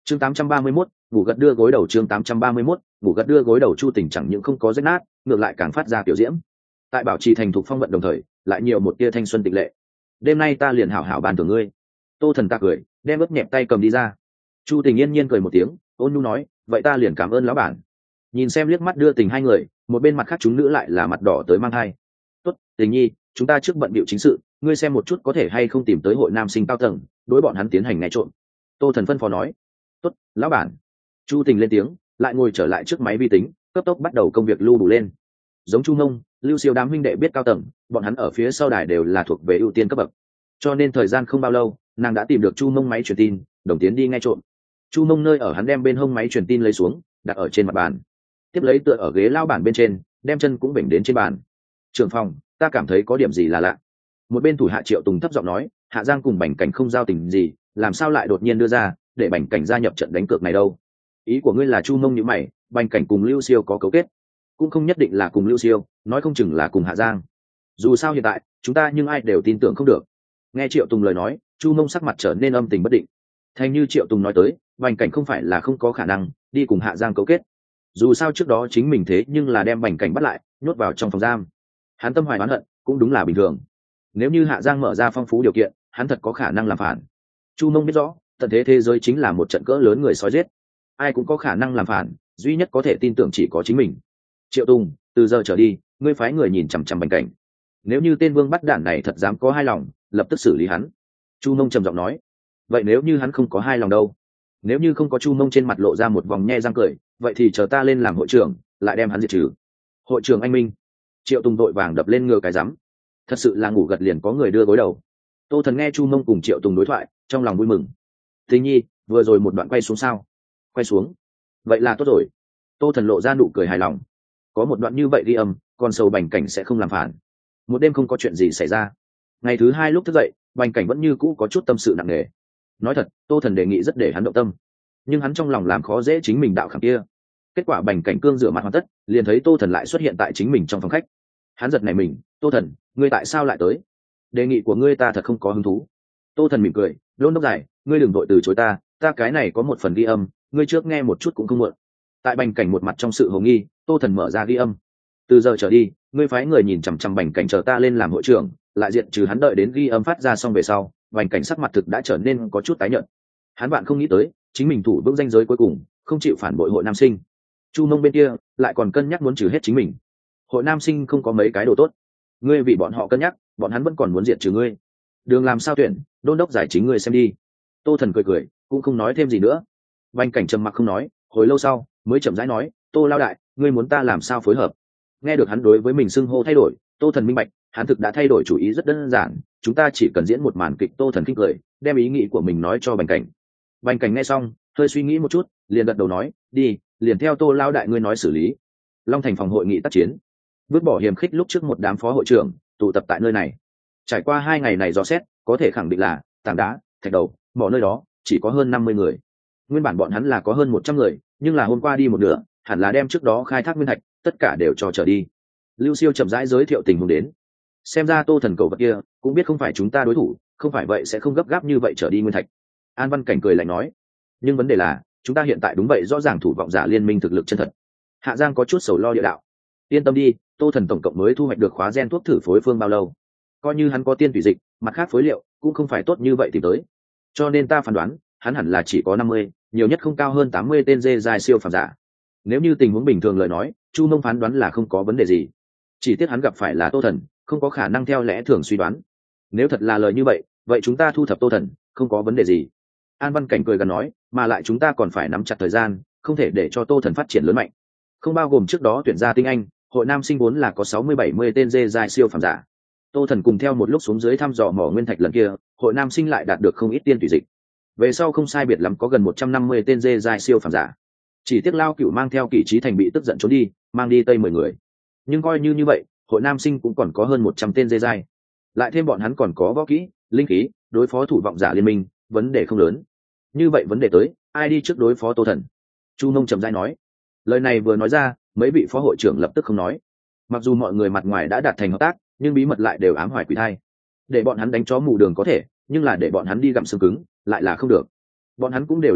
chương 831, ngủ gật đưa gối đầu. Chương 831, ngủ gật đưa gối đầu. Chu Tình chẳng những không có rách nát, ngược lại càng phát ra tiểu diễm. Tại bảo trì thành thục phong vận đồng thời, lại nhiều một tia thanh xuân tịch lệ. Đêm nay ta liền hảo hảo bàn thưởng ngươi. Tô Thần ta cười, đem ướp nhẹp tay cầm đi ra. Chu Tình yên nhiên cười một tiếng, ôn nhu nói, vậy ta liền cảm ơn lão bản. Nhìn xem liếc mắt đưa tình hai người, một bên mặt khác chúng nữ lại là mặt đỏ tới mang hai. Tốt, Tình nhi, chúng ta trước bận bịu chính sự, ngươi xem một chút có thể hay không tìm tới hội nam sinh cao tầng, đối bọn hắn tiến hành nghe trộm. Tô Thần phân phó nói. Tốt, lão bản. Chu Tình lên tiếng, lại ngồi trở lại trước máy vi tính, cấp tốc bắt đầu công việc lưu đủ lên. Giống Chu Ngông, Lưu Siêu đám huynh đệ biết cao tầng, bọn hắn ở phía sau đài đều là thuộc về ưu tiên cấp bậc. Cho nên thời gian không bao lâu, nàng đã tìm được Chu Ngông máy truyền tin, đồng tiến đi nghe trộm. Chu Ngông nơi ở hắn đem bên hông máy truyền tin lấy xuống, đặt ở trên mặt bàn. Tiếp lấy tựa ở ghế lao bản bên trên, đem chân cũng vểnh đến trên bàn. Trưởng phòng, ta cảm thấy có điểm gì là lạ. Một bên thủ hạ Triệu Tùng thấp giọng nói, Hạ Giang cùng Bành Cảnh không giao tình gì, làm sao lại đột nhiên đưa ra để Bành Cảnh gia nhập trận đánh cược này đâu? Ý của ngươi là Chu Mông như mày, Bành Cảnh cùng Lưu Siêu có cấu kết? Cũng không nhất định là cùng Lưu Siêu, nói không chừng là cùng Hạ Giang. Dù sao hiện tại chúng ta nhưng ai đều tin tưởng không được. Nghe Triệu Tùng lời nói, Chu Mông sắc mặt trở nên âm tình bất định. Thành như Triệu Tùng nói tới, Bành Cảnh không phải là không có khả năng đi cùng Hạ Giang cấu kết. Dù sao trước đó chính mình thế nhưng là đem Bành Cảnh bắt lại, nhốt vào trong phòng giam. Hắn tâm hoài oán hận cũng đúng là bình thường. Nếu như Hạ Giang mở ra phong phú điều kiện, hắn thật có khả năng làm phản. Chu Mông biết rõ, tận thế thế giới chính là một trận cỡ lớn người sói giết, ai cũng có khả năng làm phản, duy nhất có thể tin tưởng chỉ có chính mình. Triệu Tùng, từ giờ trở đi, ngươi phái người nhìn chằm chằm Bành Cảnh. Nếu như tên vương bắt đản này thật dám có hai lòng, lập tức xử lý hắn. Chu Mông trầm giọng nói. Vậy nếu như hắn không có hai lòng đâu? Nếu như không có, Chu Mông trên mặt lộ ra một vòng nhe răng cười, vậy thì chờ ta lên làm hội trưởng, lại đem hắn diệt trừ. Hội trưởng anh minh. Triệu Tùng vội vàng đập lên ngựa cái rắm. Thật sự là ngủ gật liền có người đưa gối đầu. Tô Thần nghe Chu Mông cùng Triệu Tùng đối thoại, trong lòng vui mừng. Tình nhi, vừa rồi một đoạn quay xuống sao? Quay xuống. Vậy là tốt rồi. Tô Thần lộ ra nụ cười hài lòng. Có một đoạn như vậy ghi âm, còn sầu Bành Cảnh sẽ không làm phản. Một đêm không có chuyện gì xảy ra. Ngày thứ hai lúc thức dậy, Bành Cảnh vẫn như cũ có chút tâm sự nặng nề. Nói thật, Tô Thần đề nghị rất để hắn động tâm, nhưng hắn trong lòng làm khó dễ chính mình đạo khảm kia. Kết quả Bành Cảnh cương rửa mặt hoàn tất, liền thấy Tô Thần lại xuất hiện tại chính mình trong phòng khách. Hắn giật nảy mình, Tô Thần, ngươi tại sao lại tới? Đề nghị của ngươi ta thật không có hứng thú. Tô Thần mỉm cười, đôn đốc dài, ngươi đừng vội từ chối ta, ta cái này có một phần ghi âm, ngươi trước nghe một chút cũng không muộn. Tại Bành Cảnh một mặt trong sự hồ nghi, Tô Thần mở ra ghi âm. Từ giờ trở đi, ngươi phái người nhìn chằm chằm Bành Cảnh chờ ta lên làm hội trưởng, lại diện trừ hắn, đợi đến ghi âm phát ra xong về sau, Bành Cảnh sắc mặt thực đã trở nên có chút tái nhợt. Hắn bạn không nghĩ tới, chính mình thủ vững ranh giới cuối cùng, không chịu phản bội hội nam sinh. Chu Mông bên kia lại còn cân nhắc muốn trừ hết chính mình. Hội nam sinh không có mấy cái đồ tốt, ngươi vì bọn họ cân nhắc, bọn hắn vẫn còn muốn diệt trừ ngươi. Đường làm sao tuyển, đôn đốc giải chính ngươi xem đi. Tô Thần cười cười, cũng không nói thêm gì nữa. Bành Cảnh trầm mặc không nói, hồi lâu sau mới chậm rãi nói, Tô lao đại, ngươi muốn ta làm sao phối hợp? Nghe được hắn đối với mình xưng hô thay đổi, Tô Thần minh bạch, hắn thực đã thay đổi chủ ý rất đơn giản, chúng ta chỉ cần diễn một màn kịch. Tô Thần khinh cười, đem ý nghĩ của mình nói cho Bành Cảnh. Bành Cảnh nghe xong, hơi suy nghĩ một chút, liền gật đầu nói, đi, liền theo Tô lao đại ngươi nói xử lý. Long Thành phòng hội nghị tác chiến, vứt bỏ hiềm khích lúc trước một đám phó hội trưởng tụ tập tại nơi này. Trải qua 2 ngày này dò xét, có thể khẳng định là tảng đá, thạch đầu, mỏ nơi đó chỉ có hơn 50 người. Nguyên bản bọn hắn là có hơn 100 người, nhưng là hôm qua đi một nửa, hẳn là đem trước đó khai thác nguyên thạch tất cả đều cho trở đi. Lưu Siêu chậm rãi giới thiệu tình huống đến. Xem ra Tô Thần cầu vật kia cũng biết không phải chúng ta đối thủ, không phải vậy sẽ không gấp gáp như vậy trở đi nguyên thạch. An Văn Cảnh cười lạnh nói, nhưng vấn đề là chúng ta hiện tại đúng vậy rõ ràng thủ vọng giả liên minh thực lực chân thật. Hạ Giang có chút sầu lo địa đạo. Yên tâm đi, Tô Thần tổng cộng mới thu hoạch được khóa gen thuốc thử phối phương bao lâu, coi như hắn có tiên thủy dịch, mặt khác phối liệu cũng không phải tốt như vậy tìm tới, cho nên ta phán đoán hắn hẳn là chỉ có 50, nhiều nhất không cao hơn 80 tên dê dài siêu phàm giả. Nếu như tình huống bình thường lời nói, Chu Mông phán đoán là không có vấn đề gì, chỉ tiếc hắn gặp phải là Tô Thần, không có khả năng theo lẽ thường suy đoán. Nếu thật là lời như vậy, vậy chúng ta thu thập Tô Thần không có vấn đề gì. An Văn Cảnh cười gần nói, mà lại chúng ta còn phải nắm chặt thời gian, không thể để cho Tô Thần phát triển lớn mạnh, không bao gồm trước đó tuyển ra tinh anh, hội nam sinh vốn là có 60-70 tên dê dài siêu phàm giả. Tô Thần cùng theo một lúc xuống dưới thăm dò mỏ nguyên thạch lần kia, hội nam sinh lại đạt được không ít tiên thủy dịch. Về sau không sai biệt lắm có gần 150 tên dê dài siêu phàm giả. Chỉ tiếc Lao Cửu mang theo Kỷ Trí Thành bị tức giận trốn đi, mang đi Tây 10 người. Nhưng coi như vậy, hội nam sinh cũng còn có hơn 100 tên dê dài. Lại thêm bọn hắn còn có võ kỹ, linh khí, đối phó thủ vọng giả liên minh, vấn đề không lớn. Như vậy vấn đề tới, ai đi trước đối phó Tô Thần? Chu Nông trầm rãi nói. Lời này vừa nói ra, mấy vị phó hội trưởng lập tức không nói. Mặc dù mọi người mặt ngoài đã đạt thành hợp tác, nhưng bí mật lại đều ám hoài quỷ thai. Để bọn hắn đánh chó mù đường có thể, nhưng là để bọn hắn đi gặm xương cứng lại là không được. Bọn hắn cũng đều lo lắng,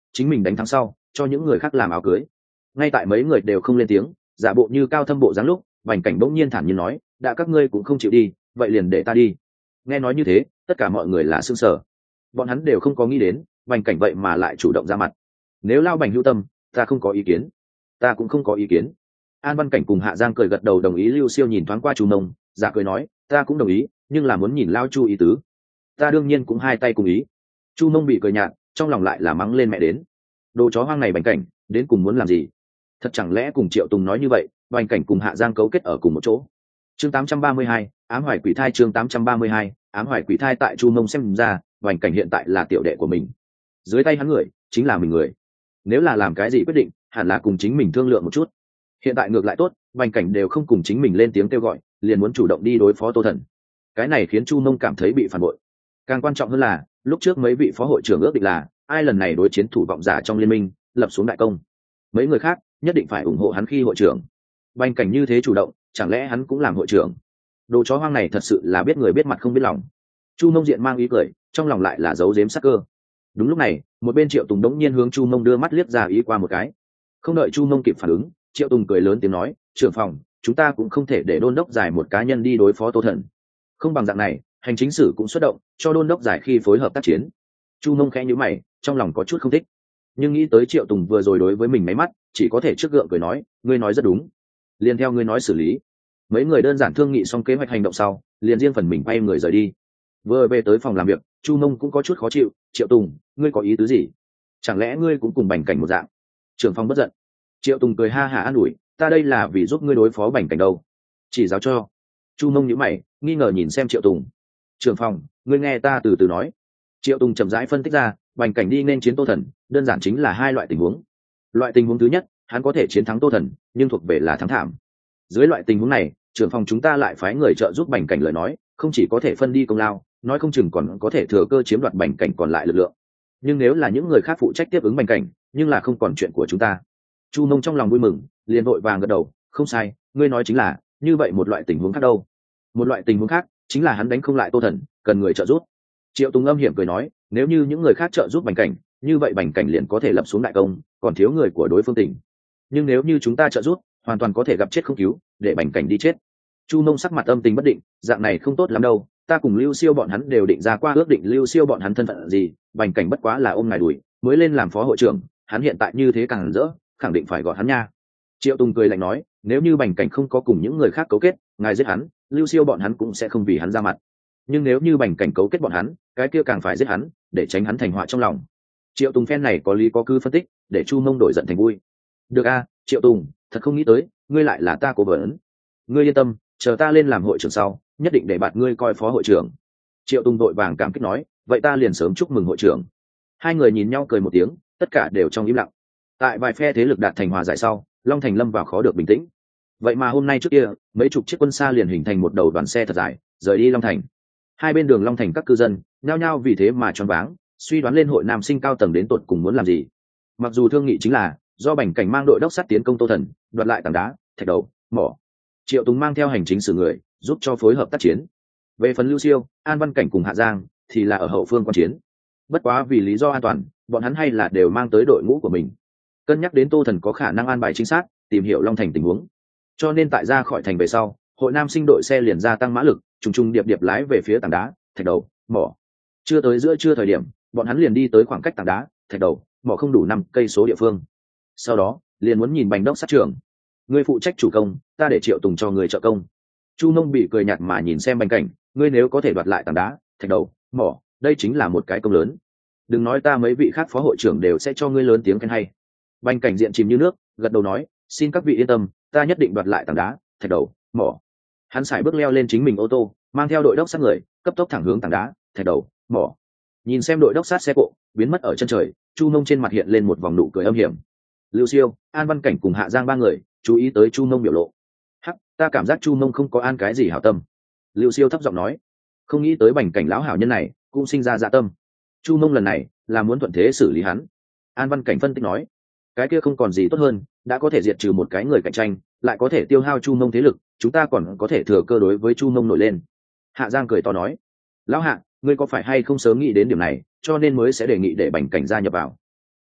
chính mình đánh thắng sau cho những người khác làm áo cưới. Ngay tại mấy người đều không lên tiếng, giả bộ như cao thâm bộ dáng lúc, Bành Cảnh bỗng nhiên thản nhiên nói, đã các ngươi cũng không chịu đi, vậy liền để ta đi. Nghe nói như thế, tất cả mọi người là sững sờ. Bọn hắn đều không có nghĩ đến Bành Cảnh vậy mà lại chủ động ra mặt. Nếu Lao Bành hữu tâm, ta không có ý kiến. Ta cũng không có ý kiến. An Văn Cảnh cùng Hạ Giang cười gật đầu đồng ý. Lưu Siêu nhìn thoáng qua Chu Mông, giả cười nói, ta cũng đồng ý, nhưng là muốn nhìn Lao Chu ý tứ. Ta đương nhiên cũng hai tay cùng ý. Chu Mông bị cười nhạt, trong lòng lại là mắng lên mẹ đến. Đồ chó hoang này Bành Cảnh, đến cùng muốn làm gì? Thật chẳng lẽ cùng Triệu Tùng nói như vậy, Bành Cảnh cùng Hạ Giang cấu kết ở cùng một chỗ? Chương 832, ám hoài quỷ thai. Chương 832, ám hoài quỷ thai. Tại Chu Mông xem ra, Bành Cảnh hiện tại là tiểu đệ của mình, dưới tay hắn người chính là mình người. Nếu là làm cái gì quyết định, hẳn là cùng chính mình thương lượng một chút. Hiện tại ngược lại tốt, Bành Cảnh đều không cùng chính mình lên tiếng kêu gọi, liền muốn chủ động đi đối phó Tô Thần. Cái này khiến Chu Mông cảm thấy bị phản bội. Càng quan trọng hơn là, lúc trước mấy vị phó hội trưởng ước định là ai lần này đối chiến thủ vọng giả trong liên minh, lập xuống đại công. Mấy người khác nhất định phải ủng hộ hắn khi hội trưởng. Bành Cảnh như thế chủ động, chẳng lẽ hắn cũng làm hội trưởng? Đồ chó hoang này thật sự là biết người biết mặt không biết lòng. Chu Mông diện mang ý cười, trong lòng lại là giấu giếm sắc cơ. Đúng lúc này, một bên Triệu Tùng đống nhiên hướng Chu Mông đưa mắt liếc ra ý qua một cái. Không đợi Chu Mông kịp phản ứng, Triệu Tùng cười lớn tiếng nói, trưởng phòng, chúng ta cũng không thể để đôn đốc giải một cá nhân đi đối phó Tô Thần. Không bằng dạng này, hành chính sử cũng xuất động, cho đôn đốc giải khi phối hợp tác chiến. Chu Mông khẽ nhíu mày, trong lòng có chút không thích, nhưng nghĩ tới Triệu Tùng vừa rồi đối với mình máy mắt, chỉ có thể trước gượng cười nói, ngươi nói rất đúng, liền theo ngươi nói xử lý. Mấy người đơn giản thương nghị xong kế hoạch hành động sau, liền riêng phần mình quay người rời đi. Vừa về tới phòng làm việc, Chu Mông cũng có chút khó chịu. Triệu Tùng, ngươi có ý tứ gì? Chẳng lẽ ngươi cũng cùng Bành Cảnh một dạng? Trưởng phòng bất giận. Triệu Tùng cười ha hả an ủi, ta đây là vì giúp ngươi đối phó Bành Cảnh đâu. Chỉ giáo cho. Chu Mông nhíu mày, nghi ngờ nhìn xem Triệu Tùng. Trưởng phòng, ngươi nghe ta từ từ nói. Triệu Tùng chậm rãi phân tích ra, Bành Cảnh đi nên chiến Tô Thần, đơn giản chính là hai loại tình huống. Loại tình huống thứ nhất, hắn có thể chiến thắng Tô Thần, nhưng thuộc về là thắng thảm. Dưới loại tình huống này, trưởng phòng chúng ta lại phái người trợ giúp Bành Cảnh lời nói, không chỉ có thể phân đi công lao, nói không chừng còn có thể thừa cơ chiếm đoạt Bành Cảnh còn lại lực lượng. Nhưng nếu là những người khác phụ trách tiếp ứng Bành Cảnh, nhưng là không còn chuyện của chúng ta. Chu Mông trong lòng vui mừng, liền vội vàng gật đầu, không sai, ngươi nói chính là như vậy. Một loại tình huống khác đâu? Một loại tình huống khác chính là hắn đánh không lại Tô Thần, cần người trợ giúp. Triệu Tùng âm hiểm cười nói, nếu như những người khác trợ giúp Bành Cảnh, như vậy Bành Cảnh liền có thể lập xuống đại công, còn thiếu người của đối phương tỉnh. Nhưng nếu như chúng ta trợ giúp, hoàn toàn có thể gặp chết không cứu, để Bành Cảnh đi chết. Chu Mông sắc mặt âm tình bất định, dạng này không tốt lắm đâu. Ta cùng Lưu Siêu bọn hắn đều định ra qua ước định Lưu Siêu bọn hắn thân phận gì, Bành Cảnh bất quá là ôm ngài đùi mới lên làm phó hội trưởng, hắn hiện tại như thế càng rỡ, khẳng định phải gọi hắn nha. Triệu Tùng cười lạnh nói, nếu như Bành Cảnh không có cùng những người khác cấu kết, ngài giết hắn, Lưu Siêu bọn hắn cũng sẽ không vì hắn ra mặt. Nhưng nếu như Bành Cảnh cấu kết bọn hắn, cái kia càng phải giết hắn, để tránh hắn thành họa trong lòng. Triệu Tùng phen này có lý có cứ phân tích, để Chu Mông đổi giận thành vui. Được a, Triệu Tùng, thật không nghĩ tới, ngươi lại là ta cố vấn. Ngươi yên tâm, chờ ta lên làm hội trưởng sau, nhất định để bạt ngươi coi phó hội trưởng. Triệu Tùng đội vàng cảm kích nói, vậy ta liền sớm chúc mừng hội trưởng. Hai người nhìn nhau cười một tiếng, tất cả đều trong im lặng. Tại vài phe thế lực đạt thành hòa giải sau, Long Thành lâm vào khó được bình tĩnh. Vậy mà hôm nay trước kia, mấy chục chiếc quân xa liền hình thành một đầu đoàn xe thật dài, rời đi Long Thành. Hai bên đường Long Thành các cư dân nhao nhao vì thế mà choáng váng, suy đoán lên hội nam sinh cao tầng đến tột cùng muốn làm gì. Mặc dù thương nghị chính là do Bành Cảnh mang đội đốc sát tiến công Tô Thần, đoạt lại tảng đá, thạch đầu, mỏ. Triệu Tùng mang theo hành chính sử người giúp cho phối hợp tác chiến. Về phần Lưu Siêu, An Văn Cảnh cùng Hạ Giang thì là ở hậu phương quan chiến. Bất quá vì lý do an toàn, bọn hắn hay là đều mang tới đội ngũ của mình. Cân nhắc đến Tô Thần có khả năng an bài chính xác, tìm hiểu Long Thành tình huống, cho nên tại ra khỏi thành về sau, hội nam sinh đội xe liền gia tăng mã lực, trùng trùng điệp điệp lái về phía tảng đá, thạch đầu, mỏ. Chưa tới giữa trưa thời điểm, bọn hắn liền đi tới khoảng cách tảng đá, thạch đầu, mỏ không đủ 5 cây số địa phương. Sau đó, liền muốn nhìn Bành đốc sát trưởng. Ngươi phụ trách chủ công, ta để Triệu Tùng cho người trợ công. Chu Mông bị cười nhạt mà nhìn xem Bành Cảnh, ngươi nếu có thể đoạt lại tảng đá, thạch đầu, mỏ, đây chính là một cái công lớn. Đừng nói ta mấy vị khác phó hội trưởng đều sẽ cho ngươi lớn tiếng khen hay. Bành Cảnh diện chìm như nước, gật đầu nói, xin các vị yên tâm, ta nhất định đoạt lại tảng đá, thạch đầu, mỏ. Hắn sải bước leo lên chính mình ô tô, mang theo đội đốc sát người, cấp tốc thẳng hướng tảng đá, thạch đầu, mỏ. Nhìn xem đội đốc sát xe cộ biến mất ở chân trời, Chu Mông trên mặt hiện lên một vòng nụ cười âm hiểm. Lưu Siêu, An Văn Cảnh cùng Hạ Giang ba người chú ý tới Chu Mông biểu lộ. Hắc, ta cảm giác Chu Mông không có an cái gì hảo tâm. Lưu Siêu thấp giọng nói, không nghĩ tới Bành Cảnh lão hảo nhân này cũng sinh ra dạ tâm. Chu Mông lần này là muốn thuận thế xử lý hắn. An Văn Cảnh phân tích nói, cái kia không còn gì tốt hơn, đã có thể diệt trừ một cái người cạnh tranh, lại có thể tiêu hao Chu Mông thế lực, chúng ta còn có thể thừa cơ đối với Chu Mông nổi lên. Hạ Giang cười to nói, lão Hạ, ngươi có phải hay không sớm nghĩ đến điểm này, cho nên mới sẽ đề nghị để Bành Cảnh gia nhập vào.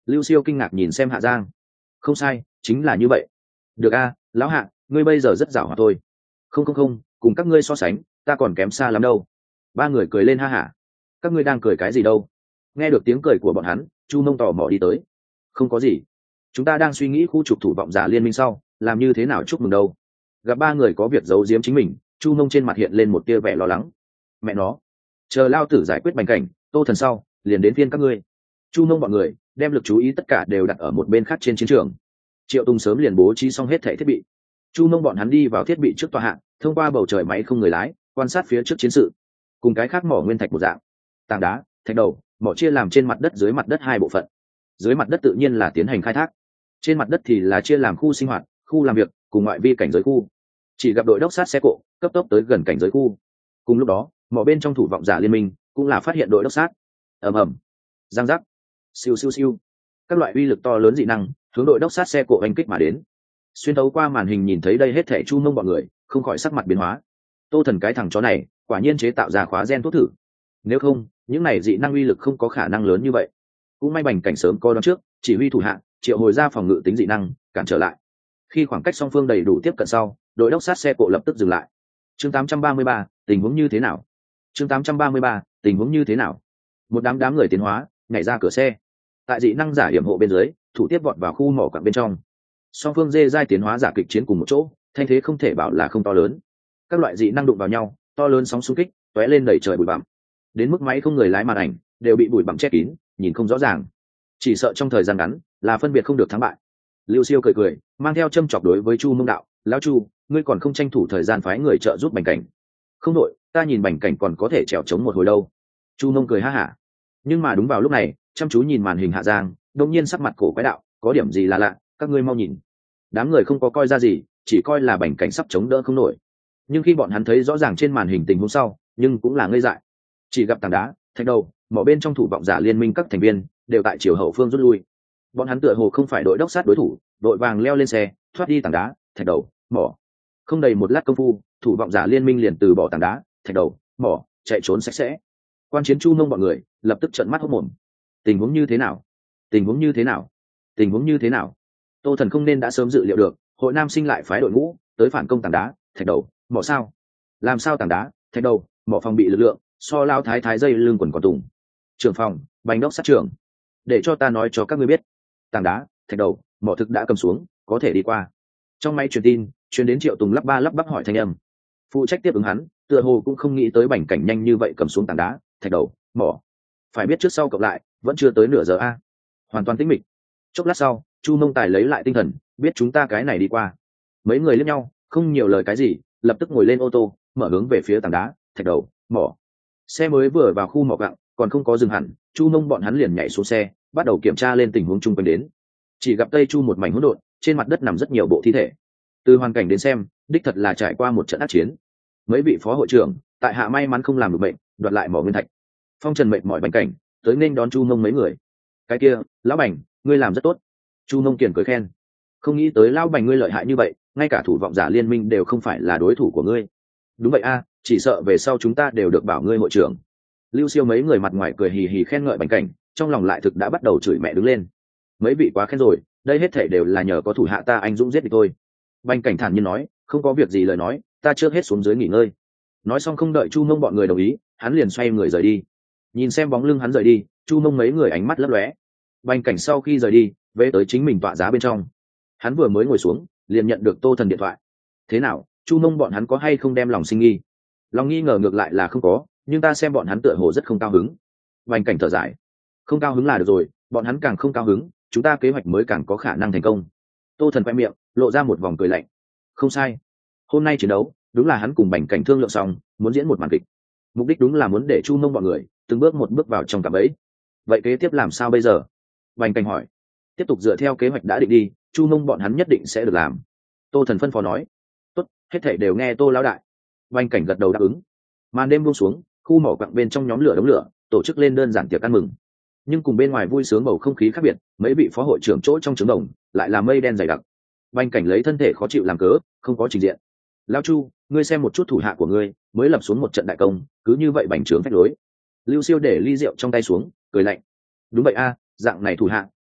Lưu Siêu kinh ngạc nhìn xem Hạ Giang. Không sai, chính là như vậy. Được a, lão Hạ, ngươi bây giờ rất giỏi hòa thôi. Không, cùng các ngươi so sánh, ta còn kém xa lắm đâu. Ba người cười lên ha hả. Các ngươi đang cười cái gì đâu? Nghe được tiếng cười của bọn hắn, Chu Mông tò mò đi tới. Không có gì, chúng ta đang suy nghĩ khu trục thủ vọng giả liên minh sau làm như thế nào chúc mừng đâu. Gặp ba người có việc giấu giếm chính mình, Chu Mông trên mặt hiện lên một tia vẻ lo lắng. Mẹ nó, chờ lao tử giải quyết Bành Cảnh, Tô Thần sau liền đến phiên các ngươi. Chu Mông bọn người đem lực chú ý tất cả đều đặt ở một bên khác trên chiến trường. Triệu Tùng sớm liền bố trí xong hết thảy thiết bị. Chu Mông bọn hắn đi vào thiết bị trước tòa hạng, thông qua bầu trời máy không người lái quan sát phía trước chiến sự. Cùng cái khác mỏ nguyên thạch một dạng, tảng đá, thạch đầu, mỏ chia làm trên mặt đất dưới mặt đất hai bộ phận. Dưới mặt đất tự nhiên là tiến hành khai thác, trên mặt đất thì là chia làm khu sinh hoạt, khu làm việc cùng ngoại vi cảnh giới khu. Chỉ gặp đội đốc sát xe cộ cấp tốc tới gần cảnh giới khu. Cùng lúc đó, mỏ bên trong thủ vọng giả liên minh cũng là phát hiện đội đốc sát. Ầm, giang giác, siêu, các loại uy lực to lớn dị năng hướng đội đốc sát xe cộ oanh kích mà đến. Xuyên thấu qua màn hình nhìn thấy đây hết thảy Chu Mông bọn người không khỏi sắc mặt biến hóa. Tô Thần cái thằng chó này quả nhiên chế tạo ra khóa gen thuốc thử, nếu không những này dị năng uy lực không có khả năng lớn như vậy. Cũng may Bành Cảnh sớm coi đón trước, chỉ huy thủ hạ triệu hồi ra phòng ngự tính dị năng cản trở lại. Khi khoảng cách song phương đầy đủ tiếp cận sau, đội đốc sát xe cộ lập tức dừng lại. Chương 833, tình huống như thế nào? Chương 833, tình huống như thế nào? Một đám người tiến hóa nhảy ra cửa xe, tại dị năng giả hiểm hộ bên dưới thủ tiếp vọt vào khu mỏ quặng bên trong. Song phương dê giai tiến hóa giả kịch chiến cùng một chỗ, thanh thế không thể bảo là không to lớn. Các loại dị năng đụng vào nhau, to lớn sóng xung kích tóe lên đầy trời bụi bặm, đến mức máy không người lái màn ảnh đều bị bụi bặm che kín, nhìn không rõ ràng. Chỉ sợ trong thời gian ngắn là phân biệt không được thắng bại. Lưu Siêu cười mang theo châm chọc đối với Chu Mông đạo: lão Chu, ngươi còn không tranh thủ thời gian phái người trợ giúp Bành Cảnh? Không đội, ta nhìn Bành Cảnh còn có thể trèo chống một hồi đâu. Chu Mông cười ha hả. Nhưng mà đúng vào lúc này, chăm chú nhìn màn hình Hạ Giang đột nhiên sắc mặt cổ quái đạo: có điểm gì là lạ, các ngươi mau nhìn. Đám người không có coi ra gì, chỉ coi là Bành Cảnh sắp chống đỡ không nổi. Nhưng khi bọn hắn thấy rõ ràng trên màn hình tình huống sau, nhưng cũng là ngây dại. Chỉ gặp tảng đá, thạch đầu, mỏ bên trong thủ vọng giả liên minh các thành viên đều tại chiều hậu phương rút lui. Bọn hắn tựa hồ không phải đội đốc sát đối thủ, đội vàng leo lên xe thoát đi tảng đá, thạch đầu, mỏ. Không đầy một lát công phu, thủ vọng giả liên minh liền từ bỏ tảng đá, thạch đầu, mỏ chạy trốn sạch sẽ. Quan chiến Chu Mông bọn người lập tức trợn mắt hốt mồm. Tình huống như thế nào? Tình huống như thế nào? Tình huống như thế nào? Tô Thần không nên đã sớm dự liệu được hội nam sinh lại phái đội ngũ tới phản công tảng đá, thạch đầu, mỏ sao? Làm sao tảng đá, thạch đầu, mỏ phòng bị lực lượng so lao thái dây lưng quần còn tùng. Trưởng phòng, Bành đốc sát trưởng, để cho ta nói cho các ngươi biết, tảng đá, thạch đầu, mỏ thực đã cầm xuống, có thể đi qua. Trong máy truyền tin truyền đến Triệu Tùng lắp bắp hỏi thanh âm. Phụ trách tiếp ứng hắn tựa hồ cũng không nghĩ tới Bành Cảnh nhanh như vậy cầm xuống tảng đá, thạch đầu, mỏ. Phải biết trước sau cộng lại vẫn chưa tới nửa giờ a. Hoàn toàn tĩnh mịch. Chốc lát sau, Chu Mông Tài lấy lại tinh thần, biết chúng ta cái này đi qua. Mấy người liếc nhau, không nhiều lời cái gì, lập tức ngồi lên ô tô, mở hướng về phía tảng đá, thạch đầu, mỏ. Xe mới vừa vào khu mỏ gặng, còn không có dừng hẳn, Chu Mông bọn hắn liền nhảy xuống xe, bắt đầu kiểm tra lên tình huống chung quanh đến. Chỉ gặp Tây Chu một mảnh hỗn độn, trên mặt đất nằm rất nhiều bộ thi thể. Từ hoàn cảnh đến xem, đích thật là trải qua một trận ác chiến. Mấy vị phó hội trưởng tại hạ may mắn không làm được bệnh, đoạt lại mỏ nguyên thạch. Phong Trần mệt mỏi Bành Cảnh tới nên đón Chu Mông mấy người. Cái kia, lão Bành, ngươi làm rất tốt. Chu Mông kiền cười khen. Không nghĩ tới lão Bành ngươi lợi hại như vậy, ngay cả thủ vọng giả liên minh đều không phải là đối thủ của ngươi. Đúng vậy a, chỉ sợ về sau chúng ta đều được bảo ngươi hội trưởng. Lưu Siêu mấy người mặt ngoài cười hì hì khen ngợi Bành Cảnh, trong lòng lại thực đã bắt đầu chửi mẹ đứng lên. Mấy vị quá khen rồi, đây hết thể đều là nhờ có thủ hạ ta anh dũng giết địch thôi. Bành Cảnh thản nhiên nói, không có việc gì lời nói, ta trước hết xuống dưới nghỉ ngơi. Nói xong không đợi Chu Mông bọn người đồng ý, hắn liền xoay người rời đi. Nhìn xem bóng lưng hắn rời đi, Chu Mông mấy người ánh mắt lấp lóe. Bành Cảnh sau khi rời đi về tới chính mình tọa giá bên trong. Hắn vừa mới ngồi xuống liền nhận được Tô Thần điện thoại. Thế nào, Chu Mông bọn hắn có hay không đem lòng sinh nghi? Lòng nghi ngờ ngược lại là không có, nhưng ta xem bọn hắn tựa hồ rất không cao hứng. Bành Cảnh thở dài, không cao hứng là được rồi, bọn hắn càng không cao hứng chúng ta kế hoạch mới càng có khả năng thành công. Tô Thần quay miệng lộ ra một vòng cười lạnh. Không sai, hôm nay chiến đấu đúng là hắn cùng Bành Cảnh thương lượng xong muốn diễn một màn kịch, mục đích đúng là muốn để Chu Mông bọn người từng bước một bước vào trong cạm bẫy. Vậy kế tiếp làm sao bây giờ? Bành Cảnh hỏi. Tiếp tục dựa theo kế hoạch đã định đi, Chu Mông bọn hắn nhất định sẽ được làm. Tô Thần phân phó nói. Tốt, hết thảy đều nghe Tô lão đại. Bành Cảnh gật đầu đáp ứng. Màn đêm buông xuống, khu mỏ quặng bên trong nhóm lửa đống lửa tổ chức lên đơn giản tiệc ăn mừng. Nhưng cùng bên ngoài vui sướng bầu không khí khác biệt, mấy vị phó hội trưởng chỗ trong trướng đồng lại là mây đen dày đặc. Bành Cảnh lấy thân thể khó chịu làm cớ, không có trình diện. Lão Chu, ngươi xem một chút thủ hạ của ngươi mới lập xuống một trận đại công, cứ như vậy bành trướng phách lối. Lưu Siêu để ly rượu trong tay xuống, cười lạnh. Đúng vậy a, dạng này thủ hạ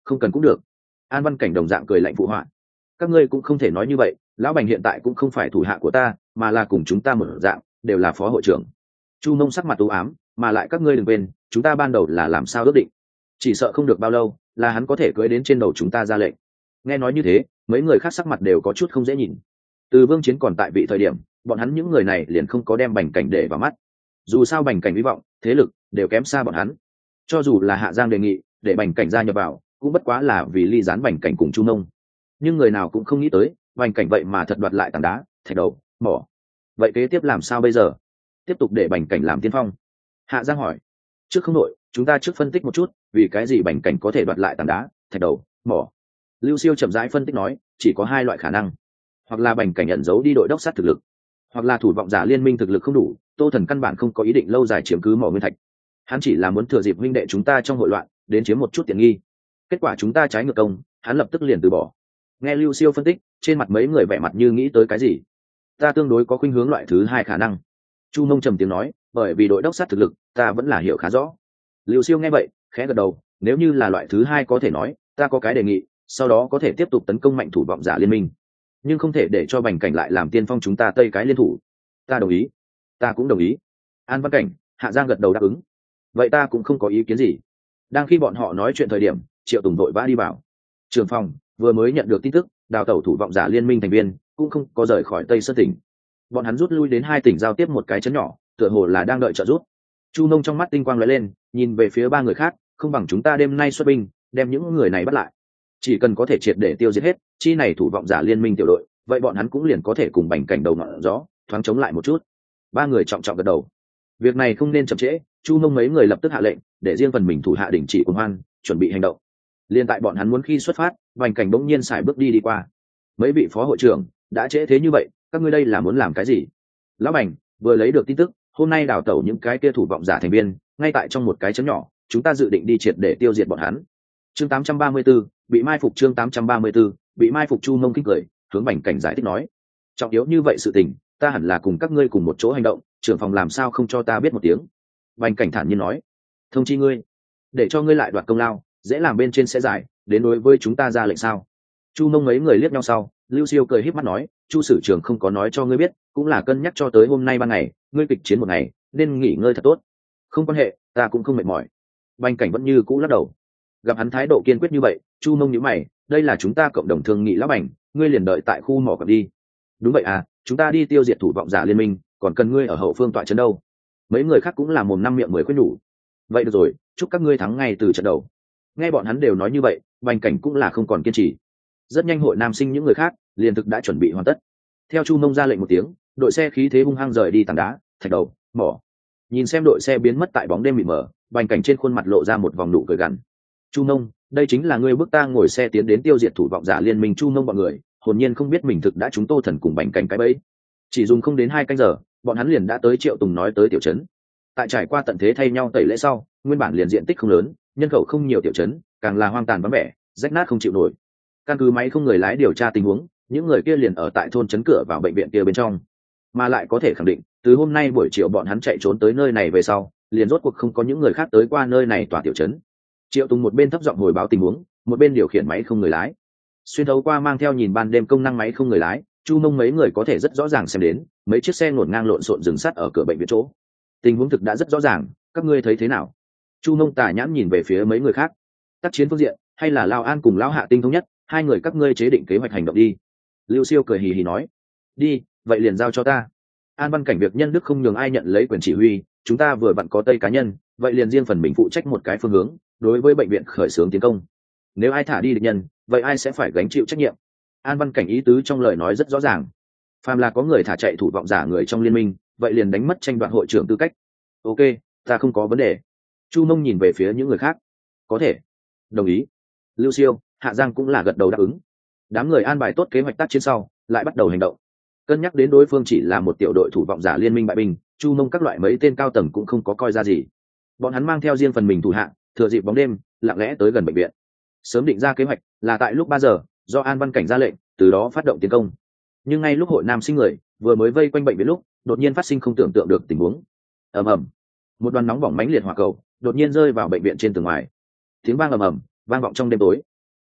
không cần cũng được. An Văn Cảnh đồng dạng cười lạnh phụ họa. Các ngươi cũng không thể nói như vậy, lão Bành hiện tại cũng không phải thủ hạ của ta, mà là cùng chúng ta một dạng, đều là phó hội trưởng. Chu Mông sắc mặt u ám, mà lại các ngươi đừng quên, chúng ta ban đầu là làm sao ước định, chỉ sợ không được bao lâu là hắn có thể cưỡi đến trên đầu chúng ta ra lệnh. Nghe nói như thế, mấy người khác sắc mặt đều có chút không dễ nhìn. Từ Vương Chiến còn tại vị thời điểm, bọn hắn những người này liền không có đem Bành Cảnh để vào mắt. Dù sao Bành Cảnh hy vọng, thế lực đều kém xa bọn hắn. Cho dù là Hạ Giang đề nghị để Bành Cảnh gia nhập vào, cũng bất quá là vì ly gián Bành Cảnh cùng Chu Mông. Nhưng người nào cũng không nghĩ tới, Bành Cảnh vậy mà thật đoạt lại tảng đá, thạch đầu, mỏ. Vậy kế tiếp làm sao bây giờ? Tiếp tục để Bành Cảnh làm tiên phong? Hạ Giang hỏi. Trước không đội, chúng ta trước phân tích một chút, vì cái gì Bành Cảnh có thể đoạt lại tảng đá, thạch đầu, mỏ. Lưu Siêu chậm rãi phân tích nói, chỉ có hai loại khả năng, hoặc là Bành Cảnh ẩn giấu đi đội đốc sát thực lực, hoặc là thủ vọng giả liên minh thực lực không đủ, Tô Thần căn bản không có ý định lâu dài chiếm cứ mỏ nguyên thạch. Hắn chỉ là muốn thừa dịp huynh đệ chúng ta trong hội loạn, đến chiếm một chút tiện nghi. Kết quả chúng ta trái ngược công, hắn lập tức liền từ bỏ. Nghe Lưu Siêu phân tích, trên mặt mấy người vẻ mặt như nghĩ tới cái gì. Ta tương đối có khuynh hướng loại thứ hai khả năng. Chu Mông trầm tiếng nói, bởi vì đội đốc sát thực lực, ta vẫn là hiểu khá rõ. Lưu Siêu nghe vậy, khẽ gật đầu, nếu như là loại thứ hai có thể nói, ta có cái đề nghị, sau đó có thể tiếp tục tấn công mạnh thủ vọng giả liên minh, nhưng không thể để cho Bành Cảnh lại làm tiên phong chúng ta tây cái liên thủ. Ta đồng ý. Ta cũng đồng ý. An Văn Cảnh, Hạ Giang gật đầu đáp ứng. Vậy ta cũng không có ý kiến gì. Đang khi bọn họ nói chuyện thời điểm, Triệu Tùng đội vã đi vào. Trưởng phòng vừa mới nhận được tin tức, đào tẩu thủ vọng giả liên minh thành viên cũng không có rời khỏi Tây Sơn tỉnh. Bọn hắn rút lui đến hai tỉnh giao tiếp một cái trấn nhỏ, tựa hồ là đang đợi trợ giúp. Chu Nông trong mắt tinh quang lóe lên, nhìn về phía ba người khác, không bằng chúng ta đêm nay xuất binh, đem những người này bắt lại. Chỉ cần có thể triệt để tiêu diệt hết chi này thủ vọng giả liên minh tiểu đội, vậy bọn hắn cũng liền có thể cùng Bành Cảnh đầu ngọn gió thoáng chống lại một chút. Ba người trọng trọng gật đầu. Việc này không nên chậm trễ. Chu Nông mấy người lập tức hạ lệnh, để riêng phần mình thủ hạ đình chỉ cuồng hoan, chuẩn bị hành động. Liên tại bọn hắn muốn khi xuất phát, Bành Cảnh bỗng nhiên xài bước đi qua. Mấy vị phó hội trưởng, đã trễ thế như vậy, các ngươi đây là muốn làm cái gì? Lão Bành vừa lấy được tin tức, hôm nay đào tẩu những cái kia thủ vọng giả thành viên, ngay tại trong một cái trấn nhỏ, chúng ta dự định đi triệt để tiêu diệt bọn hắn. Chương 834, bị mai phục. Chương 834, bị mai phục. Chu Nông kinh cười, hướng Bành Cảnh giải thích nói, trọng yếu như vậy sự tình, ta hẳn là cùng các ngươi cùng một chỗ hành động, trưởng phòng làm sao không cho ta biết một tiếng? Bành Cảnh thản nhiên nói, thông chi ngươi, để cho ngươi lại đoạt công lao, dễ làm bên trên sẽ giải, đến đối với chúng ta ra lệnh sao? Chu Nông mấy người liếc nhau sau, Lưu Siêu cười híp mắt nói, Chu sử trưởng không có nói cho ngươi biết, cũng là cân nhắc cho tới hôm nay ban ngày, ngươi kịch chiến một ngày, nên nghỉ ngơi thật tốt. Không quan hệ, ta cũng không mệt mỏi. Bành Cảnh vẫn như cũ lắc đầu. Gặp hắn thái độ kiên quyết như vậy, Chu Nông nhíu mày, đây là chúng ta cộng đồng thương nghị. Lão Bành, ngươi liền đợi tại khu mỏ cập đi. Đúng vậy à, chúng ta đi tiêu diệt thủ vọng giả liên minh, còn cần ngươi ở hậu phương tọa trấn đâu? Mấy người khác cũng là mồm năm miệng mười khuyên nhủ. Vậy được rồi, chúc các ngươi thắng ngay từ trận đầu. Nghe bọn hắn đều nói như vậy, Bành Cảnh cũng là không còn kiên trì. Rất nhanh hội nam sinh những người khác liền thực đã chuẩn bị hoàn tất. Theo Chu Nông ra lệnh một tiếng, đội xe khí thế hung hăng rời đi tảng đá, thạch đầu, mỏ. Nhìn xem đội xe biến mất tại bóng đêm mịt mờ, Bành Cảnh trên khuôn mặt lộ ra một vòng nụ cười gằn. Chu Nông, đây chính là ngươi bức ta ngồi xe tiến đến tiêu diệt thủ vọng giả liên minh. Chu Nông bọn người hồn nhiên không biết mình thực đã trúng Tô Thần cùng Bành Cảnh cái bẫy. Chỉ dùng không đến 2 canh giờ, bọn hắn liền đã tới Triệu Tùng nói tới tiểu trấn. Tại trải qua tận thế thay nhau tẩy lễ sau, nguyên bản liền diện tích không lớn, nhân khẩu không nhiều tiểu trấn, càng là hoang tàn vắng vẻ, rách nát không chịu nổi. Căn cứ máy không người lái điều tra tình huống, những người kia liền ở tại thôn trấn cửa vào bệnh viện kia bên trong, mà lại có thể khẳng định, từ hôm nay buổi chiều bọn hắn chạy trốn tới nơi này về sau, liền rốt cuộc không có những người khác tới qua nơi này tòa tiểu trấn. Triệu Tùng một bên thấp giọng hồi báo tình huống, một bên điều khiển máy không người lái. Xuyên thấu qua mang theo nhìn ban đêm công năng máy không người lái, Chu Nông mấy người có thể rất rõ ràng xem đến, mấy chiếc xe ngổn ngang lộn xộn dừng sát ở cửa bệnh viện chỗ. Tình huống thực đã rất rõ ràng, các ngươi thấy thế nào? Chu Nông tà nhãn nhìn về phía mấy người khác. Tác chiến phương diện, hay là Lao An cùng Lão Hạ tinh thống nhất, hai người các ngươi chế định kế hoạch hành động đi. Lưu Siêu cười hì hì nói. Đi, vậy liền giao cho ta. An Văn Cảnh việc nhân đức không nhường ai nhận lấy quyền chỉ huy, chúng ta vừa vặn có Tây cá nhân, vậy liền riêng phần mình phụ trách một cái phương hướng, đối với bệnh viện khởi xướng tiến công. Nếu ai thả đi địch nhân, vậy ai sẽ phải gánh chịu trách nhiệm? An Văn Cảnh ý tứ trong lời nói rất rõ ràng. Phàm là có người thả chạy thủ vọng giả người trong liên minh, vậy liền đánh mất tranh đoạt hội trưởng tư cách. Ok, ta không có vấn đề. Chu Nông nhìn về phía những người khác. Có thể. Đồng ý. Lưu Siêu, Hạ Giang cũng là gật đầu đáp ứng. Đám người an bài tốt kế hoạch tác chiến sau, lại bắt đầu hành động. Cân nhắc đến đối phương chỉ là một tiểu đội thủ vọng giả liên minh bại binh, Chu Nông các loại mấy tên cao tầng cũng không có coi ra gì. Bọn hắn mang theo riêng phần mình thủ hạ, thừa dịp bóng đêm, lặng lẽ tới gần bệnh viện. Sớm định ra kế hoạch là tại lúc 3 giờ, do An Văn Cảnh ra lệnh, từ đó phát động tiến công. Nhưng ngay lúc hội nam sinh người vừa mới vây quanh bệnh viện lúc, đột nhiên phát sinh không tưởng tượng được tình huống. Ầm ầm, một đoàn nóng bỏng mãnh liệt hỏa cầu đột nhiên rơi vào bệnh viện trên tường ngoài. Tiếng vang ầm ầm vang vọng trong đêm tối.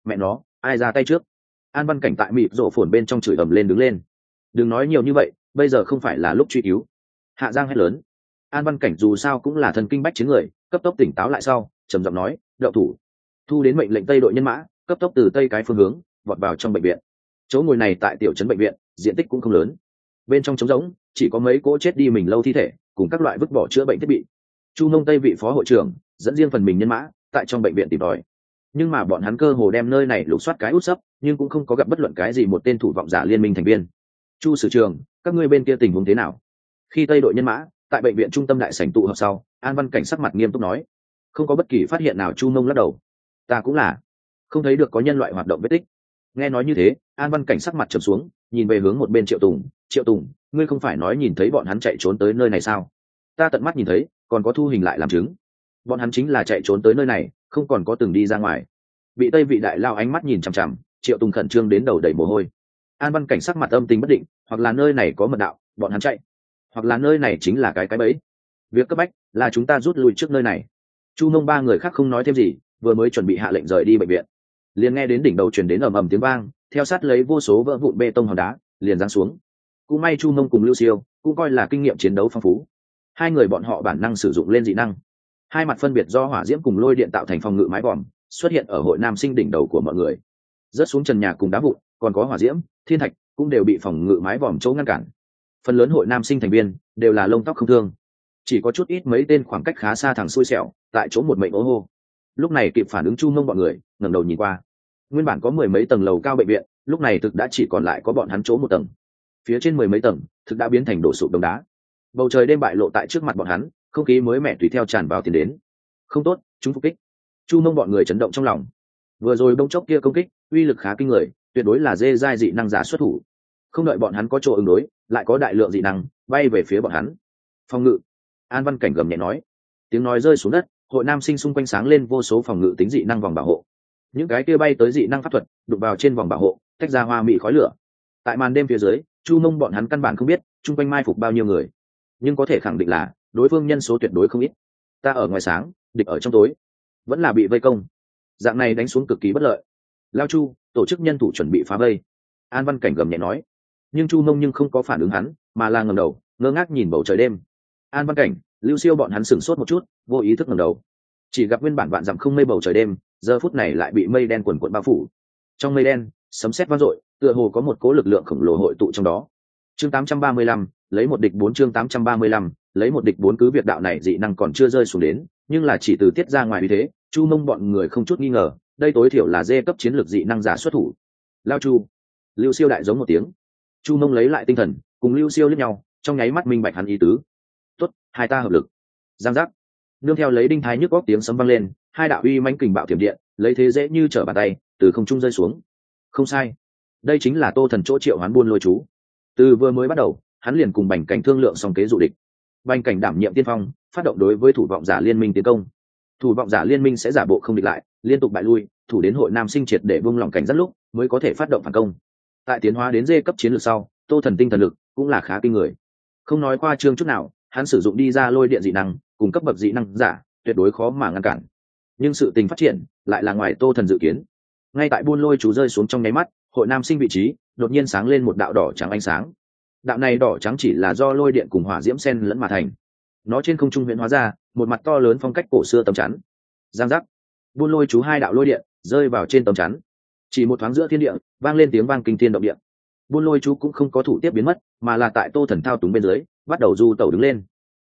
Mẹ nó, ai ra tay trước? An Văn Cảnh tại mịt rổ phồn bên trong chửi ầm lên đứng lên. Đừng nói nhiều như vậy, bây giờ không phải là lúc truy cứu. Hạ Giang hét lớn. An Văn Cảnh dù sao cũng là thần kinh bách chiến người, cấp tốc tỉnh táo lại sau, trầm giọng nói, đậu thủ. Thu đến mệnh lệnh tây đội nhân mã, cấp tốc từ tây cái phương hướng vọt vào trong bệnh viện. Chỗ ngồi này tại tiểu trấn bệnh viện, diện tích cũng không lớn. Bên trong trống rỗng, chỉ có mấy cỗ chết đi mình lâu thi thể, cùng các loại vứt bỏ chữa bệnh thiết bị. Chu Mông Tây vị phó hội trưởng dẫn riêng phần mình nhân mã tại trong bệnh viện tìm tòi, nhưng mà bọn hắn cơ hồ đem nơi này lục soát cái út sấp, nhưng cũng không có gặp bất luận cái gì một tên thủ vọng giả liên minh thành viên. Chu sử trường, các ngươi bên kia tình huống thế nào? Khi tây đội nhân mã tại bệnh viện trung tâm đại sảnh tụ họp sau, An Văn Cảnh sắc mặt nghiêm túc nói, không có bất kỳ phát hiện nào. Chu Mông lắc đầu, ta cũng là không thấy được có nhân loại hoạt động vết tích. Nghe nói như thế, An Văn Cảnh sắc mặt trầm xuống, nhìn về hướng một bên Triệu Tùng. Triệu Tùng, ngươi không phải nói nhìn thấy bọn hắn chạy trốn tới nơi này sao? Ta tận mắt nhìn thấy, còn có thu hình lại làm chứng. Bọn hắn chính là chạy trốn tới nơi này, không còn có từng đi ra ngoài. Bị tây vị đại lao ánh mắt nhìn chằm chằm, Triệu Tùng khẩn trương đến đầu đầy mồ hôi. An Văn Cảnh sắc mặt âm tình bất định, hoặc là nơi này có mật đạo, bọn hắn chạy, hoặc là nơi này chính là cái bẫy. Việc cấp bách là chúng ta rút lui trước nơi này. Chu Mông ba người khác không nói thêm gì, vừa mới chuẩn bị hạ lệnh rời đi bệnh viện, liền nghe đến đỉnh đầu truyền đến ầm ầm tiếng vang, theo sát lấy vô số vỡ vụn bê tông hòn đá liền giáng xuống. Cũng may Chu Mông cùng Lưu Siêu cũng coi là kinh nghiệm chiến đấu phong phú, hai người bọn họ bản năng sử dụng lên dị năng, hai mặt phân biệt do hỏa diễm cùng lôi điện tạo thành phòng ngự mái vòm xuất hiện ở hội nam sinh đỉnh đầu của mọi người. Rớt xuống trần nhà cùng đá vụn, còn có hỏa diễm, thiên thạch cũng đều bị phòng ngự mái vòm chỗ ngăn cản. Phần lớn hội nam sinh thành viên đều là lông tóc không thương, chỉ có chút ít mấy tên khoảng cách khá xa thằng xui xẻo tại chỗ một mệnh ố hô. Lúc này kịp phản ứng Chu Mông bọn người ngẩng đầu nhìn qua, nguyên bản có mười mấy tầng lầu cao bệnh viện, lúc này thực đã chỉ còn lại có bọn hắn chỗ một tầng. Phía trên mười mấy tầng thực đã biến thành đổ sụp đống đá. Bầu trời đêm bại lộ tại trước mặt bọn hắn, không khí mới mẻ tùy theo tràn vào tiến đến. Không tốt, chúng phục kích. Chu Mông bọn người chấn động trong lòng. Vừa rồi bông chốc kia công kích uy lực khá kinh người, tuyệt đối là dê giai dị năng giả xuất thủ. Không đợi bọn hắn có chỗ ứng đối, lại có đại lượng dị năng bay về phía bọn hắn. Phòng ngự. An Văn Cảnh gầm nhẹ nói. Tiếng nói rơi xuống đất, hội nam sinh xung quanh sáng lên vô số phòng ngự tính dị năng vòng bảo hộ. Những cái kia bay tới dị năng pháp thuật đụng vào trên vòng bảo hộ, tách ra hoa mỹ khói lửa. Tại màn đêm phía dưới, Chu Mông bọn hắn căn bản không biết chung quanh mai phục bao nhiêu người, nhưng có thể khẳng định là đối phương nhân số tuyệt đối không ít. Ta ở ngoài sáng, địch ở trong tối, vẫn là bị vây công, dạng này đánh xuống cực kỳ bất lợi. Lao Chu, tổ chức nhân thủ chuẩn bị phá vây. An Văn Cảnh gầm nhẹ nói. Nhưng Chu Mông nhưng không có phản ứng hắn, mà là ngẩng đầu ngơ ngác nhìn bầu trời đêm. An Văn Cảnh, Lưu Siêu bọn hắn sửng sốt một chút, vô ý thức ngẩng đầu, chỉ gặp nguyên bản vạn dặm không mây bầu trời đêm giờ phút này lại bị mây đen quần quận bao phủ. Trong mây đen sấm sét vang dội, tựa hồ có một cố lực lượng khổng lồ hội tụ trong đó. Chương 835, lấy một địch 4. Chương 835, lấy một địch 4. Cứ việc đạo này dị năng còn chưa rơi xuống đến, nhưng là chỉ từ tiết ra ngoài như thế, Chu Mông bọn người không chút nghi ngờ, đây tối thiểu là dê cấp chiến lược dị năng giả xuất thủ. Lao Chu. Lưu Siêu đại giống một tiếng. Chu Mông lấy lại tinh thần, cùng Lưu Siêu liếc nhau, trong nháy mắt minh bạch hắn ý tứ. Tốt, hai ta hợp lực. Giang giác. Nương theo lấy đinh thái nhức góc tiếng sấm vang lên, hai đạo uy mãnh kình bạo thiểm điện lấy thế dễ như trở bàn tay từ không trung rơi xuống. Không sai, đây chính là Tô Thần chỗ triệu hoán buôn lôi chú. Từ vừa mới bắt đầu, hắn liền cùng Bành Cảnh thương lượng xong kế dụ địch. Bành Cảnh đảm nhiệm tiên phong, phát động đối với thủ vọng giả liên minh tiến công. Thủ vọng giả liên minh sẽ giả bộ không địch lại, liên tục bại lui, thủ đến hội nam sinh triệt để buông lỏng cảnh rất lúc mới có thể phát động phản công. Tại tiến hóa đến dê cấp chiến lược sau, Tô Thần tinh thần lực cũng là khá kinh người. Không nói qua trương chút nào, hắn sử dụng đi ra lôi điện dị năng, cùng cấp bậc dị năng giả tuyệt đối khó mà ngăn cản. Nhưng sự tình phát triển lại là ngoài Tô Thần dự kiến. Ngay tại buôn lôi chú rơi xuống trong nháy mắt, hội nam sinh vị trí đột nhiên sáng lên một đạo đỏ trắng ánh sáng. Đạo này đỏ trắng chỉ là do lôi điện cùng hỏa diễm xen lẫn mà thành. Nó trên không trung huyễn hóa ra một mặt to lớn phong cách cổ xưa tấm chắn. Giang giác, buôn lôi chú hai đạo lôi điện rơi vào trên tấm chắn. Chỉ một thoáng giữa thiên địa vang lên tiếng vang kinh thiên động địa. Buôn lôi chú cũng không có thủ tiếp biến mất, mà là tại Tô Thần thao túng bên dưới bắt đầu du tẩu đứng lên.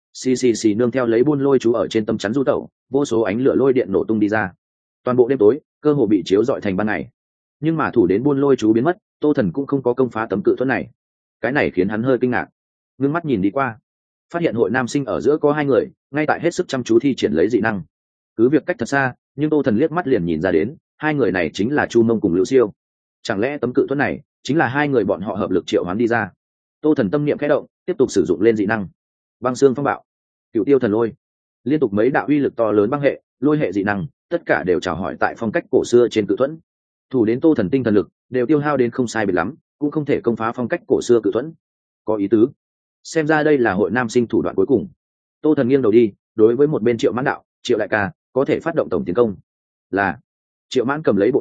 Xì nương theo lấy buôn lôi chú ở trên tấm chắn du tẩu, vô số ánh lửa lôi điện nổ tung đi ra. Toàn bộ đêm tối cơ hồ bị chiếu rọi thành ban ngày. Nhưng mà thủ đến buôn lôi chú biến mất, Tô Thần cũng không có công phá tấm cự thuẫn này. Cái này khiến hắn hơi kinh ngạc, ngưng mắt nhìn đi qua, phát hiện hội nam sinh ở giữa có hai người ngay tại hết sức chăm chú thi triển lấy dị năng. Cứ việc cách thật xa, nhưng Tô Thần liếc mắt liền nhìn ra đến, hai người này chính là Chu Mông cùng Lưu Siêu. Chẳng lẽ tấm cự thuẫn này chính là hai người bọn họ hợp lực triệu hoán đi ra? Tô Thần tâm niệm khẽ động, tiếp tục sử dụng lên dị năng. Băng xương phong bạo, Cựu Tiêu thần lôi, liên tục mấy đạo uy lực to lớn băng hệ, lôi hệ dị năng, tất cả đều chào hỏi tại phong cách cổ xưa trên cự thuẫn. Thủ đến Tô Thần tinh thần lực đều tiêu hao đến không sai biệt lắm, cũng không thể công phá phong cách cổ xưa cự thuẫn. Có ý tứ, xem ra đây là hội nam sinh thủ đoạn cuối cùng. Tô Thần nghiêng đầu đi, đối với một bên Triệu Mãn đạo, Triệu đại ca, có thể phát động tổng tiến công. Là. Triệu Mãn cầm lấy bộ đàm,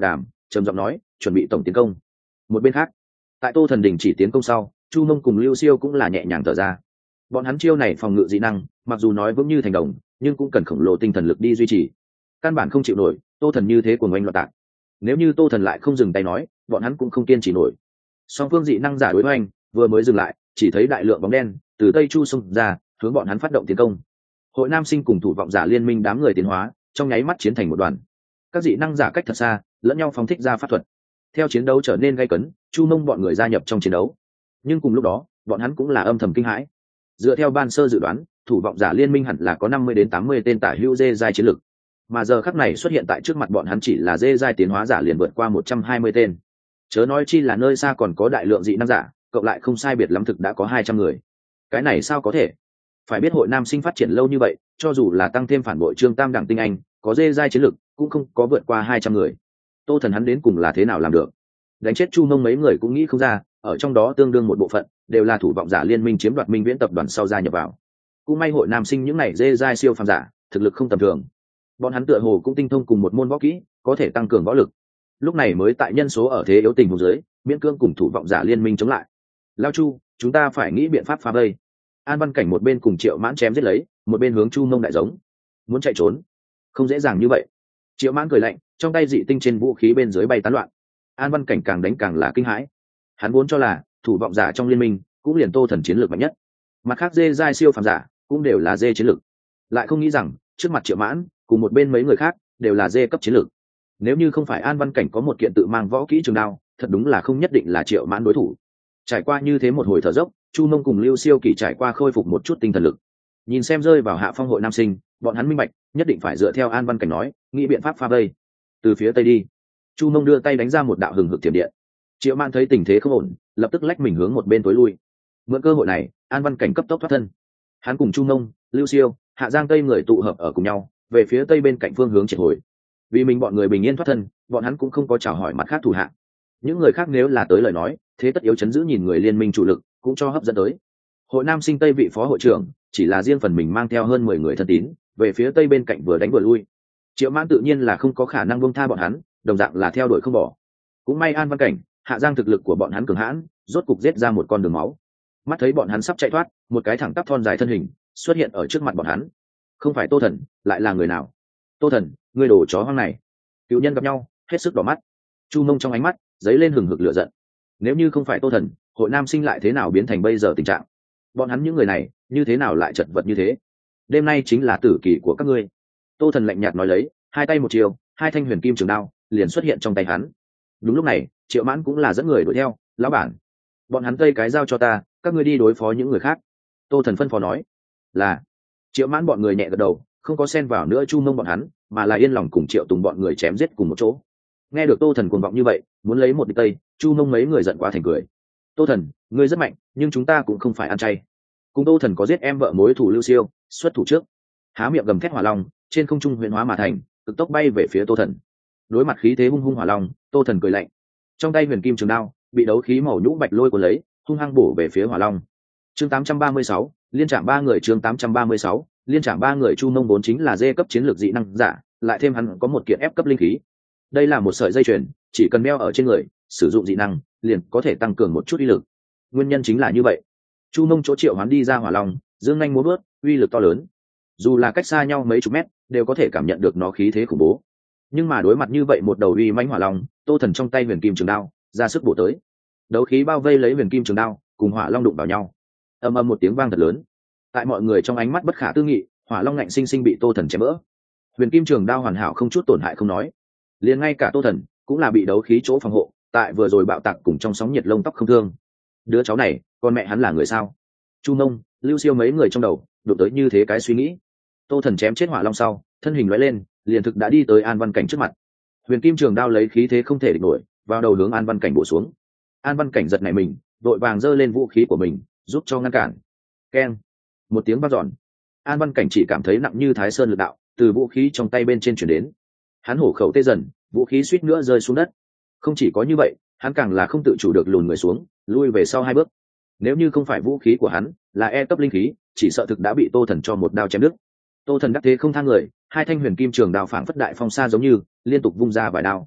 trầm giọng nói chuẩn bị tổng tiến công. Một bên khác, tại Tô Thần đình chỉ tiến công sau, Chu Mông cùng Lưu Siêu cũng là nhẹ nhàng thở ra. Bọn hắn chiêu này phòng ngự dị năng mặc dù nói vững như thành đồng, nhưng cũng cần khổng lồ tinh thần lực đi duy trì, căn bản không chịu nổi Tô Thần như thế của ngoanh loạn tạc. Nếu như Tô Thần lại không dừng tay nói, bọn hắn cũng không kiên trì nổi. Song phương dị năng giả đối hoành vừa mới dừng lại, chỉ thấy đại lượng bóng đen từ tây chu xông ra, hướng bọn hắn phát động tiến công. Hội Nam Sinh cùng thủ vọng giả liên minh đám người tiến hóa, trong nháy mắt chiến thành một đoàn. Các dị năng giả cách thật xa, lẫn nhau phóng thích ra pháp thuật. Theo chiến đấu trở nên gay cấn, Chu Mông bọn người gia nhập trong chiến đấu. Nhưng cùng lúc đó, bọn hắn cũng là âm thầm kinh hãi. Dựa theo ban sơ dự đoán, thủ vọng giả liên minh hẳn là có 50 đến 80 tên tả hữu dê giai chiến lực. Mà giờ khắc này xuất hiện tại trước mặt bọn hắn chỉ là dê giai tiến hóa giả liền vượt qua 120 tên. Chớ nói chi là nơi xa còn có đại lượng dị năng giả, cộng lại không sai biệt lắm thực đã có 200 người. Cái này sao có thể? Phải biết Hội Nam Sinh phát triển lâu như vậy, cho dù là tăng thêm phản bội Trương Tam đẳng tinh anh, có dê giai chiến lực, cũng không có vượt qua 200 người. Tô Thần hắn đến cùng là thế nào làm được? Đánh chết Chu Mông mấy người cũng nghĩ không ra, ở trong đó tương đương một bộ phận đều là thủ vọng giả liên minh chiếm đoạt Minh Viễn tập đoàn sau gia nhập vào. Cũng may Hội Nam Sinh những này dê giai siêu phàm giả, thực lực không tầm thường. Bọn hắn tựa hồ cũng tinh thông cùng một môn võ kỹ, có thể tăng cường võ lực. Lúc này mới tại nhân số ở thế yếu tình huống dưới, miễn cương cùng thủ vọng giả liên minh chống lại. Lao Chu, chúng ta phải nghĩ biện pháp phá vây. An Văn Cảnh một bên cùng Triệu Mãn chém giết lấy, một bên hướng Chu Mông đại giống. Muốn chạy trốn, không dễ dàng như vậy. Triệu Mãn cười lạnh, trong tay dị tinh trên vũ khí bên dưới bay tán loạn. An Văn Cảnh càng đánh càng là kinh hãi. Hắn vốn cho là thủ vọng giả trong liên minh cũng liền Tô Thần chiến lược mạnh nhất, mặt khác dê giai siêu phàm giả cũng đều là dê chiến lược, lại không nghĩ rằng trước mặt Triệu Mãn cùng một bên mấy người khác đều là dê cấp chiến lược. Nếu như không phải An Văn Cảnh có một kiện tự mang võ kỹ trường đao, thật đúng là không nhất định là Triệu Mãn đối thủ. Trải qua như thế một hồi thở dốc, Chu Mông cùng Lưu Siêu Kỳ trải qua khôi phục một chút tinh thần lực. Nhìn xem rơi vào hạ phong Hội Nam Sinh, bọn hắn minh bạch nhất định phải dựa theo An Văn Cảnh nói, nghĩ biện pháp phá vây. Từ phía tây đi. Chu Mông đưa tay đánh ra một đạo hừng hực tiềm điện. Triệu Mãn thấy tình thế không ổn, lập tức lách mình hướng một bên tối lui. Mượn cơ hội này, An Văn Cảnh cấp tốc thoát thân. Hắn cùng Chu Mông, Lưu Siêu, Hạ Giang Tây người tụ hợp ở cùng nhau, về phía tây bên cạnh phương hướng triệt hồi. Vì mình bọn người bình yên thoát thân, bọn hắn cũng không có chào hỏi mặt khác thủ hạ. Những người khác nếu là tới lời nói, thế tất yếu chấn giữ nhìn người liên minh chủ lực, cũng cho hấp dẫn tới. Hội Nam Sinh Tây vị phó hội trưởng, chỉ là riêng phần mình mang theo hơn 10 người thân tín, về phía tây bên cạnh vừa đánh vừa lui. Triệu Mãn tự nhiên là không có khả năng buông tha bọn hắn, đồng dạng là theo đuổi không bỏ. Cũng may An Văn Cảnh, Hạ Giang thực lực của bọn hắn cường hãn, rốt cục giết ra một con đường máu. Mắt thấy bọn hắn sắp chạy thoát, một cái thẳng tắp thon dài thân hình xuất hiện ở trước mặt bọn hắn. Không phải Tô Thần, lại là người nào? Tô Thần, ngươi đồ chó hoang này! Cựu nhân gặp nhau, hết sức đỏ mắt. Chu Mông trong ánh mắt dấy lên hừng hực lửa giận. Nếu như không phải Tô Thần, Hội Nam Sinh lại thế nào biến thành bây giờ tình trạng? Bọn hắn những người này như thế nào lại chật vật như thế? Đêm nay chính là tử kỳ của các ngươi. Tô Thần lạnh nhạt nói lấy, hai tay một chiều, hai thanh huyền kim trường đao liền xuất hiện trong tay hắn. Đúng lúc này, Triệu Mãn cũng là dẫn người đuổi theo. Lão bản, bọn hắn tây cái giao cho ta, các ngươi đi đối phó những người khác. Tô Thần phân phó nói. Là. Triệu Mãn bọn người nhẹ gật đầu, không có xen vào nữa Chu Mông bọn hắn, mà là yên lòng cùng Triệu Tùng bọn người chém giết cùng một chỗ. Nghe được Tô Thần cuồng vọng như vậy, muốn lấy một địch tây, Chu Mông mấy người giận quá thành cười. Tô Thần, ngươi rất mạnh, nhưng chúng ta cũng không phải ăn chay. Cùng Tô Thần có giết em vợ mối thủ Lưu Siêu, xuất thủ trước. Há miệng gầm thét hỏa long, trên không trung huyền hóa mà thành, cực tốc bay về phía Tô Thần. Đối mặt khí thế hung hung hỏa long, Tô Thần cười lạnh. Trong tay huyền kim trường đao bị đấu khí màu nhũ bạch lôi cuốn lấy, hung hăng bổ về phía hỏa long. Chương 836, liên trạm ba người. Chương 836, liên trạm ba người. Chu Mông vốn chính là dê cấp chiến lược dị năng giả, lại thêm hắn có một kiện ép cấp linh khí. Đây là một sợi dây chuyền, chỉ cần đeo ở trên người, sử dụng dị năng liền có thể tăng cường một chút uy lực. Nguyên nhân chính là như vậy. Chu Mông chỗ triệu hoán đi ra hỏa long, dương nhanh múa vớt, uy lực to lớn. Dù là cách xa nhau mấy chục mét, đều có thể cảm nhận được nó khí thế khủng bố. Nhưng mà đối mặt như vậy một đầu uy mãnh hỏa long, Tô Thần trong tay huyền kim trường đao ra sức bổ tới. Đấu khí bao vây lấy huyền kim trường đao, cùng hỏa long đụng vào nhau. Ầm ầm một tiếng vang thật lớn. Tại mọi người trong ánh mắt bất khả tư nghị, hỏa long ngạnh sinh sinh bị Tô Thần chém vỡ. Huyền kim trường đao hoàn hảo không chút tổn hại không nói, liền ngay cả Tô Thần cũng là bị đấu khí chỗ phòng hộ, tại vừa rồi bạo tạc cùng trong sóng nhiệt lông tóc không thương. Đứa cháu này, con mẹ hắn là người sao? Chu Mông, Lưu Siêu mấy người trong đầu đụng tới như thế cái suy nghĩ. Tô Thần chém chết hỏa long sau, thân hình lóe lên, liền thực đã đi tới An Văn Cảnh trước mặt. Huyền kim trường đao lấy khí thế không thể địch nổi, vào đầu hướng An Văn Cảnh bổ xuống. An Văn Cảnh giật nảy mình, vội vàng giơ lên vũ khí của mình, giúp cho ngăn cản. Keng! Một tiếng vang dọn. An Văn Cảnh chỉ cảm thấy nặng như Thái Sơn lực đạo từ vũ khí trong tay bên trên chuyển đến. Hắn hổ khẩu tê dần, vũ khí suýt nữa rơi xuống đất. Không chỉ có như vậy, hắn càng là không tự chủ được lùn người xuống, lui về sau 2 bước. Nếu như không phải vũ khí của hắn là E cấp linh khí, chỉ sợ thực đã bị Tô Thần cho một đao chém đứt. Tô Thần đắc thế không thang người, hai thanh huyền kim trường đao phảng phất đại phong sa giống như liên tục vung ra vài đao.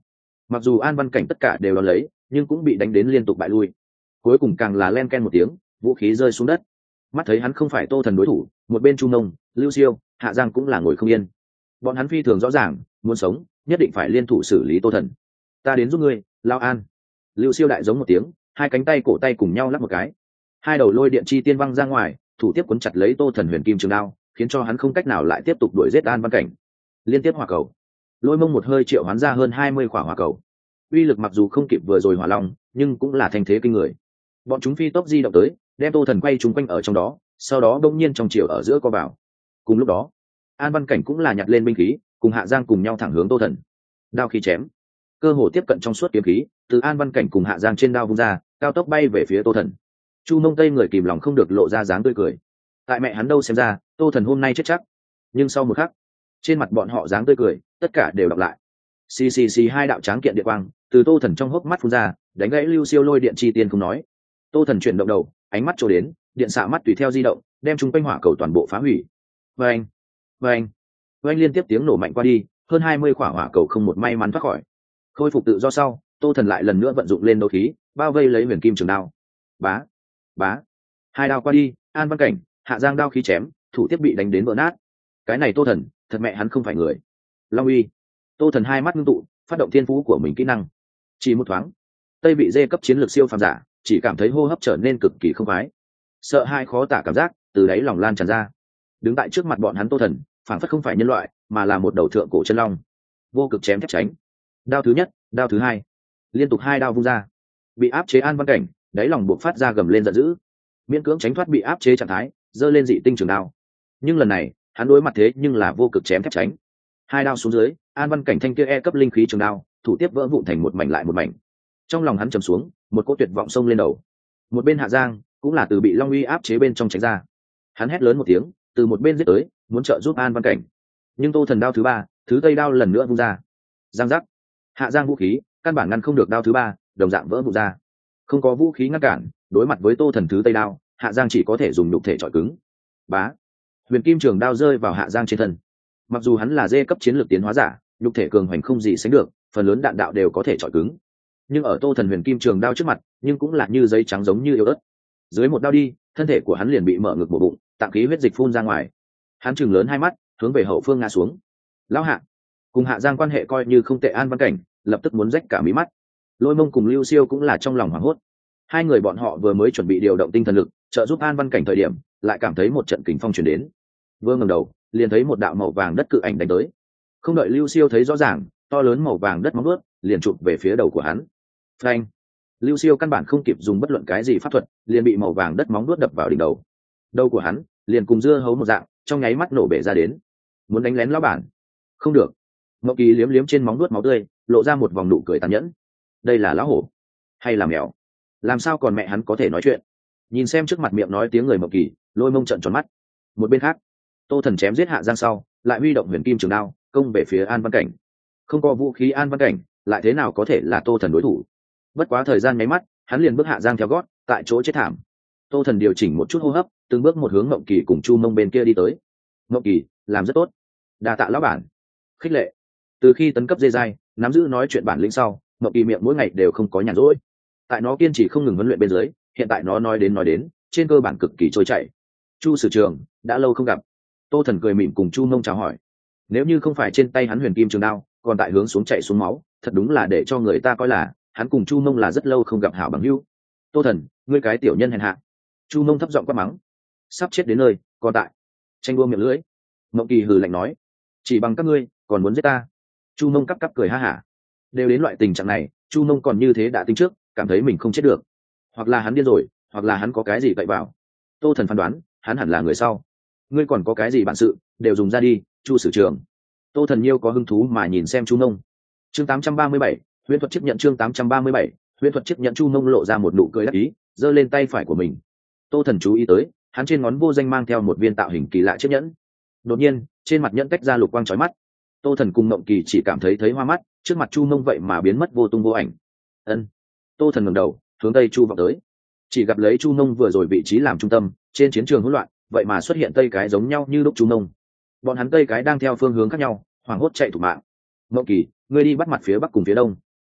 Mặc dù An Văn Cảnh tất cả đều đón lấy nhưng cũng bị đánh đến liên tục bại lui, cuối cùng càng là len ken một tiếng, vũ khí rơi xuống đất. Mắt thấy hắn không phải Tô Thần đối thủ, một bên Chu Nông, Lưu Siêu, Hạ Giang cũng là ngồi không yên. Bọn hắn phi thường rõ ràng, muốn sống nhất định phải liên thủ xử lý Tô Thần. Ta đến giúp ngươi, Lao An. Lưu Siêu đại giống một tiếng, hai cánh tay cổ tay cùng nhau lắp một cái, hai đầu lôi điện chi tiên văng ra ngoài, thủ tiếp cuốn chặt lấy Tô Thần huyền kim trường đao, khiến cho hắn không cách nào lại tiếp tục đuổi giết An Văn Cảnh. Liên tiếp hỏa cầu, Lôi Mông một hơi triệu hoán ra hơn 20 quả hỏa cầu, uy lực mặc dù không kịp vừa rồi hỏa long, nhưng cũng là thanh thế kinh người. Bọn chúng phi tốc di động tới, đem Tô Thần quay chúng quanh ở trong đó, sau đó đông nhiên trong chiều ở giữa co vào. Cùng lúc đó, An Văn Cảnh cũng là nhặt lên binh khí, cùng Hạ Giang cùng nhau thẳng hướng Tô Thần. Đao khí chém, cơ hồ tiếp cận trong suốt kiếm khí, từ An Văn Cảnh cùng Hạ Giang trên đao vung ra, cao tốc bay về phía Tô Thần. Chu Mông Tây người kìm lòng không được lộ ra dáng tươi cười. Tại mẹ hắn đâu xem ra, Tô Thần hôm nay chết chắc. Nhưng sau một khắc, trên mặt bọn họ dáng tươi cười, tất cả đều đọc lại. Xì xì xì, hai đạo tráng kiện điện quang từ Tô Thần trong hốc mắt phun ra, đánh gãy Lưu Siêu lôi điện chi tiên không nói. Tô Thần chuyển động đầu, ánh mắt trổ đến, điện xạ mắt tùy theo di động, đem chúng quanh hỏa cầu toàn bộ phá hủy. Vâng, vâng, vâng, liên tiếp tiếng nổ mạnh qua đi, hơn 20 quả hỏa cầu không một may mắn thoát khỏi. Khôi phục tự do sau, Tô Thần lại lần nữa vận dụng lên đấu khí, bao vây lấy huyền kim trường đao. Bá, bá, hai đao qua đi, An Văn Cảnh, Hạ Giang đao khí chém, thủ tiếp bị đánh đến vỡ nát. Cái này Tô Thần, thật mẹ hắn không phải người. Long uy. Tô Thần hai mắt ngưng tụ, phát động thiên phú của mình kỹ năng. Chỉ một thoáng, Tây bị dê cấp chiến lược siêu phàm giả, chỉ cảm thấy hô hấp trở nên cực kỳ không khoái. Sợ hai khó tả cảm giác từ đáy lòng lan tràn ra. Đứng tại trước mặt bọn hắn Tô Thần, phảng phất không phải nhân loại, mà là một đầu thượng cổ chân long. Vô cực chém thép tránh. Đao thứ nhất, đao thứ hai, liên tục hai đao vung ra. Bị áp chế An Văn Cảnh, đáy lòng buộc phát ra gầm lên giận dữ, miễn cưỡng tránh thoát bị áp chế trạng thái, giơ lên dị tinh trường đao. Nhưng lần này, hắn đối mặt thế nhưng là vô cực chém thép tránh. Hai đao xuống dưới, An Văn Cảnh thanh kia E cấp linh khí trường đao, thủ tiếp vỡ vụn thành một mảnh lại một mảnh. Trong lòng hắn trầm xuống, một cỗ tuyệt vọng xông lên đầu. Một bên Hạ Giang cũng là từ bị Long uy áp chế bên trong tránh ra. Hắn hét lớn một tiếng, từ một bên giết tới, muốn trợ giúp An Văn Cảnh. Nhưng Tô Thần đao thứ ba, thứ tây đao lần nữa vung ra. Giang giác. Hạ Giang vũ khí căn bản ngăn không được đao thứ ba, đồng dạng vỡ vụn ra. Không có vũ khí ngăn cản, đối mặt với Tô Thần thứ tây đao, Hạ Giang chỉ có thể dùng nhục thể chọi cứng. Bá. Huyền kim trường đao rơi vào Hạ Giang trên thân. Mặc dù hắn là dê cấp chiến lược tiến hóa giả, nhục thể cường hoành không gì sánh được, phần lớn đạn đạo đều có thể chọi cứng. Nhưng ở Tô Thần huyền kim trường đao trước mặt, nhưng cũng là như giấy trắng giống như yếu ớt. Dưới một đao đi, thân thể của hắn liền bị mở ngực bổ bụng, tạng khí huyết dịch phun ra ngoài. Hắn trừng lớn hai mắt, hướng về hậu phương ngã xuống. Lão Hạ, cùng Hạ Giang quan hệ coi như không tệ An Văn Cảnh, lập tức muốn rách cả mí mắt. Lôi Mông cùng Lưu Siêu cũng là trong lòng hoảng hốt. Hai người bọn họ vừa mới chuẩn bị điều động tinh thần lực trợ giúp An Văn Cảnh thời điểm, lại cảm thấy một trận kình phong truyền đến. Vừa ngẩng đầu, liền thấy một đạo màu vàng đất cự ảnh đánh tới. Không đợi Lưu Siêu thấy rõ ràng, to lớn màu vàng đất móng vuốt liền chụp về phía đầu của hắn. Phanh! Lưu Siêu căn bản không kịp dùng bất luận cái gì pháp thuật, liền bị màu vàng đất móng vuốt đập vào đỉnh đầu. Đầu của hắn liền cùng dưa hấu một dạng, trong nháy mắt nổ bể ra đến. Muốn đánh lén lão bản? Không được. Ngọc Kỳ liếm liếm trên móng vuốt máu tươi, lộ ra một vòng nụ cười tàn nhẫn. Đây là lão hổ hay là mèo? Làm sao còn mẹ hắn có thể nói chuyện? Nhìn xem trước mặt miệng nói tiếng người Ngọc Kỳ, Lôi Mông trợn tròn mắt. Một bên khác, Tô Thần chém giết Hạ Giang sau, lại huy động huyền kim trường đao công về phía An Văn Cảnh. Không có vũ khí An Văn Cảnh lại thế nào có thể là Tô Thần đối thủ? Bất quá thời gian nháy mắt, hắn liền bước Hạ Giang theo gót, tại chỗ chết thảm. Tô Thần điều chỉnh một chút hô hấp, từng bước một hướng Ngộng Kỳ cùng Chu Mông bên kia đi tới. Ngộng Kỳ làm rất tốt, đa tạ lão bản. Khích lệ. Từ khi tấn cấp dê dai, nắm giữ nói chuyện bản lĩnh sau, Ngộng Kỳ miệng mỗi ngày đều không có nhàn rỗi. Tại nó kiên trì không ngừng huấn luyện bên dưới, hiện tại nó nói đến, trên cơ bản cực kỳ trôi chảy. Chu Sử Trường, đã lâu không gặp. Tô Thần cười mỉm cùng Chu Mông chào hỏi. Nếu như không phải trên tay hắn huyền kim trường đao còn tại hướng xuống chạy xuống máu, thật đúng là để cho người ta coi là hắn cùng Chu Mông là rất lâu không gặp hảo bằng hữu. Tô Thần, ngươi cái tiểu nhân hèn hạ. Chu Mông thấp giọng quát mắng. Sắp chết đến nơi, còn tại tranh đua miệng lưỡi. Mộng Kỳ hừ lạnh nói, chỉ bằng các ngươi còn muốn giết ta? Chu Mông cắp cười ha hả. Đều đến loại tình trạng này, Chu Mông còn như thế đã tính trước, cảm thấy mình không chết được. Hoặc là hắn điên rồi, hoặc là hắn có cái gì cậy vào. Tô Thần phán đoán, hắn hẳn là người sau. Ngươi còn có cái gì bản sự, đều dùng ra đi, Chu Sử Trường. Tô Thần Nhiêu có hứng thú mà nhìn xem Chu Mông. Chương 837, huyễn thuật chấp nhận. Chương 837, huyễn thuật chấp nhận. Chu Mông lộ ra một nụ cười đắc ý, giơ lên tay phải của mình. Tô Thần chú ý tới, hắn trên ngón vô danh mang theo một viên tạo hình kỳ lạ chiếc nhẫn. Đột nhiên, trên mặt nhẫn tách ra lục quang chói mắt. Tô Thần cùng Mộng Kỳ chỉ cảm thấy hoa mắt, trước mặt Chu Mông vậy mà biến mất vô tung vô ảnh. Ân. Tô Thần ngẩng đầu, hướng tây chu vọng tới. Chỉ gặp lấy Chu Mông vừa rồi vị trí làm trung tâm, trên chiến trường hỗn loạn, vậy mà xuất hiện tây cái giống nhau như lúc Chu Mông. Bọn hắn tây cái đang theo phương hướng khác nhau, hoảng hốt chạy thủ mạng. Mộng Kỳ, ngươi đi bắt mặt phía bắc cùng phía đông.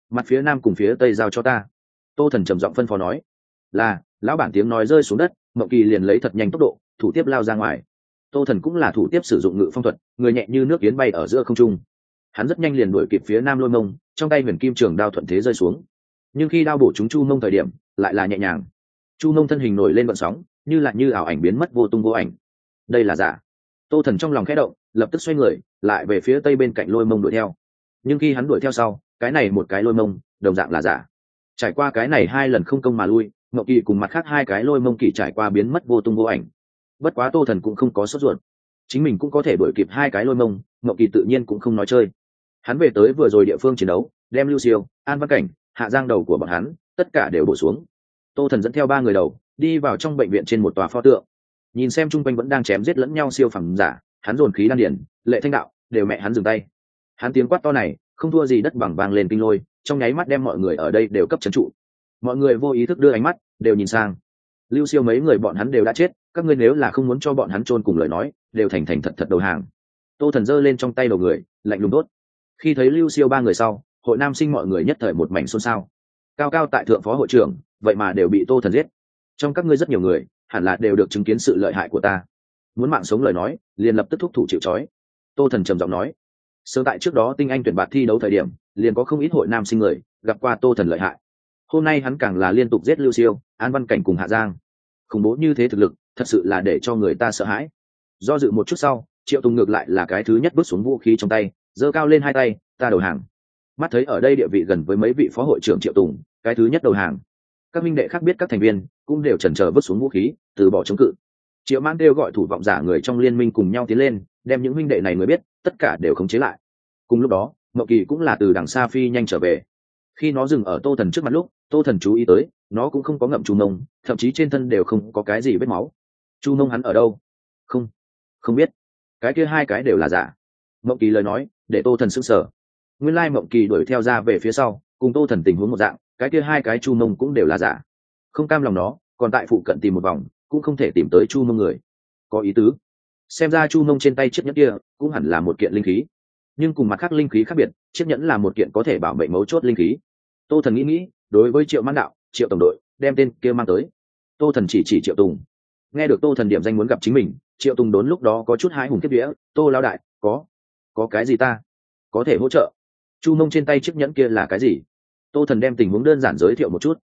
mặt phía nam cùng phía tây giao cho ta. Tô Thần trầm giọng phân phó nói. Là. Lão bản tiếng nói rơi xuống đất, Mộng Kỳ liền lấy thật nhanh tốc độ thủ tiếp lao ra ngoài. Tô Thần cũng là thủ tiếp sử dụng ngự phong thuật, người nhẹ như nước yến bay ở giữa không trung. Hắn rất nhanh liền đuổi kịp phía nam Lôi Mông, trong tay huyền kim trường đao thuận thế rơi xuống. Nhưng khi đao bổ trúng Chu Mông thời điểm, lại là nhẹ nhàng. Chu Mông thân hình nổi lên gợn sóng, như ảo ảnh biến mất vô tung vô ảnh. Đây là giả. Tô Thần trong lòng khẽ động, lập tức xoay người lại về phía tây bên cạnh Lôi Mông đuổi theo. Nhưng khi hắn đuổi theo sau, cái này một cái Lôi Mông đồng dạng là giả. Trải qua cái này hai lần không công mà lui, Mộng Kỳ cùng mặt khác hai cái Lôi Mông kỳ trải qua biến mất vô tung vô ảnh. Bất quá Tô Thần cũng không có sốt ruột, chính mình cũng có thể đuổi kịp hai cái Lôi Mông, Mộng Kỳ tự nhiên cũng không nói chơi. Hắn về tới vừa rồi địa phương chiến đấu, đem Lưu Siêu, An Văn Cảnh, Hạ Giang đầu của bọn hắn tất cả đều bổ xuống. Tô Thần dẫn theo ba người đầu đi vào trong bệnh viện trên một tòa pho tượng, nhìn xem chung quanh vẫn đang chém giết lẫn nhau siêu phẩm giả, hắn dồn khí đan điển, lệ thanh đạo đều mẹ hắn dừng tay. Hắn tiếng quát to này không thua gì đất bằng vang lên kinh lôi, trong nháy mắt đem mọi người ở đây đều cấp trấn trụ. Mọi người vô ý thức đưa ánh mắt đều nhìn sang. Lưu Siêu mấy người bọn hắn đều đã chết, các ngươi nếu là không muốn cho bọn hắn chôn cùng lời nói, đều thành thành thật thật đầu hàng. Tô Thần giơ lên trong tay đầu người, lạnh lùng đốt. Khi thấy Lưu Siêu ba người sau, hội nam sinh mọi người nhất thời một mảnh xôn xao. Cao cao tại thượng phó hội trưởng, vậy mà đều bị Tô Thần giết. Trong các ngươi rất nhiều người, hẳn là đều được chứng kiến sự lợi hại của ta. Muốn mạng sống lời nói, liền lập tức thúc thủ chịu trói. Tô Thần trầm giọng nói. Sớm tại trước đó tinh anh tuyển bạt thi đấu thời điểm, liền có không ít hội nam sinh người gặp qua Tô Thần lợi hại. Hôm nay hắn càng là liên tục giết Lưu Siêu, An Văn Cảnh cùng Hạ Giang. Khủng bố như thế thực lực, thật sự là để cho người ta sợ hãi. Do dự một chút sau, Triệu Tùng ngược lại là cái thứ nhất bước xuống vũ khí trong tay, giơ cao lên hai tay, ta đầu hàng. Mắt thấy ở đây địa vị gần với mấy vị phó hội trưởng Triệu Tùng, cái thứ nhất đầu hàng. Các minh đệ khác biết các thành viên cũng đều chần chờ vứt xuống vũ khí, từ bỏ chống cự. Triệu Mãn kêu gọi thủ vọng giả người trong liên minh cùng nhau tiến lên, đem những minh đệ này người biết tất cả đều khống chế lại. Cùng lúc đó, Mậu Kỳ cũng là từ đằng xa phi nhanh trở về. Khi nó dừng ở Tô Thần trước mặt lúc, Tô Thần chú ý tới, nó cũng không có ngậm Chu Mông, thậm chí trên thân đều không có cái gì vết máu. Chu Mông hắn ở đâu? Không biết. Cái kia hai cái đều là giả. Mậu Kỳ lời nói để Tô Thần sững sờ. Nguyên lai Mậu Kỳ đuổi theo ra về phía sau, cùng Tô Thần tình huống một dạng, cái kia hai cái Chu Mông cũng đều là giả. Không cam lòng nó, còn tại phụ cận tìm một vòng, cũng không thể tìm tới Chu Mông người. Có ý tứ. Xem ra Chu Mông trên tay chiếc nhẫn kia cũng hẳn là một kiện linh khí, nhưng cùng mặt khác linh khí khác biệt, chiếc nhẫn là một kiện có thể bảo vệ mấu chốt linh khí. Tô Thần nghĩ, đối với Triệu Mãn đạo, Triệu tổng đội, đem tên kia mang tới. Tô Thần chỉ Triệu Tùng. Nghe được Tô Thần điểm danh muốn gặp chính mình, Triệu Tùng đốn lúc đó có chút hái hùng kiếp vía. Tô lão đại, có cái gì ta có thể hỗ trợ? Chu Mông trên tay chiếc nhẫn kia là cái gì? Tô Thần đem tình huống đơn giản giới thiệu một chút.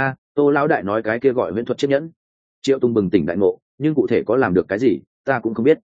Tô lão đại nói cái kia gọi huyễn thuật chiếc nhẫn. Triệu Tùng bừng tỉnh đại ngộ, nhưng cụ thể có làm được cái gì ta cũng không biết.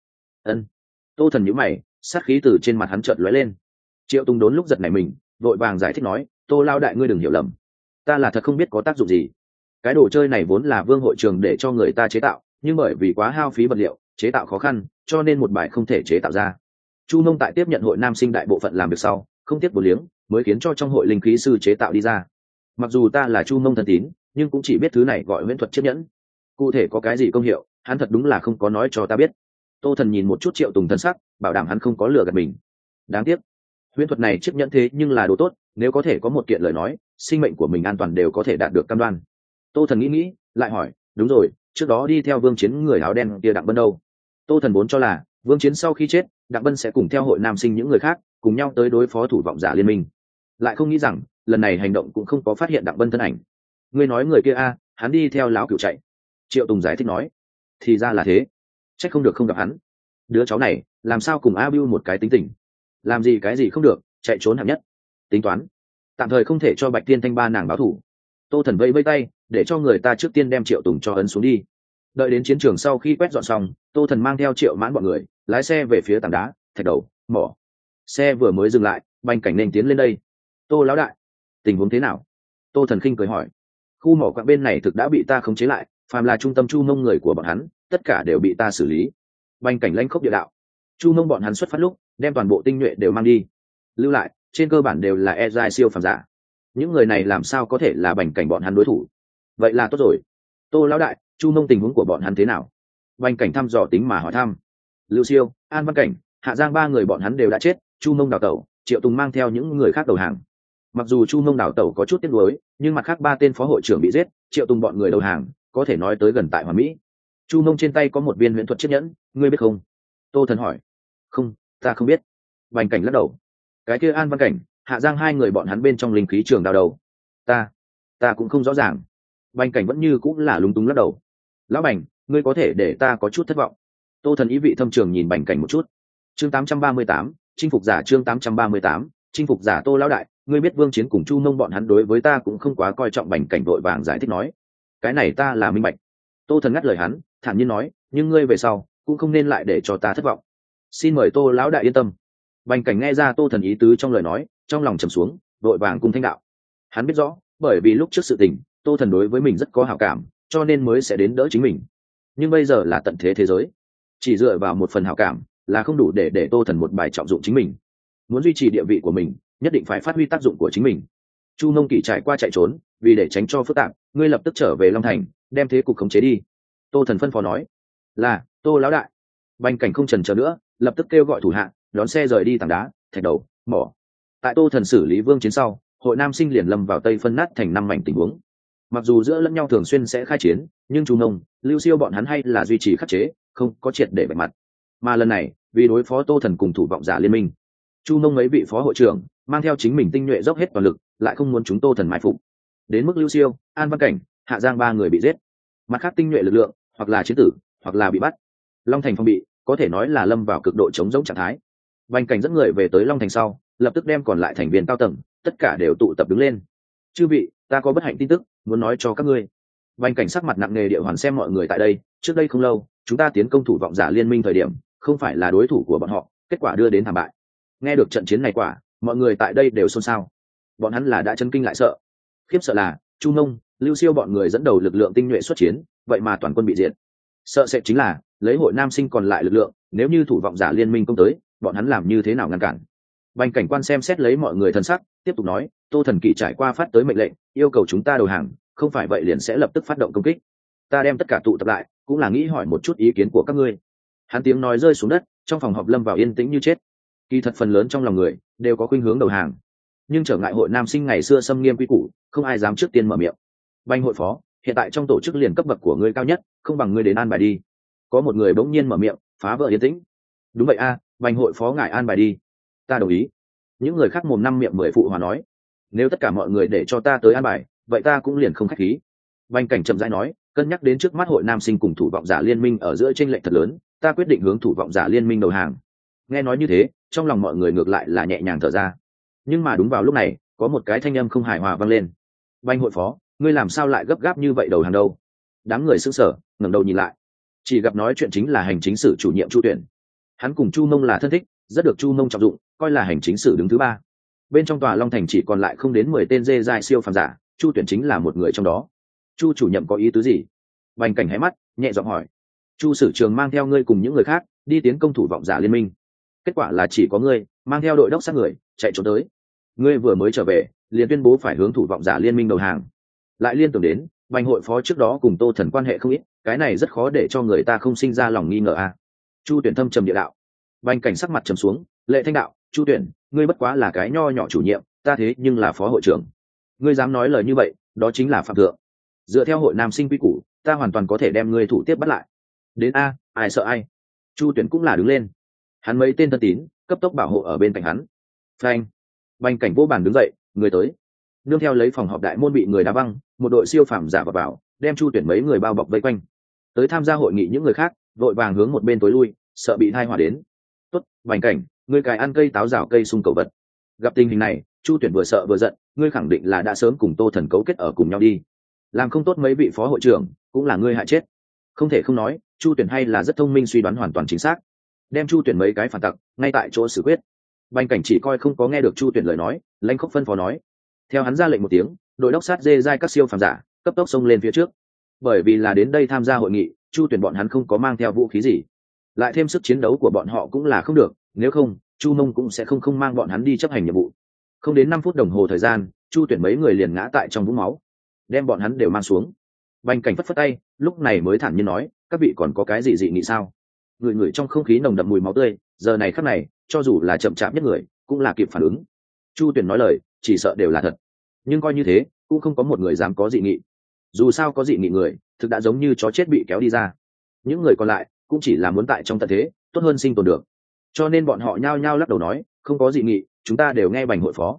Tô Thần nhíu mày, sát khí từ trên mặt hắn chợt lóe lên. Triệu Tùng đốn lúc giật nảy mình, vội vàng giải thích nói, Tô lão đại ngươi đừng hiểu lầm, ta là thật không biết có tác dụng gì. Cái đồ chơi này vốn là Vương hội trường để cho người ta chế tạo, nhưng bởi vì quá hao phí vật liệu, chế tạo khó khăn, cho nên một bài không thể chế tạo ra. Chu Mông tại tiếp nhận hội nam sinh đại bộ phận làm việc sau, không tiếc bổ liếng, mới khiến cho trong hội linh khí sư chế tạo đi ra. Mặc dù ta là Chu Mông thân tín, nhưng cũng chỉ biết thứ này gọi huyễn thuật chiếc nhẫn. Cụ thể có cái gì công hiệu, hắn thật đúng là không có nói cho ta biết. Tô Thần nhìn một chút Triệu Tùng thân sắc, bảo đảm hắn không có lừa gạt mình. Đáng tiếc, huyễn thuật này chiếc nhẫn thế nhưng là đồ tốt, nếu có thể có một kiện lời nói, sinh mệnh của mình an toàn đều có thể đạt được cam đoan. Tô Thần nghĩ, lại hỏi, đúng rồi, trước đó đi theo Vương Chiến người áo đen kia Đặng Bân đâu? Tô Thần vốn cho là Vương Chiến sau khi chết, Đặng Bân sẽ cùng theo hội nam sinh những người khác cùng nhau tới đối phó thủ vọng giả liên minh, lại không nghĩ rằng lần này hành động cũng không có phát hiện Đặng Bân thân ảnh. Ngươi nói người kia hắn đi theo lão cửu chạy. Triệu Tùng giải thích nói, thì ra là thế, trách không được không gặp hắn. Đứa cháu này làm sao cùng A Bưu một cái tính tình, làm gì cái gì không được, chạy trốn hạng nhất. Tính toán tạm thời không thể cho Bạch Tiên Thanh ba nàng báo thủ. Tô Thần vẫy vẫy tay để cho người ta trước tiên đem Triệu Tùng cho ấn xuống đi. Đợi đến chiến trường sau khi quét dọn xong, Tô Thần mang theo Triệu Mãn bọn người lái xe về phía tảng đá, thạch đầu, mỏ. Xe vừa mới dừng lại, Bành Cảnh nên tiến lên đây. Tô lão đại, tình huống thế nào? Tô Thần khinh cười hỏi. Khu mỏ quặng bên này thực đã bị ta khống chế lại, phàm là trung tâm Chu Mông người của bọn hắn, tất cả đều bị ta xử lý. Bành Cảnh lanh khốc địa đạo. Chu Mông bọn hắn xuất phát lúc, đem toàn bộ tinh nhuệ đều mang đi, lưu lại trên cơ bản đều là e siêu phàm giả. Những người này làm sao có thể là Bành Cảnh bọn hắn đối thủ? Vậy là tốt rồi. Tô lão đại, Chu Mông tình huống của bọn hắn thế nào? Bành Cảnh thăm dò tính mà hỏi thăm. Lưu Siêu, An Văn Cảnh, Hạ Giang ba người bọn hắn đều đã chết, Chu Mông đào tẩu, Triệu Tùng mang theo những người khác đầu hàng. Mặc dù Chu Mông đào tẩu có chút tiếc nuối, nhưng mặt khác ba tên phó hội trưởng bị giết, Triệu Tùng bọn người đầu hàng, có thể nói tới gần tại hoàn mỹ. Chu Mông trên tay có một viên huyễn thuật chiếc nhẫn, ngươi biết không? Tô Thần hỏi. Không, ta không biết. Bành Cảnh lắc đầu. Cái kia An Văn Cảnh, Hạ Giang hai người bọn hắn bên trong linh khí trường đao đầu. Ta cũng không rõ ràng. Bành Cảnh vẫn như cũng là lúng túng lắc đầu. Lão Bành, ngươi có thể để ta có chút thất vọng. Tô Thần ý vị thâm trường nhìn Bành Cảnh một chút. Chương 838, chinh phục giả. Chương 838, chinh phục giả. Tô lão đại, ngươi biết Vương Chiến cùng Chu Mông bọn hắn đối với ta cũng không quá coi trọng. Bành Cảnh vội vàng giải thích nói. Cái này ta là minh bạch. Tô Thần ngắt lời hắn, thản nhiên nói, nhưng ngươi về sau cũng không nên lại để cho ta thất vọng. Xin mời Tô lão đại yên tâm. Bành Cảnh nghe ra Tô Thần ý tứ trong lời nói, trong lòng trầm xuống, vội vàng cung thanh đạo. Hắn biết rõ, bởi vì lúc trước sự tình, Tô Thần đối với mình rất có hảo cảm, cho nên mới sẽ đến đỡ chính mình. Nhưng bây giờ là tận thế thế giới, chỉ dựa vào một phần hảo cảm là không đủ để Tô Thần một bài trọng dụng chính mình. Muốn duy trì địa vị của mình, nhất định phải phát huy tác dụng của chính mình. Chu Nông Kỷ trải qua chạy trốn, vì để tránh cho phức tạp, ngươi lập tức trở về Long Thành, đem thế cục khống chế đi. Tô Thần phân phó nói. Là, Tô lão đại. Bành Cảnh không chần chờ nữa, lập tức kêu gọi thủ hạ đón xe rời đi tảng đá, thạch đầu, mỏ. Tại Tô Thần xử lý Vương Chiến sau, hội Nam Sinh liền lâm vào Tây phân nát thành 5 mảnh tình huống. Mặc dù giữa lẫn nhau thường xuyên sẽ khai chiến, nhưng Chu Nông, Lưu Siêu bọn hắn hay là duy trì khắc chế, không có triệt để bạch mặt. Mà lần này, vì đối phó Tô Thần cùng thủ vọng giả liên minh, Chu Nông mấy vị phó hội trưởng mang theo chính mình tinh nhuệ dốc hết toàn lực, lại không muốn chúng Tô Thần mai phục. Đến mức Lưu Siêu, An Văn Cảnh, Hạ Giang 3 người bị giết. Mặt khác tinh nhuệ lực lượng, hoặc là chiến tử, hoặc là bị bắt. Long Thành phong bị, có thể nói là lâm vào cực độ chống giống trạng thái. Bành Cảnh dẫn người về tới Long Thành sau, lập tức đem còn lại thành viên cao tầng tất cả đều tụ tập đứng lên. Chư vị, ta có bất hạnh tin tức muốn nói cho các ngươi. Bành Cảnh sắc mặt nặng nề địa hoàn xem mọi người tại đây. Trước đây không lâu, chúng ta tiến công thủ vọng giả liên minh thời điểm, không phải là đối thủ của bọn họ, kết quả đưa đến thảm bại. Nghe được trận chiến này quả, mọi người tại đây đều xôn xao. Bọn hắn là đã chấn kinh lại sợ. Khiếp sợ là Chu Nông, Lưu Siêu bọn người dẫn đầu lực lượng tinh nhuệ xuất chiến, vậy mà toàn quân bị diệt. Sợ sệt chính là lấy hội Nam Sinh còn lại lực lượng, nếu như thủ vọng giả liên minh công tới, bọn hắn làm như thế nào ngăn cản? Bành Cảnh quan xem xét lấy mọi người thân sắc, tiếp tục nói, Tô Thần Kỷ trải qua phát tới mệnh lệnh, yêu cầu chúng ta đầu hàng, không phải vậy liền sẽ lập tức phát động công kích. Ta đem tất cả tụ tập lại, cũng là nghĩ hỏi một chút ý kiến của các ngươi. Hắn tiếng nói rơi xuống đất, trong phòng họp lâm vào yên tĩnh như chết. Kỳ thật phần lớn trong lòng người đều có khuynh hướng đầu hàng, nhưng trở ngại hội Nam Sinh ngày xưa xâm nghiêm quy củ, không ai dám trước tiên mở miệng. Bành hội phó, hiện tại trong tổ chức liền cấp bậc của ngươi cao nhất, không bằng ngươi đến an bài đi. Có một người bỗng nhiên mở miệng, phá vỡ yên tĩnh. Đúng vậy a, Bành hội phó ngài an bài đi. Ta đồng ý. Những người khác mồm năm miệng mười phụ hòa nói. Nếu tất cả mọi người để cho ta tới an bài, vậy ta cũng liền không khách khí. Bành Cảnh chậm rãi nói, cân nhắc đến trước mắt hội Nam Sinh cùng thủ vọng giả liên minh ở giữa chênh lệch thật lớn, ta quyết định hướng thủ vọng giả liên minh đầu hàng. Nghe nói như thế, trong lòng mọi người ngược lại là nhẹ nhàng thở ra. Nhưng mà đúng vào lúc này, có một cái thanh âm không hài hòa vang lên. Bành hội phó, ngươi làm sao lại gấp gáp như vậy đầu hàng đâu? Đám người sững sờ, ngẩng đầu nhìn lại, chỉ gặp nói chuyện chính là hành chính sử chủ nhiệm Chu Tuyển. Hắn cùng Chu Mông là thân thích, rất được Chu Mông trọng dụng, coi là hành chính sử đứng thứ 3. Bên trong tòa Long Thành chỉ còn lại không đến 10 tên dê giai siêu phàm giả, Chu Tuyển chính là một người trong đó. Chu chủ nhiệm có ý tứ gì? Bành Cảnh hé mắt, nhẹ giọng hỏi. Chu sử trường mang theo ngươi cùng những người khác đi tiến công thủ vọng giả liên minh, kết quả là chỉ có ngươi mang theo đội đốc sát người chạy trốn tới. Ngươi vừa mới trở về liền tuyên bố phải hướng thủ vọng giả liên minh đầu hàng, lại liên tưởng đến Bành hội phó trước đó cùng Tô Thần quan hệ không ít, cái này rất khó để cho người ta không sinh ra lòng nghi ngờ a. Chu Tuyển thâm trầm địa đạo. Bành Cảnh sắc mặt trầm xuống, lệ thanh đạo, Chu Tuyển, ngươi bất quá là cái nho nhỏ chủ nhiệm, ta thế nhưng là phó hội trưởng. Ngươi dám nói lời như vậy, đó chính là phạm thượng. Dựa theo hội Nam Sinh quy củ, ta hoàn toàn có thể đem ngươi thủ tiếp bắt lại. Đến a, ai sợ ai. Chu Tuyển cũng là đứng lên. Hắn mấy tên thân tín cấp tốc bảo hộ ở bên cạnh hắn. Phanh. Bành Cảnh vô bàn đứng dậy, người tới. Nương theo lấy phòng họp đại môn bị người đá văng, một đội siêu phàm giả vào, đem Chu Tuyển mấy người bao bọc vây quanh. Tới tham gia hội nghị những người khác vội vàng hướng một bên tối lui, sợ bị tai họa đến. Tốt, Bành Cảnh, ngươi cài ăn cây táo rào cây sung cầu vật. Gặp tình hình này, Chu Tuyển vừa sợ vừa giận, ngươi khẳng định là đã sớm cùng Tô Thần cấu kết ở cùng nhau đi. Làm không tốt mấy vị phó hội trưởng cũng là ngươi hại chết. Không thể không nói, Chu Tuyển hay là rất thông minh, suy đoán hoàn toàn chính xác. Đem Chu Tuyển mấy cái phản tặc ngay tại chỗ xử quyết. Bành Cảnh chỉ coi không có nghe được Chu Tuyển lời nói, lãnh khốc phân phó nói. Theo hắn ra lệnh một tiếng, đội đốc sát dê giai các siêu phàm giả cấp tốc xông lên phía trước. Bởi vì là đến đây tham gia hội nghị, Chu Tuyển bọn hắn không có mang theo vũ khí gì, lại thêm sức chiến đấu của bọn họ cũng là không được, nếu không Chu Mông cũng sẽ không mang bọn hắn đi chấp hành nhiệm vụ. Không đến 5 phút đồng hồ thời gian, Chu Tuyển mấy người liền ngã tại trong vũng máu, đem bọn hắn đều mang xuống. Bành Cảnh phất phất tay, lúc này mới thản nhiên nói, các vị còn có cái gì dị nghị sao? Người trong không khí nồng đậm mùi máu tươi, giờ này khắc này cho dù là chậm chạp nhất người cũng là kịp phản ứng. Chu Tuyển nói lời chỉ sợ đều là thật, nhưng coi như thế cũng không có một người dám có dị nghị. Dù sao có dị nghị người thực đã giống như chó chết bị kéo đi ra, những người còn lại cũng chỉ là muốn tại trong tận thế tốt hơn sinh tồn được, cho nên bọn họ nhao nhao lắc đầu nói, không có dị nghị, chúng ta đều nghe Bành hội phó,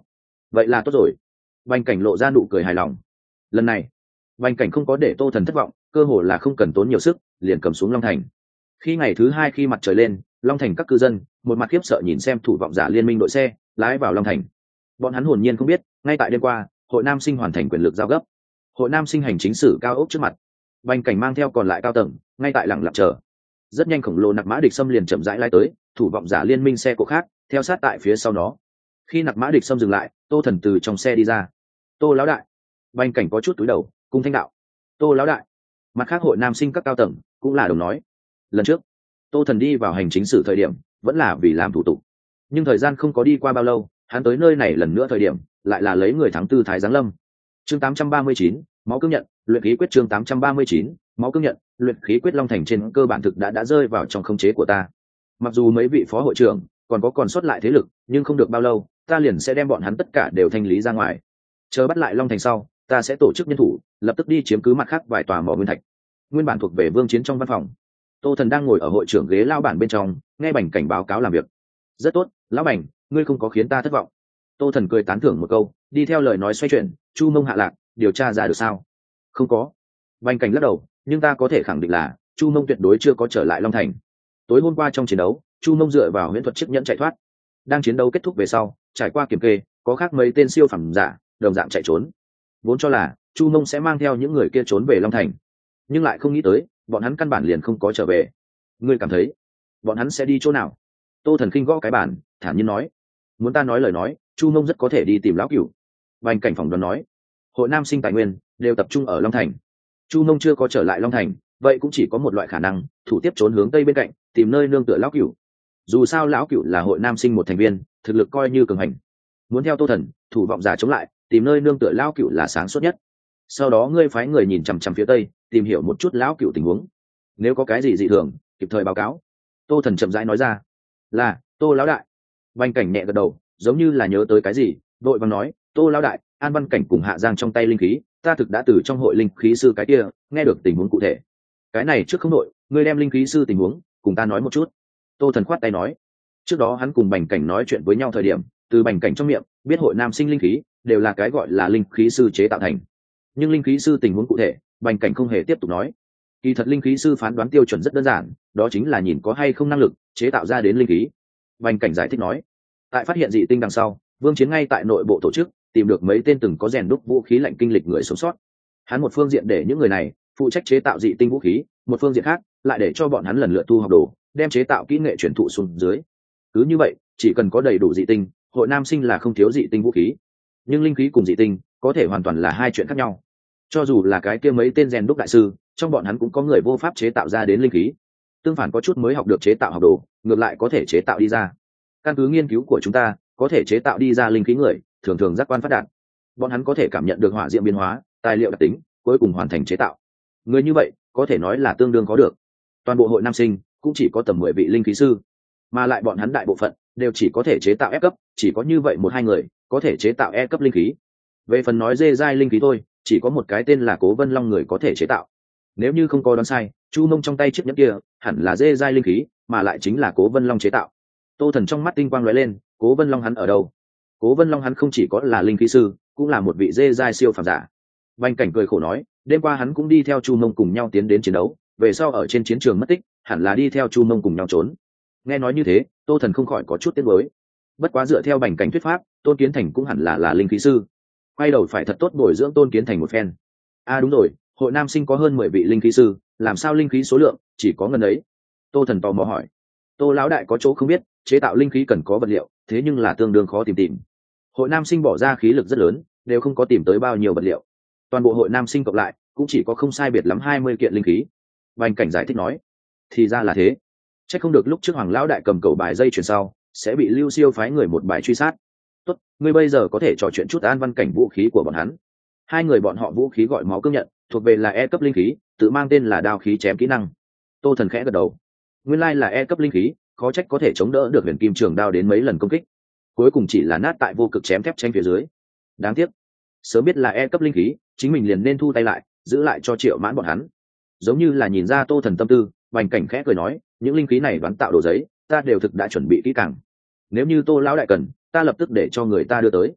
vậy là tốt rồi. Bành cảnh lộ ra nụ cười hài lòng. Lần này Bành cảnh không có để Tô Thần thất vọng, cơ hồ là không cần tốn nhiều sức liền cầm xuống Long Thành. Khi ngày thứ hai khi mặt trời lên, Long Thành các cư dân một mặt khiếp sợ nhìn xem thủ vọng giả liên minh đội xe lái vào Long Thành. Bọn hắn hồn nhiên không biết, ngay tại đêm qua hội nam sinh hoàn thành quyền lực giao gấp. Hội nam sinh hành chính sử cao ốc trước mặt, Bành cảnh mang theo còn lại cao tầng ngay tại lặng lặng chờ. Rất nhanh khổng lồ nặc mã địch xâm liền chậm rãi lái tới, thủ vọng giả liên minh xe cộ khác theo sát tại phía sau nó. Khi nặc mã địch xâm dừng lại, Tô Thần từ trong xe đi ra. Tô lão đại. Bành cảnh có chút túi đầu cung thanh đạo. Tô lão đại. Mặt khác hội nam sinh các cao tầng cũng là đồng nói. Lần trước Tô Thần đi vào hành chính sử thời điểm vẫn là vì làm thủ tục, nhưng thời gian không có đi qua bao lâu, hắn tới nơi này lần nữa thời điểm lại là lấy người thắng tư thái giáng lâm. Chương 839, máu cương nhận luyện khí quyết. Chương 839, máu cương nhận luyện khí quyết. Long Thành trên cơ bản thực đã rơi vào trong khống chế của ta. Mặc dù mấy vị phó hội trưởng còn sót lại thế lực, nhưng không được bao lâu ta liền sẽ đem bọn hắn tất cả đều thanh lý ra ngoài. Chờ bắt lại Long Thành sau, ta sẽ tổ chức nhân thủ lập tức đi chiếm cứ mặt khác vài tòa mỏ nguyên thạch nguyên bản thuộc về Vương Chiến. Trong văn phòng, Tô Thần đang ngồi ở hội trưởng ghế lao bản bên trong, nghe Bành cảnh báo cáo làm việc. Rất tốt, lão Bành, ngươi không có khiến ta thất vọng. Tô Thần cười tán thưởng một câu, đi theo lời nói xoay chuyển. Chu Mông hạ lạc, điều tra ra được sao? Không có. Bành cảnh lắc đầu, nhưng ta có thể khẳng định là Chu Mông tuyệt đối chưa có trở lại Long Thành. Tối hôm qua trong chiến đấu, Chu Mông dựa vào huyễn thuật chiếc nhẫn chạy thoát. Đang chiến đấu kết thúc về sau, trải qua kiểm kê, có khác mấy tên siêu phẩm giả đồng dạng chạy trốn. Vốn cho là Chu Mông sẽ mang theo những người kia trốn về Long Thành, nhưng lại không nghĩ tới bọn hắn căn bản liền không có trở về. Ngươi cảm thấy bọn hắn sẽ đi chỗ nào? Tô Thần khinh gõ cái bàn, thản nhiên nói. Muốn ta nói lời nói, Chu Mông rất có thể đi tìm lão cửu. Bành cảnh phỏng đoán nói. Hội nam sinh tài nguyên đều tập trung ở Long Thành. Chu Mông chưa có trở lại Long Thành, vậy cũng chỉ có một loại khả năng, thủ tiếp trốn hướng tây bên cạnh, tìm nơi nương tựa lão cửu. Dù sao lão cửu là hội nam sinh một thành viên, thực lực coi như cường hành. Muốn theo Tô Thần, thủ vọng giả chống lại, tìm nơi nương tựa lão cửu là sáng suốt nhất. Sau đó ngươi phái người nhìn chằm chằm phía tây, tìm hiểu một chút lão cửu tình huống. Nếu có cái gì dị thường, kịp thời báo cáo. Tô Thần chậm rãi nói ra. Là, Tô lão đại. Bành cảnh nhẹ gật đầu, giống như là nhớ tới cái gì, vội vàng nói. Tô lão đại, An Văn Cảnh cùng Hạ Giang trong tay linh khí, ta thực đã từ trong hội linh khí sư cái kia nghe được tình huống cụ thể. Cái này trước không đội, ngươi đem linh khí sư tình huống cùng ta nói một chút. Tô Thần khoát tay nói. Trước đó hắn cùng Bành cảnh nói chuyện với nhau thời điểm, từ Bành cảnh trong miệng biết hội nam sinh linh khí đều là cái gọi là linh khí sư chế tạo thành, nhưng linh khí sư tình huống cụ thể Bành cảnh không hề tiếp tục nói. Kỳ thật linh khí sư phán đoán tiêu chuẩn rất đơn giản, đó chính là nhìn có hay không năng lực chế tạo ra đến linh khí. Bành cảnh giải thích nói. Tại phát hiện dị tinh đằng sau, Vương Chiến ngay tại nội bộ tổ chức tìm được mấy tên từng có rèn đúc vũ khí lạnh kinh lịch người sống sót. Hắn một phương diện để những người này phụ trách chế tạo dị tinh vũ khí, một phương diện khác lại để cho bọn hắn lần lượt thu học đồ, đem chế tạo kỹ nghệ truyền thụ xuống dưới. Cứ như vậy, chỉ cần có đầy đủ dị tinh, hội nam sinh là không thiếu dị tinh vũ khí. Nhưng linh khí cùng dị tinh có thể hoàn toàn là hai chuyện khác nhau. Cho dù là cái kia mấy tên rèn đúc đại sư, trong bọn hắn cũng có người vô pháp chế tạo ra đến linh khí. Tương phản có chút mới học được chế tạo học đồ, ngược lại có thể chế tạo đi ra. Căn cứ nghiên cứu của chúng ta, có thể chế tạo đi ra linh khí người thường thường giác quan phát đạt. Bọn hắn có thể cảm nhận được hỏa diệm biến hóa, tài liệu đặc tính, cuối cùng hoàn thành chế tạo. Người như vậy có thể nói là tương đương có được. Toàn bộ hội nam sinh cũng chỉ có tầm 10 vị linh khí sư, mà lại bọn hắn đại bộ phận đều chỉ có thể chế tạo F cấp, chỉ có như vậy một hai người có thể chế tạo E cấp linh khí. Về phần nói dê giai linh khí thôi, chỉ có một cái tên là Cố Vân Long người có thể chế tạo. Nếu như không có đoán sai, Chu Mông trong tay chiếc nhẫn kia hẳn là dê giai linh khí, mà lại chính là Cố Vân Long chế tạo. Tô Thần trong mắt tinh quang lóe lên, Cố Vân Long hắn ở đâu? Cố Vân Long hắn không chỉ có là linh khí sư, cũng là một vị dê giai siêu phàm giả. Bành cảnh cười khổ nói, đêm qua hắn cũng đi theo Chu Mông cùng nhau tiến đến chiến đấu, về sau ở trên chiến trường mất tích, hẳn là đi theo Chu Mông cùng nhau trốn. Nghe nói như thế, Tô Thần không khỏi có chút tiếc nuối. Bất quá dựa theo Bành cảnh thuyết pháp, Tôn Kiến Thành cũng hẳn là linh khí sư. Quay đầu phải thật tốt bồi dưỡng Tôn Kiến Thành một phen. Đúng rồi, hội nam sinh có hơn 10 vị linh khí sư, làm sao linh khí số lượng chỉ có ngần ấy? Tô Thần tò mò hỏi. Tô lão đại có chỗ không biết, chế tạo linh khí cần có vật liệu, thế nhưng là tương đương khó tìm. Hội nam sinh bỏ ra khí lực rất lớn, đều không có tìm tới bao nhiêu vật liệu. Toàn bộ hội nam sinh cộng lại cũng chỉ có không sai biệt lắm 20 kiện linh khí. Bành cảnh giải thích nói. Thì ra là thế. Chắc không được lúc trước Hoàng lão đại cầm cầu bài dây chuyển sau sẽ bị Lưu Siêu phái người một bài truy sát. Tốt, ngươi bây giờ có thể trò chuyện chút An Văn Cảnh vũ khí của bọn hắn. Hai người bọn họ vũ khí gọi máu cương nhận, thuộc về là E cấp linh khí, tự mang tên là đao khí chém kỹ năng. Tô Thần khẽ gật đầu. Nguyên lai là E cấp linh khí, khó trách có thể chống đỡ được huyền kim trường đao đến mấy lần công kích, cuối cùng chỉ là nát tại vô cực chém thép tranh phía dưới. Đáng tiếc, sớm biết là E cấp linh khí, chính mình liền nên thu tay lại, giữ lại cho Triệu Mãn bọn hắn. Giống như là nhìn ra Tô Thần tâm tư, Bành cảnh khẽ cười nói, những linh khí này đoán tạo đồ giấy, ta đều thực đã chuẩn bị kỹ càng. Nếu như Tô lão đại cần, ta lập tức để cho người ta đưa tới.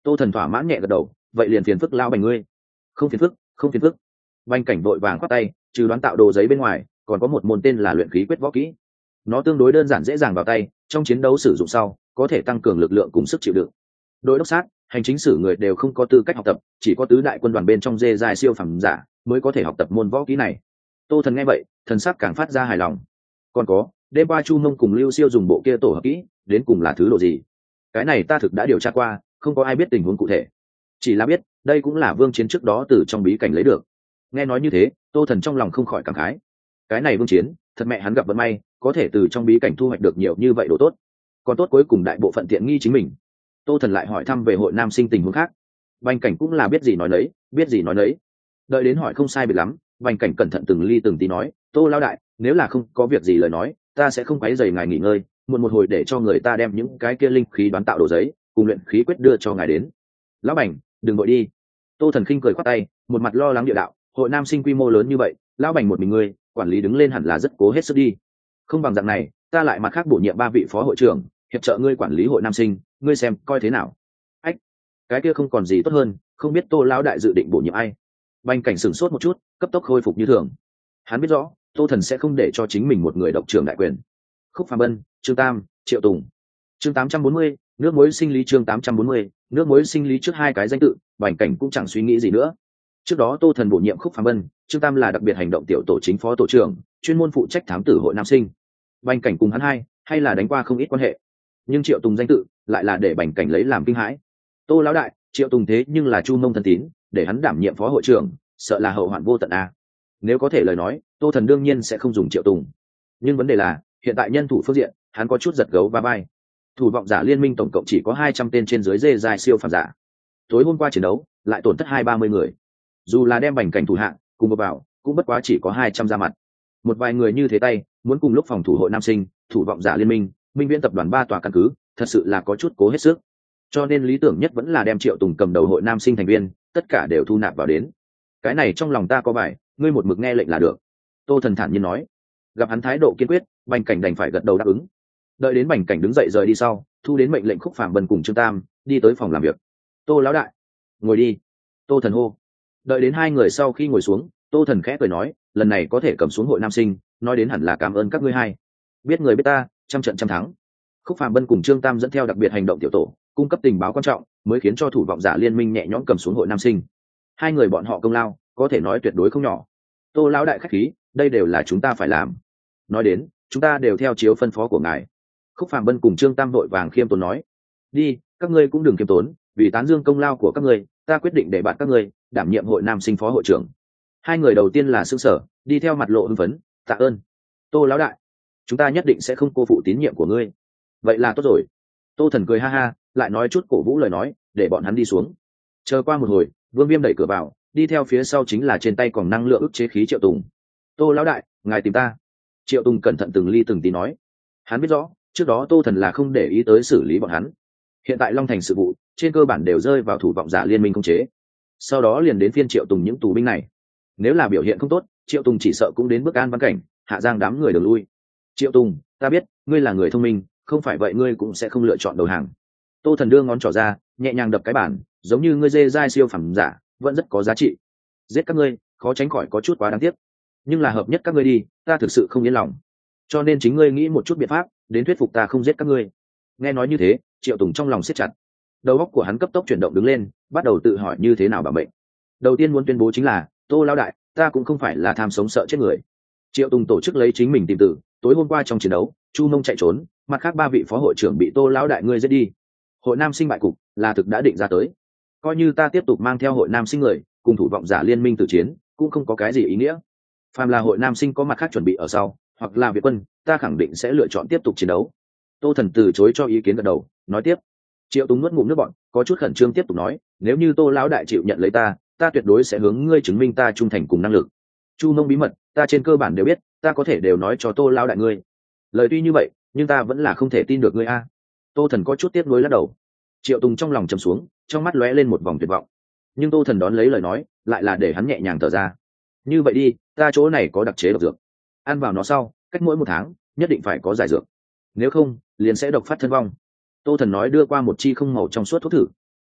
Tô Thần thỏa mãn nhẹ gật đầu, vậy liền phiền phức lão Bành ngươi. Không phiền phức, không phiền phức. Bành Cảnh vội vàng khoát tay, trừ đoán tạo đồ giấy bên ngoài, còn có một môn tên là luyện khí quyết võ kỹ. Nó tương đối đơn giản dễ dàng vào tay, trong chiến đấu sử dụng sau có thể tăng cường lực lượng cùng sức chịu đựng. Đội đốc sát, hành chính sử người đều không có tư cách học tập, chỉ có tứ đại quân đoàn bên trong dê dài siêu phẩm giả mới có thể học tập môn võ kỹ này. Tô Thần nghe vậy, thần sắc càng phát ra hài lòng. Còn có, đêm qua Chu Mông cùng Lưu Siêu dùng bộ kia tổ hợp kỹ, đến cùng là thứ độ gì? Cái này ta thực đã điều tra qua, không có ai biết tình huống cụ thể. Chỉ là biết, đây cũng là Vương Chiến trước đó từ trong bí cảnh lấy được. Nghe nói như thế, Tô Thần trong lòng không khỏi cảm khái. Cái này Vương Chiến, thật mẹ hắn gặp vận may, có thể từ trong bí cảnh thu hoạch được nhiều như vậy đồ tốt. Còn tốt cuối cùng đại bộ phận tiện nghi chính mình. Tô Thần lại hỏi thăm về hội nam sinh tình huống khác. Bành Cảnh cũng là biết gì nói nấy, biết gì nói nấy. Đợi đến hỏi không sai biệt lắm, Bành Cảnh cẩn thận từng ly từng tí nói, Tô lão đại, nếu là không có việc gì lời nói, ta sẽ không quấy rầy ngài nghỉ ngơi, muộn một hồi để cho người ta đem những cái kia linh khí đoán tạo đồ giấy cùng luyện khí quyết đưa cho ngài đến. Lão Bành, đừng vội đi. Tô Thần khinh cười khoát tay, một mặt lo lắng địa đạo, hội nam sinh quy mô lớn như vậy, lão Bành một mình ngươi, quản lý đứng lên hẳn là rất cố hết sức đi. Không bằng dạng này, ta lại mặt khác bổ nhiệm 3 vị phó hội trưởng, hiệp trợ ngươi quản lý hội nam sinh, ngươi xem coi thế nào. Ách, cái kia không còn gì tốt hơn, không biết Tô lão đại dự định bổ nhiệm ai. Bành Cảnh sửng sốt một chút, cấp tốc khôi phục như thường. Hắn biết rõ, Tô Thần sẽ không để cho chính mình một người độc trưởng đại quyền. Khúc Phàm Bân, Trương Tam, Triệu Tùng. Chương 840, nước muối sinh lý. Chương 840, nước muối sinh lý. Trước hai cái danh tự, Bành Cảnh cũng chẳng suy nghĩ gì nữa. Trước đó Tô Thần bổ nhiệm Khúc Phàm Bân, Trương Tam là đặc biệt hành động tiểu tổ chính phó tổ trưởng, chuyên môn phụ trách thám tử hội nam sinh. Bành Cảnh cùng hắn hai, hay là đánh qua không ít quan hệ. Nhưng Triệu Tùng danh tự lại là để Bành Cảnh lấy làm kinh hãi. Tô lão đại, Triệu Tùng thế nhưng là Chu Mông thân tín, để hắn đảm nhiệm phó hội trưởng, sợ là hậu hoạn vô tận a. Nếu có thể lời nói, Tô Thần đương nhiên sẽ không dùng Triệu Tùng. Nhưng vấn đề là, hiện tại nhân thủ phương diện, hắn có chút giật gấu va vai. Thủ vọng giả liên minh tổng cộng chỉ có 200 tên trên dưới dê dài siêu phàm giả. Tối hôm qua chiến đấu, lại tổn thất 20-30 người. Dù là đem Bành Cảnh thủ hạng cùng vào, cũng bất quá chỉ có 200 ra mặt. Một vài người như thế tay, muốn cùng lúc phòng thủ hội nam sinh, thủ vọng giả liên minh, minh viễn tập đoàn 3 tòa căn cứ, thật sự là có chút cố hết sức. Cho nên lý tưởng nhất vẫn là đem Triệu Tùng cầm đầu hội nam sinh thành viên, tất cả đều thu nạp vào đến. Cái này trong lòng ta có bài, ngươi một mực nghe lệnh là được. Tô Thần thản nhiên nói. Gặp hắn thái độ kiên quyết, Bành Cảnh đành phải gật đầu đáp ứng. Đợi đến Bành Cảnh đứng dậy rời đi sau, thu đến mệnh lệnh Khúc Phàm Bân cùng Trương Tam đi tới phòng làm việc. Tô lão đại, ngồi đi. Tô Thần hô. Đợi đến hai người sau khi ngồi xuống, Tô Thần khẽ cười nói, lần này có thể cầm xuống hội nam sinh, nói đến hẳn là cảm ơn các ngươi hai. Biết người biết ta, trăm trận trăm thắng. Khúc Phàm Bân cùng Trương Tam dẫn theo đặc biệt hành động tiểu tổ, cung cấp tình báo quan trọng, mới khiến cho thủ vọng giả liên minh nhẹ nhõm cầm xuống hội nam sinh. Hai người bọn họ công lao, có thể nói tuyệt đối không nhỏ. Tô lão đại khách khí, đây đều là chúng ta phải làm. Nói đến, chúng ta đều theo chiếu phân phó của ngài. Khúc Phàm Bân cùng Trương Tam vội vàng khiêm tốn nói, đi, các ngươi cũng đừng khiêm tốn, vì tán dương công lao của các ngươi, ta quyết định để bạn các ngươi đảm nhiệm hội nam sinh phó hội trưởng. Hai người đầu tiên là Sương Sở, đi theo mặt lộ hưng phấn, tạ ơn. Tô lão đại, chúng ta nhất định sẽ không cô phụ tín nhiệm của ngươi. Vậy là tốt rồi. Tô Thần cười ha ha, lại nói chút cổ vũ lời nói, để bọn hắn đi xuống. Chờ qua một hồi, Vương Viêm đẩy cửa vào, đi theo phía sau chính là trên tay còn năng lượng ức chế khí Triệu Tùng. Tô lão đại, ngài tìm ta. Triệu Tùng cẩn thận từng ly từng tí nói. Hắn biết rõ, trước đó Tô Thần là không để ý tới xử lý bọn hắn. Hiện tại Long Thành sự vụ, trên cơ bản đều rơi vào thủ vọng giả liên minh khống chế. Sau đó liền đến phiên Triệu Tùng những tù binh này. Nếu là biểu hiện không tốt, Triệu Tùng chỉ sợ cũng đến bước an văn cảnh, hạ giang đám người đường lui. Triệu Tùng, ta biết, ngươi là người thông minh, không phải vậy ngươi cũng sẽ không lựa chọn đầu hàng. Tô Thần đưa ngón trỏ ra, nhẹ nhàng đập cái bản, giống như ngươi dê dai siêu phẩm giả, vẫn rất có giá trị. Giết các ngươi, khó tránh khỏi có chút quá đáng tiếc. Nhưng là hợp nhất các ngươi đi, ta thực sự không yên lòng. Cho nên chính ngươi nghĩ một chút biện pháp, đến thuyết phục ta không giết các ngươi. Nghe nói như thế, Triệu Tùng trong lòng siết chặt. Đầu óc của hắn cấp tốc chuyển động đứng lên, bắt đầu tự hỏi như thế nào bảo mệnh. Đầu tiên muốn tuyên bố chính là, Tô lão đại, ta cũng không phải là tham sống sợ chết người. Triệu Tùng tổ chức lấy chính mình tìm tử, tối hôm qua trong chiến đấu, Chu Mông chạy trốn, mặt khác 3 vị phó hội trưởng bị Tô lão đại ngươi giết đi. Hội nam sinh bại cục là thực đã định ra tới. Coi như ta tiếp tục mang theo hội nam sinh người, cùng thủ vọng giả liên minh tử chiến, cũng không có cái gì ý nghĩa. Phàm là hội nam sinh có mặt khác chuẩn bị ở sau, hoặc là Việt quân, ta khẳng định sẽ lựa chọn tiếp tục chiến đấu. Tô Thần từ chối cho ý kiến gật đầu, nói tiếp. Triệu Tùng nuốt ngụm nước bọt, có chút khẩn trương tiếp tục nói, nếu như Tô lão đại chịu nhận lấy ta, ta tuyệt đối sẽ hướng ngươi chứng minh ta trung thành cùng năng lực. Chu Mông bí mật, ta trên cơ bản đều biết, ta có thể đều nói cho Tô lão đại ngươi. Lời tuy như vậy, nhưng ta vẫn là không thể tin được ngươi a. Tô Thần có chút tiếc nuối lắc đầu. Triệu Tùng trong lòng trầm xuống, trong mắt lóe lên một vòng tuyệt vọng. Nhưng Tô Thần đón lấy lời nói, lại là để hắn nhẹ nhàng thở ra. Như vậy đi, ta chỗ này có đặc chế độc dược, ăn vào nó sau, cách mỗi 1 tháng, nhất định phải có giải dược. Nếu không, liền sẽ độc phát thân vong. Tô Thần nói đưa qua một chi không màu trong suốt thuốc thử.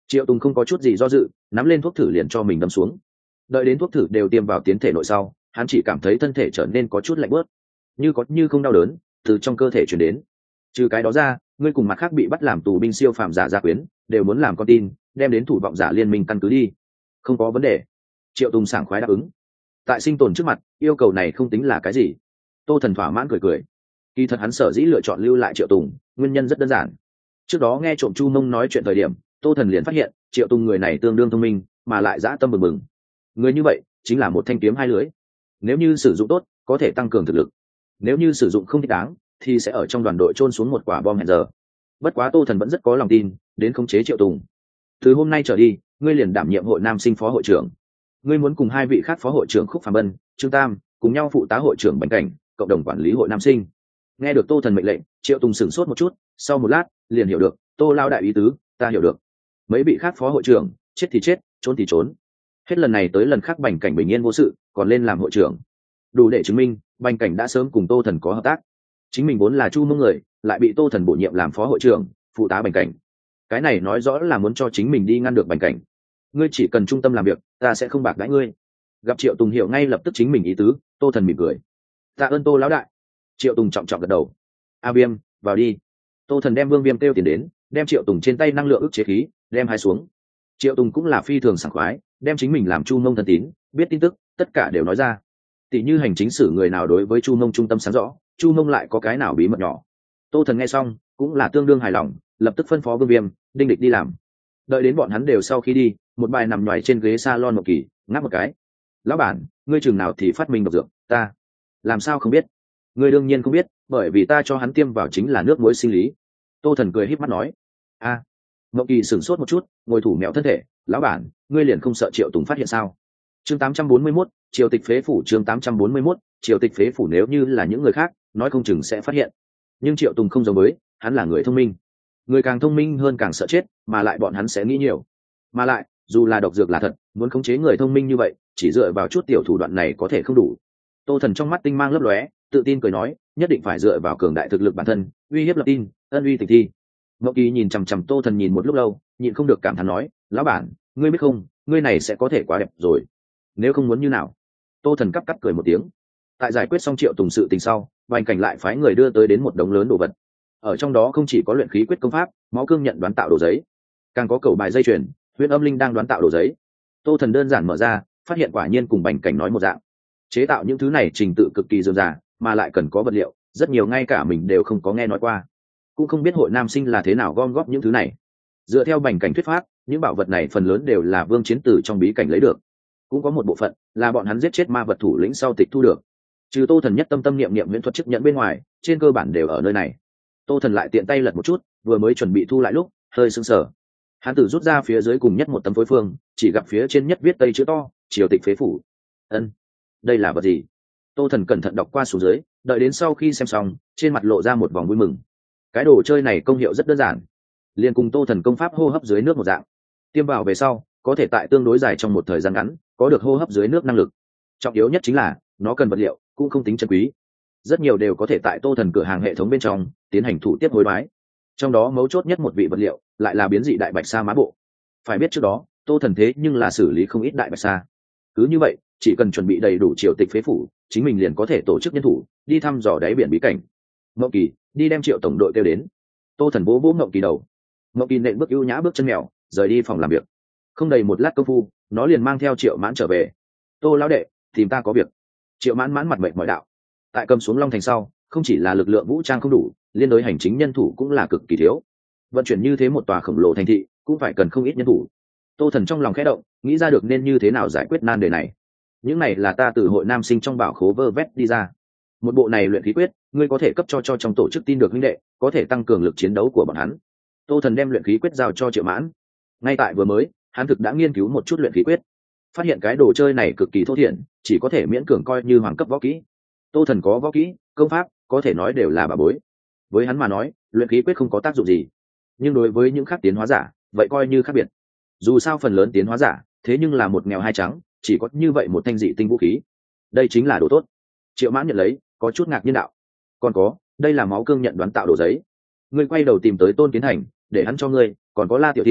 Triệu Tùng không có chút gì do dự, nắm lên thuốc thử liền cho mình đâm xuống. Đợi đến thuốc thử đều tiêm vào tiến thể nội sau, hắn chỉ cảm thấy thân thể trở nên có chút lạnh bớt, như có như không đau đớn từ trong cơ thể chuyển đến. Trừ cái đó ra, ngươi cùng mặt khác bị bắt làm tù binh siêu phàm giả gia quyến đều muốn làm con tin, đem đến thủ vọng giả liên minh căn cứ đi. Không có vấn đề. Triệu Tùng sảng khoái đáp ứng. Tại sinh tồn trước mặt, yêu cầu này không tính là cái gì. Tô Thần thỏa mãn cười cười. Kỳ thật hắn sở dĩ lựa chọn lưu lại Triệu Tùng, nguyên nhân rất đơn giản. Trước đó nghe trộm Chu Mông nói chuyện thời điểm, Tô Thần liền phát hiện Triệu Tùng người này tương đương thông minh, mà lại dã tâm bừng bừng. Người như vậy chính là một thanh kiếm hai lưỡi. Nếu như sử dụng tốt, có thể tăng cường thực lực. Nếu như sử dụng không thích đáng, thì sẽ ở trong đoàn đội chôn xuống một quả bom hẹn giờ. Bất quá Tô Thần vẫn rất có lòng tin đến khống chế Triệu Tùng. Từ hôm nay trở đi, ngươi liền đảm nhiệm hội nam sinh phó hội trưởng. Ngươi muốn cùng hai vị khác phó hội trưởng Khúc Phàm Bân, Trương Tam cùng nhau phụ tá hội trưởng Bành Cảnh, cộng đồng quản lý hội nam sinh. Nghe được Tô Thần mệnh lệnh, Triệu Tùng sửng sốt một chút, sau một lát liền hiểu được. Tô lao đại ý tứ, ta hiểu được. Mấy vị khác phó hội trưởng, chết thì chết, trốn thì trốn. Hết lần này tới lần khác Bành Cảnh bình yên vô sự, còn lên làm hội trưởng. Đủ để chứng minh Bành Cảnh đã sớm cùng Tô Thần có hợp tác. Chính mình vốn là Chu Mông người, lại bị Tô Thần bổ nhiệm làm phó hội trưởng, phụ tá Bành Cảnh. Cái này nói rõ là muốn cho chính mình đi ngăn được Bành Cảnh. Ngươi chỉ cần trung tâm làm việc, ta sẽ không bạc đãi ngươi. Gặp Triệu Tùng hiểu ngay lập tức chính mình ý tứ, Tô Thần mỉm cười. Tạ ơn Tô lão đại. Triệu Tùng trọng trọng gật đầu. A Viêm, vào đi. Tô Thần đem Vương Viêm kêu tiền đến, đem Triệu Tùng trên tay năng lượng ức chế khí đem hai xuống. Triệu Tùng cũng là phi thường sảng khoái, đem chính mình làm Chu Mông thân tín, biết tin tức tất cả đều nói ra. Tỷ như hành chính sử người nào đối với Chu Mông trung tâm sáng rõ, Chu Mông lại có cái nào bí mật nhỏ. Tô Thần nghe xong cũng là tương đương hài lòng, lập tức phân phó Vương Viêm, Đinh Địch đi làm. Đợi đến bọn hắn đều sau khi đi, một bài nằm nhoài trên ghế salon một kỳ ngáp một cái. Lão bản, ngươi chừng nào thì phát minh độc dược? Ta làm sao không biết? Ngươi đương nhiên không biết, bởi vì ta cho hắn tiêm vào chính là nước muối sinh lý. Tô Thần cười híp mắt nói. A. Mộng Kỳ sửng sốt một chút, ngồi thủ mẹo thân thể. Lão bản, ngươi liền không sợ Triệu Tùng phát hiện sao? Chương 841, Triều Tịch Phế Phủ. Chương 841, Triều Tịch Phế Phủ. Nếu như là những người khác, nói không chừng sẽ phát hiện. Nhưng Triệu Tùng không giống với, hắn là người thông minh. Người càng thông minh hơn càng sợ chết, mà lại bọn hắn sẽ nghĩ nhiều. Mà lại, dù là độc dược là thật, muốn khống chế người thông minh như vậy, chỉ dựa vào chút tiểu thủ đoạn này có thể không đủ. Tô Thần trong mắt tinh mang lấp lóe, tự tin cười nói, nhất định phải dựa vào cường đại thực lực bản thân, uy hiếp lập tin, ân uy tịch thi. Mộng Kỳ nhìn chằm chằm Tô Thần nhìn một lúc lâu, nhịn không được cảm thán nói, lão bản, ngươi biết không, ngươi này sẽ có thể quá đẹp rồi. Nếu không muốn như nào? Tô Thần cắp cắp cười một tiếng. Tại giải quyết xong Triệu Tùng sự tình sau, Bành Cảnh lại phái người đưa tới đến một đống lớn đồ vật. Ở trong đó không chỉ có luyện khí quyết công pháp, máu cương nhận đoán tạo đồ giấy, càng có cầu bài dây chuyền, Huyễn Âm Linh đang đoán tạo đồ giấy. Tô Thần đơn giản mở ra, phát hiện quả nhiên cùng Bành Cảnh nói một dạng. Chế tạo những thứ này trình tự cực kỳ dườm già, mà lại cần có vật liệu, rất nhiều ngay cả mình đều không có nghe nói qua. Cũng không biết hội nam sinh là thế nào gom góp những thứ này. Dựa theo Bành Cảnh thuyết pháp, những bảo vật này phần lớn đều là Vương Chiến từ trong bí cảnh lấy được. Cũng có một bộ phận là bọn hắn giết chết ma vật thủ lĩnh sau tịch thu được. Trừ Tô Thần nhất tâm niệm huyễn thuật chức nhận bên ngoài, trên cơ bản đều ở nơi này. Tô Thần lại tiện tay lật một chút, vừa mới chuẩn bị thu lại lúc, hơi sững sờ. Hắn tự rút ra phía dưới cùng nhất một tấm phối phương, chỉ gặp phía trên nhất viết tây chữ to, Triều Tịch Phế Phủ. Ân, đây là vật gì? Tô Thần cẩn thận đọc qua xuống dưới, đợi đến sau khi xem xong, trên mặt lộ ra một vòng vui mừng. Cái đồ chơi này công hiệu rất đơn giản, liền cùng Tô Thần công pháp hô hấp dưới nước một dạng. Tiêm vào về sau, có thể tại tương đối dài trong một thời gian ngắn, có được hô hấp dưới nước năng lực. Trọng yếu nhất chính là, nó cần vật liệu, cũng không tính chân quý. Rất nhiều đều có thể tại Tô Thần cửa hàng hệ thống bên trong tiến hành thủ tiếp hối đoái. Trong đó mấu chốt nhất một vị vật liệu lại là biến dị đại bạch sa má bộ. Phải biết trước đó Tô Thần thế nhưng là xử lý không ít đại bạch sa. Cứ như vậy, chỉ cần chuẩn bị đầy đủ Triều Tịch Phế Phủ, chính mình liền có thể tổ chức nhân thủ đi thăm dò đáy biển bí cảnh. Ngộng Kỳ, đi đem Triệu tổng đội kêu đến. Tô Thần vỗ vỗ Ngộng Kỳ đầu. Ngộng Kỳ nện bước ưu nhã bước chân mèo, rời đi phòng làm việc. Không đầy một lát công phu, nó liền mang theo Triệu Mãn trở về. Tô lão đệ, tìm ta có việc. Triệu Mãn mãn mặt mệt mỏi đạo. Tại cầm xuống Long Thành sau, không chỉ là lực lượng vũ trang không đủ, liên đối hành chính nhân thủ cũng là cực kỳ thiếu. Vận chuyển như thế một tòa khổng lồ thành thị, cũng phải cần không ít nhân thủ. Tô Thần trong lòng khẽ động, nghĩ ra được nên như thế nào giải quyết nan đề này. Những này là ta từ hội nam sinh trong bảo khố vơ vét đi ra. Một bộ này luyện khí quyết, ngươi có thể cấp cho trong tổ chức tin được huynh đệ, có thể tăng cường lực chiến đấu của bọn hắn. Tô Thần đem luyện khí quyết giao cho Triệu Mãn. Ngay tại vừa mới, hắn thực đã nghiên cứu một chút luyện khí quyết, phát hiện cái đồ chơi này cực kỳ thô thiển, chỉ có thể miễn cường coi như hoàng cấp võ kỹ. Tô Thần có võ kỹ, công pháp, có thể nói đều là bà bối. Với hắn mà nói, luyện khí quyết không có tác dụng gì, nhưng đối với những khác tiến hóa giả, vậy coi như khác biệt. Dù sao phần lớn tiến hóa giả, thế nhưng là một nghèo hai trắng, chỉ có như vậy một thanh dị tinh vũ khí. Đây chính là đồ tốt. Triệu Mãn nhận lấy, có chút ngạc nhiên đạo. Còn có, đây là máu cương nhận đoán tạo đồ giấy. Ngươi quay đầu tìm tới Tôn Kiến Thành, để hắn cho ngươi, còn có La Tiểu Tiên,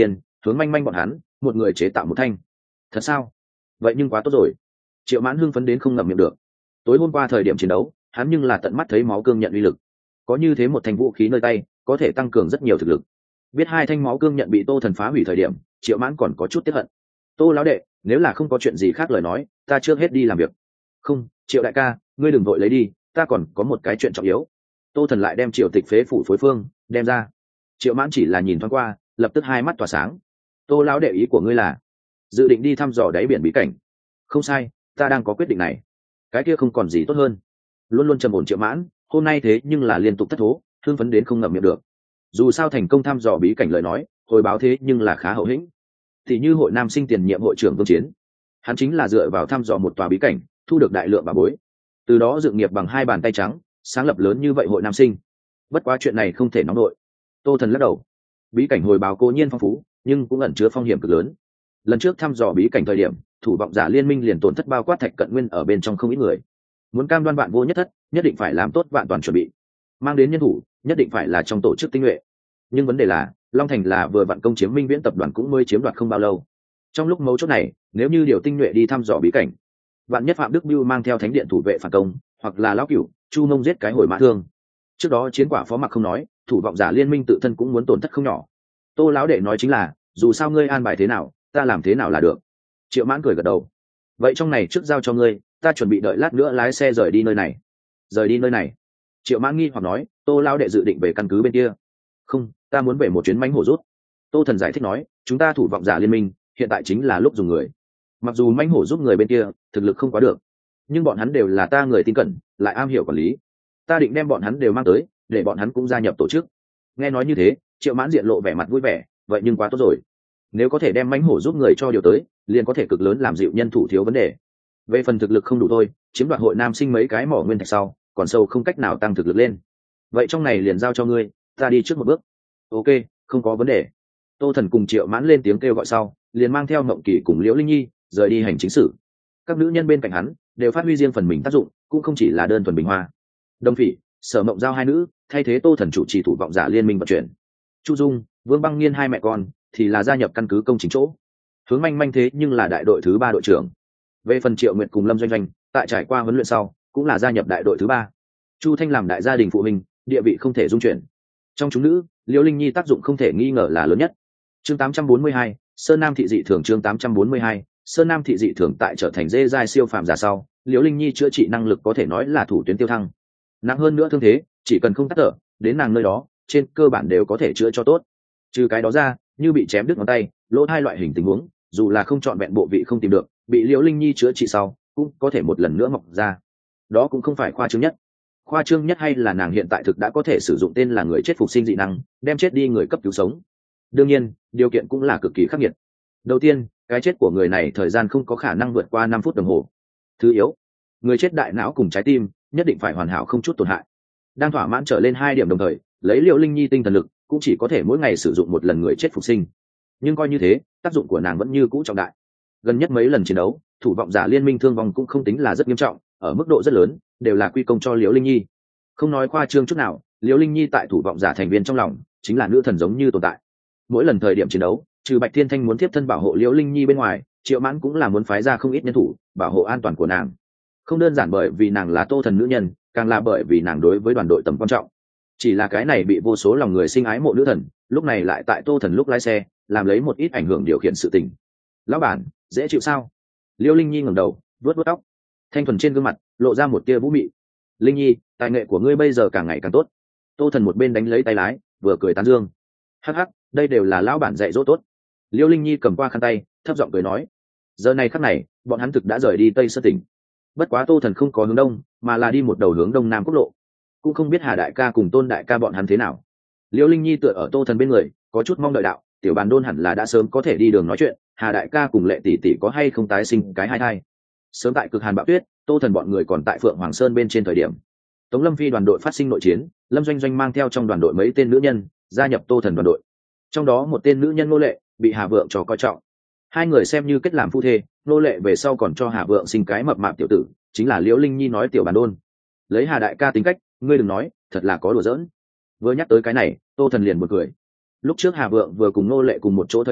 hướng manh manh bọn hắn một người chế tạo một thanh. Thật sao? Vậy nhưng quá tốt rồi. Triệu Mãn hưng phấn đến không ngậm miệng được. Tối hôm qua thời điểm chiến đấu, hắn nhưng là tận mắt thấy máu cương nhận uy lực. Có như thế một thanh vũ khí nơi tay, có thể tăng cường rất nhiều thực lực. Biết hai thanh máu cương nhận bị Tô Thần phá hủy thời điểm, Triệu Mãn còn có chút tiếc hận. Tô lão đệ, nếu là không có chuyện gì khác lời nói, ta trước hết đi làm việc. Không, Triệu đại ca, ngươi đừng vội lấy đi, ta còn có một cái chuyện trọng yếu. Tô Thần lại đem Triệu Tịch phế phủ phối phương đem ra. Triệu Mãn chỉ là nhìn thoáng qua, lập tức hai mắt tỏa sáng. Tô lão đệ, ý của ngươi là dự định đi thăm dò đáy biển bí cảnh? Không sai, ta đang có quyết định này. Cái kia không còn gì tốt hơn. Luôn luôn trầm ổn Triệu Mãn hôm nay thế nhưng là liên tục thất thố, hưng phấn đến không ngậm miệng được. Dù sao thành công thăm dò bí cảnh lời nói, hồi báo thế nhưng là khá hậu hĩnh. Thì như hội nam sinh tiền nhiệm hội trưởng Vương Chiến, hắn chính là dựa vào thăm dò một tòa bí cảnh, thu được đại lượng bảo bối, từ đó dựng nghiệp bằng hai bàn tay trắng, sáng lập lớn như vậy hội nam sinh. Bất quá chuyện này không thể nóng nổi. Tô Thần lắc đầu. Bí cảnh hồi báo cố nhiên phong phú, nhưng cũng ẩn chứa phong hiểm cực lớn. Lần trước thăm dò bí cảnh thời điểm, thủ vọng giả liên minh liền tổn thất bao quát Thạch Cận Nguyên ở bên trong không ít người. Muốn cam đoan vạn vô nhất thất, nhất định phải làm tốt vạn toàn chuẩn bị. Mang đến nhân thủ, nhất định phải là trong tổ chức tinh nhuệ. Nhưng vấn đề là, Long Thành là vừa vặn công chiếm Minh Viễn tập đoàn cũng mới chiếm đoạt không bao lâu. Trong lúc mấu chốt này, nếu như điều tinh nhuệ đi thăm dò bí cảnh, vạn nhất Phạm Đức Bưu mang theo thánh điện thủ vệ phản công, hoặc là lão cửu, Chu Nông giết cái hồi mã thương. Trước đó chiến quả phó mặc không nói, thủ vọng giả liên minh tự thân cũng muốn tổn thất không nhỏ. Tô lão đệ nói chính là, dù sao ngươi an bài thế nào, ta làm thế nào là được. Triệu Mãn cười gật đầu. Vậy trong này trước giao cho ngươi, ta chuẩn bị đợi lát nữa lái xe rời đi nơi này. Rời đi nơi này? Triệu Mãn nghi hoặc nói, Tô lão đệ dự định về căn cứ bên kia? Không, ta muốn về một chuyến mánh hổ rút. Tô Thần giải thích nói, chúng ta thủ vọng giả liên minh hiện tại chính là lúc dùng người. Mặc dù mánh hổ giúp người bên kia thực lực không quá được, nhưng bọn hắn đều là ta người tin cẩn, lại am hiểu quản lý. Ta định đem bọn hắn đều mang tới, để bọn hắn cũng gia nhập tổ chức. Nghe nói như thế, Triệu Mãn diện lộ vẻ mặt vui vẻ. Vậy nhưng quá tốt rồi, nếu có thể đem mánh hổ giúp người cho điều tới, liền có thể cực lớn làm dịu nhân thủ thiếu vấn đề. Về phần thực lực không đủ thôi, chiếm đoạt hội nam sinh mấy cái mỏ nguyên thạch sau, còn sâu không cách nào tăng thực lực lên. Vậy trong này liền giao cho ngươi, ta đi trước một bước. Ok, không có vấn đề. Tô Thần cùng Triệu Mãn lên tiếng kêu gọi sau, liền mang theo Mộng Kỳ cùng Liễu Linh Nhi rời đi hành chính sử. Các nữ nhân bên cạnh hắn đều phát huy riêng phần mình tác dụng, cũng không chỉ là đơn thuần bình hoa. Đông Phỉ, Sở Mộng Giao hai nữ thay thế Tô Thần chủ trì thủ vọng giả liên minh vận chuyển. Chu Dung, Vương Băng Nghiên hai mẹ con thì là gia nhập căn cứ công chính chỗ. Hướng Manh Manh thế nhưng là đại đội thứ 3 đội trưởng. Về phần Triệu Nguyệt cùng Lâm Doanh Doanh, tại trải qua huấn luyện sau, cũng là gia nhập đại đội thứ 3. Chu Thanh làm đại gia đình phụ huynh, địa vị không thể dung chuyển. Trong chúng nữ, Liễu Linh Nhi tác dụng không thể nghi ngờ là lớn nhất. Chương 842, Sơn Nam thị dị thường. Chương 842, Sơn Nam thị dị thường. Tại trở thành dê giai siêu phàm giả sau, Liễu Linh Nhi chữa trị năng lực có thể nói là thủ tuyến tiêu thăng. Nặng hơn nữa thương thế, chỉ cần không tắt thở, đến nàng nơi đó, trên cơ bản đều có thể chữa cho tốt. Trừ cái đó ra, như bị chém đứt ngón tay, lỗ hai loại hình tình huống, dù là không chọn vẹn bộ vị không tìm được, bị Liễu Linh Nhi chữa trị sau, cũng có thể một lần nữa mọc ra. Đó cũng không phải khoa trương nhất. Khoa trương nhất hay là nàng hiện tại thực đã có thể sử dụng tên là người chết phục sinh dị năng, đem chết đi người cấp cứu sống. Đương nhiên, điều kiện cũng là cực kỳ khắc nghiệt. Đầu tiên, cái chết của người này thời gian không có khả năng vượt qua 5 phút đồng hồ. Thứ yếu, người chết đại não cùng trái tim nhất định phải hoàn hảo không chút tổn hại. Đang thỏa mãn trở lên 2 điểm đồng thời, lấy Liễu Linh Nhi tinh thần lực, cũng chỉ có thể mỗi ngày sử dụng một lần người chết phục sinh. Nhưng coi như thế, tác dụng của nàng vẫn như cũ trọng đại. Gần nhất mấy lần chiến đấu, thủ vọng giả liên minh thương vong cũng không tính là rất nghiêm trọng, ở mức độ rất lớn, đều là quy công cho Liễu Linh Nhi. Không nói khoa trương chút nào, Liễu Linh Nhi tại thủ vọng giả thành viên trong lòng, chính là nữ thần giống như tồn tại. Mỗi lần thời điểm chiến đấu, trừ Bạch Thiên Thanh muốn tiếp thân bảo hộ Liễu Linh Nhi bên ngoài, Triệu Mãn cũng là muốn phái ra không ít nhân thủ, bảo hộ an toàn của nàng. Không đơn giản bởi vì nàng là Tô Thần nữ nhân, càng là bởi vì nàng đối với đoàn đội tầm quan trọng. Chỉ là cái này bị vô số lòng người sinh ái mộ nữ thần, lúc này lại tại Tô Thần lúc lái xe, làm lấy một ít ảnh hưởng điều khiển sự tình. Lão bản, dễ chịu sao? Liễu Linh Nhi ngẩng đầu, vuốt vuốt tóc, thanh thuần trên gương mặt lộ ra một tia vũ mị. Linh Nhi, tài nghệ của ngươi bây giờ càng ngày càng tốt. Tô Thần một bên đánh lấy tay lái, vừa cười tán dương. Hắc hắc, đây đều là lão bản dạy dỗ tốt. Liễu Linh Nhi cầm qua khăn tay, thấp giọng cười nói. Giờ này khắc này, bọn hắn thực đã rời đi Tây Sơn tỉnh. Bất quá Tô Thần không có hướng đông, mà là đi một đầu hướng đông nam quốc lộ. Cũng không biết Hà đại ca cùng Tôn đại ca bọn hắn thế nào. Liễu Linh Nhi tựa ở Tô Thần bên người, có chút mong đợi đạo, tiểu bàn đôn hẳn là đã sớm có thể đi đường nói chuyện, Hà đại ca cùng Lệ tỷ tỷ có hay không tái sinh cái hai thai. Sớm tại cực hàn bạo tuyết, Tô Thần bọn người còn tại Phượng Hoàng Sơn bên trên thời điểm, Tống Lâm Phi đoàn đội phát sinh nội chiến, Lâm Doanh Doanh mang theo trong đoàn đội mấy tên nữ nhân gia nhập Tô Thần đoàn đội. Trong đó một tên nữ nhân Nô Lệ bị Hà Vượng cho coi trọng, hai người xem như kết làm phu thê. Nô Lệ về sau còn cho Hà Vượng sinh cái mập mạp tiểu tử, chính là Liễu Linh Nhi nói tiểu bàn đôn. Lấy Hà đại ca tính cách, ngươi đừng nói, thật là có đùa giỡn. Vừa nhắc tới cái này, Tô Thần liền buồn cười. Lúc trước Hà Vượng vừa cùng Nô Lệ cùng một chỗ thời điểm,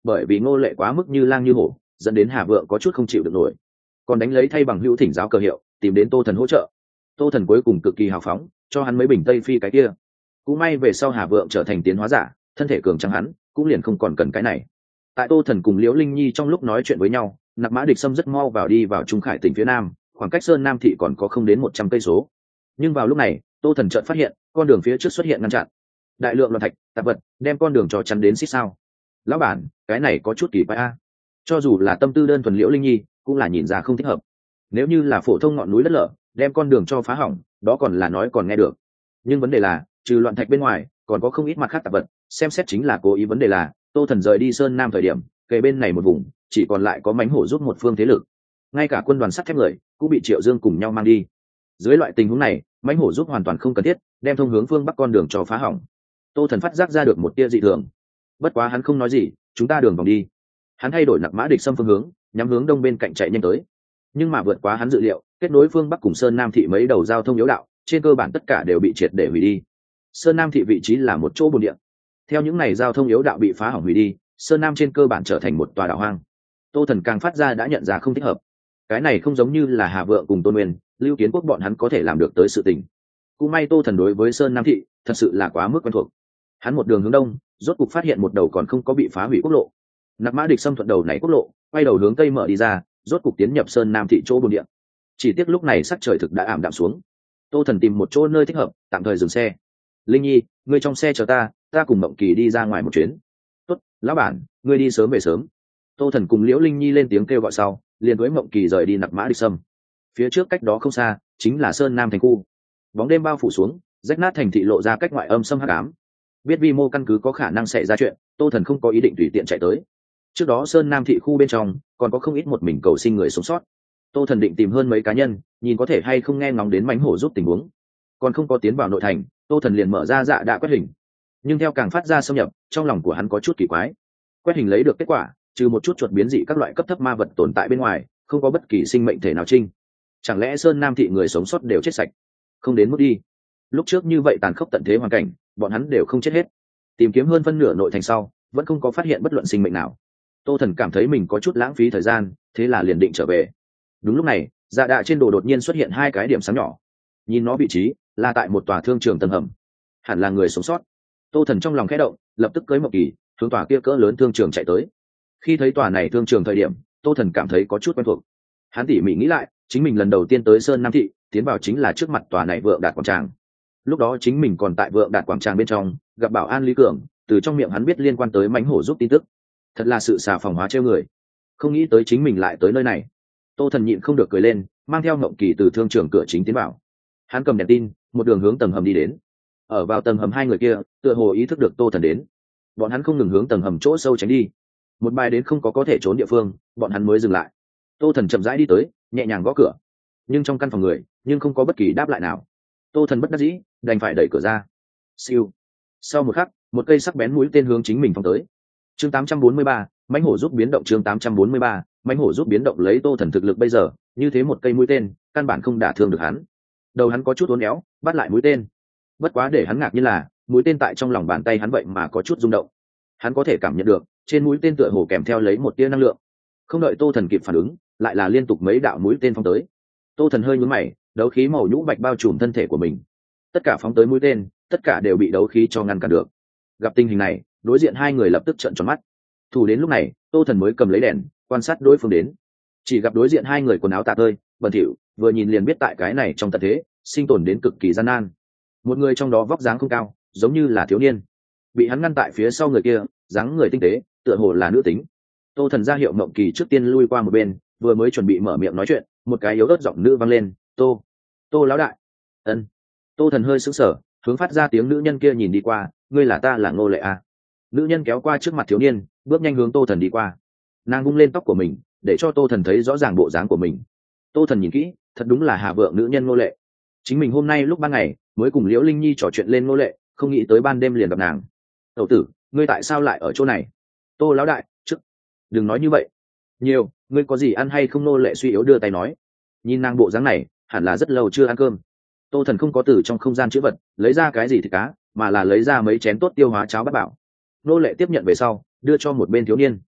bởi vì Ngô Lệ quá mức như lang như hổ, dẫn đến Hà Vượng có chút không chịu được nổi, còn đánh lấy thay bằng hữu thỉnh giáo cờ hiệu, tìm đến Tô Thần hỗ trợ. Tô Thần cuối cùng cực kỳ hào phóng, cho hắn mấy bình Tây Phi cái kia. Cũng may về sau Hà Vượng trở thành tiến hóa giả, thân thể cường tráng, hắn cũng liền không còn cần cái này. Tại Tô Thần cùng Liễu Linh Nhi trong lúc nói chuyện với nhau, Nặc Mã Địch Sâm rất mau vào đi vào Trung Khải tỉnh phía nam, khoảng cách Sơn Nam thị còn có không đến 100 cây số. Nhưng vào lúc này, Tô Thần chợt phát hiện, con đường phía trước xuất hiện ngăn chặn. Đại lượng loạn thạch, tạp vật, đem con đường cho chắn đến xích sao. Lão bản, cái này có chút kỳ quái a. Cho dù là tâm tư đơn thuần Liễu Linh Nhi, cũng là nhìn ra không thích hợp. Nếu như là phổ thông ngọn núi đất lở, đem con đường cho phá hỏng, đó còn là nói còn nghe được. Nhưng vấn đề là, trừ loạn thạch bên ngoài, còn có không ít mặt khác tạp vật, xem xét chính là cố ý. Vấn đề là, Tô Thần rời đi Sơn Nam thời điểm, kề bên này một vùng, chỉ còn lại có mánh hổ giúp một phương thế lực. Ngay cả quân đoàn sắt thép người cũng bị Triệu Dương cùng nhau mang đi. Dưới loại tình huống này, mánh hổ giúp hoàn toàn không cần thiết, đem thông hướng phương bắc con đường cho phá hỏng. Tô Thần phát giác ra được một tia dị thường. Bất quá hắn không nói gì, chúng ta đường vòng đi. Hắn thay đổi Nặc Mã Địch Sâm phương hướng, nhắm hướng đông bên cạnh chạy nhanh tới. Nhưng mà vượt quá hắn dự liệu, kết nối phương bắc cùng Sơn Nam thị mấy đầu giao thông yếu đạo, trên cơ bản tất cả đều bị triệt để hủy đi. Sơn Nam thị vị trí là một chỗ bồn địa. Theo những này giao thông yếu đạo bị phá hỏng hủy đi, Sơn Nam trên cơ bản trở thành một tòa đảo hoang. Tô Thần càng phát ra đã nhận ra không thích hợp. Cái này không giống như là Hà Vượng cùng Tôn Nguyên, Lưu Kiến Quốc bọn hắn có thể làm được tới sự tình. Cũng may Tô Thần đối với Sơn Nam thị thật sự là quá mức quen thuộc. Hắn một đường hướng đông, rốt cục phát hiện một đầu còn không có bị phá hủy quốc lộ. Nặc Mã Địch Sâm thuận đầu này quốc lộ, quay đầu hướng tây mở đi ra, rốt cục tiến nhập Sơn Nam thị chỗ bồn địa. Chỉ tiếc lúc này sắc trời thực đã ảm đạm xuống. Tô Thần tìm một chỗ nơi thích hợp, tạm thời dừng xe. Linh Nhi, ngươi trong xe chờ ta cùng Mộng Kỳ đi ra ngoài một chuyến. Tốt, lão bản, ngươi đi sớm về sớm. Tô Thần cùng Liễu Linh Nhi lên tiếng kêu gọi sau, liền với Mộng Kỳ rời đi Nặc Mã Địch Sâm. Phía trước cách đó không xa, chính là Sơn Nam thành khu. Bóng đêm bao phủ xuống, rách nát thành thị lộ ra cách ngoại âm xâm hắc ám. Biết vi mô căn cứ có khả năng xảy ra chuyện, Tô Thần không có ý định tùy tiện chạy tới. Trước đó Sơn Nam thị khu bên trong còn có không ít một mình cầu sinh người sống sót. Tô Thần định tìm hơn mấy cá nhân, nhìn có thể hay không nghe ngóng đến mánh hổ giúp tình huống. Còn không có tiến vào nội thành, Tô Thần liền mở ra dạ đạ quét hình. Nhưng theo càng phát ra xâm nhập, trong lòng của hắn có chút kỳ quái. Quét hình lấy được kết quả, trừ một chút chuột biến dị các loại cấp thấp ma vật tồn tại bên ngoài, không có bất kỳ sinh mệnh thể nào trinh. Chẳng lẽ Sơn Nam thị người sống sót đều chết sạch? Không đến mức đi. Lúc trước như vậy tàn khốc tận thế hoàn cảnh, bọn hắn đều không chết hết. Tìm kiếm hơn phân nửa nội thành sau, vẫn không có phát hiện bất luận sinh mệnh nào. Tô Thần cảm thấy mình có chút lãng phí thời gian, thế là liền định trở về. Đúng lúc này, dạ đạ trên đồ đột nhiên xuất hiện hai cái điểm sáng nhỏ. Nhìn nó vị trí, là tại một tòa thương trường tầng hầm. Hẳn là người sống sót. Tô Thần trong lòng khẽ động, lập tức cưỡi Mộng Kỳ, hướng tòa kia cỡ lớn thương trường chạy tới. Khi thấy tòa này thương trường thời điểm, Tô Thần cảm thấy có chút quen thuộc. Hắn tỉ mỉ nghĩ lại, chính mình lần đầu tiên tới Sơn Nam thị, tiến vào chính là trước mặt tòa này Vượng Đạt quảng tràng. Lúc đó chính mình còn tại Vượng Đạt quảng tràng bên trong, gặp Bảo An Lý Cường, từ trong miệng hắn biết liên quan tới mãnh hổ giúp tin tức. Thật là sự xà phòng hóa trêu người. Không nghĩ tới chính mình lại tới nơi này. Tô Thần nhịn không được cười lên, mang theo Mộng Kỳ từ thương trường cửa chính tiến vào. Hắn cầm đèn tin, một đường hướng tầng hầm đi đến. Ở vào tầng hầm hai người kia, tựa hồ ý thức được Tô Thần đến. Bọn hắn không ngừng hướng tầng hầm chỗ sâu tránh đi. Một bài đến không có thể trốn địa phương, bọn hắn mới dừng lại. Tô Thần chậm rãi đi tới, nhẹ nhàng gõ cửa. Nhưng trong căn phòng người, nhưng không có bất kỳ đáp lại nào. Tô Thần bất đắc dĩ, đành phải đẩy cửa ra. Siêu. Sau một khắc, một cây sắc bén mũi tên hướng chính mình phóng tới. Chương 843, mãnh hổ giúp biến động. Chương 843, mãnh hổ giúp biến động. Lấy Tô Thần thực lực bây giờ, như thế một cây mũi tên, căn bản không đả thương được hắn. Đầu hắn có chút uốn éo, bắt lại mũi tên. Bất quá để hắn ngạc nhiên là, mũi tên tại trong lòng bàn tay hắn vậy mà có chút rung động. Hắn có thể cảm nhận được, trên mũi tên tựa hồ kèm theo lấy một tia năng lượng. Không đợi Tô Thần kịp phản ứng, lại là liên tục mấy đạo mũi tên phóng tới. Tô Thần hơi nhướng mày, đấu khí màu nhũ bạch bao trùm thân thể của mình. Tất cả phóng tới mũi tên, tất cả đều bị đấu khí cho ngăn cản được. Gặp tình hình này, đối diện hai người lập tức trợn tròn mắt. Thủ đến lúc này, Tô Thần mới cầm lấy đèn, quan sát đối phương đến. Chỉ gặp đối diện hai người quần áo tả tơi, bẩn thỉu, vừa nhìn liền biết tại cái này trong tận thế, sinh tồn đến cực kỳ gian nan. Một người trong đó vóc dáng không cao, giống như là thiếu niên. Bị hắn ngăn tại phía sau người kia, dáng người tinh tế, tựa hồ là nữ tính. Tô Thần ra hiệu Mộng Kỳ trước tiên lui qua một bên, vừa mới chuẩn bị mở miệng nói chuyện, một cái yếu ớt giọng nữ vang lên, Tô lão đại. Ân. Tô Thần hơi sững sờ, hướng phát ra tiếng nữ nhân kia nhìn đi qua, ngươi là ta là Ngô Lệ à? Nữ nhân kéo qua trước mặt thiếu niên, bước nhanh hướng Tô Thần đi qua. Nàng vung lên tóc của mình, để cho Tô Thần thấy rõ ràng bộ dáng của mình. Tô Thần nhìn kỹ, thật đúng là Hà Vượng nữ nhân Ngô Lệ. Chính mình hôm nay lúc ban ngày mới cùng Liễu Linh Nhi trò chuyện lên Ngô Lệ, không nghĩ tới ban đêm liền gặp nàng. Tẩu tử, ngươi tại sao lại ở chỗ này? Tô lão đại, trước đừng nói như vậy. Nhiều, ngươi có gì ăn hay không? Ngô Lệ suy yếu đưa tay nói. Nhìn nàng bộ dáng này, hẳn là rất lâu chưa ăn cơm. Tô Thần không có từ trong không gian chữ vật lấy ra cái gì thịt cá, mà là lấy ra mấy chén tốt tiêu hóa cháo bát bảo. Ngô Lệ tiếp nhận về sau, đưa cho một bên thiếu niên.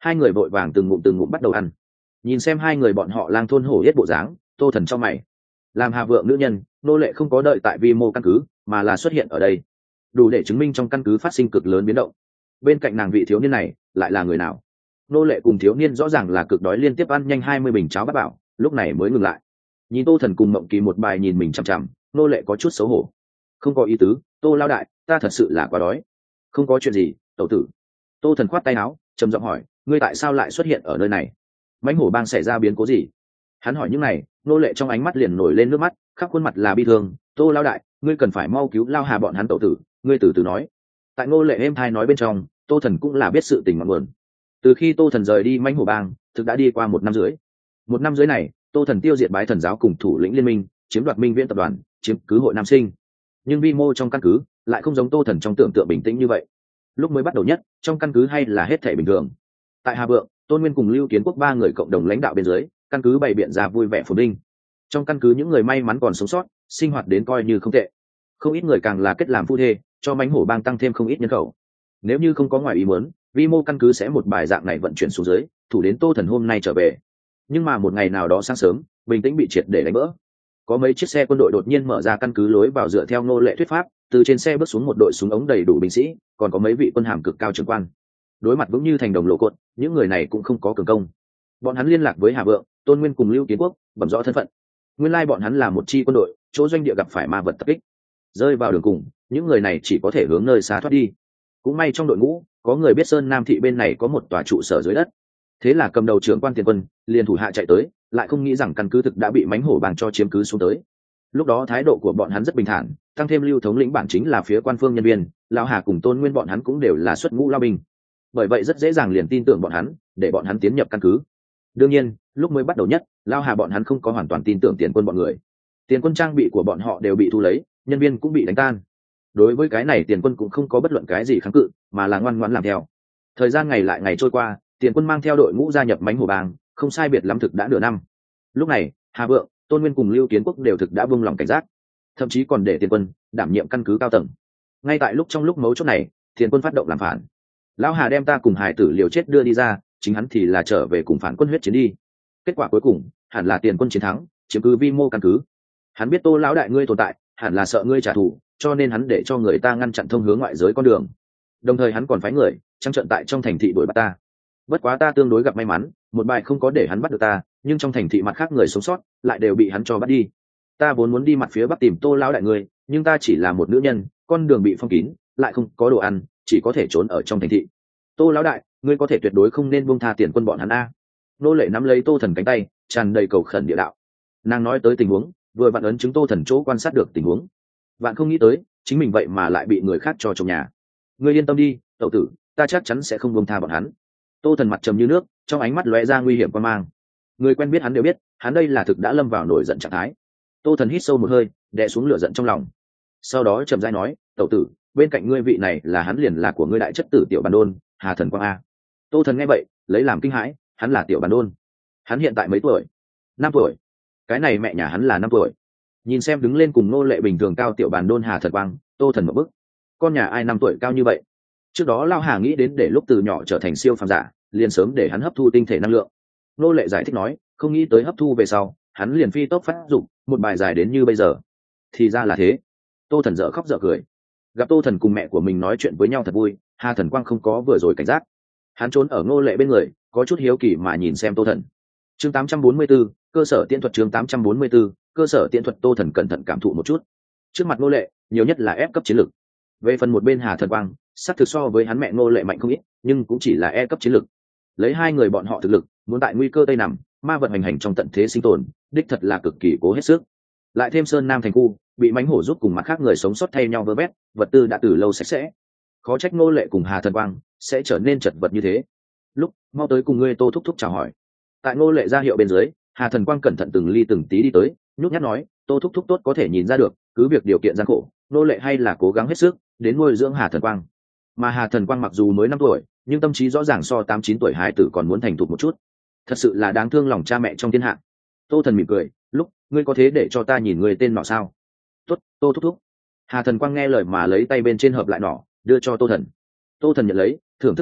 Hai người vội vàng từng ngụm bắt đầu ăn. Nhìn xem hai người bọn họ lang thôn hổ yết bộ dáng, Tô Thần cho mày. Làm Hà Vượng nữ nhân, nô lệ không có đợi tại vi mô căn cứ mà là xuất hiện ở đây, đủ để chứng minh trong căn cứ phát sinh cực lớn biến động. Bên cạnh nàng vị thiếu niên này lại là người nào? Nô lệ cùng thiếu niên rõ ràng là cực đói, liên tiếp ăn nhanh 20 bình cháo bát bảo, lúc này mới ngừng lại. Nhìn Tô Thần cùng Mộng Kỳ một bài nhìn mình chằm chằm, nô lệ có chút xấu hổ. Không có ý tứ, Tô lao đại, ta thật sự là quá đói. Không có chuyện gì, tẩu tử. Tô Thần khoát tay áo, trầm giọng hỏi, ngươi tại sao lại xuất hiện ở nơi này? Mãnh hổ bang xảy ra biến cố gì? Hắn hỏi những này, nô lệ trong ánh mắt liền nổi lên nước mắt, khắp khuôn mặt là bi thương. Tô lao đại, ngươi cần phải mau cứu Lao Hà bọn hắn, tẩu tử, ngươi từ từ nói. Tại nô lệ êm thai nói bên trong, Tô Thần cũng là biết sự tình ngọn nguồn. Từ khi Tô Thần rời đi mãnh hổ bang, thực đã đi qua 1 năm rưỡi. 1 năm rưỡi này, Tô Thần tiêu diệt bái thần giáo cùng thủ lĩnh liên minh, chiếm đoạt minh viễn tập đoàn, chiếm cứ hội nam sinh. Nhưng vi mô trong căn cứ lại không giống Tô Thần trong tưởng tượng bình tĩnh như vậy. Lúc mới bắt đầu nhất, trong căn cứ hay là hết thảy bình thường. Tại Hà Vượng, Tôn Nguyên cùng Lưu Kiến Quốc 3 người cộng đồng lãnh đạo bên dưới, căn cứ bày biện ra vui vẻ phồn vinh. Trong căn cứ những người may mắn còn sống sót, sinh hoạt đến coi như không tệ. Không ít người càng là kết làm phu thê, cho mãnh hổ bang tăng thêm không ít nhân khẩu. Nếu như không có ngoài ý muốn, vi mô căn cứ sẽ một bài dạng này vận chuyển xuống dưới, thủ đến Tô Thần hôm nay trở về. Nhưng mà một ngày nào đó sáng sớm, bình tĩnh bị triệt để đánh vỡ. Có mấy chiếc xe quân đội đột nhiên mở ra căn cứ lối vào, dựa theo nô lệ thuyết pháp, từ trên xe bước xuống một đội súng ống đầy đủ binh sĩ, còn có mấy vị quân hàm cực cao trưởng quan. Đối mặt vững như thành đồng lộ cột, những người này cũng không có cường công. Bọn hắn liên lạc với Hà Vượng, Tôn Nguyên cùng Lưu Kiến Quốc, bẩm rõ thân phận. Nguyên lai bọn hắn là một chi quân đội, chỗ doanh địa gặp phải ma vật tập kích, rơi vào đường cùng, những người này chỉ có thể hướng nơi xa thoát đi. Cũng may trong đội ngũ có người biết Sơn Nam thị bên này có một tòa trụ sở dưới đất, thế là cầm đầu trưởng quan tiền quân liền thủ hạ chạy tới, lại không nghĩ rằng căn cứ thực đã bị mãnh hổ bang cho chiếm cứ xuống tới. Lúc đó thái độ của bọn hắn rất bình thản, tăng thêm Lưu thống lĩnh bản chính là phía quan phương nhân viên, Lão Hà cùng Tôn Nguyên bọn hắn cũng đều là xuất ngũ lao binh, bởi vậy rất dễ dàng liền tin tưởng bọn hắn, để bọn hắn tiến nhập căn cứ. Đương nhiên, lúc mới bắt đầu nhất, Lão Hà bọn hắn không có hoàn toàn tin tưởng tiền quân bọn người. Tiền quân trang bị của bọn họ đều bị thu lấy, nhân viên cũng bị đánh tan. Đối với cái này tiền quân cũng không có bất luận cái gì kháng cự, mà là ngoan ngoãn làm theo. Thời gian ngày lại ngày trôi qua, tiền quân mang theo đội ngũ gia nhập mãnh hổ bang, không sai biệt lắm thực đã nửa năm. Lúc này, Hà Vượng, Tôn Nguyên cùng Lưu Kiến Quốc đều thực đã buông lòng cảnh giác, thậm chí còn để tiền quân đảm nhiệm căn cứ cao tầng. Ngay tại trong lúc mấu chốt này, tiền quân phát động làm phản. Lão Hà đem ta cùng hải tử liều chết đưa đi ra, chính hắn thì là trở về cùng phản quân huyết chiến đi. Kết quả cuối cùng hẳn là tiền quân chiến thắng, chiếm cứ vi mô căn cứ. Hắn biết Tô lão đại ngươi tồn tại, hẳn là sợ ngươi trả thù, cho nên hắn để cho người ta ngăn chặn thông hướng ngoại giới con đường. Đồng thời hắn còn phái người trắng trận tại trong thành thị đuổi bắt ta. Bất quá ta tương đối gặp may mắn, một bài không có để hắn bắt được ta, nhưng trong thành thị mặt khác người sống sót lại đều bị hắn cho bắt đi. Ta vốn muốn đi mặt phía bắc tìm Tô lão đại ngươi, nhưng ta chỉ là một nữ nhân, con đường bị phong kín, lại không có đồ ăn, chỉ có thể trốn ở trong thành thị. Tô lão đại, ngươi có thể tuyệt đối không nên buông tha tiền quân bọn hắn a. Nô lệ nắm lấy Tô Thần cánh tay, tràn đầy cầu khẩn địa đạo. Nàng nói tới tình huống, vừa vặn ấn chứng Tô Thần chỗ quan sát được tình huống. Bạn không nghĩ tới, chính mình vậy mà lại bị người khác cho trong nhà. Ngươi yên tâm đi, tẩu tử, ta chắc chắn sẽ không buông tha bọn hắn. Tô Thần mặt trầm như nước, trong ánh mắt lóe ra nguy hiểm quan mang. Người quen biết hắn đều biết, hắn đây là thực đã lâm vào nổi giận trạng thái. Tô Thần hít sâu một hơi, đè xuống lửa giận trong lòng. Sau đó chậm rãi nói, tẩu tử, bên cạnh ngươi vị này là hắn liền là của ngươi đại chất tử Tiểu Bản Đôn, Hà Thần Quang a. Tô Thần nghe vậy, lấy làm kinh hãi, hắn là Tiểu Bản Đôn. Hắn hiện tại mấy tuổi? 5 tuổi. Cái này mẹ nhà hắn là 5 tuổi. Nhìn xem đứng lên cùng nô lệ bình thường cao Tiểu Bản Đôn Hà Thần Quang, Tô Thần một bức. Con nhà ai 5 tuổi cao như vậy? Trước đó Lao Hà nghĩ đến để lúc từ nhỏ trở thành siêu phàm giả, liền sớm để hắn hấp thu tinh thể năng lượng. Nô lệ giải thích nói, không nghĩ tới hấp thu về sau, hắn liền phi tốc phát dụng, một bài dài đến như bây giờ. Thì ra là thế. Tô Thần dở khóc dở cười. Gặp Tô Thần cùng mẹ của mình nói chuyện với nhau thật vui, Hà Thần Quang không có vừa rồi cảnh giác. Hắn trốn ở nô lệ bên người, có chút hiếu kỳ mà nhìn xem Tô Thần. Chương 844, cơ sở tiễn thuật. Chương 844, cơ sở tiễn thuật. Tô Thần cẩn thận cảm thụ một chút. Trước mặt nô lệ, nhiều nhất là ép cấp chiến lực. Về phần một bên Hà Thần Quang, xác thực so với hắn mẹ nô lệ mạnh không ít, nhưng cũng chỉ là E cấp chiến lực. Lấy hai người bọn họ thực lực, muốn tại nguy cơ tây nằm, ma vật hành hành trong tận thế sinh tồn, đích thật là cực kỳ cố hết sức. Lại thêm Sơn Nam thành khu bị mãnh hổ giúp cùng mặt khác người sống sót thay nhau vơ vét, vật tư đã từ lâu sạch sẽ. Khó trách nô lệ cùng Hà Thần Quang sẽ trở nên chật vật như thế. Lúc mau tới cùng ngươi Tô thúc thúc chào hỏi. Tại nô lệ ra hiệu bên dưới, Hà Thần Quang cẩn thận từng ly từng tí đi tới, nhút nhát nói, Tô thúc thúc tốt có thể nhìn ra được, cứ việc điều kiện gian khổ, nô lệ hay là cố gắng hết sức đến nuôi dưỡng Hà Thần Quang. Mà Hà Thần Quang mặc dù mới 5 tuổi, nhưng tâm trí rõ ràng so 8-9 tuổi hài tử còn muốn thành thục một chút. Thật sự là đáng thương lòng cha mẹ trong thiên hạ. Tô Thần mỉm cười, lúc ngươi có thế để cho ta nhìn người tên nọ sao? Tốt, Tô thúc thúc. Hà Thần Quang nghe lời mà lấy tay bên trên hợp lại nỏ, đưa cho Tô Thần. Tô Thần nhận lấy, thưởng thức một chút,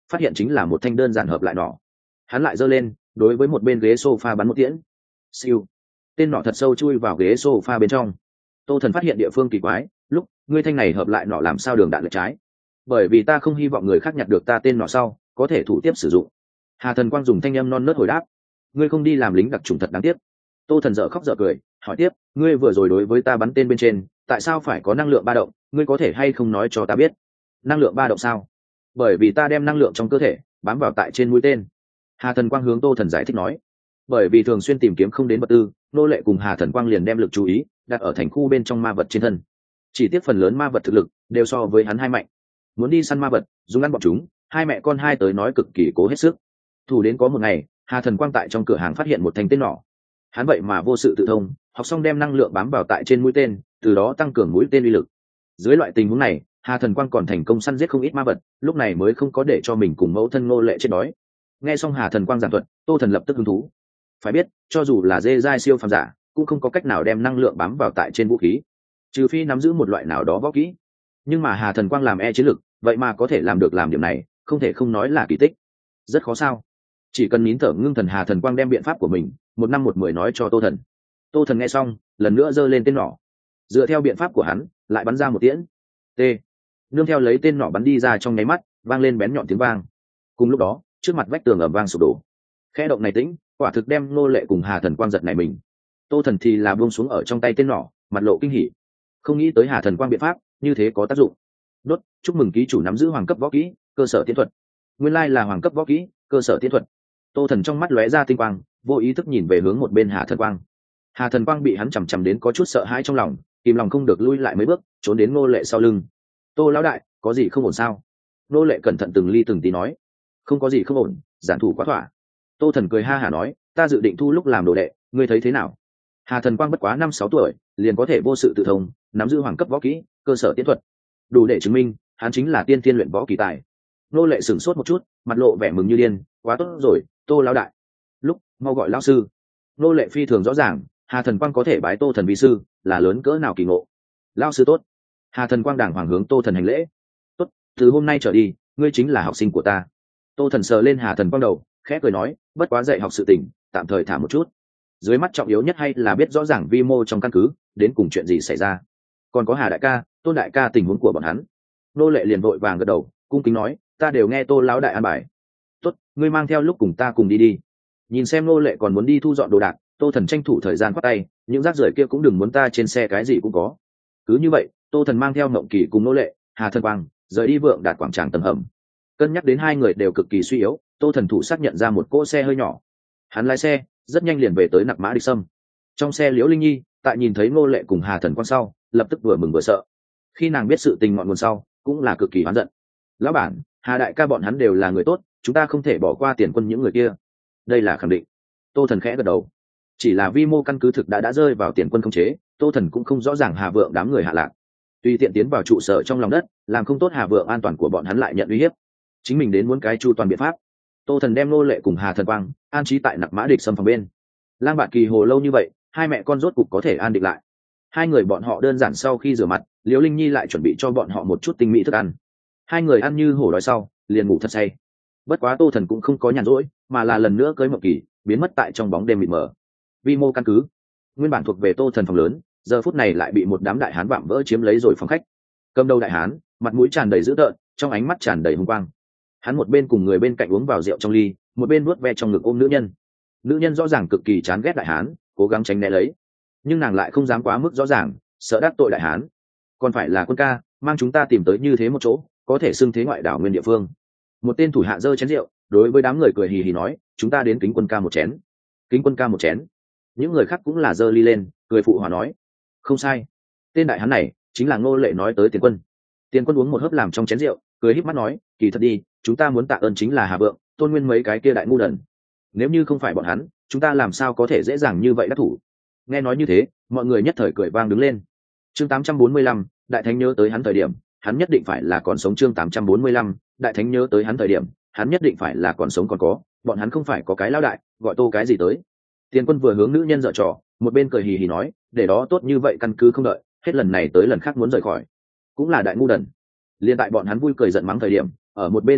phát hiện chính là một thanh đơn giản hợp lại nỏ. Hắn lại giơ lên, đối với một bên ghế sofa bắn một tiễn. Siêu. Tên nỏ thật sâu chui vào ghế sofa bên trong. Tô Thần phát hiện địa phương kỳ quái, lúc ngươi thanh này hợp lại nỏ làm sao đường đạn lệch trái? Bởi vì ta không hy vọng người khác nhặt được ta tên nỏ sau có thể thủ tiếp sử dụng. Hà Thần Quang dùng thanh âm non nớt hồi đáp, ngươi không đi làm lính đặc trùng thật đáng tiếc. Tô Thần dở khóc dở cười, hỏi tiếp, ngươi vừa rồi đối với ta bắn tên bên trên, tại sao phải có năng lượng ba động, ngươi có thể hay không nói cho ta biết? Năng lượng ba động sao? Bởi vì ta đem năng lượng trong cơ thể bám vào tại trên mũi tên. Hà Thần Quang hướng Tô Thần giải thích nói, bởi vì thường xuyên tìm kiếm không đến vật tư, nô lệ cùng Hà Thần Quang liền đem lực chú ý đặt ở thành khu bên trong ma vật trên thân. Chỉ tiếc phần lớn ma vật thực lực đều so với hắn hai mạnh, muốn đi săn ma vật dùng ăn bọn chúng, hai mẹ con hai tới nói cực kỳ cố hết sức. Thủ đến có một ngày, Hà Thần Quang tại trong cửa hàng phát hiện một thanh tên nỏ. Hắn vậy mà vô sự tự thông, học xong đem năng lượng bám vào tại trên mũi tên, từ đó tăng cường mũi tên uy lực. Dưới loại tình huống này, Hà Thần Quang còn thành công săn giết không ít ma vật, lúc này mới không có để cho mình cùng mẫu thân nô lệ chết đói. Nghe xong Hà Thần Quang giảng thuật, Tô Thần lập tức hứng thú. Phải biết, cho dù là dê giai siêu phàm giả, cũng không có cách nào đem năng lượng bám vào tại trên vũ khí, trừ phi nắm giữ một loại nào đó võ kỹ. Nhưng mà Hà Thần Quang làm chiến lực, vậy mà có thể làm được làm điểm này, không thể không nói là kỳ tích. Rất khó sao? Chỉ cần nín thở ngưng thần, Hà Thần Quang đem biện pháp của mình một năm một mười nói cho Tô Thần. Tô Thần nghe xong, lần nữa giơ lên tên nỏ, dựa theo biện pháp của hắn lại bắn ra một tiễn. T. Nương theo lấy tên nỏ bắn đi ra, trong nháy mắt vang lên bén nhọn tiếng vang. Cùng lúc đó, trước mặt vách tường ầm vang sụp đổ. Khẽ động này tĩnh, quả thực đem nô lệ cùng Hà Thần Quang giật này mình. Tô Thần thì là buông xuống ở trong tay tên nỏ, mặt lộ kinh hỉ. Không nghĩ tới Hà Thần Quang biện pháp như thế có tác dụng. Đốt, chúc mừng ký chủ nắm giữ hoàng cấp võ kỹ, cơ sở tiến thuật. Nguyên lai là hoàng cấp võ kỹ, cơ sở tiến thuật. Tô Thần trong mắt lóe ra tinh quang, vô ý thức nhìn về hướng một bên Hà Thần Quang. Hà Thần Quang bị hắn chằm chằm đến có chút sợ hãi trong lòng, kìm lòng không được lui lại mấy bước, trốn đến nô lệ sau lưng. Tô lão đại, có gì không ổn sao? Nô lệ cẩn thận từng ly từng tí nói. Không có gì không ổn, giản thủ quá thỏa. Tô Thần cười ha hả nói, ta dự định thu lúc làm đồ đệ, ngươi thấy thế nào? Hà Thần Quang bất quá 5-6 tuổi, liền có thể vô sự tự thông, nắm giữ hoàng cấp võ kỹ, cơ sở tiến thuật, đủ để chứng minh hắn chính là tiên thiên luyện võ kỳ tài. Nô lệ sửng sốt một chút, mặt lộ vẻ mừng như điên, quá tốt rồi, Tô lão đại. Lúc mau gọi lão sư. Nô lệ phi thường rõ ràng, Hà Thần Quang có thể bái Tô Thần vi sư, là lớn cỡ nào kỳ ngộ. Lão sư tốt. Hà Thần Quang đàng hoàng hướng Tô Thần hành lễ. Tốt, từ hôm nay trở đi, ngươi chính là học sinh của ta. Tô Thần sờ lên Hà Thần Quang đầu, khẽ cười nói, bất quá dạy học sự tình, tạm thời thả một chút. Dưới mắt trọng yếu nhất hay là biết rõ ràng vi mô trong căn cứ đến cùng chuyện gì xảy ra. Còn có Hà đại ca, Tôn đại ca tình huống của bọn hắn. Nô lệ liền vội vàng gật đầu, cung kính nói, ta đều nghe Tô lão đại an bài. Tốt, ngươi mang theo lúc cùng ta cùng đi đi. Nhìn xem nô lệ còn muốn đi thu dọn đồ đạc, Tô Thần tranh thủ thời gian khoát tay, những rác rưởi kia cũng đừng muốn ta trên xe cái gì cũng có. Cứ như vậy, Tô Thần mang theo Ngộng Kỳ cùng nô lệ, Hà Thần Quang rời đi Vượng Đạt quảng tràng tầng hầm. Cân nhắc đến hai người đều cực kỳ suy yếu, Tô Thần thủ xác nhận ra một cỗ xe hơi nhỏ. Hắn lái xe rất nhanh liền về tới Nặc Mã Địch Sâm. Trong xe Liễu Linh Nhi tại nhìn thấy nô lệ cùng Hà Thần Quang sau, lập tức vừa mừng vừa sợ. Khi nàng biết sự tình ngọn nguồn sau, cũng là cực kỳ oán giận. Lão bản, Hà đại ca bọn hắn đều là người tốt, chúng ta không thể bỏ qua Tiền Quân những người kia. Đây là khẳng định. Tô Thần khẽ gật đầu. Chỉ là vi mô căn cứ thực đã rơi vào Tiền Quân khống chế, Tô Thần cũng không rõ ràng Hà Vượng đám người hạ lạc. Tùy tiện tiến vào trụ sở trong lòng đất, làm không tốt Hà Vượng an toàn của bọn hắn lại nhận uy hiếp. Chính mình đến muốn cái chu toàn biện pháp. Tô Thần đem nô lệ cùng Hà Thần Quang an trí tại Nặc Mã Địch Sâm phòng bên. Lang Bạt Kỳ Hồ lâu như vậy, hai mẹ con rốt cục có thể an định lại. Hai người bọn họ đơn giản sau khi rửa mặt, Liễu Linh Nhi lại chuẩn bị cho bọn họ một chút tinh mỹ thức ăn. Hai người ăn như hổ đói sau, liền ngủ thật say. Bất quá Tô Thần cũng không có nhàn rỗi, mà là lần nữa cưới Mộng Kỳ, biến mất tại trong bóng đêm mịt mờ. Vi mô căn cứ, nguyên bản thuộc về Tô Thần phòng lớn, giờ phút này lại bị một đám đại hán vạm vỡ chiếm lấy rồi phòng khách. Cầm đầu đại hán, mặt mũi tràn đầy dữ tợn, trong ánh mắt tràn đầy hung quang. Hắn một bên cùng người bên cạnh uống vào rượu trong ly, một bên nuốt ve trong ngực ôm nữ nhân. Nữ nhân rõ ràng cực kỳ chán ghét đại hán, cố gắng tránh né lấy, nhưng nàng lại không dám quá mức rõ ràng, sợ đắc tội đại hán. Còn phải là Quân ca mang chúng ta tìm tới như thế một chỗ có thể xưng thế ngoại đảo nguyên địa phương. Một tên thủ hạ giơ chén rượu, đối với đám người cười hì hì nói, chúng ta đến kính Quân ca một chén. Kính Quân ca một chén. Những người khác cũng là giơ ly lên, cười phụ hòa nói, không sai, tên đại hán này chính là Ngô Lệ nói tới Tiền Quân. Tiền Quân uống một hớp làm trong chén rượu, cười híp mắt nói, kỳ thật đi, chúng ta muốn tạ ơn chính là Hà Vượng, Tôn Nguyên mấy cái kia đại ngu đần. Nếu như không phải bọn hắn, chúng ta làm sao có thể dễ dàng như vậy đắc thủ. Nghe nói như thế, mọi người nhất thời cười vang đứng lên. Chương 845, đại thánh nhớ tới hắn thời điểm, hắn nhất định phải là còn sống. Chương 845, đại thánh nhớ tới hắn thời điểm, hắn nhất định phải là còn sống còn có, bọn hắn không phải có cái lão đại, gọi Tô cái gì tới. Tiền Quân vừa hướng nữ nhân giở trò, một bên cười hì hì nói, để đó tốt như vậy căn cứ không đợi, hết lần này tới lần khác muốn rời khỏi, cũng là đại ngu đần. Liên tại bọn hắn vui cười giận mắng thời điểm, ở một bên trong góc,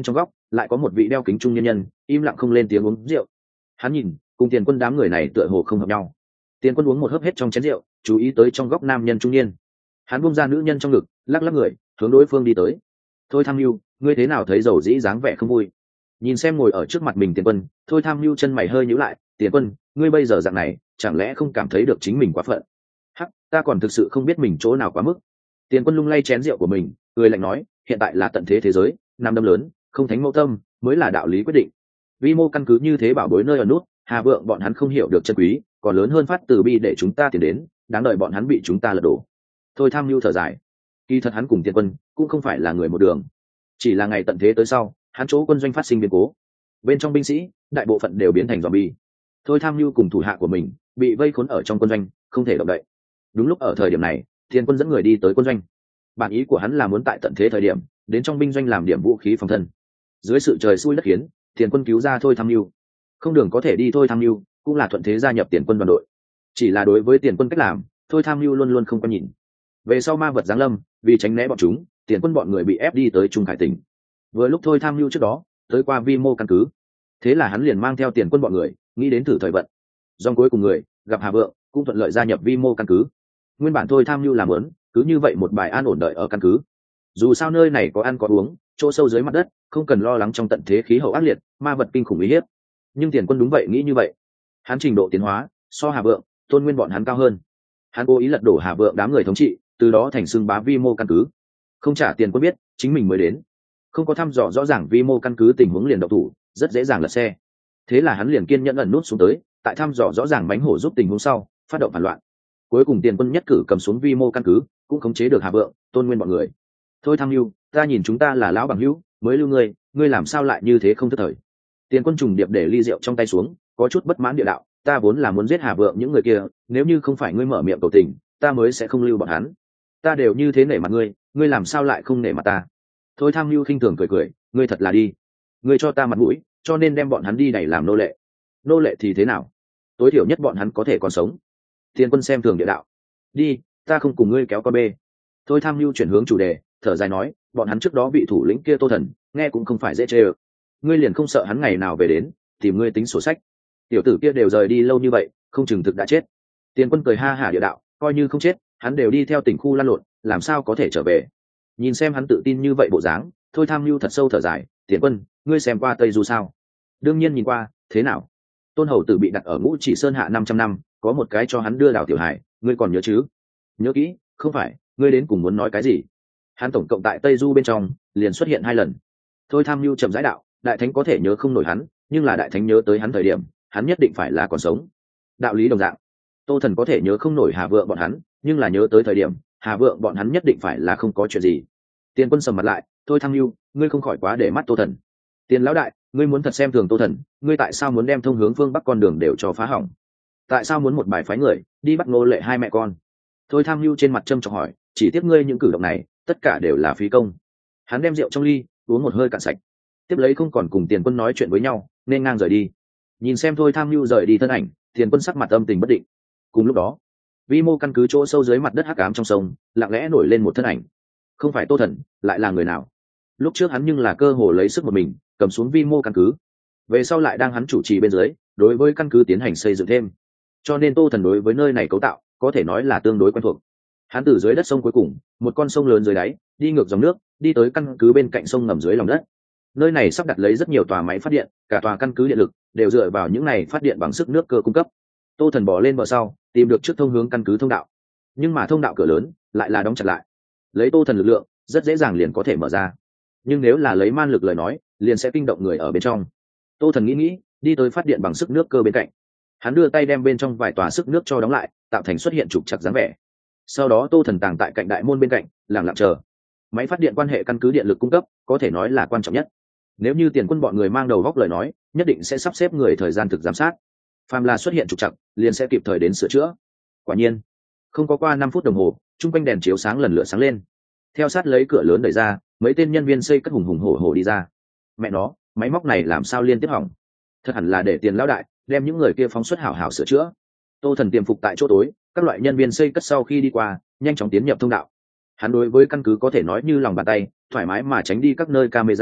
lại có một vị đeo kính trung nhân nhân im lặng không lên tiếng uống rượu. Hắn nhìn cùng Tiền Quân đám người này tựa hồ không hợp nhau. Tiền Quân uống một hớp hết trong chén rượu, chú ý tới trong góc nam nhân trung niên. Hắn buông ra nữ nhân trong ngực, lắc lắc người hướng đối phương đi tới. Thôi Tham Nhu, ngươi thế nào thấy dầu dĩ dáng vẻ không vui? Nhìn xem ngồi ở trước mặt mình Tiền Quân, Thôi Tham Nhu chân mày hơi nhíu lại. Tiền Quân, ngươi bây giờ dạng này chẳng lẽ không cảm thấy được chính mình quá phận? Hắc, ta còn thực sự không biết mình chỗ nào quá mức. Tiền Quân lung lay chén rượu của mình, cười lạnh nói, hiện tại là tận thế thế giới, nam đâm lớn không thánh mẫu tâm mới là đạo lý quyết định. Vi mô căn cứ như thế bảo bối nơi ở nút, Hà Vượng bọn hắn không hiểu được chân quý, còn lớn hơn phát từ bi để chúng ta tiến đến, đáng đợi bọn hắn bị chúng ta lật đổ. Thôi Tham Nhu thở dài, kỳ thật hắn cùng Tiền Quân cũng không phải là người một đường, chỉ là ngày tận thế tới sau, hắn chỗ quân doanh phát sinh biến cố, bên trong binh sĩ đại bộ phận đều biến thành zombie. Thôi Tham Nhu cùng thủ hạ của mình bị vây khốn ở trong quân doanh, không thể động đậy. Đúng lúc ở thời điểm này, Tiền Quân dẫn người đi tới quân doanh. Bản ý của hắn là muốn tại tận thế thời điểm đến trong binh doanh làm điểm vũ khí phòng thân. Dưới sự trời xui đất khiến, Tiền Quân cứu ra Thôi Tham Nhu. Không đường có thể đi Thôi Tham Nhu cũng là thuận thế gia nhập Tiền Quân đoàn đội. Chỉ là đối với Tiền Quân cách làm, Thôi Tham Nhu luôn luôn không có nhìn. Về sau ma vật giáng lâm, vì tránh né bọn chúng, Tiền Quân bọn người bị ép đi tới Trung Khải tỉnh. Vừa lúc Thôi Tham Nhu trước đó tới qua vi mô căn cứ, thế là hắn liền mang theo Tiền Quân bọn người nghĩ đến thử thời vận. Dòng cuối cùng người gặp Hà Vượng cũng thuận lợi gia nhập vi mô căn cứ. Nguyên bản Thôi Tham Nhu làm muốn cứ như vậy một bài an ổn đợi ở căn cứ. Dù sao nơi này có ăn có uống, chỗ sâu dưới mặt đất, không cần lo lắng trong tận thế khí hậu ác liệt, ma vật kinh khủng uy hiếp. Nhưng Tiền Quân đúng vậy nghĩ như vậy. Hắn trình độ tiến hóa so Hà Vượng, Tôn Nguyên bọn hắn cao hơn. Hắn cố ý lật đổ Hà Vượng đám người thống trị, từ đó thành xưng bá vi mô căn cứ. Không trả Tiền Quân biết, chính mình mới đến, không có thăm dò rõ ràng vi mô căn cứ tình huống liền động thủ, rất dễ dàng lật xe. Thế là hắn liền kiên nhẫn ẩn nút xuống tới, tại thăm dò rõ ràng mánh hổ giúp tình huống sau, phát động phản loạn. Cuối cùng Tiền Quân nhất cử cầm xuống vi mô căn cứ, cũng khống chế được Hà Vượng, Tôn Nguyên bọn người. Thôi Tham Nhu, ta nhìn chúng ta là lão bằng hữu, mới lưu ngươi, ngươi làm sao lại như thế không thất thời? Tiền Quân trùng điệp để ly rượu trong tay xuống, có chút bất mãn địa đạo, ta vốn là muốn giết Hà Vượng những người kia, nếu như không phải ngươi mở miệng cầu tình, ta mới sẽ không lưu bọn hắn. Ta đều như thế nể mặt ngươi, ngươi làm sao lại không nể mặt ta? Thôi Tham Nhu khinh thường cười cười, ngươi thật là đi, ngươi cho ta mặt mũi, cho nên đem bọn hắn đi đẩy làm nô lệ. Nô lệ thì thế nào? Tối thiểu nhất bọn hắn có thể còn sống. Tiền Quân xem thường địa đạo, đi, ta không cùng ngươi kéo con bê. Thôi Tham Nhu chuyển hướng chủ đề, thở dài nói, bọn hắn trước đó bị thủ lĩnh kia Tô Thần nghe cũng không phải dễ chê ơ. Ngươi liền không sợ hắn ngày nào về đến tìm ngươi tính sổ sách? Tiểu tử kia đều rời đi lâu như vậy, không chừng thực đã chết. Tiền Quân cười ha hả địa đạo, coi như không chết, hắn đều đi theo tỉnh khu lăn lộn, làm sao có thể trở về? Nhìn xem hắn tự tin như vậy bộ dáng, Thôi Tham Nhu thật sâu thở dài, Tiền Quân, ngươi xem qua Tây Du sao? Đương nhiên nhìn qua, thế nào? Tôn Hầu Tử bị đặt ở Ngũ Chỉ Sơn hạ 500 năm, có một cái cho hắn đưa Đào Tiểu Hải, ngươi còn nhớ chứ? Nhớ kỹ, không phải, ngươi đến cùng muốn nói cái gì? Hắn tổng cộng tại Tây Du bên trong liền xuất hiện 2 lần. Thôi Tham Nhu chậm rãi đạo, đại thánh có thể nhớ không nổi hắn, nhưng là đại thánh nhớ tới hắn thời điểm, hắn nhất định phải là còn sống. Đạo lý đồng dạng, Tô Thần có thể nhớ không nổi Hà Vượng bọn hắn, nhưng là nhớ tới thời điểm, Hà Vượng bọn hắn nhất định phải là không có chuyện gì. Tiền Quân sầm mặt lại, Thôi Tham Nhu, ngươi không khỏi quá để mắt Tô Thần. Tiền lão đại, ngươi muốn thật xem thường Tô Thần, ngươi tại sao muốn đem thông hướng phương bắc con đường đều cho phá hỏng? Tại sao muốn một bài phái người đi bắt Ngô Lệ hai mẹ con? Thôi Tham Nhu trên mặt trâm trọng hỏi, chỉ tiếp ngươi những cử động này, tất cả đều là phí công. Hắn đem rượu trong ly uống một hơi cạn sạch, tiếp lấy không còn cùng Tiền Quân nói chuyện với nhau, nên ngang rời đi. Nhìn xem Thôi Tham Nhu rời đi thân ảnh, Tiền Quân sắc mặt âm tình bất định. Cùng lúc đó, vi mô căn cứ chỗ sâu dưới mặt đất hắc ám trong sông, lặng lẽ nổi lên một thân ảnh. Không phải Tô Thần, lại là người nào? Lúc trước hắn nhưng là cơ hồ lấy sức một mình cầm xuống vi mô căn cứ, về sau lại đang hắn chủ trì bên dưới đối với căn cứ tiến hành xây dựng thêm, cho nên Tô Thần đối với nơi này cấu tạo có thể nói là tương đối quen thuộc. Hắn từ dưới đất sông cuối cùng một con sông lớn dưới đáy đi ngược dòng nước, đi tới căn cứ bên cạnh sông ngầm dưới lòng đất. Nơi này sắp đặt lấy rất nhiều tòa máy phát điện, cả tòa căn cứ điện lực đều dựa vào những này phát điện bằng sức nước cơ cung cấp. Tô Thần bỏ lên bờ sau tìm được trước thông hướng căn cứ thông đạo, nhưng mà thông đạo cửa lớn lại là đóng chặt lại. Lấy Tô Thần lực lượng rất dễ dàng liền có thể mở ra, nhưng nếu là lấy man lực lời nói liền sẽ kinh động người ở bên trong. Tô Thần nghĩ đi tới phát điện bằng sức nước cơ bên cạnh, hắn đưa tay đem bên trong vài tòa sức nước cho đóng lại, tạo thành xuất hiện trục trặc dáng vẻ. Sau đó Tô Thần tàng tại cạnh đại môn bên cạnh, lặng lặng chờ. Máy phát điện quan hệ căn cứ điện lực cung cấp có thể nói là quan trọng nhất. Nếu như Tiền Quân bọn người mang đầu góc lời nói, nhất định sẽ sắp xếp người thời gian thực giám sát. Phàm là xuất hiện trục trặc, liền sẽ kịp thời đến sửa chữa. Quả nhiên, không có qua 5 phút đồng hồ, chung quanh đèn chiếu sáng lần lượt sáng lên. Theo sát lấy cửa lớn đẩy ra, mấy tên nhân viên xây cất hùng hùng hổ hổ đi ra. Mẹ nó, máy móc này làm sao liên tiếp hỏng? Thật hẳn là để Tiền lão đại đem những người kia phóng xuất hảo hảo sửa chữa. Tô Thần tiềm phục tại chỗ tối, các loại nhân viên xây cất sau khi đi qua, nhanh chóng tiến nhập thông đạo. Hắn đối với căn cứ có thể nói như lòng bàn tay, thoải mái mà tránh đi các nơi camera,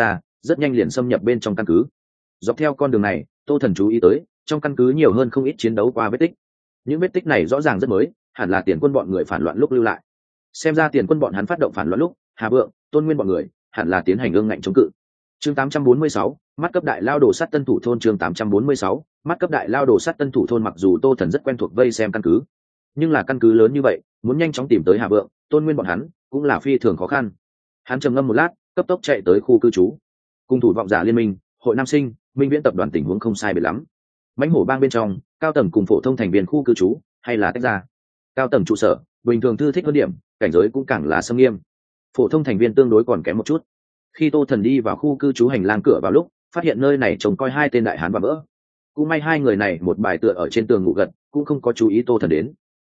rất nhanh liền xâm nhập bên trong căn cứ. Dọc theo con đường này, Tô Thần chú ý tới trong căn cứ nhiều hơn không ít chiến đấu qua vết tích. Những vết tích này rõ ràng rất mới, hẳn là Tiền Quân bọn người phản loạn lúc lưu lại. Xem ra Tiền Quân bọn hắn phát động phản loạn lúc, Hà Vượng, Tôn Nguyên bọn người hẳn là tiến hành ương ngạnh chống cự. Chương 846, mắt cấp đại lao đồ sát tân thủ thôn. Chương 846, mắt cấp đại lao đồ sát tân thủ thôn. Mặc dù Tô Thần rất quen thuộc vây xem căn cứ, nhưng là căn cứ lớn như vậy, muốn nhanh chóng tìm tới Hà Vượng, Tôn Nguyên bọn hắn cũng là phi thường khó khăn. Hắn trầm ngâm một lát, cấp tốc chạy tới khu cư trú. Cùng thủ vọng giả liên minh, hội Nam Sinh, Minh Viễn tập đoàn tình huống không sai biệt lắm. Mãnh hổ bang bên trong, cao tầng cùng phổ thông thành viên khu cư trú hay là tách ra. Cao tầng trụ sở bình thường thư thích hơn điểm, cảnh giới cũng càng là xâm nghiêm. Phổ thông thành viên tương đối còn kém một chút. Khi Tô Thần đi vào khu cư trú hành lang cửa vào lúc, phát hiện nơi này trông coi hai tên đại hán và vỡ. Cũng may hai người này một bài tựa ở trên tường ngủ gật, cũng không có chú ý Tô Thần đến.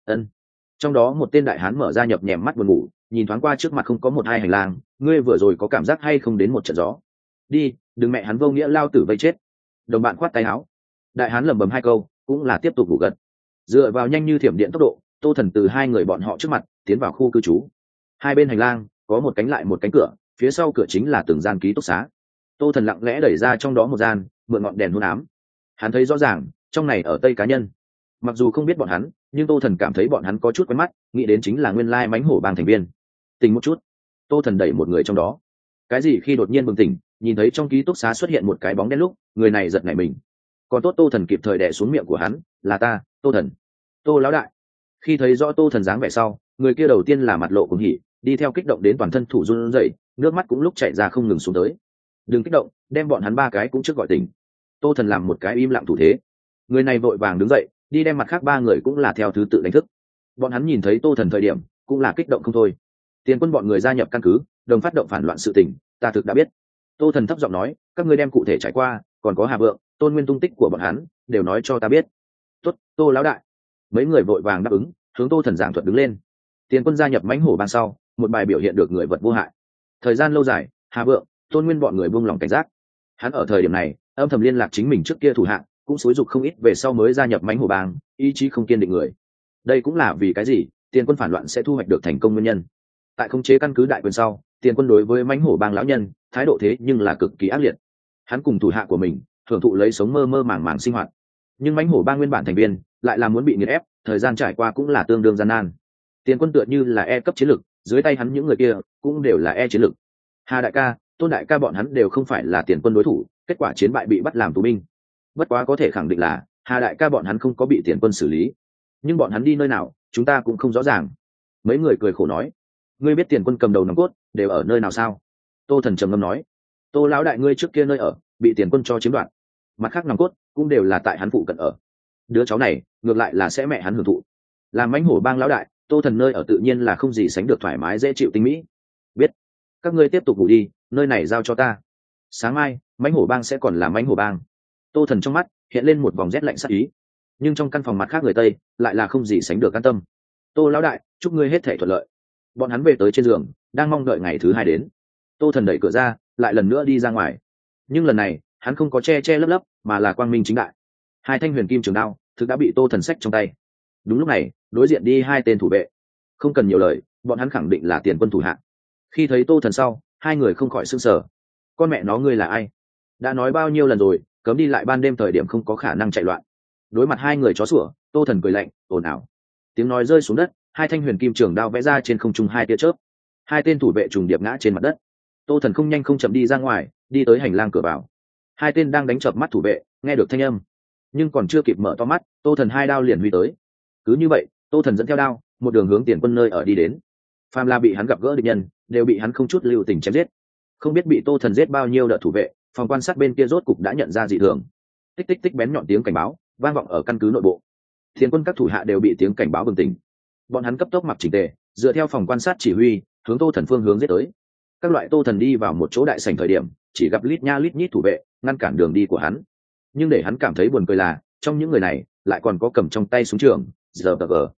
Trong đó một tên đại hán mở ra nhập nhèm mắt buồn ngủ, nhìn thoáng qua trước mặt không có một hai hành lang, ngươi vừa rồi có cảm giác hay không đến một trận gió? Đi, đừng mẹ hắn vô nghĩa lao tử vây chết. Đồng bạn khoát tay áo. Đại hán lẩm bẩm hai câu, cũng là tiếp tục ngủ gật. Dựa vào nhanh như thiểm điện tốc độ, Tô Thần từ hai người bọn họ trước mặt tiến vào khu cư trú. Hai bên hành lang có một cánh lại một cánh cửa, phía sau cửa chính là từng gian ký túc xá. Tô Thần lặng lẽ đẩy ra trong đó một gian, mượn ngọn đèn hôn ám. Hắn thấy rõ ràng, trong này ở Tây cá nhân. Mặc dù không biết bọn hắn, nhưng Tô Thần cảm thấy bọn hắn có chút quen mắt, nghĩ đến chính là nguyên lai mãnh hổ bang thành viên. Tỉnh một chút, Tô Thần đẩy một người trong đó. Cái gì khi đột nhiên bừng tỉnh, nhìn thấy trong ký túc xá xuất hiện một cái bóng đen lúc, người này giật nảy mình. Còn tốt Tô Thần kịp thời đè xuống miệng của hắn, là ta, Tô Thần. Tô lão đại. Khi thấy rõ Tô Thần dáng vẻ sau, người kia đầu tiên là mặt lộ cuồng hỉ, đi theo kích động đến toàn thân thủ run rẩy, nước mắt cũng lúc chảy ra không ngừng xuống tới. Đừng kích động, đem bọn hắn ba cái cũng trước gọi tỉnh. Tô Thần làm một cái im lặng thủ thế. Người này vội vàng đứng dậy, đi đem mặt khác ba người cũng là theo thứ tự đánh thức. Bọn hắn nhìn thấy Tô Thần thời điểm cũng là kích động không thôi. Tiền Quân bọn người gia nhập căn cứ, đồng phát động phản loạn sự tình, ta thực đã biết. Tô Thần thấp giọng nói, các ngươi đem cụ thể trải qua, còn có Hà Vượng, Tôn Nguyên tung tích của bọn hắn đều nói cho ta biết. Tốt, Tô lão đại. Mấy người vội vàng đáp ứng, hướng Tô Thần giảng thuật đứng lên. Tiền Quân gia nhập mãnh hổ bang sau, một bài biểu hiện được người vật vô hại. Thời gian lâu dài, Hà Vượng, Tôn Nguyên bọn người buông lòng cảnh giác. Hắn ở thời điểm này âm thầm liên lạc chính mình trước kia thủ hạng, cũng xúi dục không ít về sau mới gia nhập mãnh hổ bang, ý chí không kiên định người. Đây cũng là vì cái gì Tiền Quân phản loạn sẽ thu hoạch được thành công nguyên nhân. Tại khống chế căn cứ đại quyền sau, Tiền Quân đối với mãnh hổ bang lão nhân thái độ thế nhưng là cực kỳ ác liệt. Hắn cùng thủ hạ của mình hưởng thụ lấy sống mơ mơ màng màng sinh hoạt, nhưng mãnh hổ bang nguyên bản thành viên lại là muốn bị nghiền ép, thời gian trải qua cũng là tương đương gian nan. Tiền Quân tựa như là E cấp chiến lực, dưới tay hắn những người kia cũng đều là E chiến lực. Hà đại ca, Tôn đại ca bọn hắn đều không phải là Tiền Quân đối thủ, kết quả chiến bại bị bắt làm tù binh. Bất quá có thể khẳng định là Hà đại ca bọn hắn không có bị Tiền Quân xử lý, nhưng bọn hắn đi nơi nào chúng ta cũng không rõ ràng. Mấy người cười khổ nói, ngươi biết Tiền Quân cầm đầu nòng cốt đều ở nơi nào sao? Tô Thần trầm ngâm nói, Tô lão đại ngươi trước kia nơi ở bị Tiền Quân cho chiếm đoạt, mặt khác nòng cốt cũng đều là tại hắn phụ cận ở. Đứa cháu này ngược lại là sẽ mẹ hắn hưởng thụ. Làm mãnh hổ bang lão đại, Tô Thần nơi ở tự nhiên là không gì sánh được thoải mái dễ chịu tinh mỹ. Biết, các ngươi tiếp tục ngủ đi, nơi này giao cho ta. Sáng mai mãnh hổ bang sẽ còn là mãnh hổ bang. Tô Thần trong mắt hiện lên một vòng rét lạnh sắc ý, nhưng trong căn phòng mặt khác người Tây lại là không gì sánh được an tâm. Tô lão đại, chúc ngươi hết thể thuận lợi. Bọn hắn về tới trên giường, đang mong đợi ngày thứ hai đến. Tô Thần đẩy cửa ra, lại lần nữa đi ra ngoài, nhưng lần này hắn không có che che lấp lấp, mà là quang minh chính đại. Hai thanh huyền kim trường đao thực đã bị Tô Thần xách trong tay. Đúng lúc này, đối diện đi hai tên thủ vệ. Không cần nhiều lời, bọn hắn khẳng định là Tiền Quân thủ hạ. Khi thấy Tô Thần sau, hai người không khỏi sửng sở. Con mẹ nó, ngươi là ai? Đã nói bao nhiêu lần rồi, cấm đi lại ban đêm thời điểm không có khả năng chạy loạn. Đối mặt hai người chó sủa, Tô Thần cười lạnh, ồn ào. Tiếng nói rơi xuống đất, hai thanh huyền kim trường đao vẽ ra trên không trung hai tia chớp. Hai tên thủ vệ trùng điệp ngã trên mặt đất. Tô Thần không nhanh không chậm đi ra ngoài, đi tới hành lang cửa vào. Hai tên đang đánh chợp mắt thủ vệ nghe được thanh âm, nhưng còn chưa kịp mở to mắt, Tô Thần hai đao liền huy tới. Cứ như vậy, Tô Thần dẫn theo đao, một đường hướng Tiền Quân nơi ở đi đến. Phàm là bị hắn gặp gỡ địch nhân, đều bị hắn không chút lưu tình chém giết. Không biết bị Tô Thần giết bao nhiêu đợt thủ vệ, phòng quan sát bên kia rốt cục đã nhận ra dị thường. Tích tích tích bén nhọn tiếng cảnh báo vang vọng ở căn cứ nội bộ. Tiền Quân các thủ hạ đều bị tiếng cảnh báo bừng tỉnh. Bọn hắn cấp tốc mặc chỉnh tề, dựa theo phòng quan sát chỉ huy, hướng Tô Thần phương hướng giết tới. Các loại Tô Thần đi vào một chỗ đại sảnh thời điểm, chỉ gặp lít nha lít nhít thủ vệ ngăn cản đường đi của hắn. Nhưng để hắn cảm thấy buồn cười là, trong những người này lại còn có cầm trong tay súng trường. Giờ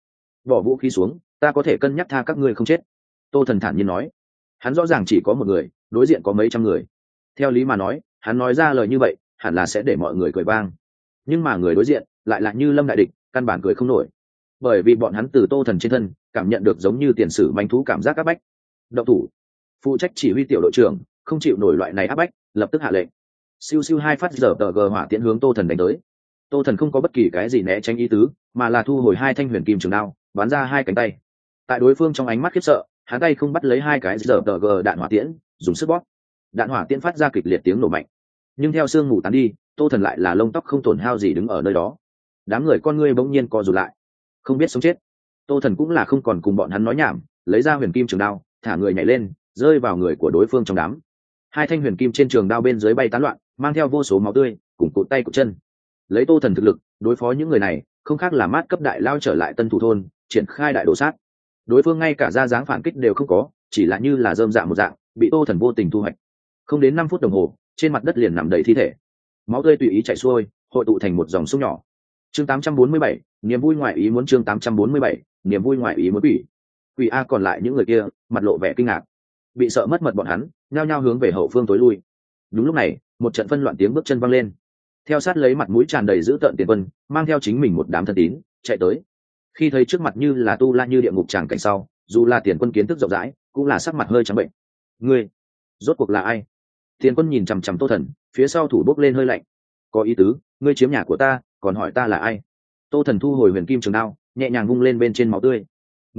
bỏ vũ khí xuống, ta có thể cân nhắc tha các ngươi không chết. Tô Thần thản nhiên nói. Hắn rõ ràng chỉ có một người, đối diện có mấy trăm người. Theo lý mà nói, hắn nói ra lời như vậy hẳn là sẽ để mọi người cười vang, nhưng mà người đối diện lại là như lâm đại địch, căn bản cười không nổi, bởi vì bọn hắn từ Tô Thần trên thân cảm nhận được giống như tiền sử manh thú cảm giác áp bách. Động thủ. Phụ trách chỉ huy tiểu đội trưởng không chịu nổi loại này áp bách, lập tức hạ lệnh. Siêu siêu hai phát giờ tờ gờ hỏa tiễn hướng Tô Thần đánh tới. Tô Thần không có bất kỳ cái gì né tránh ý tứ, mà là thu hồi hai thanh huyền kim trường đao, bắn ra hai cánh tay. Tại đối phương trong ánh mắt khiếp sợ, hắn tay không bắt lấy hai cái giờ tờ gờ đạn hỏa tiễn, dùng sức bóp. Đạn hỏa tiễn phát ra kịch liệt tiếng nổ mạnh. Nhưng theo sương mù tán đi, Tô Thần lại là lông tóc không tổn hao gì đứng ở nơi đó. Đám người con ngươi bỗng nhiên co rụt lại, không biết sống chết. Tô Thần cũng là không còn cùng bọn hắn nói nhảm, lấy ra huyền kim trường đao, thả người nhảy lên, rơi vào người của đối phương trong đám. Hai thanh huyền kim trên trường đao bên dưới bay tán loạn, mang theo vô số máu tươi, cùng cụt tay cụt chân. Lấy Tô Thần thực lực đối phó những người này, không khác là mát cấp đại lao trở lại Tân Thủ thôn, triển khai đại đổ sát. Đối phương ngay cả ra dáng phản kích đều không có, chỉ là như là rơm rạ một dạng, bị Tô Thần vô tình thu hoạch. Không đến 5 phút đồng hồ, trên mặt đất liền nằm đầy thi thể, máu tươi tùy ý chảy xuôi, hội tụ thành một dòng sông nhỏ. Chương 847, niềm vui ngoại ý muốn. Chương 847, niềm vui ngoại ý muốn. Quỷ A còn lại những người kia, mặt lộ vẻ kinh ngạc, bị sợ mất mật bọn hắn, nhao nhao hướng về hậu phương tối lui. Đúng lúc này, một trận phân loạn tiếng bước chân vang lên. Theo sát lấy mặt mũi tràn đầy dữ tợn Tiền Quân, mang theo chính mình một đám thân tín, chạy tới. Khi thấy trước mặt như là tu la như địa ngục tràng cảnh sau, dù là Tiền Quân kiến thức rộng rãi, cũng là sắc mặt hơi trắng bệnh. Ngươi, rốt cuộc là ai? Tiền Quân nhìn chằm chằm Tô Thần, phía sau thủ bốc lên hơi lạnh. Có ý tứ, ngươi chiếm nhà của ta, còn hỏi ta là ai? Tô Thần thu hồi huyền kim trường đao, nhẹ nhàng vung lên bên trên máu tươi.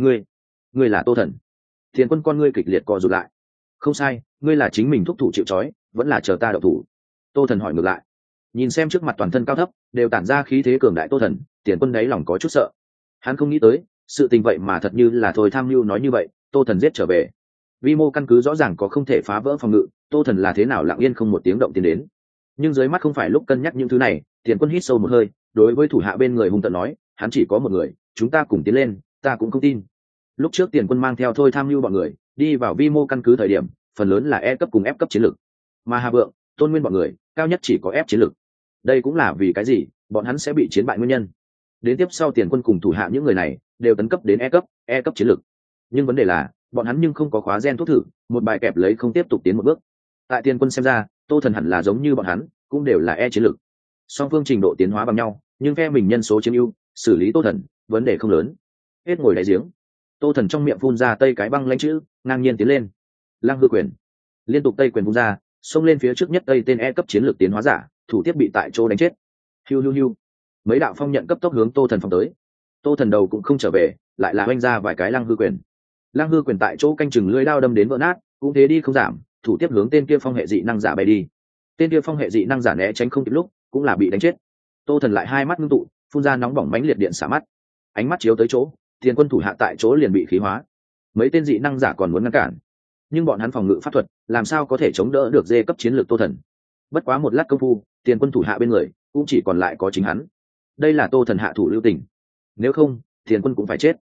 Ngươi là Tô Thần? Tiền Quân con ngươi kịch liệt co rụt lại. Không sai, ngươi là chính mình thúc thủ chịu trói, vẫn là chờ ta đậu thủ? Tô Thần hỏi ngược lại. Nhìn xem trước mặt toàn thân cao thấp đều tản ra khí thế cường đại Tô Thần, Tiền Quân đáy lòng có chút sợ. Hắn không nghĩ tới sự tình vậy mà thật như là thôi tham mưu nói như vậy, Tô Thần giết trở về. Vi mô căn cứ rõ ràng có không thể phá vỡ phòng ngự, Tô Thần là thế nào lặng yên không một tiếng động tiến đến. Nhưng dưới mắt không phải lúc cân nhắc những thứ này. Tiền Quân hít sâu một hơi, đối với thủ hạ bên người hung tợn nói, hắn chỉ có một người, chúng ta cùng tiến lên, ta cũng không tin. Lúc trước Tiền Quân mang theo thôi tham mưu bọn người đi vào vi mô căn cứ thời điểm, phần lớn là E cấp cùng F cấp chiến lược, mà Hà Vượng, Tôn Nguyên bọn người cao nhất chỉ có F chiến lược. Đây cũng là vì cái gì bọn hắn sẽ bị chiến bại nguyên nhân. Đến tiếp sau Tiền Quân cùng thủ hạ những người này đều tấn cấp đến E cấp chiến lược, nhưng vấn đề là bọn hắn nhưng không có khóa gen thuốc thử, một bài kẹp lấy không tiếp tục tiến một bước. Tại Tiền Quân xem ra, Tô Thần hẳn là giống như bọn hắn, cũng đều là E chiến lược. Song phương trình độ tiến hóa bằng nhau, nhưng phe mình nhân số chiếm ưu, xử lý Tô Thần vấn đề không lớn. Hết ngồi đáy giếng, Tô Thần trong miệng phun ra tây cái băng lãnh chữ, ngang nhiên tiến lên. Lăng hư quyền, liên tục tây quyền vung ra, xông lên phía trước nhất tây tên E cấp chiến lược tiến hóa giả, thủ tiếp bị tại chỗ đánh chết. Hiu hiu hiu, mấy đạo phong nhận cấp tốc hướng Tô Thần phong tới. Tô Thần đầu cũng không trở về, lại là oanh ra vài cái lăng hư quyền. Lăng hư quyền tại chỗ canh chừng lưỡi đao đâm đến vỡ nát, cũng thế đi không giảm, thủ tiếp hướng tên kia phong hệ dị năng giả bay đi. Tên kia phong hệ dị năng giả né tránh không kịp lúc, cũng là bị đánh chết. Tô Thần lại hai mắt ngưng tụ, phun ra nóng bỏng mãnh liệt điện xả mắt. Ánh mắt chiếu tới chỗ, Tiền Quân thủ hạ tại chỗ liền bị khí hóa. Mấy tên dị năng giả còn muốn ngăn cản, nhưng bọn hắn phòng ngự pháp thuật làm sao có thể chống đỡ được dê cấp chiến lược Tô Thần. Bất quá một lát công phu, Tiền Quân thủ hạ bên người cũng chỉ còn lại có chính hắn. Đây là Tô Thần hạ thủ lưu tình, nếu không Tiền Quân cũng phải chết.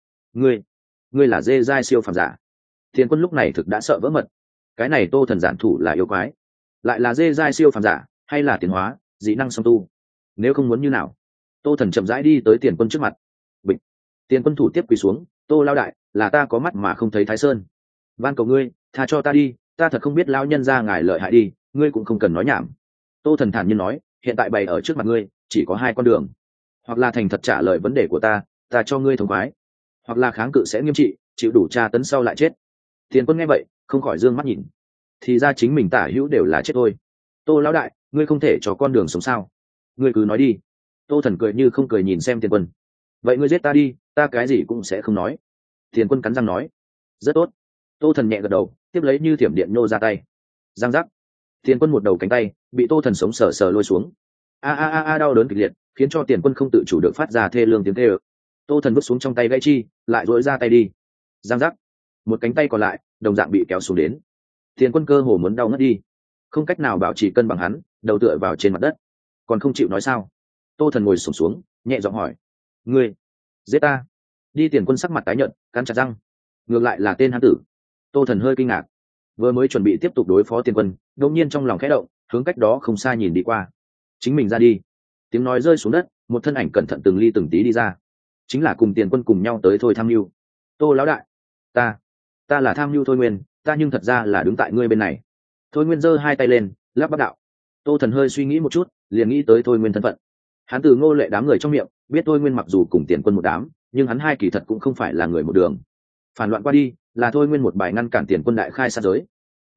Ngươi là dê giai siêu phàm giả? Tiền Quân lúc này thực đã sợ vỡ mật. Cái này Tô Thần giản thủ là yêu quái, lại là dê giai siêu phàm giả, hay là tiến hóa dị năng song tu? Nếu không muốn như nào? Tô Thần chậm rãi đi tới Tiền Quân trước mặt. Bịch. Tiền Quân thủ tiếp quỳ xuống, Tô lao đại, là ta có mắt mà không thấy Thái Sơn, van cầu ngươi tha cho ta đi, ta thật không biết lão nhân gia ngài lợi hại đi, ngươi cũng không cần nói nhảm. Tô Thần thản nhiên nói, hiện tại bày ở trước mặt ngươi chỉ có hai con đường, hoặc là thành thật trả lời vấn đề của ta cho ngươi thống khoái, hoặc là kháng cự sẽ nghiêm trị, chịu đủ tra tấn sau lại chết. Tiền Quân nghe vậy không khỏi dương mắt nhìn, thì ra chính mình tả hữu đều là chết thôi. Tô lão đại, ngươi không thể cho con đường sống sao? Ngươi cứ nói đi. Tô Thần cười như không cười nhìn xem Tiền Quân. Vậy ngươi giết ta đi, ta cái gì cũng sẽ không nói. Tiền Quân cắn răng nói. Rất tốt. Tô Thần nhẹ gật đầu, tiếp lấy như thiểm điện nhô ra tay. Giang giác. Tiền Quân một đầu cánh tay bị Tô Thần sống sờ sờ lôi xuống. A đau đớn kịch liệt, khiến cho Tiền Quân không tự chủ được phát ra thê lương tiếng kêu. Tô Thần vứt xuống trong tay gãy chi, lại duỗi ra tay đi. Giang giác. Một cánh tay còn lại đồng dạng bị kéo xuống đến. Tiền Quân cơ hồ muốn đau ngất đi, không cách nào bảo trì cân bằng, hắn đầu tựa vào trên mặt đất, còn không chịu nói sao? Tô Thần ngồi xổm xuống, nhẹ giọng hỏi. Ngươi giết ta? Đi. Tiền Quân sắc mặt tái nhợt, cắn chặt răng. Ngược lại là tên hán tử. Tô Thần hơi kinh ngạc, vừa mới chuẩn bị tiếp tục đối phó Tiền Quân, đột nhiên trong lòng khẽ động, hướng cách đó không xa nhìn đi qua. Chính mình ra đi. Tiếng nói rơi xuống đất, một thân ảnh cẩn thận từng ly từng tí đi ra, chính là cùng Tiền Quân cùng nhau tới thôi tham mưu. Tô lão đại, ta là tham mưu Thôi Nguyên, ta nhưng thật ra là đứng tại ngươi bên này. Thôi Nguyên giơ hai tay lên, lắp bắp đạo. Tô Thần hơi suy nghĩ một chút, liền nghĩ tới Thôi Nguyên thân phận. Hắn từ Ngô Lệ đám người trong miệng biết Thôi Nguyên mặc dù cùng Tiền Quân một đám, nhưng hắn hai kỳ thật cũng không phải là người một đường. Phản loạn qua đi, là Thôi Nguyên một bài ngăn cản Tiền Quân đại khai sát giới.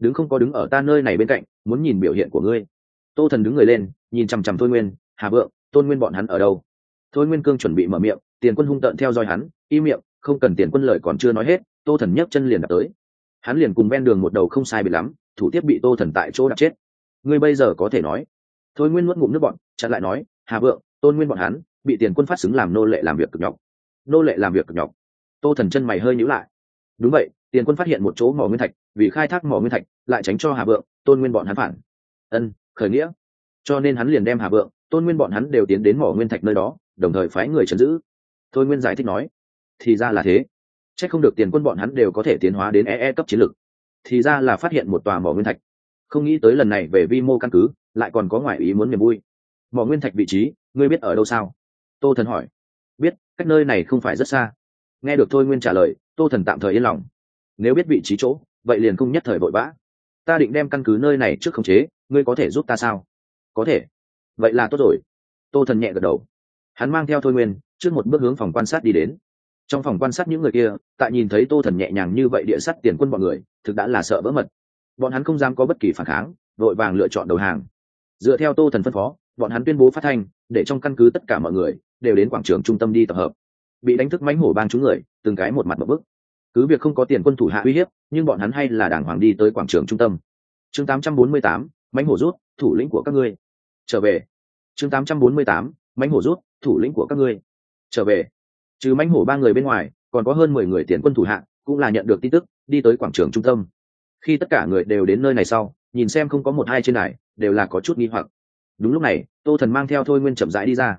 đứng không có đứng ở ta nơi này bên cạnh, muốn nhìn biểu hiện của ngươi. Tô Thần đứng người lên, nhìn chằm chằm Thôi Nguyên, Hà Vượng, Tôn Nguyên bọn hắn ở đâu? Thôi Nguyên Cương chuẩn bị mở miệng, Tiền Quân hung tợn theo dõi hắn, im miệng, không cần Tiền Quân lời còn chưa nói hết, Tô Thần nhấc chân liền đạp tới. Hắn liền cùng ven đường một đầu không sai biệt lắm, thủ tiếp bị Tô Thần tại chỗ đạp chết. Ngươi bây giờ có thể nói. Thôi Nguyên nuốt ngụm nước bọt, chặn lại nói, Hà Vượng, Tôn Nguyên bọn hắn bị Tiền Quân phát xứng làm nô lệ làm việc cực nhọc. Nô lệ làm việc cực nhọc. Tô Thần chân mày hơi nhíu lại. Đúng vậy, Tiền Quân phát hiện một chỗ mỏ nguyên thạch, vì khai thác mỏ nguyên thạch, lại tránh cho Hà Vượng, Tôn Nguyên bọn hắn phản. Khởi nghĩa. Cho nên hắn liền đem Hà Vượng, Tôn Nguyên bọn hắn đều tiến đến mỏ nguyên thạch nơi đó, đồng thời phái người trấn giữ. Thôi Nguyên giải thích nói, thì ra là thế. Chắc không được Tiền Quân bọn hắn đều có thể tiến hóa đến EE cấp chiến lực. Thì ra là phát hiện một tòa mỏ nguyên thạch. Không nghĩ tới lần này về vi mô căn cứ, lại còn có ngoại ý muốn niềm vui. Mỏ nguyên thạch vị trí, ngươi biết ở đâu sao? Tô Thần hỏi. Biết, cách nơi này không phải rất xa. Nghe được Thôi Nguyên trả lời, Tô Thần tạm thời yên lòng. Nếu biết vị trí chỗ, vậy liền không nhất thời vội vã. Ta định đem căn cứ nơi này trước khống chế, ngươi có thể giúp ta sao? Có thể. Vậy là tốt rồi. Tô Thần nhẹ gật đầu. Hắn mang theo Thôi Nguyên, trước một bước hướng phòng quan sát đi đến. Trong phòng quan sát những người kia, tại nhìn thấy Tô Thần nhẹ nhàng như vậy địa sắt Tiền Quân bọn người, thực đã là sợ vỡ mật. Bọn hắn không dám có bất kỳ phản kháng, vội vàng lựa chọn đầu hàng. Dựa theo Tô Thần phân phó, bọn hắn tuyên bố phát thanh, để trong căn cứ tất cả mọi người đều đến quảng trường trung tâm đi tập hợp. Bị đánh thức mãnh hổ bang chúng người, từng cái một mặt một bức. Cứ việc không có Tiền Quân thủ hạ uy hiếp, nhưng bọn hắn hay là đàng hoàng đi tới quảng trường trung tâm. Chương 848, mãnh hổ rút, thủ lĩnh của các ngươi trở về. Chương 848, mãnh hổ rút, thủ lĩnh của các ngươi trở về. Trừ mãnh hổ ba người bên ngoài, còn có hơn 10 người Tiền Quân thủ hạ, cũng là nhận được tin tức, đi tới quảng trường trung tâm. Khi tất cả người đều đến nơi này sau, nhìn xem không có một hai trên này, đều là có chút nghi hoặc. Đúng lúc này, Tô Thần mang theo Thôi Nguyên chậm rãi đi ra.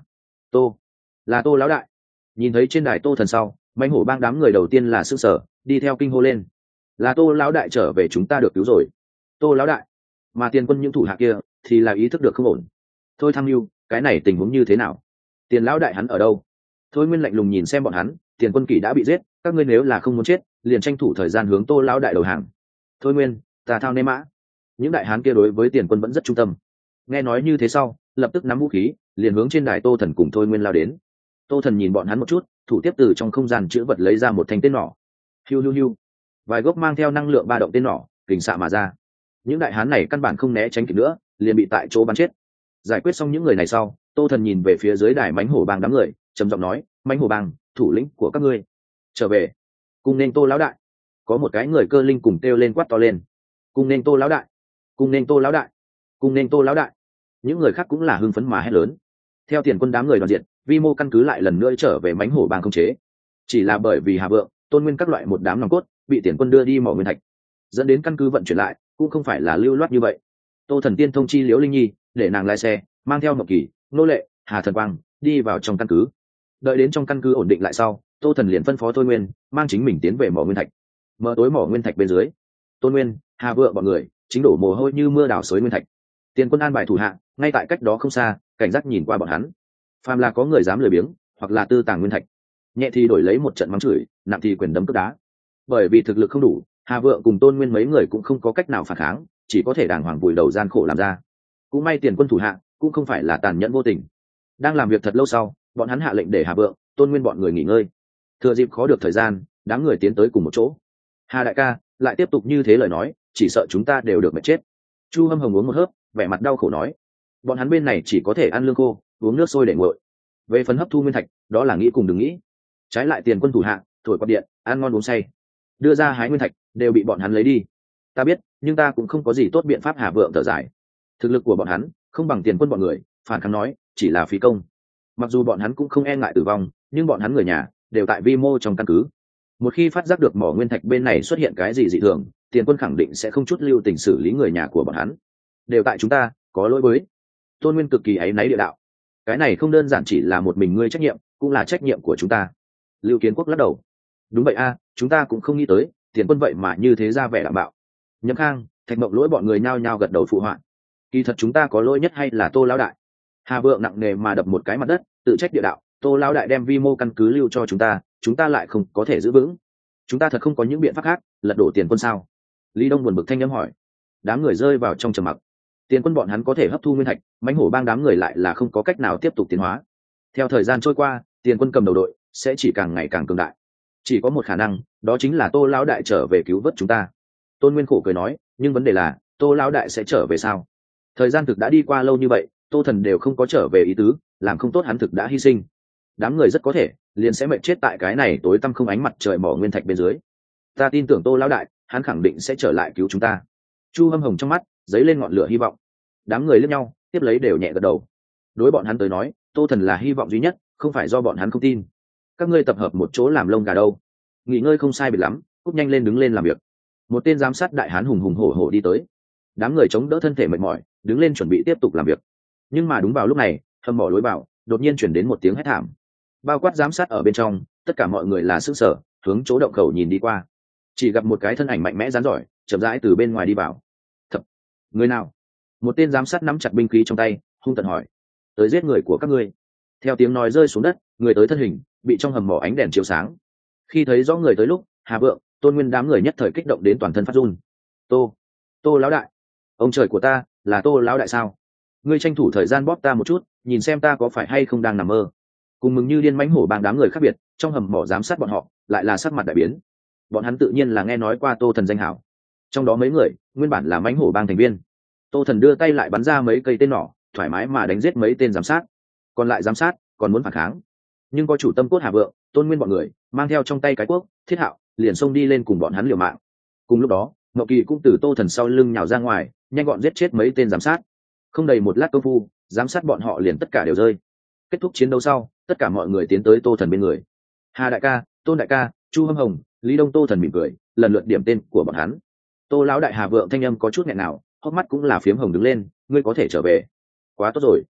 Là Tô lão đại. Nhìn thấy trên đài Tô Thần sau, mãnh hổ bang đám người đầu tiên là sửng sở, đi theo kinh hô lên. Là Tô lão đại trở về, chúng ta được cứu rồi. Tô lão đại. Mà Tiền Quân những thủ hạ kia thì là ý thức được không ổn. Thôi tham mưu, cái này tình huống như thế nào? Tiền lão đại hắn ở đâu? Thôi Nguyên lạnh lùng nhìn xem bọn hắn, Tiền Quân kỷ đã bị giết, các ngươi nếu là không muốn chết, liền tranh thủ thời gian hướng Tô lão đại đầu hàng. Thôi Nguyên, tà thao nê mã. Những đại hán kia đối với Tiền Quân vẫn rất trung tâm. Nghe nói như thế sau, lập tức nắm vũ khí, liền hướng trên đài Tô Thần cùng Thôi Nguyên lao đến. Tô Thần nhìn bọn hắn một chút, thủ tiếp từ trong không gian chữ vật lấy ra một thanh tên nỏ. Hiu hiu hiu. Vài gốc mang theo năng lượng ba động tên nỏ, kình xạ mà ra. Những đại hán này căn bản không né tránh kịp nữa, liền bị tại chỗ bắn chết. Giải quyết xong những người này sau, Tô Thần nhìn về phía dưới đài mãnh hổ bang đám người, trầm giọng nói, mãnh hổ bang, thủ lĩnh của các ngươi trở về. Cùng nên Tô lão đại. Có một cái người cơ linh cùng kêu lên quát to lên. Cùng nên Tô lão đại. Cùng nên Tô lão đại. Cùng nên Tô lão đại. Những người khác cũng là hưng phấn mà hét lớn. Theo Tiền Quân đám người đoàn diện, vi mô căn cứ lại lần nữa trở về mãnh hổ bang khống chế. Chỉ là bởi vì Hà Vượng, Tôn Nguyên các loại một đám nòng cốt bị Tiền Quân đưa đi mỏ nguyên thạch, dẫn đến căn cứ vận chuyển lại cũng không phải là lưu loát như vậy. Tô Thần tiên thông chi Liễu Linh Nhi, để nàng lái xe mang theo Ngọc Kỳ, nô lệ, Hà Thần Quang đi vào trong căn cứ. Đợi đến trong căn cứ ổn định lại sau, Tô Thần liền phân phó Thôi Nguyên mang chính mình tiến về mỏ nguyên thạch. Mở tối mỏ nguyên thạch bên dưới, Tôn Nguyên, Hà Vượng bọn người chính đổ mồ hôi như mưa đào xới nguyên thạch. Tiền Quân an bài thủ hạ ngay tại cách đó không xa, cảnh giác nhìn qua bọn hắn. Phàm là có người dám lười biếng hoặc là tư tàng nguyên thạch, nhẹ thì đổi lấy một trận mắng chửi, nặng thì quyền đấm cước đá. Bởi vì thực lực không đủ, Hà Vượng cùng Tôn Nguyên mấy người cũng không có cách nào phản kháng, chỉ có thể đàng hoàng vùi đầu gian khổ làm ra. Cũng may Tiền Quân thủ hạ cũng không phải là tàn nhẫn vô tình. Đang làm việc thật lâu sau, bọn hắn hạ lệnh để Hà Vượng, Tôn Nguyên bọn người nghỉ ngơi. Thừa dịp khó được thời gian, đám người tiến tới cùng một chỗ. Hà đại ca, lại tiếp tục như thế lời nói, chỉ sợ chúng ta đều được mệt chết. Chu Hâm Hồng uống một hớp, vẻ mặt đau khổ nói. Bọn hắn bên này chỉ có thể ăn lương khô, uống nước sôi để nguội. Về phần hấp thu nguyên thạch, đó là nghĩ cùng đừng nghĩ. Trái lại Tiền Quân thủ hạ, thổi quạt điện, ăn ngon uống say, đưa ra hái nguyên thạch, đều bị bọn hắn lấy đi. Ta biết, nhưng ta cũng không có gì tốt biện pháp. Hà Vượng thở dài. Thực lực của bọn hắn không bằng Tiền Quân bọn người, phản kháng nói chỉ là phí công. Mặc dù bọn hắn cũng không e ngại tử vong, nhưng bọn hắn người nhà đều tại vi mô trong căn cứ. Một khi phát giác được mỏ nguyên thạch bên này xuất hiện cái gì dị thường, Tiền Quân khẳng định sẽ không chút lưu tình xử lý người nhà của bọn hắn. Đều tại chúng ta, có lỗi với. Tôn Nguyên cực kỳ áy náy địa đạo. Cái này không đơn giản chỉ là một mình ngươi trách nhiệm, cũng là trách nhiệm của chúng ta. Lưu Kiến Quốc lắc đầu. Đúng vậy a, chúng ta cũng không nghĩ tới, Tiền Quân vậy mà như thế ra vẻ đảm bảo. Nhậm Khang, Thạch Mộng lỗi bọn người nhao nhao gật đầu phụ họa. Kỳ thật chúng ta có lỗi nhất hay là Tô lão đại. Hà Vượng nặng nề mà đập một cái mặt đất, tự trách địa đạo. Tô lão đại đem vi mô căn cứ lưu cho chúng ta lại không có thể giữ vững. Chúng ta thật không có những biện pháp khác, lật đổ Tiền Quân sao? Lý Đông buồn bực thanh nhắm hỏi. Đám người rơi vào trong trầm mặc. Tiền Quân bọn hắn có thể hấp thu nguyên thạch, mãnh hổ bang đám người lại là không có cách nào tiếp tục tiến hóa. Theo thời gian trôi qua, Tiền Quân cầm đầu đội sẽ chỉ càng ngày càng cường đại. Chỉ có một khả năng, đó chính là Tô lão đại trở về cứu vớt chúng ta. Tôn Nguyên khổ cười nói, nhưng vấn đề là tô lão đại sẽ trở về sao? Thời gian thực đã đi qua lâu như vậy, tô thần đều không có trở về ý tứ, làm không tốt hắn thực đã hy sinh. Đám người rất có thể liền sẽ mệt chết tại cái này tối tăm không ánh mặt trời mỏ nguyên thạch bên dưới. Ta tin tưởng tô lão đại, hắn khẳng định sẽ trở lại cứu chúng ta. Chu Hâm Hồng trong mắt dấy lên ngọn lửa hy vọng. Đám người liếc nhau, tiếp lấy đều nhẹ gật đầu. Đối bọn hắn tới nói, tô thần là hy vọng duy nhất, không phải do bọn hắn không tin. Các ngươi tập hợp một chỗ làm lông gà đâu? Nghỉ ngơi không sai biệt lắm, cúp nhanh lên đứng lên làm việc. Một tên giám sát đại hán hùng hùng hổ hổ đi tới. Đám người chống đỡ thân thể mệt mỏi, đứng lên chuẩn bị tiếp tục làm việc. Nhưng mà đúng vào lúc này, hầm mỏ lối vào đột nhiên chuyển đến một tiếng hét thảm. Bao quát giám sát ở bên trong, tất cả mọi người là sững sờ, hướng chỗ động khẩu nhìn đi qua. Chỉ gặp một cái thân ảnh mạnh mẽ rắn giỏi, chậm rãi từ bên ngoài đi vào. Thập, người nào? Một tên giám sát nắm chặt binh khí trong tay, hung tợn hỏi. Tới giết người của các ngươi. Theo tiếng nói rơi xuống đất, người tới thân hình bị trong hầm mỏ ánh đèn chiếu sáng. Khi thấy rõ người tới lúc, Hà Vượng, Tôn Nguyên đám người nhất thời kích động đến toàn thân phát run. Tô lão đại, ông trời của ta, là Tô lão đại sao? Ngươi tranh thủ thời gian bóp ta một chút, nhìn xem ta có phải hay không đang nằm mơ. Cùng mừng như điên mãnh hổ bang đám người khác biệt, trong hầm mỏ giám sát bọn họ lại là sắc mặt đại biến. Bọn hắn tự nhiên là nghe nói qua Tô thần danh hảo. Trong đó mấy người nguyên bản là mãnh hổ bang thành viên. Tô thần đưa tay lại bắn ra mấy cây tên nỏ, thoải mái mà đánh giết mấy tên giám sát. Còn lại giám sát còn muốn phản kháng, nhưng có chủ tâm cốt Hà Vượng, Tôn Nguyên bọn người mang theo trong tay cái cuốc, Thiết Hạo liền xông đi lên cùng bọn hắn liều mạng. Cùng lúc đó, Ngọc Kỳ cũng từ Tô thần sau lưng nhào ra ngoài, nhanh gọn giết chết mấy tên giám sát. Không đầy một lát công phu, giám sát bọn họ liền tất cả đều rơi. Kết thúc chiến đấu sau, tất cả mọi người tiến tới Tô thần bên người. Hà đại ca, Tôn đại ca, Chu Hâm Hồng, Lý Đông. Tô thần mỉm cười, lần lượt điểm tên của bọn hắn. Tô lão đại Hà Vượng thanh âm có chút nghẹn nào, hốc mắt cũng là phiếm hồng đứng lên. Ngươi có thể trở về. Quá tốt rồi.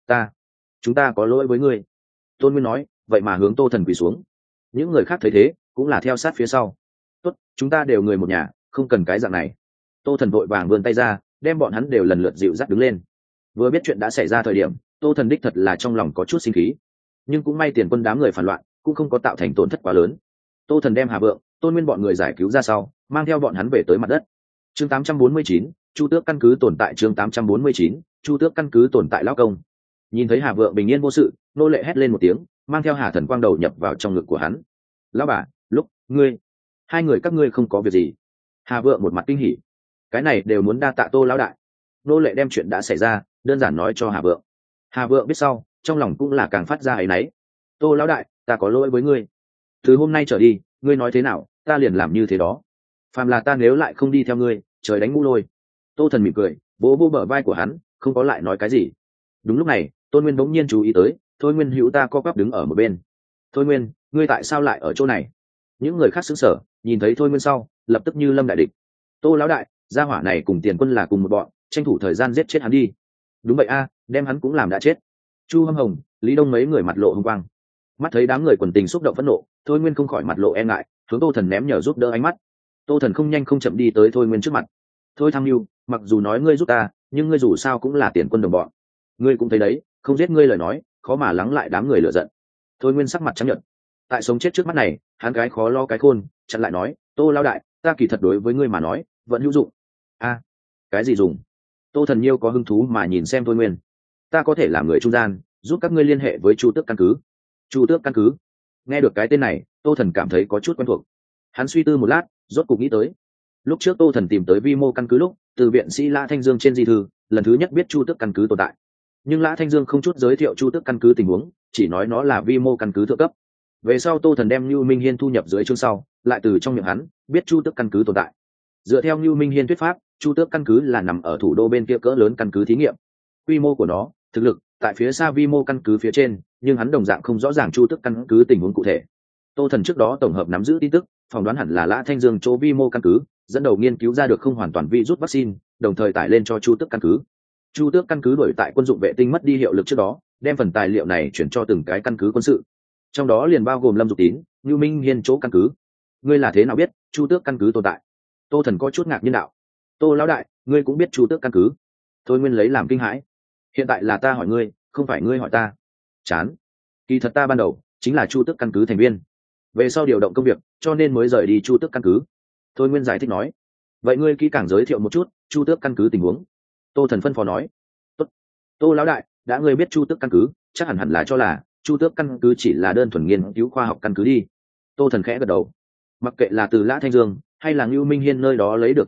Chúng ta có lỗi với ngươi. Tôn Nguyên nói, vậy mà hướng Tô thần quỳ xuống. Những người khác thấy thế cũng là theo sát phía sau. Tốt, chúng ta đều người một nhà, không cần cái dạng này. Tô thần vội vàng vươn tay ra, đem bọn hắn đều lần lượt dịu dắt đứng lên. Vừa biết chuyện đã xảy ra thời điểm, Tô thần đích thật là trong lòng có chút sinh khí, nhưng cũng may tiền quân đám người phản loạn cũng không có tạo thành tổn thất quá lớn. Tô thần đem Hà Vượng, Tôn Nguyên bọn người giải cứu ra sau, mang theo bọn hắn về tới mặt đất. Chương 849, Chu Tước căn cứ tồn tại. Chương 849, Chu Tước căn cứ tồn tại lão công. Nhìn thấy Hà Vượng bình yên vô sự, nô lệ hét lên một tiếng, mang theo Hà thần quang đầu nhập vào trong ngực của hắn. Lão bà, lúc ngươi, hai người các ngươi không có việc gì? Hà Vượng một mặt kinh hỉ. Cái này đều muốn đa tạ Tô lão đại. Nô lệ đem chuyện đã xảy ra đơn giản nói cho Hà Vượng. Hà Vượng biết sau, trong lòng cũng là càng phát ra áy náy. Tô lão đại, ta có lỗi với ngươi. Từ hôm nay trở đi, ngươi nói thế nào, ta liền làm như thế đó. Phàm là ta nếu lại không đi theo ngươi, trời đánh mũ lôi. Tô thần mỉm cười, vỗ vỗ bờ vai của hắn, không có lại nói cái gì. Đúng lúc này, Tôn Nguyên bỗng nhiên chú ý tới, Thôi Nguyên hữu ta co quắp đứng ở một bên. Thôi Nguyên, ngươi tại sao lại ở chỗ này? Những người khác sững sờ, nhìn thấy Thôi Nguyên sau, lập tức như lâm đại địch. Tô lão đại, gia hỏa này cùng tiền quân là cùng một bọn, tranh thủ thời gian giết chết hắn đi. Đúng vậy a, đem hắn cũng làm đã chết. Chu Hâm Hồng, Lý Đông mấy người mặt lộ hung quang. Mắt thấy đám người quần tình xúc động phẫn nộ, Thôi Nguyên không khỏi mặt lộ e ngại, hướng Tô thần ném nhờ giúp đỡ ánh mắt. Tô thần không nhanh không chậm đi tới Thôi Nguyên trước mặt. Thôi Tham Nhu, mặc dù nói ngươi giúp ta, nhưng ngươi dù sao cũng là tiền quân đồng bọn. Ngươi cũng thấy đấy, không giết ngươi lời nói, khó mà lắng lại đám người lựa giận. Thôi Nguyên sắc mặt trắng nhợt. Tại sống chết trước mắt này, hắn gái khó lo cái khôn, chặn lại nói, Tô lão đại, ta kỳ thật đối với ngươi mà nói vẫn hữu dụng. A, cái gì dùng? Tô thần nhiêu có hứng thú mà nhìn xem Thôi Nguyên. Ta có thể làm người trung gian, giúp các ngươi liên hệ với Chu Tước căn cứ. Chu Tước căn cứ? Nghe được cái tên này, Tô thần cảm thấy có chút quen thuộc. Hắn suy tư một lát, rốt cục nghĩ tới. Lúc trước Tô thần tìm tới vi mô căn cứ lúc, từ viện sĩ Lã Thanh Dương trên di thư lần thứ nhất biết Chu Tước căn cứ tồn tại. Nhưng Lã Thanh Dương không chút giới thiệu Chu Tước căn cứ tình huống, chỉ nói nó là vi mô căn cứ thượng cấp. Về sau Tô thần đem Nưu Minh Hiên thu nhập dưới chương sau, lại từ trong miệng hắn biết Chu Tước căn cứ tồn tại. Dựa theo Nưu Minh Hiên thuyết pháp, Chu Tước căn cứ là nằm ở thủ đô bên kia cỡ lớn căn cứ thí nghiệm. Quy mô của nó, thực lực tại phía xa vi mô căn cứ phía trên, nhưng hắn đồng dạng không rõ ràng Chu Tước căn cứ tình huống cụ thể. Tô thần trước đó tổng hợp nắm giữ tin tức, phỏng đoán hẳn là Lã Thanh Dương chỗ vi mô căn cứ dẫn đầu nghiên cứu ra được không hoàn toàn virus vaccine, đồng thời tải lên cho Chu Tước căn cứ. Chu Tước căn cứ đổi tại quân dụng vệ tinh mất đi hiệu lực trước đó, đem phần tài liệu này chuyển cho từng cái căn cứ quân sự, trong đó liền bao gồm Lâm Dục Tín, Nưu Minh Hiên chỗ căn cứ. Ngươi là thế nào biết Chu Tước căn cứ tồn tại? Tô thần có chút ngạc nhiên đạo. Tô lão đại, ngươi cũng biết Chu Tước căn cứ? Thôi Nguyên lấy làm kinh hãi. Hiện tại là ta hỏi ngươi, không phải ngươi hỏi ta. Chán. Kỳ thật ta ban đầu chính là Chu Tước căn cứ thành viên, về sau điều động công việc cho nên mới rời đi Chu Tước căn cứ. Thôi Nguyên giải thích nói. Vậy ngươi kỹ càng giới thiệu một chút Chu Tước căn cứ tình huống. Tô thần phân phó nói. Tốt. Tô lão đại, đã ngươi biết Chu Tước căn cứ, chắc hẳn hẳn là cho là Chu Tước căn cứ chỉ là đơn thuần nghiên cứu khoa học căn cứ đi. Tô thần khẽ gật đầu. Mặc kệ là từ Lã Thanh Dương hay là Nưu Minh Hiên nơi đó lấy được tin tức,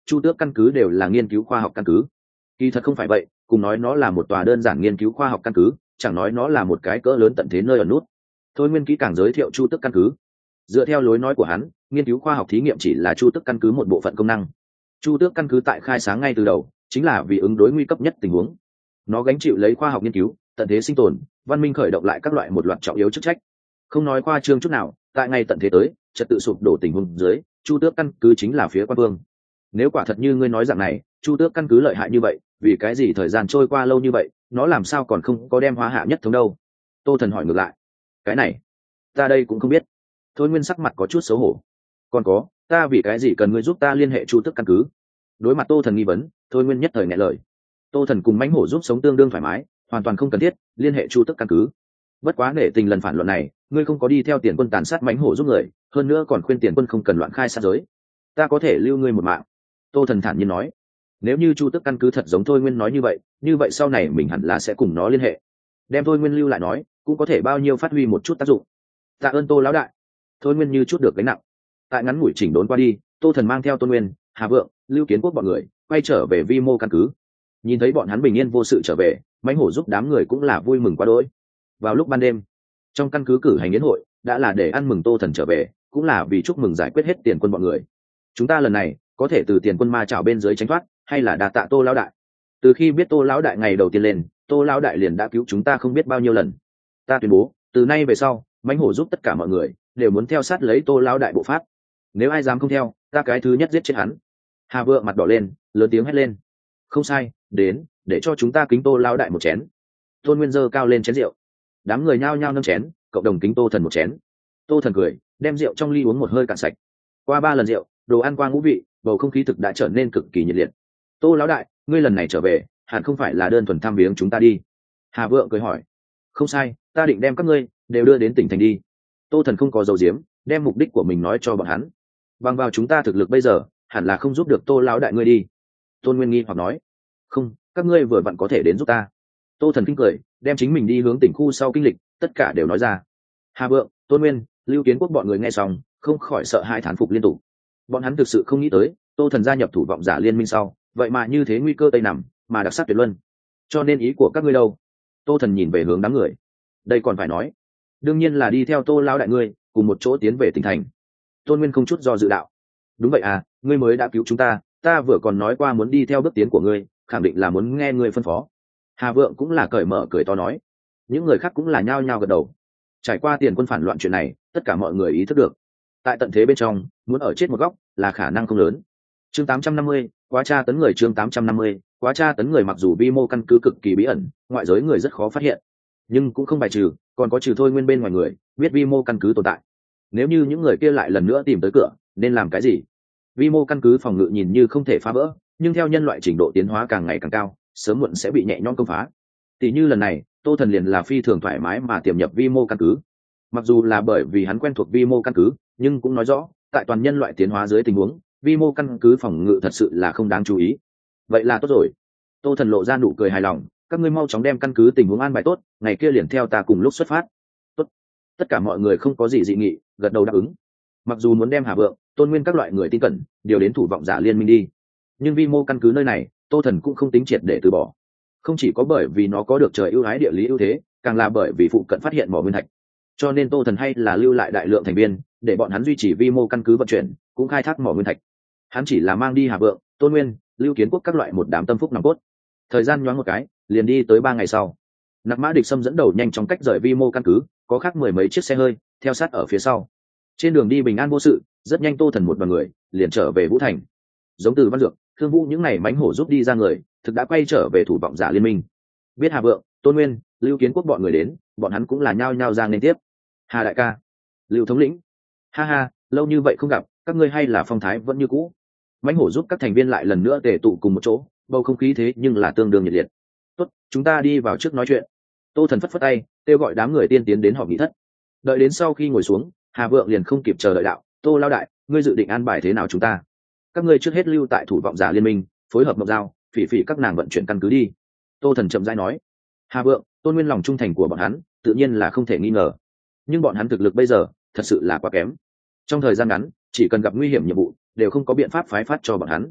Chu Tước căn cứ đều là nghiên cứu khoa học căn cứ. Kỳ thật không phải vậy, cùng nói nó là một tòa đơn giản nghiên cứu khoa học căn cứ, chẳng nói nó là một cái cỡ lớn tận thế nơi ở nút. Thôi Nguyên kỹ càng giới thiệu Chu Tước căn cứ. Dựa theo lối nói của hắn, nghiên cứu khoa học thí nghiệm chỉ là Chu Tước căn cứ một bộ phận công năng. Chu Tước căn cứ tại khai sáng ngay từ đầu, chính là vì ứng đối nguy cấp nhất tình huống. Nó gánh chịu lấy khoa học nghiên cứu, tận thế sinh tồn, văn minh khởi động lại các loại một loạt trọng yếu chức trách. Không nói khoa trương chút nào, tại ngay tận thế tới, trật tự sụp đổ tình huống dưới, Chu Tước căn cứ chính là phía quan vương. Nếu quả thật như ngươi nói rằng này, Chu Tước căn cứ lợi hại như vậy, vì cái gì thời gian trôi qua lâu như vậy, nó làm sao còn không có đem hóa hạ nhất thống đâu? Tô Thần hỏi ngược lại. Cái này, ta đây cũng không biết. Thôi Nguyên sắc mặt có chút xấu hổ. Còn có, ta vì cái gì cần ngươi giúp ta liên hệ Chu Tước căn cứ? Đối mặt Tô Thần nghi vấn, Thôi Nguyên nhất thời nghẹn lời. Tô Thần cùng mãnh hổ giúp sống tương đương thoải mái, hoàn toàn không cần thiết liên hệ Chu Tước căn cứ. Bất quá nể tình lần phản luận này, ngươi không có đi theo Tiền Quân tàn sát mãnh hổ giúp người, hơn nữa còn khuyên Tiền Quân không cần loạn khai sát giới, ta có thể lưu ngươi một mạng. Tô Thần thản nhiên nói. Nếu như Chu Tước căn cứ thật giống Thôi Nguyên nói như vậy sau này mình hẳn là sẽ cùng nó liên hệ, đem Thôi Nguyên lưu lại nói, cũng có thể bao nhiêu phát huy một chút tác dụng. Tạ ơn Tô lão đại. Thôi Nguyên như chút được gánh nặng. Tại ngắn ngủi chỉnh đốn qua đi, Tô Thần mang theo Tôn Nguyên, Hà Vượng, Lưu Kiến Quốc bọn người quay trở về vi mô căn cứ. Nhìn thấy bọn hắn bình yên vô sự trở về, mãnh hổ giúp đám người cũng là vui mừng quá đỗi. Vào lúc ban đêm, trong căn cứ cử hành yến hội, đã là để ăn mừng Tô Thần trở về, cũng là vì chúc mừng giải quyết hết Tiền Quân bọn người. Chúng ta lần này có thể từ Tiền Quân ma chảo bên dưới tránh thoát, hay là đa tạ Tô lão đại. Từ khi biết Tô lão đại ngày đầu tiên lên, Tô lão đại liền đã cứu chúng ta không biết bao nhiêu lần. Ta tuyên bố, từ nay về sau, mãnh hổ giúp tất cả mọi người đều muốn theo sát lấy Tô lão đại bộ pháp. Nếu ai dám không theo, ta cái thứ nhất giết chết hắn. Hà Vượng mặt đỏ lên, lớn tiếng hét lên. Không sai, đến, để cho chúng ta kính Tô lão đại một chén. Tôn Nguyên giơ cao lên chén rượu. Đám người nhao nhao nâng chén, cộng đồng kính Tô Thần một chén. Tô Thần cười, đem rượu trong ly uống một hơi cạn sạch. Qua 3 lần rượu, đồ ăn qua ngũ vị, bầu không khí thực đã trở nên cực kỳ nhiệt liệt. Tô lão đại, ngươi lần này trở về, hẳn không phải là đơn thuần thăm viếng chúng ta đi? Hà Vượng cười hỏi. Không sai, ta định đem các ngươi đều đưa đến tỉnh thành đi. Tô Thần không có dầu diếm, đem mục đích của mình nói cho bọn hắn. Bằng vào chúng ta thực lực bây giờ, hẳn là không giúp được Tô lão đại ngươi đi. Tôn Nguyên nghi hoặc nói. Không, các ngươi vừa vặn có thể đến giúp ta. Tô Thần kinh cười, đem chính mình đi hướng tỉnh khu sau kinh lịch tất cả đều nói ra. Hà Vượng, Tôn Nguyên, Lưu Kiến Quốc bọn người nghe xong không khỏi sợ hãi thán phục liên tục. Bọn hắn thực sự không nghĩ tới Tô Thần gia nhập thủ vọng giả liên minh sau, vậy mà như thế nguy cơ tây nằm, mà đặc sắc tuyệt luân. Cho nên ý của các ngươi đâu? Tô Thần nhìn về hướng đám người. Đây còn phải nói, đương nhiên là đi theo Tô lão đại ngươi cùng một chỗ tiến về tỉnh thành. Tôn Nguyên không chút do dự đạo. Đúng vậy à, ngươi mới đã cứu chúng ta, ta vừa còn nói qua muốn đi theo bước tiến của ngươi, khẳng định là muốn nghe ngươi phân phó. Hà Vượng cũng là cởi mở cười to nói. Những người khác cũng là nhao nhao gật đầu. Trải qua Tiền Quân phản loạn chuyện này, tất cả mọi người ý thức được, tại tận thế bên trong muốn ở chết một góc là khả năng không lớn. Chương 850, quá tra tấn người. Chương 850, quá tra tấn người. Mặc dù vi mô căn cứ cực kỳ bí ẩn, ngoại giới người rất khó phát hiện, nhưng cũng không bài trừ còn có trừ Thôi Nguyên bên ngoài người biết vi mô căn cứ tồn tại. Nếu như những người kia lại lần nữa tìm tới cửa, nên làm cái gì? Vi mô căn cứ phòng ngự nhìn như không thể phá vỡ, nhưng theo nhân loại trình độ tiến hóa càng ngày càng cao, sớm muộn sẽ bị nhẹ nhõm công phá. Tỷ như lần này, Tô Thần liền là phi thường thoải mái mà tiềm nhập vi mô căn cứ. Mặc dù là bởi vì hắn quen thuộc vi mô căn cứ, nhưng cũng nói rõ tại toàn nhân loại tiến hóa dưới tình huống, vi mô căn cứ phòng ngự thật sự là không đáng chú ý. Vậy là tốt rồi. Tô Thần lộ ra nụ cười hài lòng. Các ngươi mau chóng đem căn cứ tình huống an bài tốt, ngày kia liền theo ta cùng lúc xuất phát. Tốt. Tất cả mọi người không có gì dị nghị, gật đầu đáp ứng. Mặc dù muốn đem Hà Vượng, Tôn Nguyên các loại người tin cẩn điều đến thủ vọng giả liên minh đi, nhưng vi mô căn cứ nơi này, Tô Thần cũng không tính triệt để từ bỏ. Không chỉ có bởi vì nó có được trời ưu ái địa lý ưu thế, càng là bởi vì phụ cận phát hiện mỏ nguyên thạch. Cho nên Tô Thần hay là lưu lại đại lượng thành viên, để bọn hắn duy trì vi mô căn cứ vận chuyển, cũng khai thác mỏ nguyên thạch. Hắn chỉ là mang đi Hà Vượng, Tôn Nguyên, Lưu Kiến Quốc các loại một đám tâm phúc nòng cốt. Thời gian nhoáng một cái, liền đi tới 3 ngày sau. Nặc Mã Địch Sâm dẫn đầu nhanh chóng cách rời vi mô căn cứ, có khác 10 mấy chiếc xe hơi theo sát ở phía sau. Trên đường đi bình an vô sự, rất nhanh Tô Thần một đoàn người liền trở về Vũ Thành. Giống Từ Văn Dược, Thương Vũ những này mánh hổ giúp đi ra người, thực đã quay trở về thủ vọng giả liên minh. Biết Hà Vượng, Tôn Nguyên, Lưu Kiến Quốc bọn người đến, bọn hắn cũng là nhao nhao ra nên tiếp. Hà đại ca, Lưu thống lĩnh, ha ha, lâu như vậy không gặp, các ngươi hay là phong thái vẫn như cũ. Mánh hổ giúp các thành viên lại lần nữa tề tụ cùng một chỗ, bầu không khí thế nhưng là tương đương nhiệt liệt. Tốt, chúng ta đi vào trước nói chuyện. Tô Thần phất phất tay, kêu gọi đám người tiên tiến đến họp nghị thất. Đợi đến sau khi ngồi xuống, Hà Vượng liền không kịp chờ đợi đạo. Tô lão đại, ngươi dự định an bài thế nào chúng ta? Các ngươi trước hết lưu tại thủ vọng giả liên minh, phối hợp mộc giao, phỉ phỉ các nàng vận chuyển căn cứ đi. Tô Thần chậm rãi nói. Hà Vượng, Tôn Nguyên lòng trung thành của bọn hắn tự nhiên là không thể nghi ngờ, nhưng bọn hắn thực lực bây giờ thật sự là quá kém. Trong thời gian ngắn, chỉ cần gặp nguy hiểm nhiệm vụ đều không có biện pháp phái phát cho bọn hắn.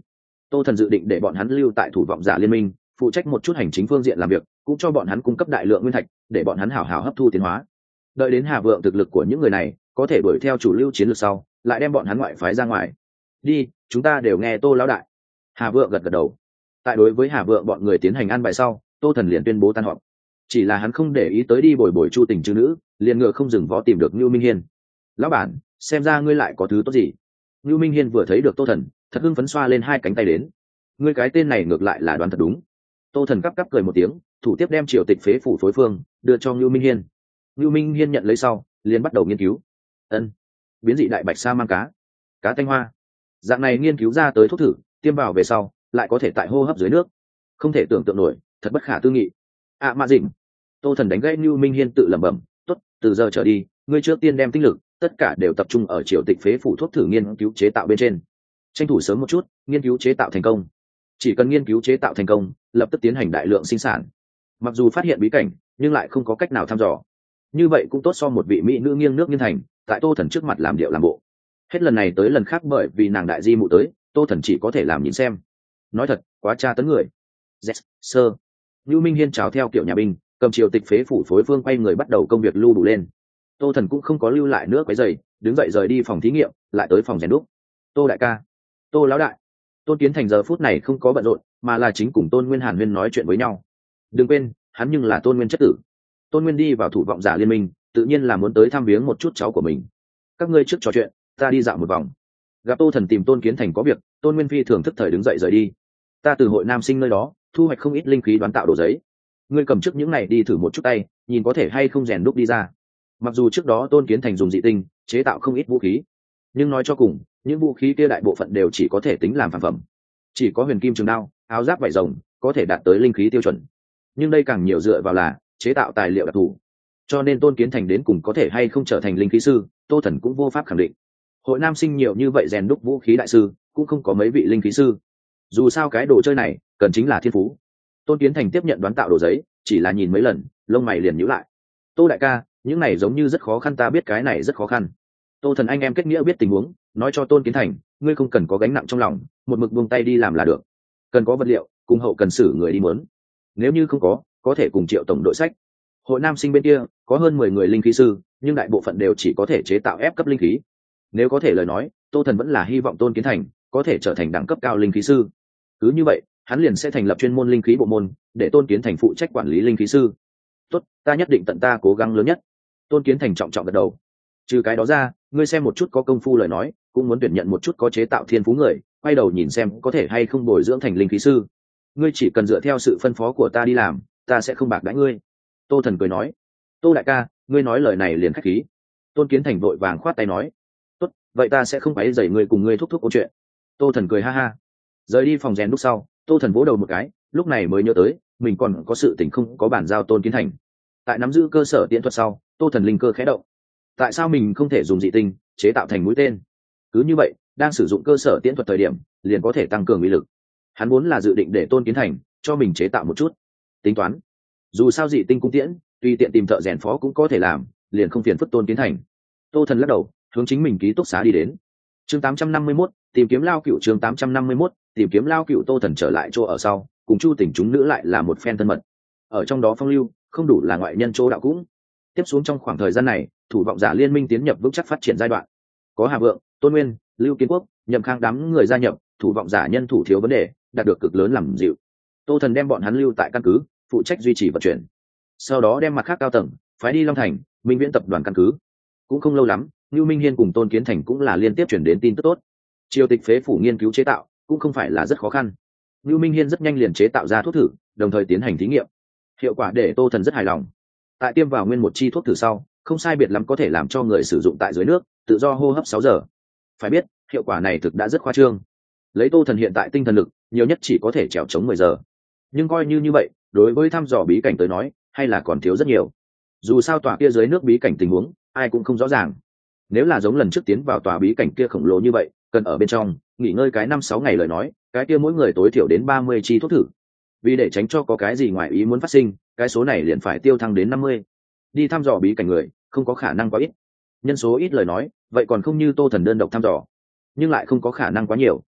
Tô Thần dự định để bọn hắn lưu tại thủ vọng giả liên minh, phụ trách một chút hành chính phương diện làm việc, cũng cho bọn hắn cung cấp đại lượng nguyên thạch để bọn hắn hảo hảo hấp thu tiến hóa. Đợi đến Hà Vượng thực lực của những người này có thể đuổi theo chủ lưu chiến lược sau, lại đem bọn hắn ngoại phái ra ngoài. Đi, chúng ta đều nghe Tô lão đại. Hà Vượng gật gật đầu. Tại đối với Hà Vượng bọn người tiến hành ăn bài sau, Tô Thần liền tuyên bố tan họp. Chỉ là hắn không để ý tới đi bồi bồi Chu Tình chư nữ, liền ngựa không dừng vó tìm được Nưu Minh Hiên. Lão bản, xem ra ngươi lại có thứ tốt gì. Nưu Minh Hiên vừa thấy được Tô Thần, thật hưng phấn xoa lên hai cánh tay đến. Ngươi cái tên này ngược lại là đoán thật đúng. Tô Thần cắp cắp cười một tiếng, thủ tiếp đem triều tịch phế phủ phối phương đưa cho Nưu Minh Hiên. Nưu Minh Hiên nhận lấy sau, liền bắt đầu nghiên cứu. Ân, biến dị đại bạch sa mang cá, cá thanh hoa. Dạng này nghiên cứu ra tới thuốc thử, tiêm vào về sau, lại có thể tại hô hấp dưới nước. Không thể tưởng tượng nổi, thật bất khả tư nghị. Mạ Dĩnh. Tô Thần đánh gãy Nưu Minh Hiên tự lẩm bẩm, "Tốt, từ giờ trở đi, ngươi trước tiên đem tinh lực tất cả đều tập trung ở triều tịch phế phủ thuốc thử nghiên cứu chế tạo bên trên. Tranh thủ sớm một chút, nghiên cứu chế tạo thành công. Chỉ cần nghiên cứu chế tạo thành công, lập tức tiến hành đại lượng sinh sản. Mặc dù phát hiện bí cảnh, nhưng lại không có cách nào thăm dò. Như vậy cũng tốt so một vị mỹ nữ nghiêng nước nghiêng thành, tại Tô Thần trước mặt làm điệu làm bộ. Hết lần này tới lần khác bởi vì nàng đại di mụ tới, Tô Thần chỉ có thể làm nhìn xem. Nói thật, quá tra tấn người." Yes, sir. Nưu Minh Hiên chào theo kiểu nhà binh, cầm triều tịch phế phủ phối phương quay người bắt đầu công việc lưu đủ lên. Tô Thần cũng không có lưu lại nữa quấy giày, đứng dậy rời đi phòng thí nghiệm, lại tới phòng rèn đúc. "Tô đại ca, Tô lão đại." Tôn Kiến Thành giờ phút này không có bận rộn, mà là chính cùng Tôn Nguyên Hàn Huyên nói chuyện với nhau. Đừng quên, hắn nhưng là Tôn Nguyên chất tử. Tôn Nguyên đi vào thủ vọng giả liên minh, tự nhiên là muốn tới thăm viếng một chút cháu của mình. "Các ngươi trước trò chuyện, ta đi dạo một vòng." Gặp Tô Thần tìm Tôn Kiến Thành có việc, Tôn Nguyên phi thường thức thời đứng dậy rời đi. "Ta từ hội nam sinh nơi đó thu hoạch không ít linh khí đoán tạo đồ giấy. Ngươi cầm trước những này đi thử một chút tay, nhìn có thể hay không rèn đúc đi ra." Mặc dù trước đó Tôn Kiến Thành dùng dị tinh chế tạo không ít vũ khí, nhưng nói cho cùng, những vũ khí kia đại bộ phận đều chỉ có thể tính làm phản phẩm. Chỉ có huyền kim trường đao, áo giáp vải rồng có thể đạt tới linh khí tiêu chuẩn, nhưng đây càng nhiều dựa vào là chế tạo tài liệu đặc thù. Cho nên Tôn Kiến Thành đến cùng có thể hay không trở thành linh khí sư, Tô Thần cũng vô pháp khẳng định. Hội nam sinh nhiều như vậy rèn đúc vũ khí đại sư, cũng không có mấy vị linh khí sư. Dù sao cái đồ chơi này cần chính là thiên phú. Tôn Kiến Thành tiếp nhận đoán tạo đồ giấy, chỉ là nhìn mấy lần, lông mày liền nhíu lại. "Tô đại ca, những này giống như rất khó khăn." "Ta biết cái này rất khó khăn." Tô Thần anh em kết nghĩa biết tình huống, nói cho Tôn Kiến Thành, "Ngươi không cần có gánh nặng trong lòng, một mực buông tay đi làm là được. Cần có vật liệu, cùng hậu cần xử người đi mướn. Nếu như không có thể cùng Triệu tổng đội sách." Hội nam sinh bên kia có hơn 10 người linh khí sư, nhưng đại bộ phận đều chỉ có thể chế tạo ép cấp linh khí. Nếu có thể lời nói, Tô Thần vẫn là hy vọng Tôn Kiến Thành có thể trở thành đẳng cấp cao linh khí sư. Cứ như vậy, hắn liền sẽ thành lập chuyên môn linh khí bộ môn, để Tôn Kiến Thành phụ trách quản lý linh khí sư. "Tốt, ta nhất định tận ta cố gắng lớn nhất." Tôn Kiến Thành trọng trọng gật đầu. "Trừ cái đó ra, ngươi xem một chút có công phu lời nói, cũng muốn tuyển nhận một chút có chế tạo thiên phú người, quay đầu nhìn xem có thể hay không bồi dưỡng thành linh khí sư. Ngươi chỉ cần dựa theo sự phân phó của ta đi làm, ta sẽ không bạc đãi ngươi." Tô Thần cười nói. "Tô đại ca, ngươi nói lời này liền khách khí." Tôn Kiến Thành vội vàng khoát tay nói. "Tốt, vậy ta sẽ không quấy rầy ngươi cùng ngươi thúc thúc câu chuyện." Tô Thần cười ha ha. Rời đi phòng rèn lúc sau, Tô Thần vỗ đầu một cái, lúc này mới nhớ tới mình còn có sự tình không có bản giao Tôn Kiến Thành. Tại nắm giữ cơ sở tiễn thuật sau, Tô Thần linh cơ khẽ động. Tại sao mình không thể dùng dị tinh chế tạo thành mũi tên? Cứ như vậy, đang sử dụng cơ sở tiễn thuật thời điểm, liền có thể tăng cường uy lực. Hắn vốn là dự định để Tôn Kiến Thành cho mình chế tạo một chút tính toán. Dù sao dị tinh cung tiễn, tùy tiện tìm thợ rèn phó cũng có thể làm, liền không phiền phức Tôn Kiến Thành. Tô Thần lắc đầu, hướng chính mình ký túc xá đi đến. Chương 851, tìm kiếm lao cựu. Chương 851, tìm kiếm lao cựu. Tô Thần trở lại chỗ ở sau, cùng Chu Tình chúng nữ lại là một phen thân mật. Ở trong đó phong lưu, không đủ là ngoại nhân chỗ đạo cũng. Tiếp xuống trong khoảng thời gian này, thủ vọng giả liên minh tiến nhập vững chắc phát triển giai đoạn. Có Hà Vượng, Tôn Nguyên, Lưu Kiến Quốc, Nhậm Khang đám người gia nhập, thủ vọng giả nhân thủ thiếu vấn đề, đạt được cực lớn làm dịu. Tô Thần đem bọn hắn lưu tại căn cứ, phụ trách duy trì vận chuyển. Sau đó đem mặt khác cao tầng phái đi Long Thành, Minh Viễn tập đoàn căn cứ. Cũng không lâu lắm, Nưu Minh Hiên cùng Tôn Kiến Thành cũng là liên tiếp chuyển đến tin tức tốt. Triều tịch phế phủ nghiên cứu chế tạo cũng không phải là rất khó khăn. Nưu Minh Hiên rất nhanh liền chế tạo ra thuốc thử, đồng thời tiến hành thí nghiệm. Hiệu quả để Tô Thần rất hài lòng. Tại tiêm vào nguyên một chi thuốc thử sau, không sai biệt lắm có thể làm cho người sử dụng tại dưới nước tự do hô hấp 6 giờ. Phải biết, hiệu quả này thực đã rất khoa trương. Lấy Tô Thần hiện tại tinh thần lực, nhiều nhất chỉ có thể trèo chống 10 giờ. Nhưng coi như vậy, đối với thăm dò bí cảnh tới nói, hay là còn thiếu rất nhiều. Dù sao tòa kia dưới nước bí cảnh tình huống, ai cũng không rõ ràng. Nếu là giống lần trước tiến vào tòa bí cảnh kia khổng lồ như vậy, cần ở bên trong nghỉ ngơi cái 5-6 ngày lời nói, cái kia mỗi người tối thiểu đến 30 chi thuốc thử. Vì để tránh cho có cái gì ngoài ý muốn phát sinh, cái số này liền phải tiêu thăng đến 50. Đi thăm dò bí cảnh người, không có khả năng quá ít. Nhân số ít lời nói, vậy còn không như Tô Thần đơn độc thăm dò, nhưng lại không có khả năng quá nhiều.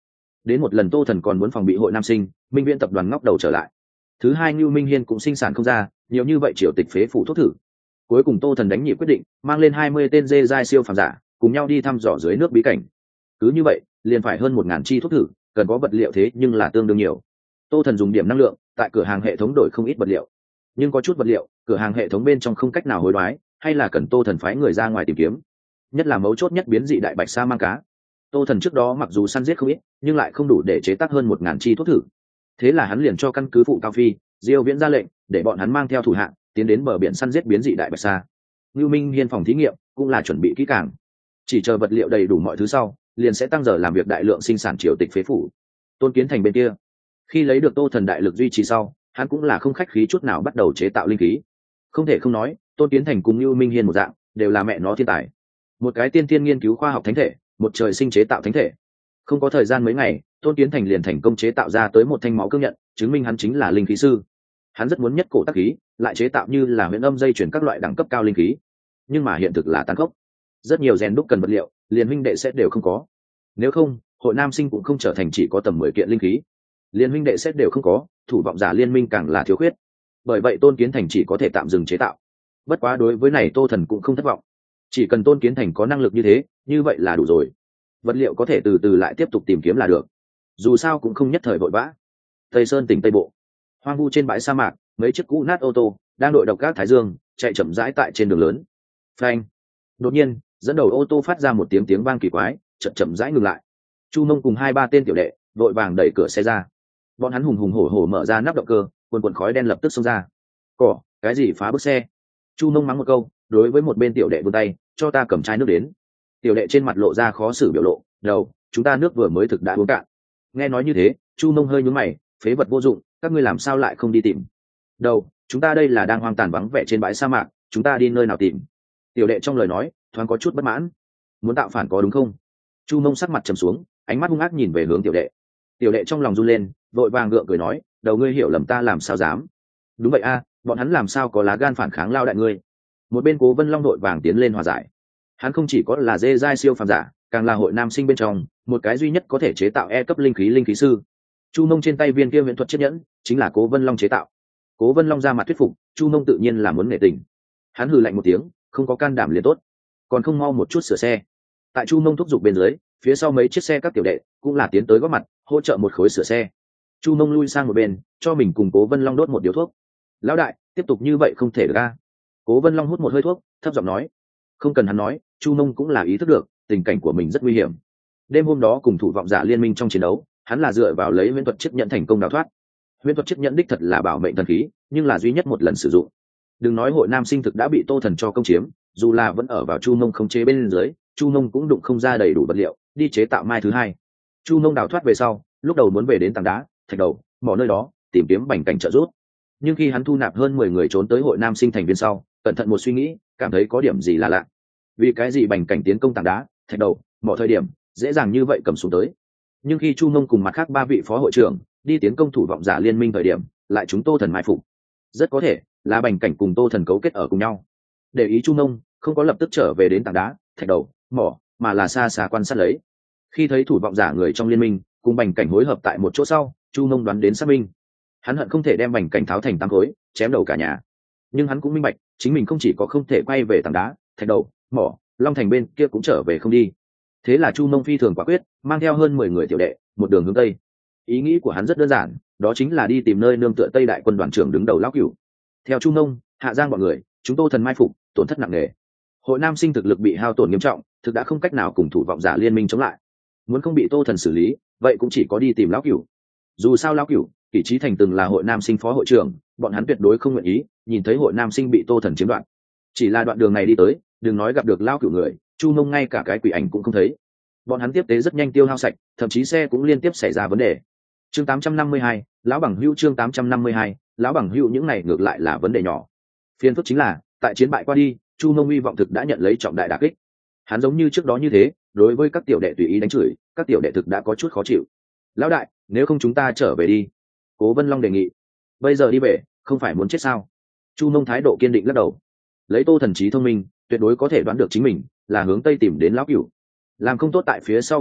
Đến một lần Tô Thần còn muốn phòng bị Hội Nam Sinh, Minh Viễn tập đoàn ngóc đầu trở lại. Thứ hai, Ngưu Minh Hiên cũng sinh sản không ra nhiều như vậy triều tịch phế phủ thuốc thử. Cuối cùng Tô Thần đánh nhị quyết định, mang lên 20 tên dê giai siêu phàm giả, cùng nhau đi thăm dò dưới nước bí cảnh. Cứ như vậy, liền phải hơn 1000 chi thuốc thử, cần có vật liệu thế nhưng là tương đương nhiều. Tô Thần dùng điểm năng lượng, tại cửa hàng hệ thống đổi không ít vật liệu. Nhưng có chút vật liệu, cửa hàng hệ thống bên trong không cách nào hối đoái, hay là cần Tô Thần phái người ra ngoài tìm kiếm. Nhất là mấu chốt nhất biến dị đại bạch sa mang cá. Tô Thần trước đó mặc dù săn giết không ít, nhưng lại không đủ để chế tác hơn 1000 chi thuốc thử. Thế là hắn liền cho căn cứ phụ Cao Phi, Diêu Viễn ra lệnh, để bọn hắn mang theo thủ hạ tiến đến bờ biển săn giết biến dị đại bạch sa. Ngưu Minh Hiên phòng thí nghiệm cũng là chuẩn bị kỹ càng, chỉ chờ vật liệu đầy đủ mọi thứ sau, liền sẽ tăng giờ làm việc đại lượng sinh sản triều tịch phế phủ. Tôn Kiến Thành bên kia, khi lấy được Tô Thần đại lực duy trì sau, hắn cũng là không khách khí chút nào bắt đầu chế tạo linh khí. Không thể không nói, Tôn Kiến Thành cùng Ngưu Minh Hiên một dạng, đều là mẹ nó thiên tài. Một cái tiên tiên nghiên cứu khoa học thánh thể, một trời sinh chế tạo thánh thể. Không có thời gian mấy ngày, Tôn Kiến Thành liền thành công chế tạo ra tới một thanh máu cương nhận, chứng minh hắn chính là linh khí sư. Hắn rất muốn nhất cổ tác khí, lại chế tạo như là huyền âm dây chuyển các loại đẳng cấp cao linh khí. Nhưng mà hiện thực là tàn khốc. Rất nhiều rèn đúc cần vật liệu, liền huynh đệ sẽ đều không có. Nếu không, Hội Nam Sinh cũng không trở thành chỉ có tầm 10 kiện linh khí. Liên huynh đệ sẽ đều không có, thủ vọng giả liên minh càng là thiếu khuyết. Bởi vậy Tôn Kiến Thành chỉ có thể tạm dừng chế tạo. Bất quá đối với này Tô Thần cũng không thất vọng. Chỉ cần Tôn Kiến Thành có năng lực như thế, như vậy là đủ rồi. Vật liệu có thể từ từ lại tiếp tục tìm kiếm là được. Dù sao cũng không nhất thời vội vã. Tây Sơn tỉnh Tây Bộ, hoang vu trên bãi sa mạc, mấy chiếc cũ nát ô tô đang đội độc gác thái dương chạy chậm rãi tại trên đường lớn. Phanh! Đột nhiên, dẫn đầu ô tô phát ra một tiếng vang kỳ quái, chậm chậm rãi ngừng lại. Chu Mông cùng 2-3 tên tiểu đệ vội vàng đẩy cửa xe ra. Bọn hắn hùng hùng hổ hổ mở ra nắp động cơ, quần khói đen lập tức xông ra. Cỏ, cái gì phá bức xe? Chu Mông mắng một câu, đối với một bên tiểu đệ vươn tay, cho ta cầm chai nước đến. Tiểu đệ trên mặt lộ ra khó xử biểu lộ, đầu, chúng ta nước vừa mới thực đã uống cạn. Nghe nói như thế, Chu Mông hơi nhướng mày, phế vật vô dụng, các ngươi làm sao lại không đi tìm? Đầu, chúng ta đây là đang hoang tàn vắng vẻ trên bãi sa mạc, chúng ta đi nơi nào tìm? Tiểu đệ trong lời nói thoáng có chút bất mãn. Muốn tạo phản có đúng không? Chu Mông sắc mặt trầm xuống, ánh mắt hung ác nhìn về hướng tiểu đệ. Tiểu đệ trong lòng run lên, vội vàng gượng cười nói, đầu ngươi hiểu lầm ta làm sao dám? Đúng vậy a, bọn hắn làm sao có lá gan phản kháng lao đại ngươi? Một bên Cố Vân Long đội vàng tiến lên hòa giải. Hắn không chỉ có là dê giai siêu phàm giả, càng là Hội Nam Sinh bên trong một cái duy nhất có thể chế tạo E cấp linh khí sư. Chu Mông trên tay viên kia huyền thuật chiếc nhẫn chính là Cố Vân Long chế tạo. Cố Vân Long ra mặt thuyết phục, Chu Mông tự nhiên là muốn nể tình. Hắn hừ lạnh một tiếng, không có can đảm liền tốt, còn không mau một chút sửa xe. Tại Chu Mông thúc giục bên dưới, phía sau mấy chiếc xe các tiểu đệ cũng là tiến tới góp mặt hỗ trợ một khối sửa xe. Chu Mông lui sang một bên, cho mình cùng Cố Vân Long đốt một điếu thuốc. Lão đại, tiếp tục như vậy không thể được a. Cố Vân Long hút một hơi thuốc, thấp giọng nói. Không cần hắn nói, Chu Mông cũng là ý thức được tình cảnh của mình rất nguy hiểm. Đêm hôm đó cùng thủ vọng giả liên minh trong chiến đấu, hắn là dựa vào lấy huyễn thuật chiếc nhẫn thành công đào thoát. Huyễn thuật chiếc nhẫn đích thật là bảo mệnh thần khí, nhưng là duy nhất một lần sử dụng. Đừng nói Hội Nam Sinh thực đã bị Tô Thần cho công chiếm, dù là vẫn ở vào Chu Mông khống chế bên dưới, Chu Mông cũng đụng không ra đầy đủ vật liệu đi chế tạo mai thứ hai. Chu Mông đào thoát về sau, lúc đầu muốn về đến tảng đá, thạch đầu, mỏ nơi đó tìm kiếm bành cảnh trợ giúp. Nhưng khi hắn thu nạp hơn 10 người trốn tới Hội Nam Sinh thành viên sau, cẩn thận một suy nghĩ, cảm thấy có điểm gì là lạ. Vì cái gì bành cảnh tiến công tảng đá, thạch đầu, mỏ thời điểm dễ dàng như vậy cầm xuống tới, nhưng khi Chu Mông cùng mặt khác 3 vị phó hội trưởng đi tiến công thủ vọng giả liên minh thời điểm, lại chúng Tô Thần mai phục. Rất có thể là bành cảnh cùng Tô Thần cấu kết ở cùng nhau. Để ý Chu Mông không có lập tức trở về đến tảng đá, thạch đầu, mỏ, mà là xa xa quan sát lấy. Khi thấy thủ vọng giả người trong liên minh cùng bành cảnh hối hợp tại một chỗ sau, Chu Mông đoán đến xác minh. Hắn hận không thể đem bành cảnh tháo thành 8 khối, chém đầu cả nhà. Nhưng hắn cũng minh bạch, chính mình không chỉ có không thể quay về tảng đá, thạch đầu, mỏ, Long Thành bên kia cũng trở về không đi. Thế là Chu Mông phi thường quả quyết, mang theo hơn 10 người tiểu đệ, một đường hướng tây. Ý nghĩ của hắn rất đơn giản, đó chính là đi tìm nơi nương tựa Tây đại quân đoàn trưởng đứng đầu lão cửu. Theo Chu Mông, Hạ Giang bọn người, chúng Tô Thần mai phục, tổn thất nặng nề. Hội Nam Sinh thực lực bị hao tổn nghiêm trọng, thực đã không cách nào cùng thủ vọng giả liên minh chống lại. Muốn không bị Tô Thần xử lý, vậy cũng chỉ có đi tìm lão cửu. Dù sao lão cửu, Kỷ Chí Thành từng là Hội Nam Sinh phó hội trưởng, bọn hắn tuyệt đối không nguyện ý nhìn thấy Hội Nam Sinh bị Tô Thần chiếm đoạt. Chỉ là đoạn đường này đi tới, đừng nói gặp được lão cửu người, Chu Mông ngay cả cái quỷ ảnh cũng không thấy. Bọn hắn tiếp tế rất nhanh tiêu hao sạch, thậm chí xe cũng liên tiếp xảy ra vấn đề. Chương 852, lão bằng hữu chương 852, lão bằng hữu những này ngược lại là vấn đề nhỏ. Phiền phức chính là, tại chiến bại qua đi, Chu Mông hy vọng thực đã nhận lấy trọng đại đả kích. Hắn giống như trước đó như thế, đối với các tiểu đệ tùy ý đánh chửi, các tiểu đệ thực đã có chút khó chịu. Lão đại, nếu không chúng ta trở về đi. Cố Vân Long đề nghị. Bây giờ đi về, không phải muốn chết sao? Chu Mông thái độ kiên định lắc đầu. Lấy Tô Thần trí thông minh, tuyệt đối có thể đoán được chính mình là hướng tây tìm đến lão cửu. Làm không tốt tại phía sau bọn họ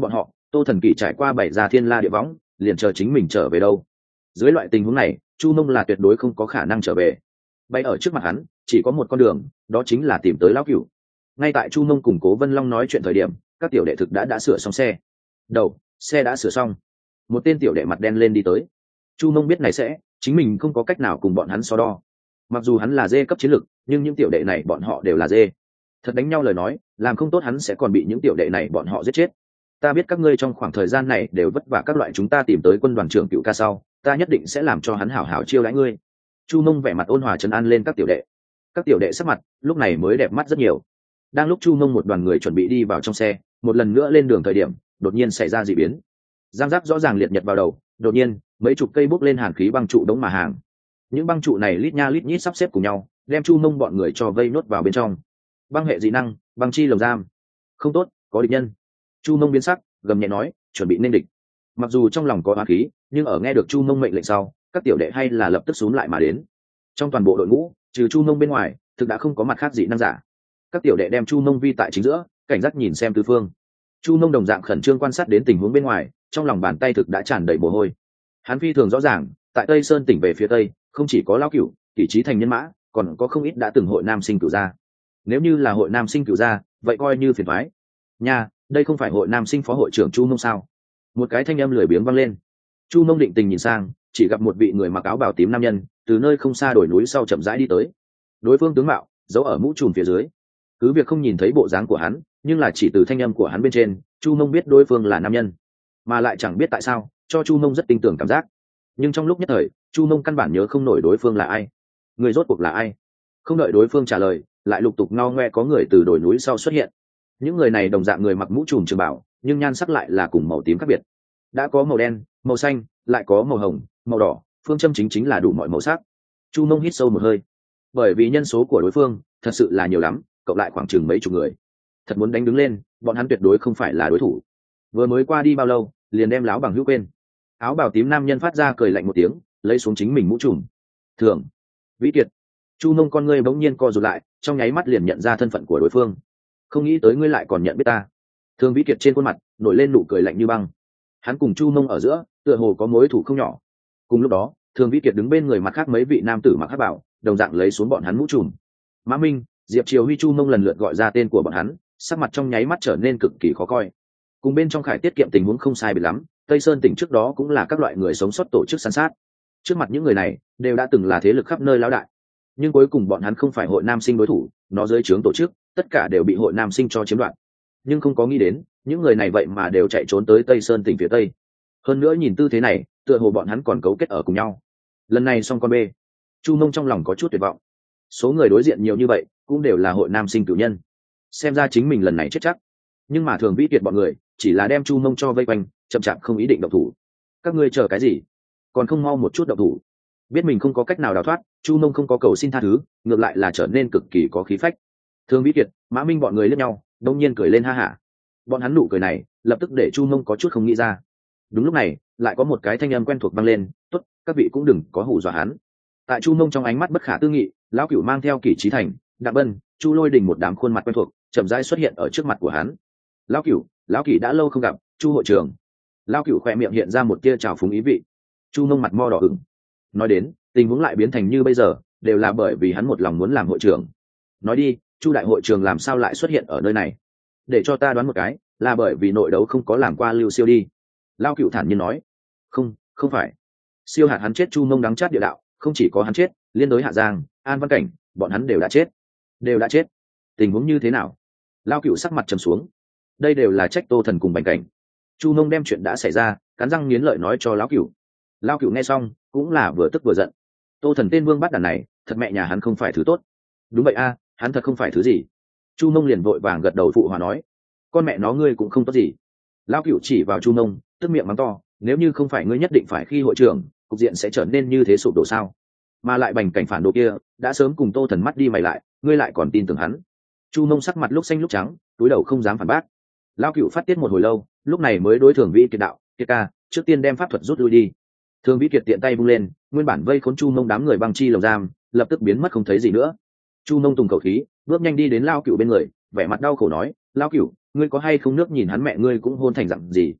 Tô Thần Kỳ trải qua bảy ra thiên la địa võng, liền chờ chính mình trở về đâu. Dưới loại tình huống này, Chu Mông là tuyệt đối không có khả năng trở về. Bay ở trước mặt hắn, chỉ có một con đường, đó chính là tìm tới lão cửu. Ngay tại Chu Mông cùng Cố Vân Long nói chuyện thời điểm, các tiểu đệ thực đã sửa xong xe. Đầu, xe đã sửa xong. Một tên tiểu đệ mặt đen lên đi tới. Chu Mông biết này sẽ, chính mình không có cách nào cùng bọn hắn so đo. Mặc dù hắn là dê cấp chiến lực, nhưng những tiểu đệ này bọn họ đều là dê. Thật đánh nhau lời nói, làm không tốt hắn sẽ còn bị những tiểu đệ này bọn họ giết chết. Ta biết các ngươi trong khoảng thời gian này đều vất vả các loại chúng ta tìm tới quân đoàn trưởng Cựu Ca sau, ta nhất định sẽ làm cho hắn hảo hảo chiêu đãi ngươi. Chu Mông vẻ mặt ôn hòa trấn an lên các tiểu đệ. Các tiểu đệ sắc mặt lúc này mới đẹp mắt rất nhiều. Đang lúc Chu Mông một đoàn người chuẩn bị đi vào trong xe, một lần nữa lên đường thời điểm, đột nhiên xảy ra dị biến. Giang giác rõ ràng liệt nhật vào đầu, đột nhiên, mấy chục cây bốc lên hàn khí băng trụ đống mà hàng. Những băng trụ này lít nha lít nhít sắp xếp cùng nhau, đem Chu Mông bọn người cho vây nốt vào bên trong. Băng hệ dị năng, băng chi lồng giam. Không tốt, có địch nhân. Chu Mông biến sắc, gầm nhẹ nói, chuẩn bị nên địch. Mặc dù trong lòng có oán khí, nhưng ở nghe được Chu Mông mệnh lệnh sau, các tiểu đệ hay là lập tức xúm lại mà đến. Trong toàn bộ đội ngũ, trừ Chu Mông bên ngoài, thực đã không có mặt khác dị năng giả. Các tiểu đệ đem Chu Mông vi tại chính giữa, cảnh giác nhìn xem tứ phương. Chu Mông đồng dạng khẩn trương quan sát đến tình huống bên ngoài, trong lòng bàn tay thực đã tràn đầy mồ hôi. Hắn phi thường rõ ràng, tại Tây Sơn tỉnh về phía tây, không chỉ có lão cửu, Kỷ Chí Thành nhân mã, còn có không ít đã từng hội nam sinh cửu gia. Nếu như là hội nam sinh cửu gia, vậy coi như phiền toái. Nha, đây không phải hội nam sinh phó hội trưởng Chu Mông sao? Một cái thanh âm lười biếng vang lên. Chu Mông định tình nhìn sang, chỉ gặp một vị người mặc áo bào tím nam nhân, từ nơi không xa đồi núi sau chậm rãi đi tới. Đối phương tướng mạo giấu ở mũ trùm phía dưới. Cứ việc không nhìn thấy bộ dáng của hắn, nhưng là chỉ từ thanh âm của hắn bên trên, Chu Mông biết đối phương là nam nhân, mà lại chẳng biết tại sao, cho Chu Mông rất tin tưởng cảm giác. Nhưng trong lúc nhất thời, Chu Mông căn bản nhớ không nổi đối phương là ai. Người rốt cuộc là ai? Không đợi đối phương trả lời, lại lục tục ngao ngoe có người từ đồi núi sau xuất hiện. Những người này đồng dạng người mặc mũ trùm trường bảo, nhưng nhan sắc lại là cùng màu tím khác biệt. Đã có màu đen, màu xanh, lại có màu hồng, màu đỏ, phương châm chính là đủ mọi màu sắc. Chu Mông hít sâu một hơi, bởi vì nhân số của đối phương thật sự là nhiều lắm, cộng lại khoảng chừng mấy chục người. Thật muốn đánh đứng lên, bọn hắn tuyệt đối không phải là đối thủ. Vừa mới qua đi bao lâu, liền đem láo bằng hữu quên. Áo bào tím nam nhân phát ra cười lạnh một tiếng, lấy xuống chính mình mũ trùm. Thường, Vĩ Kiệt. Chu Mông con ngươi bỗng nhiên co rụt lại, trong nháy mắt liền nhận ra thân phận của đối phương. Không nghĩ tới ngươi lại còn nhận biết ta. Thường Vĩ Kiệt trên khuôn mặt nổi lên nụ cười lạnh như băng. Hắn cùng Chu Mông ở giữa tựa hồ có mối thù không nhỏ. Cùng lúc đó, Thường Vĩ Kiệt đứng bên người mặt khác mấy vị nam tử mặc hắc bảo, đồng dạng lấy xuống bọn hắn mũ trùm. Mã Minh, Diệp Triều Huy, Chu Mông lần lượt gọi ra tên của bọn hắn, sắc mặt trong nháy mắt trở nên cực kỳ khó coi. Cùng bên trong Khải tiết kiệm tình huống không sai biệt lắm, Tây Sơn tỉnh trước đó cũng là các loại người sống sót tổ chức săn sát. Trước mặt những người này đều đã từng là thế lực khắp nơi lão đại, nhưng cuối cùng bọn hắn không phải hội nam sinh đối thủ, nó dưới trướng tổ chức tất cả đều bị hội nam sinh cho chiếm đoạt. Nhưng không có nghĩ đến, những người này vậy mà đều chạy trốn tới Tây Sơn tỉnh phía tây. Hơn nữa nhìn tư thế này, tựa hồ bọn hắn còn cấu kết ở cùng nhau. Lần này xong con bê. Chu Mông trong lòng có chút tuyệt vọng. Số người đối diện nhiều như vậy, cũng đều là hội nam sinh cử nhân. Xem ra chính mình lần này chết chắc. Nhưng mà Thường Vĩ Kiệt bọn người chỉ là đem Chu Mông cho vây quanh, chậm chạp không ý định động thủ. Các ngươi chờ cái gì? Còn không mau một chút động thủ. Biết mình không có cách nào đào thoát, Chu Mông không có cầu xin tha thứ, ngược lại là trở nên cực kỳ có khí phách. Thường Vĩ Kiệt, Mã Minh bọn người liếc nhau, đông nhiên cười lên ha hả. Bọn hắn nụ cười này lập tức để Chu Mông có chút không nghĩ ra. Đúng lúc này, lại có một cái thanh âm quen thuộc vang lên, "Tốt, các vị cũng đừng có hù dọa hắn." Tại Chu Mông trong ánh mắt bất khả tư nghị, lão cửu mang theo Kỷ Chí Thành, Đặng Bân, Chu Lôi Đình một đám khuôn mặt quen thuộc, chậm rãi xuất hiện ở trước mặt của hắn. "Lão cửu, lão Kỷ đã lâu không gặp, Chu hội trưởng." Lão cửu khẽ miệng hiện ra một tia trào phúng ý vị. Chu Mông mặt mo đỏ ửng. Nói đến, tình huống lại biến thành như bây giờ, đều là bởi vì hắn một lòng muốn làm hội trưởng. Nói đi, Chu đại hội trưởng làm sao lại xuất hiện ở nơi này? Để cho ta đoán một cái, là bởi vì nội đấu không có làm qua Lưu Siêu đi. Lão cửu thản nhiên nói. Không phải. Siêu hạt hắn chết. Chu Mông đắng chát địa đạo, không chỉ có hắn chết, liên đối Hạ Giang, An Văn Cảnh, bọn hắn đều đã chết. Tình huống như thế nào? Lão cửu sắc mặt trầm xuống. Đây đều là trách Tô Thần cùng Bành Cảnh. Chu Mông đem chuyện đã xảy ra, cắn răng nghiến lợi nói cho lão cửu. Lão cửu nghe xong cũng là vừa tức vừa giận. Tô Thần tên vương bắt đàn này, thật mẹ nhà hắn không phải thứ tốt. Đúng vậy a, hắn thật không phải thứ gì. Chu Mông liền vội vàng gật đầu phụ hòa nói, con mẹ nó ngươi cũng không tốt gì. Lão cửu chỉ vào Chu Mông, tức miệng mắng to, nếu như không phải ngươi nhất định phải khi hội trưởng, cục diện sẽ trở nên như thế sụp đổ sao? Mà lại Bành Cảnh phản đồ kia đã sớm cùng Tô Thần mắt đi mày lại, ngươi lại còn tin tưởng hắn? Chu Mông sắc mặt lúc xanh lúc trắng, túi đầu không dám phản bác. Lão cửu phát tiết một hồi lâu, lúc này mới đối Thường Vĩ Kiệt đạo, "Kiệt ca, trước tiên đem pháp thuật rút lui đi." Thường Vĩ Kiệt tiện tay vung lên, nguyên bản vây khốn Chu Mông đám người băng chi lồng giam, lập tức biến mất không thấy gì nữa. Chu Mông tùng khẩu khí, bước nhanh đi đến Lão cửu bên người, vẻ mặt đau khổ nói, "Lão cửu, ngươi có hay không nước nhìn hắn mẹ ngươi cũng hôn thành dặn gì?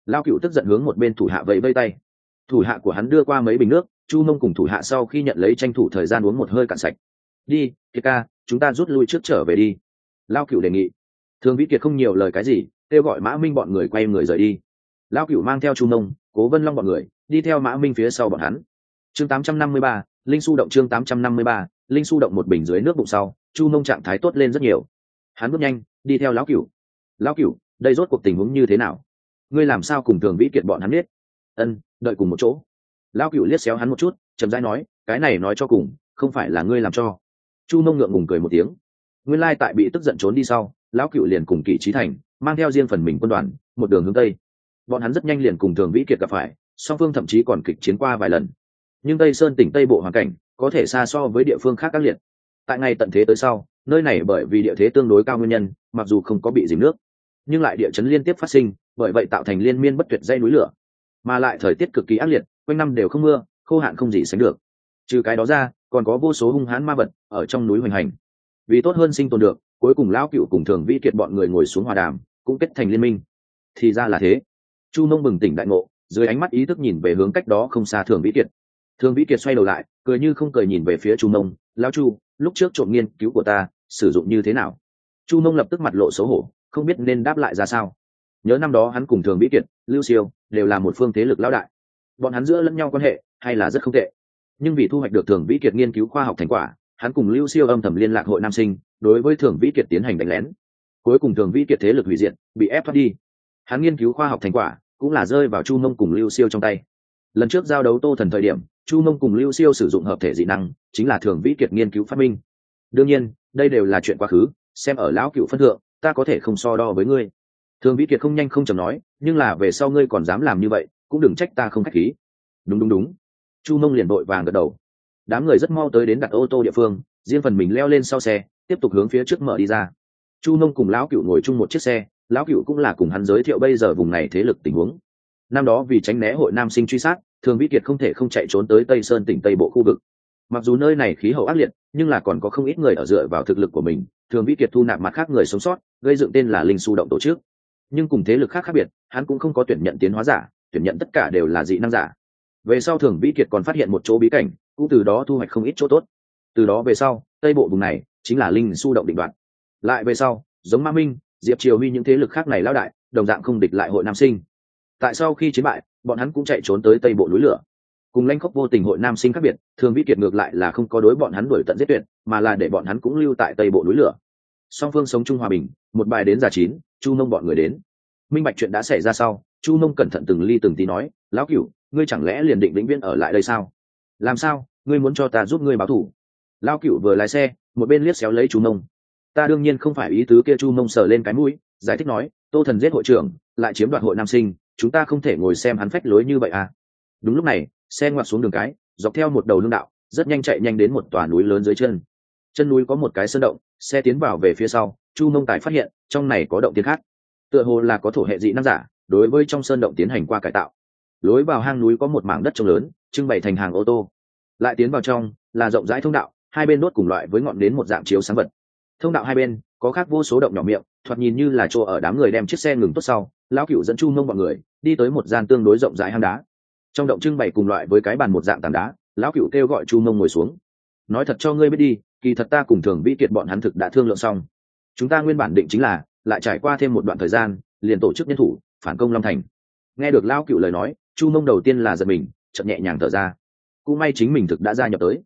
Lao Cựu tức giận hướng một bên thủ hạ vẫy vây tay. Thủ hạ của hắn đưa qua mấy bình nước, Chu Mông cùng thủ hạ sau khi nhận lấy tranh thủ thời gian uống một hơi cạn sạch. Đi, Kiệt ca, chúng ta rút lui trước trở về đi. Lao Cựu đề nghị. Thường Vĩ Kiệt không nhiều lời cái gì, kêu gọi Mã Minh bọn người quay người rời đi. Lao Cựu mang theo Chu Mông, Cố Vân Long bọn người đi theo Mã Minh phía sau bọn hắn. Chương 853, Linh Su động. Chương 853, Linh Su động. Một bình dưới nước bụng sau, Chu Mông trạng thái tốt lên rất nhiều. Hắn bước nhanh đi theo Lão Cựu. Lão Cựu, đây rốt cuộc tình huống như thế nào? Ngươi làm sao cùng Thường Vĩ Kiệt bọn hắn biết? Ân, đợi cùng một chỗ. Lão Cựu liếc xéo hắn một chút, chậm rãi nói, cái này nói cho cùng, không phải là ngươi làm cho. Chu Mông ngượng ngùng cười một tiếng. Nguyên lai tại bị tức giận trốn đi sau, Lão Cựu liền cùng Kỷ Chí Thành mang theo riêng phần mình quân đoàn, một đường hướng tây. Bọn hắn rất nhanh liền cùng Thường Vĩ Kiệt gặp phải, song phương thậm chí còn kịch chiến qua vài lần. Nhưng Tây Sơn tỉnh Tây Bộ hoàn cảnh có thể xa so với địa phương khác các liệt. Tại ngày tận thế tới sau, nơi này bởi vì địa thế tương đối cao nguyên nhân, mặc dù không có bị dìm nước, nhưng lại địa chấn liên tiếp phát sinh, bởi vậy tạo thành liên miên bất tuyệt dãy núi lửa, mà lại thời tiết cực kỳ ác liệt, quanh năm đều không mưa, khô hạn không gì sánh được. Trừ cái đó ra, còn có vô số hung hãn ma vật ở trong núi hoành hành. Vì tốt hơn sinh tồn được, cuối cùng Lão Cựu cùng Thường Vĩ Kiệt bọn người ngồi xuống hòa đàm, cũng kết thành liên minh. Thì ra là thế. Chu Mông bừng tỉnh đại ngộ, dưới ánh mắt ý thức nhìn về hướng cách đó không xa Thường Vĩ Kiệt. Thường Vĩ Kiệt xoay đầu lại, cười như không cười nhìn về phía Chu Mông, "Lão Chu, lúc trước trộm nghiên cứu của ta, sử dụng như thế nào?" Chu Mông lập tức mặt lộ xấu hổ, không biết nên đáp lại ra sao. Nhớ năm đó hắn cùng Thường Vĩ Kiệt, Lưu Siêu đều là một phương thế lực lão đại, bọn hắn giữa lẫn nhau quan hệ hay là rất không tệ. Nhưng vì thu hoạch được Thường Vĩ Kiệt nghiên cứu khoa học thành quả, hắn cùng Lưu Siêu âm thầm liên lạc hội nam sinh, đối với Thường Vĩ Kiệt tiến hành đánh lén. Cuối cùng Thường Vĩ Kiệt thế lực hủy diệt, bị ép thoát đi. Hắn nghiên cứu khoa học thành quả cũng là rơi vào Chu Mông cùng Lưu Siêu trong tay. Lần trước giao đấu Tô Thần thời điểm, Chu Mông cùng Lưu Siêu sử dụng hợp thể dị năng, chính là Thường Vĩ Kiệt nghiên cứu phát minh. Đương nhiên, đây đều là chuyện quá khứ, xem ở Lão Cựu phân thượng, ta có thể không so đo với ngươi. Thường Vĩ Kiệt không nhanh không chậm nói, nhưng là về sau ngươi còn dám làm như vậy, cũng đừng trách ta không khách khí. Đúng. Chu Mông liền vội vàng gật đầu. Đám người rất mau tới đến đặt ô tô địa phương, riêng phần mình leo lên sau xe, tiếp tục hướng phía trước mở đi ra. Chu Mông cùng Lão Cựu ngồi chung một chiếc xe, Lão Cựu cũng là cùng hắn giới thiệu bây giờ vùng này thế lực tình huống. Năm đó vì tránh né hội nam sinh truy sát, Thường Vĩ Kiệt không thể không chạy trốn tới Tây Sơn tỉnh Tây Bộ khu vực. Mặc dù nơi này khí hậu ác liệt, nhưng là còn có không ít người ở dựa vào thực lực của mình, Thường Vĩ Kiệt thu nạp mặt khác người sống sót, gây dựng tên là Linh Su động tổ chức. Nhưng cùng thế lực khác biệt, hắn cũng không có tuyển nhận tiến hóa giả, tuyển nhận tất cả đều là dị năng giả. Về sau Thường Vĩ Kiệt còn phát hiện một chỗ bí cảnh, cũng từ đó thu hoạch không ít chỗ tốt. Từ đó về sau, Tây Bộ vùng này chính là Linh Su động định đoạt. Lại về sau, giống Ma Minh, Diệp Triều Huy những thế lực khác này lão đại, đồng dạng không địch lại hội nam sinh. Tại sau khi chiến bại, bọn hắn cũng chạy trốn tới Tây Bộ núi lửa. Cùng Lãnh Khốc vô tình hội nam sinh khác biệt, Thường Vĩ Kiệt ngược lại là không có đối bọn hắn đuổi tận giết tuyệt, mà là để bọn hắn cũng lưu tại Tây Bộ núi lửa. Song phương sống chung hòa bình, một bài đến già chín, Chu Mông bọn người đến. Minh bạch chuyện đã xảy ra sau, Chu Mông cẩn thận từng ly từng tí nói, "Lão Cựu, ngươi chẳng lẽ liền định vĩnh viễn ở lại đây sao? Làm sao, ngươi muốn cho ta giúp ngươi báo thù?" Lão Cựu vừa lái xe, một bên liếc xéo lấy Chu Mông. "Ta đương nhiên không phải ý tứ kia." Chu Mông sờ lên cái mũi, giải thích nói, "Tô Thần giết hội trưởng, lại chiếm đoạt hội nam sinh, chúng ta không thể ngồi xem hắn phách lối như vậy à?" Đúng lúc này, xe ngoặt xuống đường cái, dọc theo một đầu lưng đạo, rất nhanh chạy nhanh đến một tòa núi lớn dưới chân. Chân núi có một cái sơn động, xe tiến vào về phía sau, Chu Mông tài phát hiện trong này có động tiên khác, tựa hồ là có thổ hệ dị năng giả đối với trong sơn động tiến hành qua cải tạo. Lối vào hang núi có một mảng đất trông lớn, trưng bày thành hàng ô tô. Lại tiến vào trong là rộng rãi thông đạo, hai bên đốt cùng loại với ngọn nến một dạng chiếu sáng vật. Thông đạo hai bên có khác vô số động nhỏ miệng, thoạt nhìn như là chỗ ở đám người đem chiếc xe ngừng tốt sau, Lão Cựu dẫn Chu Mông bọn người đi tới một gian tương đối rộng rãi hang đá. Trong động trưng bày cùng loại với cái bàn một dạng tảng đá, Lão Cựu kêu gọi Chu Mông ngồi xuống. "Nói thật cho ngươi biết đi, kỳ thật ta cùng Thường Vĩ Kiệt bọn hắn thực đã thương lượng xong. Chúng ta nguyên bản định chính là lại trải qua thêm một đoạn thời gian, liền tổ chức nhân thủ phản công Long Thành." Nghe được Lão Cựu lời nói, Chu Mông đầu tiên là giật mình, chợt nhẹ nhàng thở ra. Cũng may chính mình thực đã gia nhập tới.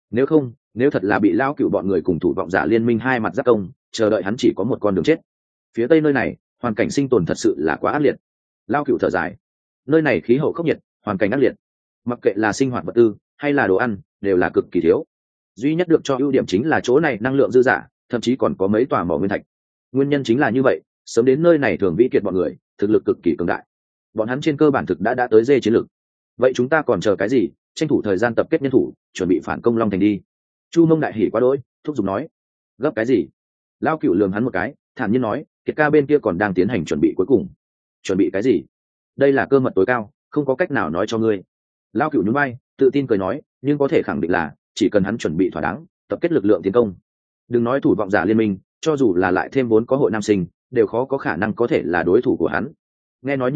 Nếu thật là bị Lão Cựu bọn người cùng thủ vọng giả liên minh hai mặt giáp công, chờ đợi hắn chỉ có một con đường chết. Phía tây nơi này, hoàn cảnh sinh tồn thật sự là quá ác liệt. Lão Cựu thở dài. Nơi này khí hậu khốc nhiệt, hoàn cảnh ác liệt. Mặc kệ là sinh hoạt vật tư hay là đồ ăn, đều là cực kỳ thiếu. Duy nhất được cho ưu điểm chính là chỗ này năng lượng dư dả, thậm chí còn có mấy tòa mỏ nguyên thạch. Nguyên nhân chính là như vậy, sớm đến nơi này Thường Vĩ Kiệt bọn người thực lực cực kỳ cường đại. Bọn hắn trên cơ bản thực đã tới dê chiến lược. Vậy chúng ta còn chờ cái gì? Tranh thủ thời gian tập kết nhân thủ, chuẩn bị phản công Long Thành đi. Chu Mông đại hỉ quá đỗi, thúc giục nói. Gấp cái gì? Lão Cựu lườm hắn một cái, thản nhiên nói, Kiệt ca bên kia còn đang tiến hành chuẩn bị cuối cùng. Chuẩn bị cái gì? Đây là cơ mật tối cao, không có cách nào nói cho ngươi. Lão Cựu nhún vai, tự tin cười nói, nhưng có thể khẳng định là chỉ cần hắn chuẩn bị thỏa đáng, tập kết lực lượng tiến công. Đừng nói thủ vọng giả liên minh, cho dù là lại thêm vốn có hội nam sinh, đều khó có khả năng có thể là đối thủ của hắn. Nghe nói như thế,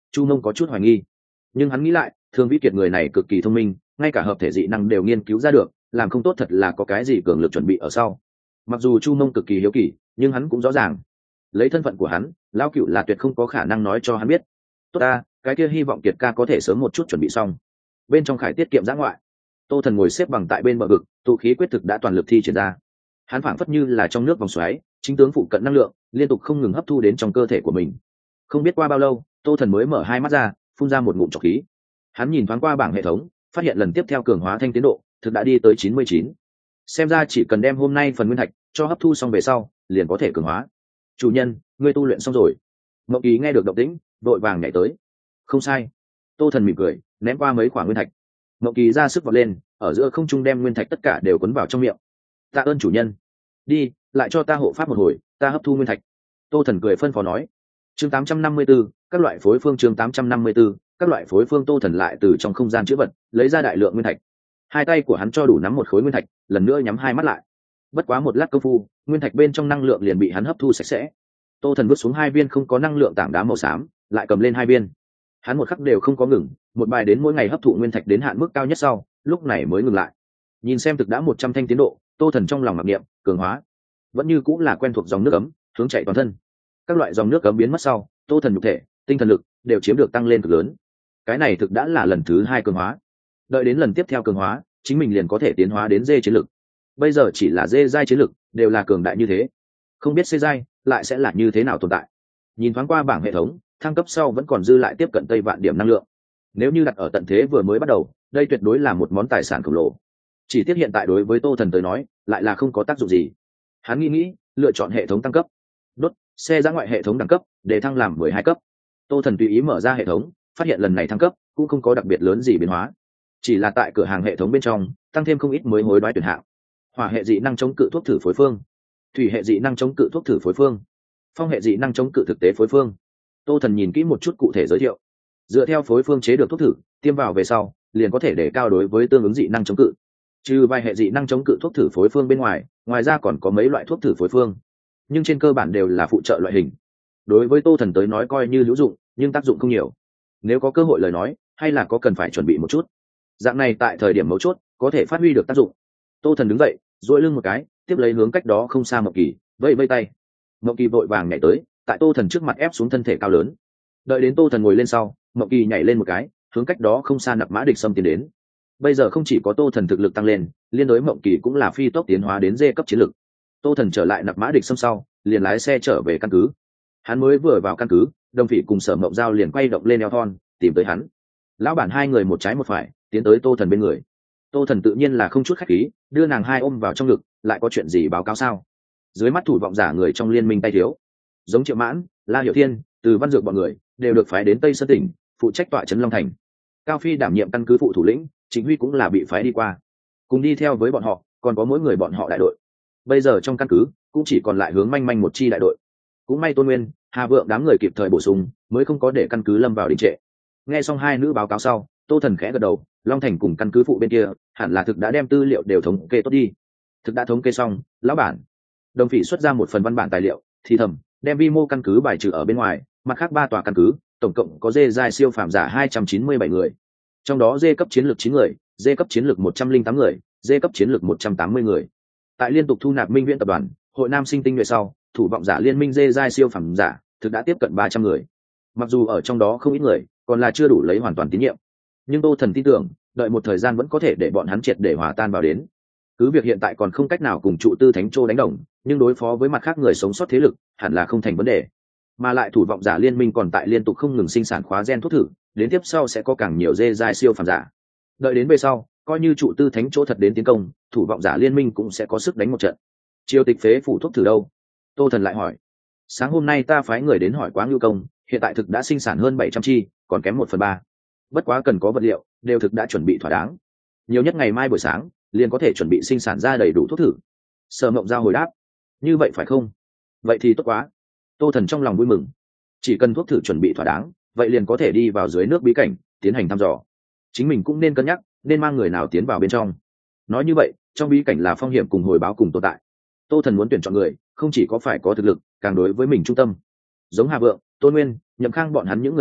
Chu Mông có chút hoài nghi, nhưng hắn nghĩ lại, Thương Vĩ Kiệt người này cực kỳ thông minh, ngay cả hợp thể dị năng đều nghiên cứu ra được, làm không tốt thật là có cái gì cường lực chuẩn bị ở sau. Mặc dù Chu Mông cực kỳ hiếu kỳ, nhưng hắn cũng rõ ràng, lấy thân phận của hắn, lão cựu là tuyệt không có khả năng nói cho hắn biết. Tốt ta, cái kia hy vọng Kiệt ca có thể sớm một chút chuẩn bị xong. Bên trong Khải tiết kiệm giã ngoại, Tô Thần ngồi xếp bằng tại bên bờ vực, tụ khí quyết thực đã toàn lực thi triển ra. Hắn phảng phất như là trong nước vòng xoáy, chính tướng phụ cận năng lượng liên tục không ngừng hấp thu đến trong cơ thể của mình. Không biết qua bao lâu, Tô Thần mới mở hai mắt ra, phun ra một ngụm trọc khí. Hắn nhìn thoáng qua bảng hệ thống, phát hiện lần tiếp theo cường hóa thanh tiến độ thực đã đi tới 99. Xem ra chỉ cần đem hôm nay phần nguyên thạch cho hấp thu xong về sau, liền có thể cường hóa. Chủ nhân, ngươi tu luyện xong rồi. Mộng Kỳ nghe được động tĩnh, vội vàng nhảy tới. Không sai. Tô Thần mỉm cười, ném qua mấy quả nguyên thạch. Mộng Kỳ ra sức vọt lên, ở giữa không trung đem nguyên thạch tất cả đều cuốn vào trong miệng. Tạ ơn chủ nhân. Đi, lại cho ta hộ pháp một hồi, ta hấp thu nguyên thạch. Tô Thần cười phân phó nói. Chương 854, các loại phối phương. Chương 854, các loại phối phương. Tô Thần lại từ trong không gian chữ vật lấy ra đại lượng nguyên thạch. Hai tay của hắn cho đủ nắm một khối nguyên thạch, lần nữa nhắm hai mắt lại. Bất quá một lát công phu, nguyên thạch bên trong năng lượng liền bị hắn hấp thu sạch sẽ. Tô Thần vứt xuống hai viên không có năng lượng tảng đá màu xám, lại cầm lên hai viên. Hắn một khắc đều không có ngừng, một bài đến mỗi ngày hấp thụ nguyên thạch đến hạn mức cao nhất sau, lúc này mới ngừng lại. Nhìn xem thực đã 100 thanh tiến độ, Tô Thần trong lòng mặc niệm, cường hóa. Vẫn như cũng là quen thuộc dòng nước ấm, hướng chạy toàn thân. Các loại dòng nước ấm biến mất sau, Tô Thần nhục thể, tinh thần lực đều chiếm được tăng lên cực lớn. Cái này thực đã là lần thứ 2 cường hóa. Đợi đến lần tiếp theo cường hóa, chính mình liền có thể tiến hóa đến dê chiến lực. Bây giờ chỉ là dê giai chiến lực, đều là cường đại như thế. Không biết C giai lại sẽ là như thế nào tồn tại. Nhìn thoáng qua bảng hệ thống, thăng cấp sau vẫn còn dư lại tiếp cận Tây Vạn điểm năng lượng. Nếu như đặt ở tận thế vừa mới bắt đầu, đây tuyệt đối là một món tài sản khổng lồ. Chỉ tiếc hiện tại đối với Tô Thần tới nói, lại là không có tác dụng gì. Hắn nghĩ, lựa chọn hệ thống tăng cấp. Đốt, xe giã ngoại hệ thống đẳng cấp, để thăng làm 12 cấp. Tô Thần tùy ý mở ra hệ thống, phát hiện lần này thăng cấp cũng không có đặc biệt lớn gì biến hóa. Chỉ là tại cửa hàng hệ thống bên trong, tăng thêm không ít mới hối đoái tuyển hạng. Hỏa hệ dị năng chống cự thuốc thử phối phương, thủy hệ dị năng chống cự thuốc thử phối phương, phong hệ dị năng chống cự thực tế phối phương. Tô Thần nhìn kỹ một chút cụ thể giới thiệu, dựa theo phối phương chế được thuốc thử, tiêm vào về sau liền có thể để cao đối với tương ứng dị năng chống cự. Trừ vài hệ dị năng chống cự thuốc thử phối phương bên ngoài, ngoài ra còn có mấy loại thuốc thử phối phương, nhưng trên cơ bản đều là phụ trợ loại hình. Đối với Tô Thần tới nói coi như hữu dụng, nhưng tác dụng không nhiều. Nếu có cơ hội lời nói, hay là có cần phải chuẩn bị một chút. Dạng này tại thời điểm mấu chốt có thể phát huy được tác dụng. Tô Thần đứng dậy, duỗi lưng một cái, tiếp lấy hướng cách đó không xa Mộng Kỳ vẫy vẫy tay. Mộng Kỳ vội vàng nhảy tới, tại Tô Thần trước mặt ép xuống thân thể cao lớn. Đợi đến Tô Thần ngồi lên sau, Mộng Kỳ nhảy lên một cái, hướng cách đó không xa Nạp Mã Địch Sâm tiến đến. Bây giờ không chỉ có Tô Thần thực lực tăng lên, liên đối Mộng Kỳ cũng là phi tốc tiến hóa đến dê cấp chiến lực. Tô Thần trở lại Nạp Mã Địch Sâm sau, liền lái xe trở về căn cứ. Hắn mới vừa vào căn cứ, Đồng Phỉ cùng Sở Mộng Giao liền quay động lên eo thon tìm tới hắn. Lão bản hai người một trái một phải tiến tới Tô Thần bên người. Tô Thần tự nhiên là không chút khách khí, đưa nàng hai ôm vào trong ngực. Lại có chuyện gì báo cáo sao? Dưới mắt thủ vọng giả người trong liên minh tay thiếu, giống Triệu Mãn, La Hiểu Thiên, Từ Văn Dược bọn người đều được phái đến Tây Sơn tỉnh phụ trách tọa trấn Long Thành. Cao Phi đảm nhiệm căn cứ phụ thủ lĩnh, Trịnh Huy cũng là bị phái đi qua, cùng đi theo với bọn họ còn có mỗi người bọn họ đại đội. Bây giờ trong căn cứ cũng chỉ còn lại Hướng Manh Manh một chi đại đội. Cũng may Tôn Nguyên, Hà Vượng đám người kịp thời bổ sung, mới không có để căn cứ lâm vào đình trệ. Nghe xong hai nữ báo cáo sau, Tô Thần khẽ gật đầu. Long Thành cùng căn cứ phụ bên kia hẳn là thực đã đem tư liệu đều thống kê tốt đi. Thực đã thống kê xong, lão bản. Đồng Phỉ xuất ra một phần văn bản tài liệu, thì thầm đem vi mô căn cứ bài trừ ở bên ngoài, mặt khác 3 tòa căn cứ tổng cộng có dê giai siêu phàm giả 297 người, trong đó dê cấp chiến lược 9 người, dê cấp chiến lược 108 người, dê cấp chiến lược 180 người. Tại liên tục thu nạp Minh Viễn tập đoàn, Hội Nam Sinh tinh nhuệ sau, thủ vọng giả liên minh dê giai siêu phàm giả thực đã tiếp cận 300 người. Mặc dù ở trong đó không ít người còn là chưa đủ lấy hoàn toàn tín nhiệm, nhưng Tô Thần tin tưởng đợi một thời gian vẫn có thể để bọn hắn triệt để hòa tan vào đến. Cứ việc hiện tại còn không cách nào cùng trụ tư Thánh Châu đánh đồng, nhưng đối phó với mặt khác người sống sót thế lực hẳn là không thành vấn đề. Mà lại thủ vọng giả liên minh còn tại liên tục không ngừng sinh sản khóa gen thuốc thử, đến tiếp sau sẽ có càng nhiều dê giai siêu phàm giả. Đợi đến về sau, coi như trụ tư Thánh Châu thật đến tiến công, thủ vọng giả liên minh cũng sẽ có sức đánh một trận. Triều tịch phế phủ thuốc thử đâu? Tô Thần lại hỏi. Sáng hôm nay ta phái người đến hỏi quá Ngưu Công, hiện tại thực đã sinh sản hơn 700 chi, còn kém 1/3. Bất quá cần có vật liệu, đều thực đã chuẩn bị thỏa đáng. Nhiều nhất ngày mai buổi sáng liền có thể chuẩn bị sinh sản ra đầy đủ thuốc thử. Sở Mộng Giao hồi đáp. Như vậy phải không? Vậy thì tốt quá. Tô Thần trong lòng vui mừng. Chỉ cần thuốc thử chuẩn bị thỏa đáng, vậy liền có thể đi vào dưới nước bí cảnh tiến hành thăm dò. Chính mình cũng nên cân nhắc nên mang người nào tiến vào bên trong. Nói như vậy, trong bí cảnh là phong hiểm cùng hồi báo cùng tồn tại. Tô Thần muốn tuyển chọn người, không chỉ có phải có thực lực, càng đối với mình trung tâm. Giống Hà Vượng, Tôn Nguyên, Nhậm Khang bọn hắn những người này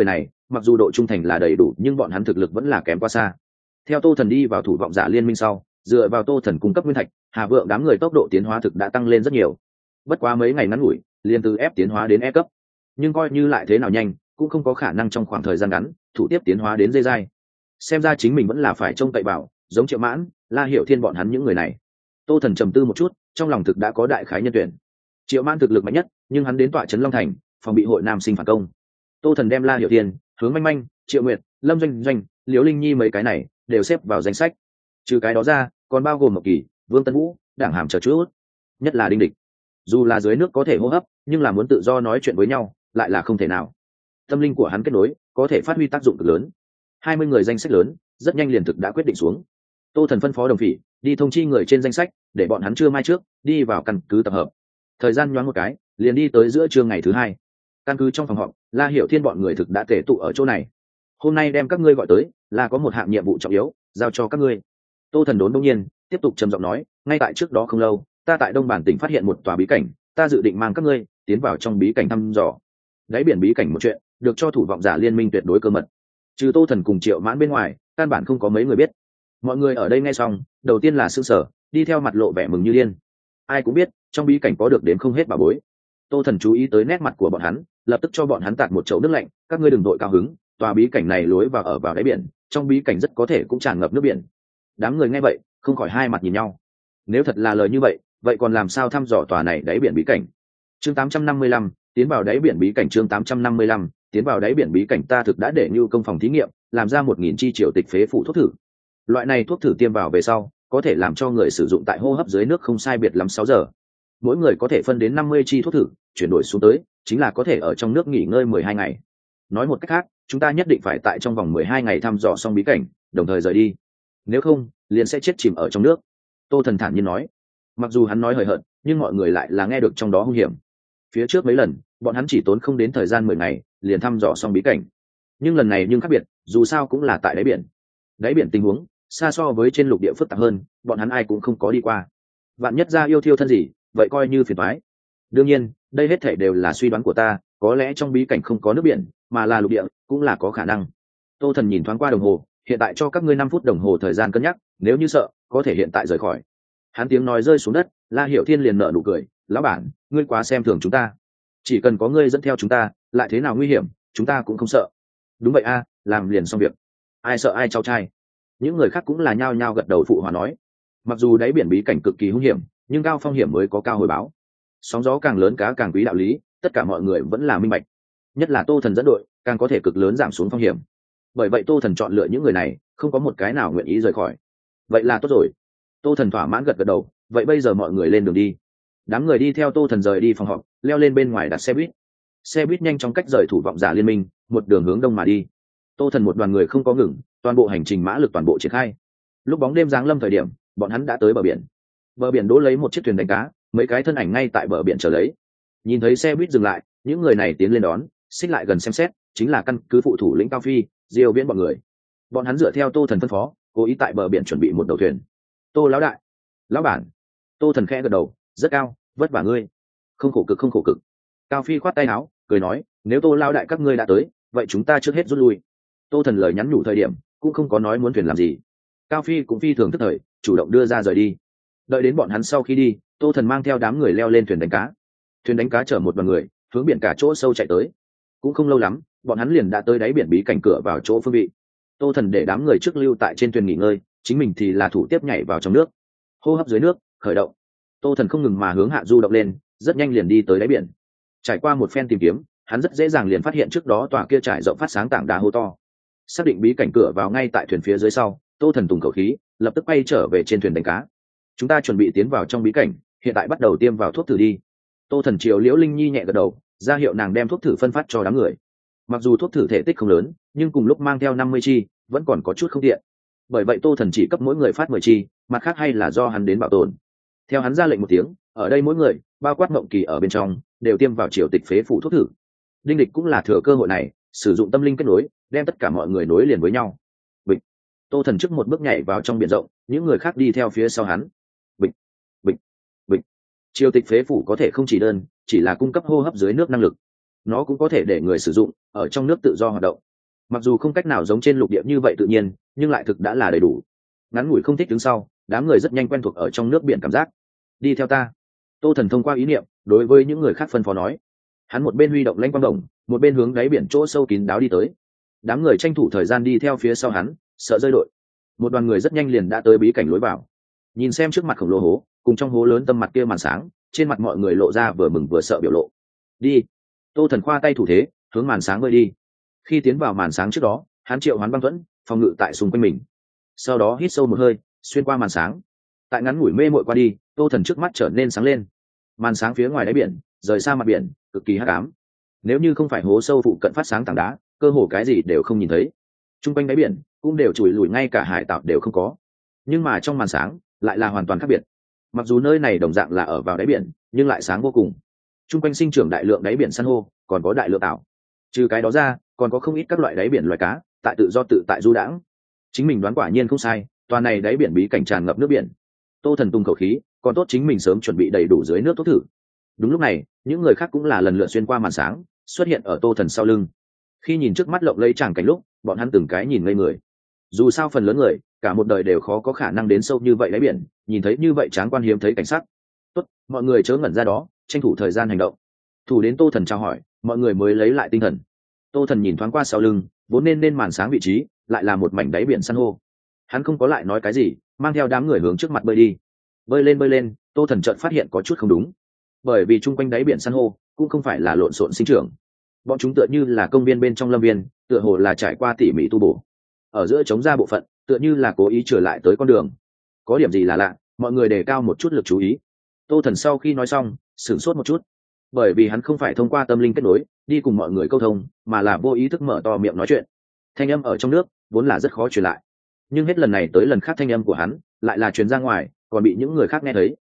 mặc dù độ trung thành là đầy đủ nhưng bọn hắn thực lực vẫn là kém quá xa. Theo Tô Thần đi vào thủ vọng giả liên minh sau, dựa vào Tô Thần cung cấp nguyên thạch, Hà Vượng đám người tốc độ tiến hóa thực đã tăng lên rất nhiều. Bất quá mấy ngày ngắn ngủi, liền từ F tiến hóa đến E cấp. Nhưng coi như lại thế nào nhanh, cũng không có khả năng trong khoảng thời gian ngắn, thủ tiếp tiến hóa đến dây giai. Xem ra chính mình vẫn là phải trông cậy vào, giống Triệu Mãn, La Hiểu Thiên bọn hắn những người này. Tô Thần trầm tư một chút, trong lòng thực đã có đại khái nhân tuyển. Triệu Mãn thực lực mạnh nhất, nhưng hắn đến tọa trấn Long Thành, phòng bị hội nam sinh phản công. Tô Thần đem La Hiểu Thiên, Hướng Manh Manh, Triệu Nguyệt, Lâm Doanh Doanh, Liễu Linh Nhi mấy cái này đều xếp vào danh sách. Trừ cái đó ra, còn bao gồm Mộc Kỳ, Vương Tân Vũ, Đảng Hàm chờ chút, nhất là Đinh Địch. Dù là dưới nước có thể hô hấp, nhưng là muốn tự do nói chuyện với nhau, lại là không thể nào. Tâm linh của hắn kết nối, có thể phát huy tác dụng cực lớn. 20 người danh sách lớn, rất nhanh liền thực đã quyết định xuống. Tô Thần phân phó Đồng Phỉ đi thông chi người trên danh sách, để bọn hắn trưa mai trước đi vào căn cứ tập hợp. Thời gian nhoáng một cái, liền đi tới giữa trưa ngày thứ hai. Căn cứ trong phòng họp, La Hiểu Thiên bọn người thực đã tề tụ ở chỗ này. Hôm nay đem các ngươi gọi tới, là có một hạng nhiệm vụ trọng yếu, giao cho các ngươi. Tô Thần đốn đông nhiên, tiếp tục trầm giọng nói, ngay tại trước đó không lâu, ta tại Đông Bản tỉnh phát hiện một tòa bí cảnh, ta dự định mang các ngươi tiến vào trong bí cảnh thăm dò. Đáy biển bí cảnh một chuyện, được cho thủ vọng giả liên minh tuyệt đối cơ mật. Trừ Tô Thần cùng Triệu Mãn bên ngoài, căn bản không có mấy người biết. Mọi người ở đây nghe xong, đầu tiên là sững sờ, đi theo mặt lộ vẻ mừng như điên. Ai cũng biết, trong bí cảnh có được đến không hết bảo bối. Tô Thần chú ý tới nét mặt của bọn hắn, lập tức cho bọn hắn tạt một chậu nước lạnh, các ngươi đừng đội cao hứng, tòa bí cảnh này lối vào ở vào đáy biển, trong bí cảnh rất có thể cũng tràn ngập nước biển. Đám người nghe vậy, không khỏi hai mặt nhìn nhau. Nếu thật là lời như vậy, vậy còn làm sao thăm dò tòa này đáy biển bí cảnh? Chương 855, tiến vào đáy biển bí cảnh. Chương 855, tiến vào đáy biển bí cảnh. Ta thực đã để Nưu công phòng thí nghiệm, làm ra 1000 chi triệu tịch phế phụ thuốc thử. Loại này thuốc thử tiêm vào về sau, có thể làm cho người sử dụng tại hô hấp dưới nước không sai biệt lắm 6 giờ. Mỗi người có thể phân đến 50 chi thuốc thử, chuyển đổi xuống tới, chính là có thể ở trong nước nghỉ ngơi 12 ngày. Nói một cách khác, chúng ta nhất định phải tại trong vòng 12 ngày thăm dò xong bí cảnh, đồng thời rời đi. Nếu không, liền sẽ chết chìm ở trong nước. Tô Thần thản nhiên nói. Mặc dù hắn nói hời hợt, nhưng mọi người lại là nghe được trong đó hung hiểm. Phía trước mấy lần, bọn hắn chỉ tốn không đến thời gian 10 ngày, liền thăm dò xong bí cảnh. Nhưng lần này nhưng khác biệt, dù sao cũng là tại đáy biển. Đáy biển tình huống xa so với trên lục địa phức tạp hơn, bọn hắn ai cũng không có đi qua. Vạn nhất ra yêu thiêu thân gì, vậy coi như phiền toái. Đương nhiên, đây hết thảy đều là suy đoán của ta, có lẽ trong bí cảnh không có nước biển, mà là lục địa, cũng là có khả năng. Tô Thần nhìn thoáng qua đồng hồ, hiện tại cho các ngươi 5 phút đồng hồ thời gian cân nhắc, nếu như sợ, có thể hiện tại rời khỏi. Hắn tiếng nói rơi xuống đất, La Hiểu Thiên liền nở nụ cười, lão bản, ngươi quá xem thường chúng ta. Chỉ cần có ngươi dẫn theo chúng ta, lại thế nào nguy hiểm, chúng ta cũng không sợ. Đúng vậy a, làm liền xong việc. Ai sợ ai cháu trai. Những người khác cũng là nhao nhao gật đầu phụ hòa nói. Mặc dù đáy biển bí cảnh cực kỳ hung hiểm, nhưng cao phong hiểm mới có cao hồi báo. Sóng gió càng lớn cá càng quý đạo lý, tất cả mọi người vẫn là minh bạch. Nhất là Tô Thần dẫn đội, càng có thể cực lớn giảm xuống phong hiểm. Bởi vậy Tô Thần chọn lựa những người này, không có một cái nào nguyện ý rời khỏi. Vậy là tốt rồi. Tô Thần thỏa mãn gật gật đầu, vậy bây giờ mọi người lên đường đi. Đám người đi theo Tô Thần rời đi phòng họp, leo lên bên ngoài đặt xe buýt. Xe buýt nhanh chóng cách rời thủ vọng giả liên minh, một đường hướng đông mà đi. Tô Thần một đoàn người không có ngừng, toàn bộ hành trình mã lực toàn bộ triển khai. Lúc bóng đêm giáng lâm thời điểm, bọn hắn đã tới bờ biển. Bờ biển đỗ lấy một chiếc thuyền đánh cá, mấy cái thân ảnh ngay tại bờ biển chờ lấy. Nhìn thấy xe buýt dừng lại, những người này tiến lên đón, xích lại gần xem xét, chính là căn cứ phụ thủ lĩnh Cao Phi, Diêu Viễn bọn người. Bọn hắn dựa theo Tô Thần phân phó, cố ý tại bờ biển chuẩn bị một đầu thuyền. Tô lão đại, lão bản. Tô Thần khẽ gật đầu, rất cao, vất vả ngươi. Không khổ cực không khổ cực. Cao Phi khoát tay áo, cười nói, nếu Tô lão đại các ngươi đã tới, vậy chúng ta trước hết rút lui. Tô Thần lời nhắn nhủ thời điểm, cũng không có nói muốn thuyền làm gì. Cao Phi cũng phi thường tức thời, chủ động đưa ra rời đi. Đợi đến bọn hắn sau khi đi, Tô Thần mang theo đám người leo lên thuyền đánh cá. Thuyền đánh cá chở một đoàn người, hướng biển cả chỗ sâu chạy tới. Cũng không lâu lắm, bọn hắn liền đã tới đáy biển bí cảnh cửa vào chỗ phương vị. Tô Thần để đám người trước lưu tại trên thuyền nghỉ ngơi, chính mình thì là thủ tiếp nhảy vào trong nước. Hô hấp dưới nước, khởi động. Tô Thần không ngừng mà hướng hạ du động lên, rất nhanh liền đi tới đáy biển. Trải qua một phen tìm kiếm, hắn rất dễ dàng liền phát hiện trước đó tòa kia trải rộng phát sáng tảng đá hô to. Xác định bí cảnh cửa vào ngay tại thuyền phía dưới sau, Tô Thần tùng khẩu khí, lập tức bay trở về trên thuyền đánh cá. Chúng ta chuẩn bị tiến vào trong bí cảnh, hiện tại bắt đầu tiêm vào thuốc thử đi. Tô Thần chiều Liễu Linh Nhi nhẹ gật đầu, ra hiệu nàng đem thuốc thử phân phát cho đám người. Mặc dù thuốc thử thể tích không lớn, nhưng cùng lúc mang theo 50 chi, vẫn còn có chút không tiện. Bởi vậy Tô Thần chỉ cấp mỗi người phát 10 chi, mặt khác hay là do hắn đến bảo tồn. Theo hắn ra lệnh một tiếng, ở đây mỗi người, bao quát Mộng Kỳ ở bên trong, đều tiêm vào triều tịch phế phụ thuốc thử. Đinh Địch cũng là thừa cơ hội này, sử dụng tâm linh kết nối, đem tất cả mọi người nối liền với nhau. Bịch. Tô Thần trước một bước nhảy vào trong biển rộng, những người khác đi theo phía sau hắn. Bịch, bịch, bịch. Triều tịch phế phủ có thể không chỉ đơn, chỉ là cung cấp hô hấp dưới nước năng lực. Nó cũng có thể để người sử dụng ở trong nước tự do hoạt động. mặc dù không cách nào giống trên lục địa như vậy tự nhiên nhưng lại thực đã là đầy đủ. Ngắn ngủi không thích đứng sau, đám người rất nhanh quen thuộc ở trong nước biển cảm giác. Đi theo ta. Tô Thần thông qua ý niệm đối với những người khác phân phó nói. Hắn một bên huy động lãnh quang đồng, một bên hướng đáy biển chỗ sâu kín đáo đi tới. Đám người tranh thủ thời gian đi theo phía sau hắn, sợ rơi đội. Một đoàn người rất nhanh liền đã tới bí cảnh lối vào. Nhìn xem trước mặt khổng lồ hố cùng trong hố lớn tâm mặt kia màn sáng, trên mặt mọi người lộ ra vừa mừng vừa sợ biểu lộ. Đi. Tô Thần khoa tay thủ thế, hướng màn sáng bơi đi. Khi tiến vào màn sáng trước đó, hắn triệu hoán băng thuẫn phòng ngự tại xung quanh mình, sau đó hít sâu một hơi, xuyên qua màn sáng. Tại ngắn ngủi mê mội qua đi, Tô Thần trước mắt trở nên sáng lên. Màn sáng phía ngoài đáy biển rời xa mặt biển, cực kỳ hắc ám. Nếu như không phải hố sâu phụ cận phát sáng tảng đá, cơ hồ cái gì đều không nhìn thấy. Trung quanh đáy biển cũng đều chùi lùi, ngay cả hải tạo đều không có. Nhưng mà trong màn sáng lại là hoàn toàn khác biệt. Mặc dù nơi này đồng dạng là ở vào đáy biển, nhưng lại sáng vô cùng. Trung quanh sinh trưởng đại lượng đáy biển san hô, còn có đại lượng tảo. Trừ cái đó ra, còn có không ít các loại đáy biển loài cá tại tự do tự tại du đãng. Chính mình đoán quả nhiên không sai, toàn này đáy biển bí cảnh tràn ngập nước biển. Tô Thần tung khẩu khí, còn tốt chính mình sớm chuẩn bị đầy đủ dưới nước thuốc thử. Đúng lúc này, những người khác cũng là lần lượt xuyên qua màn sáng, xuất hiện ở Tô Thần sau lưng. Khi nhìn trước mắt lộng lẫy tràng cảnh lúc, bọn hắn từng cái nhìn ngây người. Dù sao phần lớn người, cả một đời đều khó có khả năng đến sâu như vậy đáy biển, nhìn thấy như vậy tráng quan hiếm thấy cảnh sắc. Tốt, mọi người chớ ngẩn ra đó, tranh thủ thời gian hành động. Thủ đến Tô Thần chào hỏi, mọi người mới lấy lại tinh thần. Tô Thần nhìn thoáng qua sau lưng, vốn nên màn sáng vị trí, lại là một mảnh đáy biển san hô. Hắn không có lại nói cái gì, mang theo đám người hướng trước mặt bơi đi. Bơi lên, Tô Thần chợt phát hiện có chút không đúng, bởi vì chung quanh đáy biển san hô cũng không phải là lộn xộn sinh trưởng, bọn chúng tựa như là công viên bên trong lâm viên, tựa hồ là trải qua tỉ mỉ tu bổ. Ở giữa chống ra bộ phận, tựa như là cố ý trở lại tới con đường. Có điểm gì là lạ, mọi người đề cao một chút lực chú ý. Tô Thần sau khi nói xong, sửng sốt một chút, bởi vì hắn không phải thông qua tâm linh kết nối đi cùng mọi người câu thông, mà là vô ý thức mở to miệng nói chuyện. Thanh âm ở trong nước vốn là rất khó truyền lại, nhưng hết lần này tới lần khác thanh âm của hắn lại là truyền ra ngoài, còn bị những người khác nghe thấy.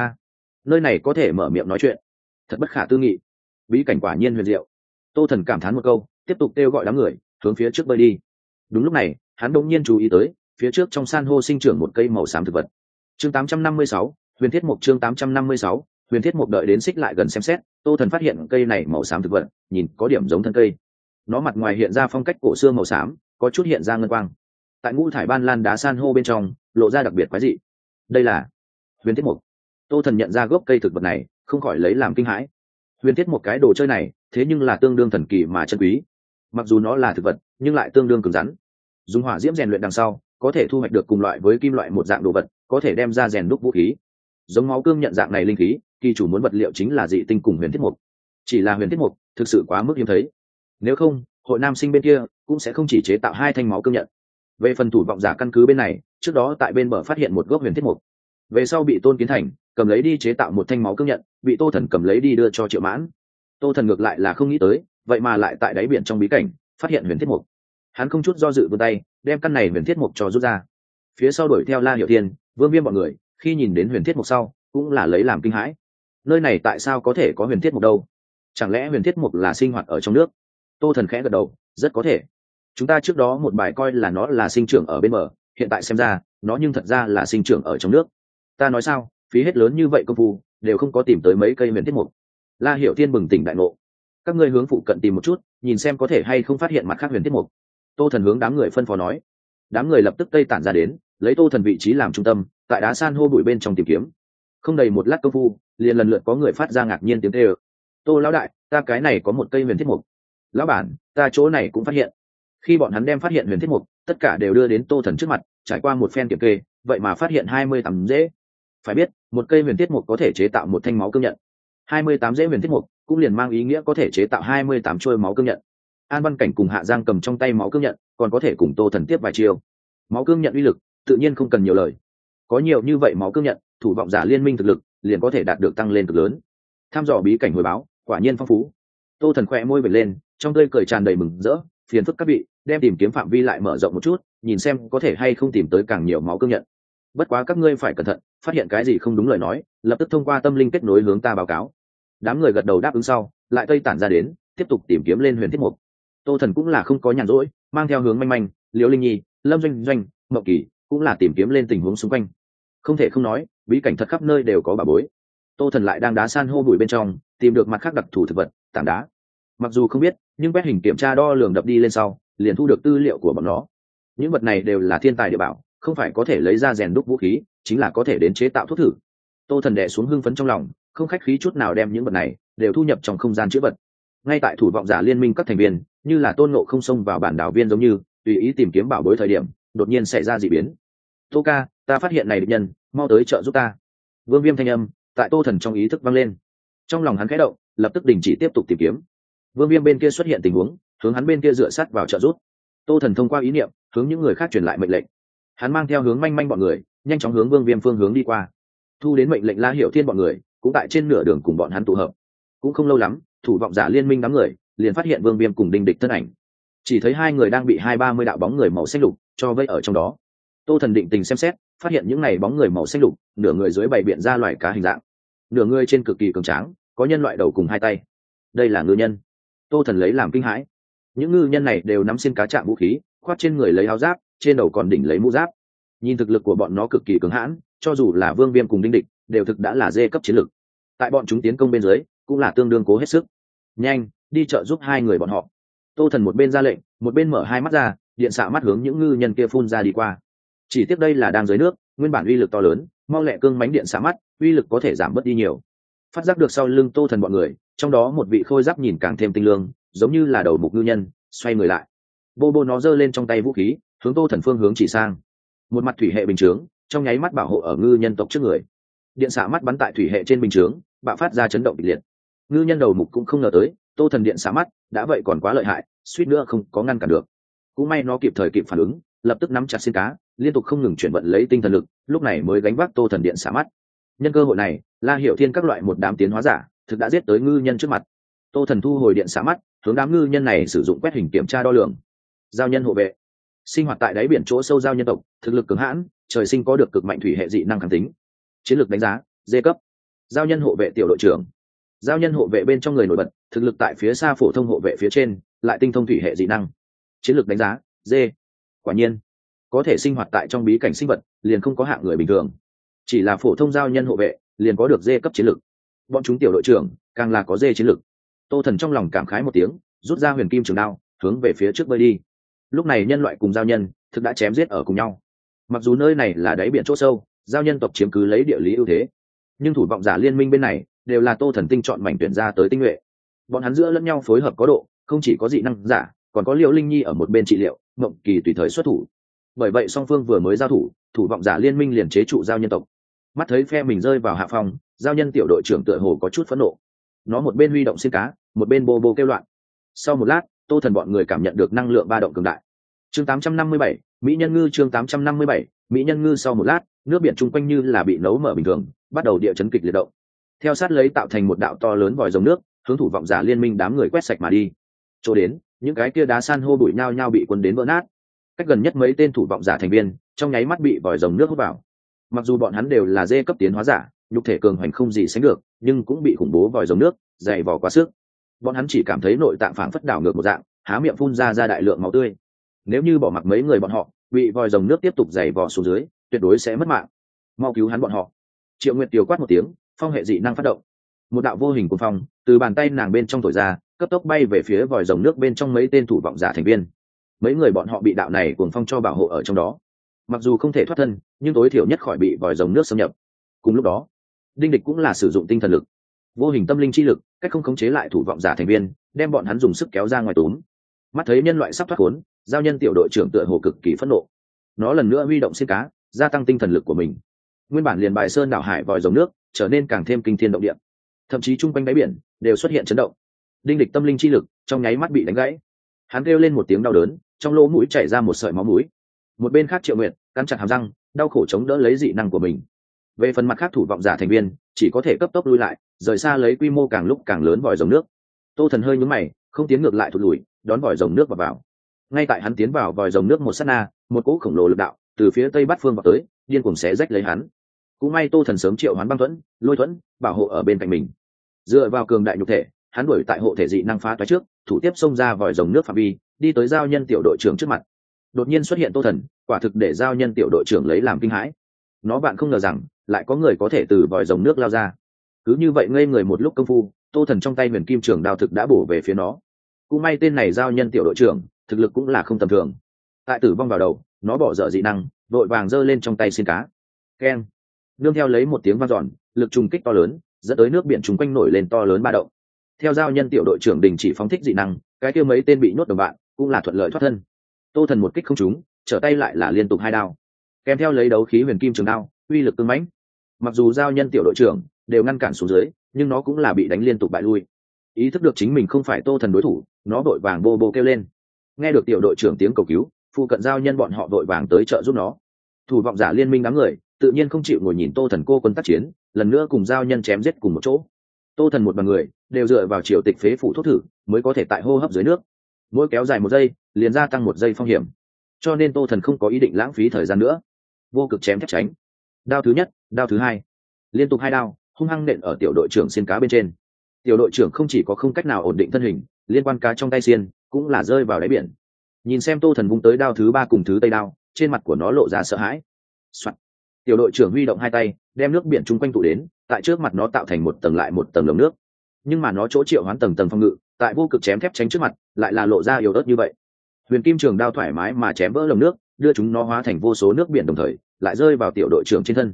Nơi này có thể mở miệng nói chuyện, thật bất khả tư nghị. Bí cảnh quả nhiên huyền diệu. Tô Thần cảm thán một câu, tiếp tục kêu gọi đám người hướng phía trước bơi đi. Đúng lúc này, hắn đột nhiên chú ý tới phía trước trong san hô sinh trưởng một cây màu xám thực vật. Chương 856, huyền thiết mục. Chương 856, huyền thiết mục. Đợi đến xích lại gần xem xét, Tô Thần phát hiện cây này màu xám thực vật nhìn có điểm giống thân cây. Nó mặt ngoài hiện ra phong cách cổ xưa màu xám, có chút hiện ra ngân quang. Tại ngũ thải ban lan đá san hô bên trong lộ ra đặc biệt quái dị. Đây là huyền thiết mục. Tô Thần nhận ra gốc cây thực vật này, không khỏi lấy làm kinh hãi. Huyền thiết một cái đồ chơi này, thế nhưng là tương đương thần kỳ mà chân quý. Mặc dù nó là thực vật, nhưng lại tương đương cứng rắn. Dùng hỏa diễm rèn luyện đằng sau, có thể thu hoạch được cùng loại với kim loại một dạng đồ vật, có thể đem ra rèn đúc vũ khí. Giống máu cương nhận dạng này linh khí, kỳ chủ muốn vật liệu chính là dị tinh cùng huyền thiết mục. Chỉ là huyền thiết mục, thực sự quá mức hiếm thấy. Nếu không, hội nam sinh bên kia cũng sẽ không chỉ chế tạo 2 thanh máu cương nhận. Về phần thủ vọng giả căn cứ bên này, trước đó tại bên bờ phát hiện một gốc huyền thiết mục, về sau bị Tôn Kiến Thành cầm lấy đi chế tạo một thanh máu cương nhận, bị Tô Thần cầm lấy đi đưa cho Triệu Mãn. Tô Thần ngược lại là không nghĩ tới, vậy mà lại tại đáy biển trong bí cảnh phát hiện huyền thiết mục. Hắn không chút do dự vươn tay, đem căn này huyền thiết mục cho rút ra. Phía sau đuổi theo La Hiểu Thiên, Vương Viêm bọn người, khi nhìn đến huyền thiết mục sau, cũng là lấy làm kinh hãi. Nơi này tại sao có thể có huyền thiết mục đâu? Chẳng lẽ huyền thiết mục là sinh hoạt ở trong nước? Tô Thần khẽ gật đầu, rất có thể. Chúng ta trước đó một bài coi là nó là sinh trưởng ở bên bờ, hiện tại xem ra, nó nhưng thật ra là sinh trưởng ở trong nước. Ta nói sao, phí hết lớn như vậy công phu, đều không có tìm tới mấy cây huyền thiết mục. La Hiểu Thiên bừng tỉnh đại ngộ. Các ngươi hướng phụ cận tìm một chút, nhìn xem có thể hay không phát hiện mặt khác huyền thiết mục. Tô Thần hướng đám người phân phó nói. Đám người lập tức tây tản ra đến, lấy Tô Thần vị trí làm trung tâm, tại đá san hô bụi bên trong tìm kiếm. Không đầy một lát công phu, liền lần lượt có người phát ra ngạc nhiên tiếng kêu. Tô lão đại, ta cái này có một cây huyền thiết mục. Lão bản, ta chỗ này cũng phát hiện. Khi bọn hắn đem phát hiện huyền thiết mục, tất cả đều đưa đến Tô Thần trước mặt, trải qua một phen kiểm kê, vậy mà phát hiện 28 rễ. Phải biết, một cây huyền thiết mục có thể chế tạo một thanh máu cương nhận. 28 rễ huyền thiết mục cũng liền mang ý nghĩa có thể chế tạo 28 trôi máu cương nhận. An Văn Cảnh cùng Hạ Giang cầm trong tay máu cương nhận, còn có thể cùng Tô Thần tiếp vài chiêu. Máu cương nhận uy lực, tự nhiên không cần nhiều lời. Có nhiều như vậy máu cương nhận, thủ vọng giả liên minh thực lực liền có thể đạt được tăng lên cực lớn. Tham dò bí cảnh hồi báo, quả nhiên phong phú. Tô Thần khẽ môi vểnh lên, trong tươi cười tràn đầy mừng rỡ, phiền phức các vị, đem tìm kiếm phạm vi lại mở rộng một chút, nhìn xem có thể hay không tìm tới càng nhiều máu cương nhận. Bất quá các ngươi phải cẩn thận, phát hiện cái gì không đúng lời nói, lập tức thông qua tâm linh kết nối hướng ta báo cáo. Đám người gật đầu đáp ứng sau, lại tây tản ra đến, tiếp tục tìm kiếm lên huyền thiết mục. Tô Thần cũng là không có nhàn rỗi, mang theo hướng Manh Manh, Liễu Linh Nhi, Lâm Doanh Doanh, Mộng Kỳ, cũng là tìm kiếm lên tình huống xung quanh. Không thể không nói, bí cảnh thật khắp nơi đều có bảo bối. Tô Thần lại đang đá san hô bụi bên trong, tìm được mặt khác đặc thù thực vật, tảng đá. Mặc dù không biết, nhưng quét hình kiểm tra đo lường đập đi lên sau, liền thu được tư liệu của bọn nó. Những vật này đều là thiên tài địa bảo, không phải có thể lấy ra rèn đúc vũ khí, chính là có thể đến chế tạo thuốc thử. Tô Thần đè xuống hưng phấn trong lòng, không khách khí chút nào đem những vật này đều thu nhập trong không gian chứa vật. Ngay tại thủ vọng giả liên minh các thành viên, như là Tôn Ngộ không xông vào bản đảo viên giống như tùy ý tìm kiếm bảo bối thời điểm, đột nhiên xảy ra dị biến. Tô ca, ta phát hiện này địch nhân, mau tới trợ giúp ta. Vương Viêm thanh âm tại Tô Thần trong ý thức vang lên. Trong lòng hắn khẽ động, lập tức đình chỉ tiếp tục tìm kiếm. Vương Viêm bên kia xuất hiện tình huống, hướng hắn bên kia dựa sát vào trợ giúp. Tô Thần thông qua ý niệm hướng những người khác truyền lại mệnh lệnh. Hắn mang theo hướng manh manh bọn người nhanh chóng hướng Vương Viêm phương hướng đi qua. Thu đến mệnh lệnh La Hiểu Thiên bọn người cũng tại trên nửa đường cùng bọn hắn tụ hợp. Cũng không lâu lắm, thủ vọng giả liên minh đám người liền phát hiện Vương Viêm cùng Đinh Địch thân ảnh. Chỉ thấy hai người đang bị 20-30 đạo bóng người màu xanh lục cho vây ở trong đó. Tô Thần định tình xem xét, phát hiện những này bóng người màu xanh lục, nửa người dưới bày biện ra loài cá hình dạng, nửa người trên cực kỳ cường tráng, có nhân loại đầu cùng hai tay. Đây là ngư nhân. Tô Thần lấy làm kinh hãi. Những ngư nhân này đều nắm xiên cá chạm vũ khí, khoác trên người lấy áo giáp, trên đầu còn đỉnh lấy mũ giáp. Nhìn thực lực của bọn nó cực kỳ cường hãn, cho dù là Vương Viêm cùng Đinh Địch, đều thực đã là dê cấp chiến lực. Tại bọn chúng tiến công bên dưới, cũng là tương đương cố hết sức. Nhanh, đi trợ giúp hai người bọn họ. Tô Thần một bên ra lệnh, một bên mở hai mắt ra, điện xạ mắt hướng những ngư nhân kia phun ra đi qua. Chỉ tiếc đây là đang dưới nước, nguyên bản uy lực to lớn, mau lẹ cương mánh điện xạ mắt, uy lực có thể giảm bớt đi nhiều. Phát giác được sau lưng Tô Thần bọn người, trong đó một vị khôi giáp nhìn càng thêm tinh lương, giống như là đầu mục ngư nhân, xoay người lại. Bô bô nó giơ lên trong tay vũ khí, hướng Tô Thần phương hướng chỉ sang. Một mặt thủy hệ bình chướng, trong nháy mắt bảo hộ ở ngư nhân tộc trước người. Điện xạ mắt bắn tại thủy hệ trên bình chướng, bạo phát ra chấn động kịch liệt. Ngư nhân đầu mục cũng không ngờ tới, Tô Thần điện xạ mắt đã vậy còn quá lợi hại, suýt nữa không có ngăn cản được. Cũng may nó kịp thời kịp phản ứng, lập tức nắm chặt xiên cá, liên tục không ngừng chuyển vận lấy tinh thần lực, lúc này mới gánh vác Tô Thần điện xạ mắt. Nhân cơ hội này, La Hiểu Thiên các loại một đám tiến hóa giả thực đã giết tới ngư nhân trước mặt. Tô Thần thu hồi điện xạ mắt, hướng đám ngư nhân này sử dụng quét hình kiểm tra đo lường. Giao nhân hộ vệ, sinh hoạt tại đáy biển chỗ sâu giao nhân tộc, thực lực cứng hãn, trời sinh có được cực mạnh thủy hệ dị năng kháng tính. Chiến lược đánh giá D cấp. Giao nhân hộ vệ tiểu đội trưởng. Giao nhân hộ vệ bên trong người nổi bật, thực lực tại phía xa phổ thông hộ vệ phía trên, lại tinh thông thủy hệ dị năng. Chiến lược đánh giá D. Quả nhiên, có thể sinh hoạt tại trong bí cảnh sinh vật, liền không có hạng người bình thường. Chỉ là phổ thông giao nhân hộ vệ, liền có được D cấp chiến lược. Bọn chúng tiểu đội trưởng, càng là có D chiến lược. Tô Thần trong lòng cảm khái một tiếng, rút ra huyền kim trường đao, hướng về phía trước bơi đi. Lúc này nhân loại cùng giao nhân thực đã chém giết ở cùng nhau. Mặc dù nơi này là đáy biển chỗ sâu, giao nhân tộc chiếm cứ lấy địa lý ưu thế, nhưng thủ vọng giả liên minh bên này đều là Tô Thần tinh chọn mảnh tuyển ra tới tinh nhuệ. Bọn hắn giữa lẫn nhau phối hợp có độ, không chỉ có dị năng giả, còn có Liễu Linh Nhi ở một bên trị liệu, Mộng Kỳ tùy thời xuất thủ. Bởi vậy song phương vừa mới giao thủ, thủ vọng giả liên minh liền chế trụ giao nhân tộc. Mắt thấy phe mình rơi vào hạ phòng, giao nhân tiểu đội trưởng tựa hồ có chút phẫn nộ. Nó một bên huy động xiên cá, một bên bô bô kêu loạn. Sau một lát, Tô Thần bọn người cảm nhận được năng lượng ba động cường đại. Chương 857, Mỹ nhân ngư. Chương 857, Mỹ nhân ngư. Sau một lát, nước biển chung quanh như là bị nấu mở bình thường, bắt đầu địa chấn kịch liệt động. Theo sát lấy tạo thành một đạo to lớn vòi rồng nước, hướng thủ vọng giả liên minh đám người quét sạch mà đi. Chỗ đến, những cái kia đá san hô bụi nhao nhao bị cuốn đến vỡ nát. Cách gần nhất mấy tên thủ vọng giả thành viên, trong nháy mắt bị vòi rồng nước hút vào. Mặc dù bọn hắn đều là dê cấp tiến hóa giả, nhục thể cường hoành không gì sánh được, nhưng cũng bị khủng bố vòi rồng nước dày vò quá sức. Bọn hắn chỉ cảm thấy nội tạng phảng phất đảo ngược một dạng, há miệng phun ra đại lượng máu tươi. Nếu như bỏ mặc mấy người bọn họ bị vòi rồng nước tiếp tục dày vò xuống dưới, tuyệt đối sẽ mất mạng. Mau cứu hắn bọn họ. Triệu Nguyệt Tiều quát một tiếng, phong hệ dị năng phát động. Một đạo vô hình cuồng phong từ bàn tay nàng bên trong thổi ra, cấp tốc bay về phía vòi rồng nước bên trong mấy tên thủ vọng giả thành viên. Mấy người bọn họ bị đạo này cuồng phong cho bảo hộ ở trong đó, mặc dù không thể thoát thân, nhưng tối thiểu nhất khỏi bị vòi rồng nước xâm nhập. Cùng lúc đó, Đinh Địch cũng là sử dụng tinh thần lực, vô hình tâm linh chi lực, cách không khống chế lại thủ vọng giả thành viên, đem bọn hắn dùng sức kéo ra ngoài túm. Mắt thấy nhân loại sắp thoát khốn, giao nhân tiểu đội trưởng tựa hồ cực kỳ phẫn nộ. Nó lần nữa huy động xiên cá, gia tăng tinh thần lực của mình. Nguyên bản liền bài sơn đảo hải vòi rồng nước trở nên càng thêm kinh thiên động địa, thậm chí chung quanh đáy biển đều xuất hiện chấn động. Đinh Địch tâm linh chi lực trong nháy mắt bị đánh gãy, hắn kêu lên một tiếng đau đớn, trong lỗ mũi chảy ra một sợi máu mũi. Một bên khác Triệu Nguyệt cắn chặt hàm răng, đau khổ chống đỡ lấy dị năng của mình. Về phần mặt khác thủ vọng giả thành viên chỉ có thể cấp tốc lui lại, rời xa lấy quy mô càng lúc càng lớn vòi rồng nước. Tô Thần hơi nhướng mày, không tiến ngược lại thụt lùi, đón vòi rồng nước vào. Ngay tại hắn tiến vào vòi rồng nước một sát na, một cỗ khổng lồ lực đạo từ phía tây bắc phương vào tới, điên cuồng xé rách lấy hắn. Cũng may Tô Thần sớm triệu hoán băng thuẫn, lôi thuẫn bảo hộ ở bên cạnh mình. Dựa vào cường đại nhục thể, hắn đuổi tại hộ thể dị năng phá toái trước, thủ tiếp xông ra vòi rồng nước phạm vi, đi tới giao nhân tiểu đội trưởng trước mặt. Đột nhiên xuất hiện Tô Thần, quả thực để giao nhân tiểu đội trưởng lấy làm kinh hãi. Nó bạn không ngờ rằng lại có người có thể từ vòi rồng nước lao ra. Cứ như vậy ngây người một lúc công phu, Tô Thần trong tay huyền kim trường đao thực đã bổ về phía nó. Cũng may tên này giao nhân tiểu đội trưởng thực lực cũng là không tầm thường. Tại tử vong vào đầu, nó bỏ dở dị năng, vội vàng giơ lên trong tay xiên cá. Keng, nương theo lấy một tiếng vang dọn, lực trùng kích to lớn dẫn tới nước biển chung quanh nổi lên to lớn ba động. Theo giao nhân tiểu đội trưởng đình chỉ phóng thích dị năng, cái kia mấy tên bị nhốt đồng bạn cũng là thuận lợi thoát thân. Tô Thần một kích không trúng, trở tay lại là liên tục hai đao, kèm theo lấy đấu khí huyền kim trường đao, uy lực cứng mãnh. Mặc dù giao nhân tiểu đội trưởng đều ngăn cản xuống dưới, nhưng nó cũng là bị đánh liên tục bại lui. Ý thức được chính mình không phải Tô Thần đối thủ, nó vội vàng bô bô kêu lên. Nghe được tiểu đội trưởng tiếng cầu cứu, phụ cận giao nhân bọn họ vội vàng tới trợ giúp nó. Thủ vọng giả liên minh đám người tự nhiên không chịu ngồi nhìn Tô Thần cô quân tác chiến, lần nữa cùng giao nhân chém giết cùng một chỗ. Tô Thần một bằng người đều dựa vào triều tịch phế phủ thuốc thử mới có thể tại hô hấp dưới nước, mỗi kéo dài 1 giây liền gia tăng 1 giây phong hiểm, cho nên Tô Thần không có ý định lãng phí thời gian nữa, vô cực chém thép tránh. Đao thứ nhất, đao thứ hai, liên tục hai đao hung hăng nện ở tiểu đội trưởng xiên cá bên trên. Tiểu đội trưởng không chỉ có không cách nào ổn định thân hình, liên quan cá trong tay xiên cũng là rơi vào đáy biển. Nhìn xem Tô Thần vung tới đao thứ ba cùng thứ tây đao, trên mặt của nó lộ ra sợ hãi. Soạn. Tiểu đội trưởng huy động hai tay đem nước biển chung quanh tụ đến, tại trước mặt nó tạo thành một tầng lại một tầng lồng nước. Nhưng mà nó chỗ triệu hoán tầng tầng phòng ngự, tại vô cực chém thép tránh trước mặt lại là lộ ra yếu ớt như vậy. Huyền kim trường đao thoải mái mà chém vỡ lồng nước, đưa chúng nó hóa thành vô số nước biển đồng thời lại rơi vào tiểu đội trưởng trên thân.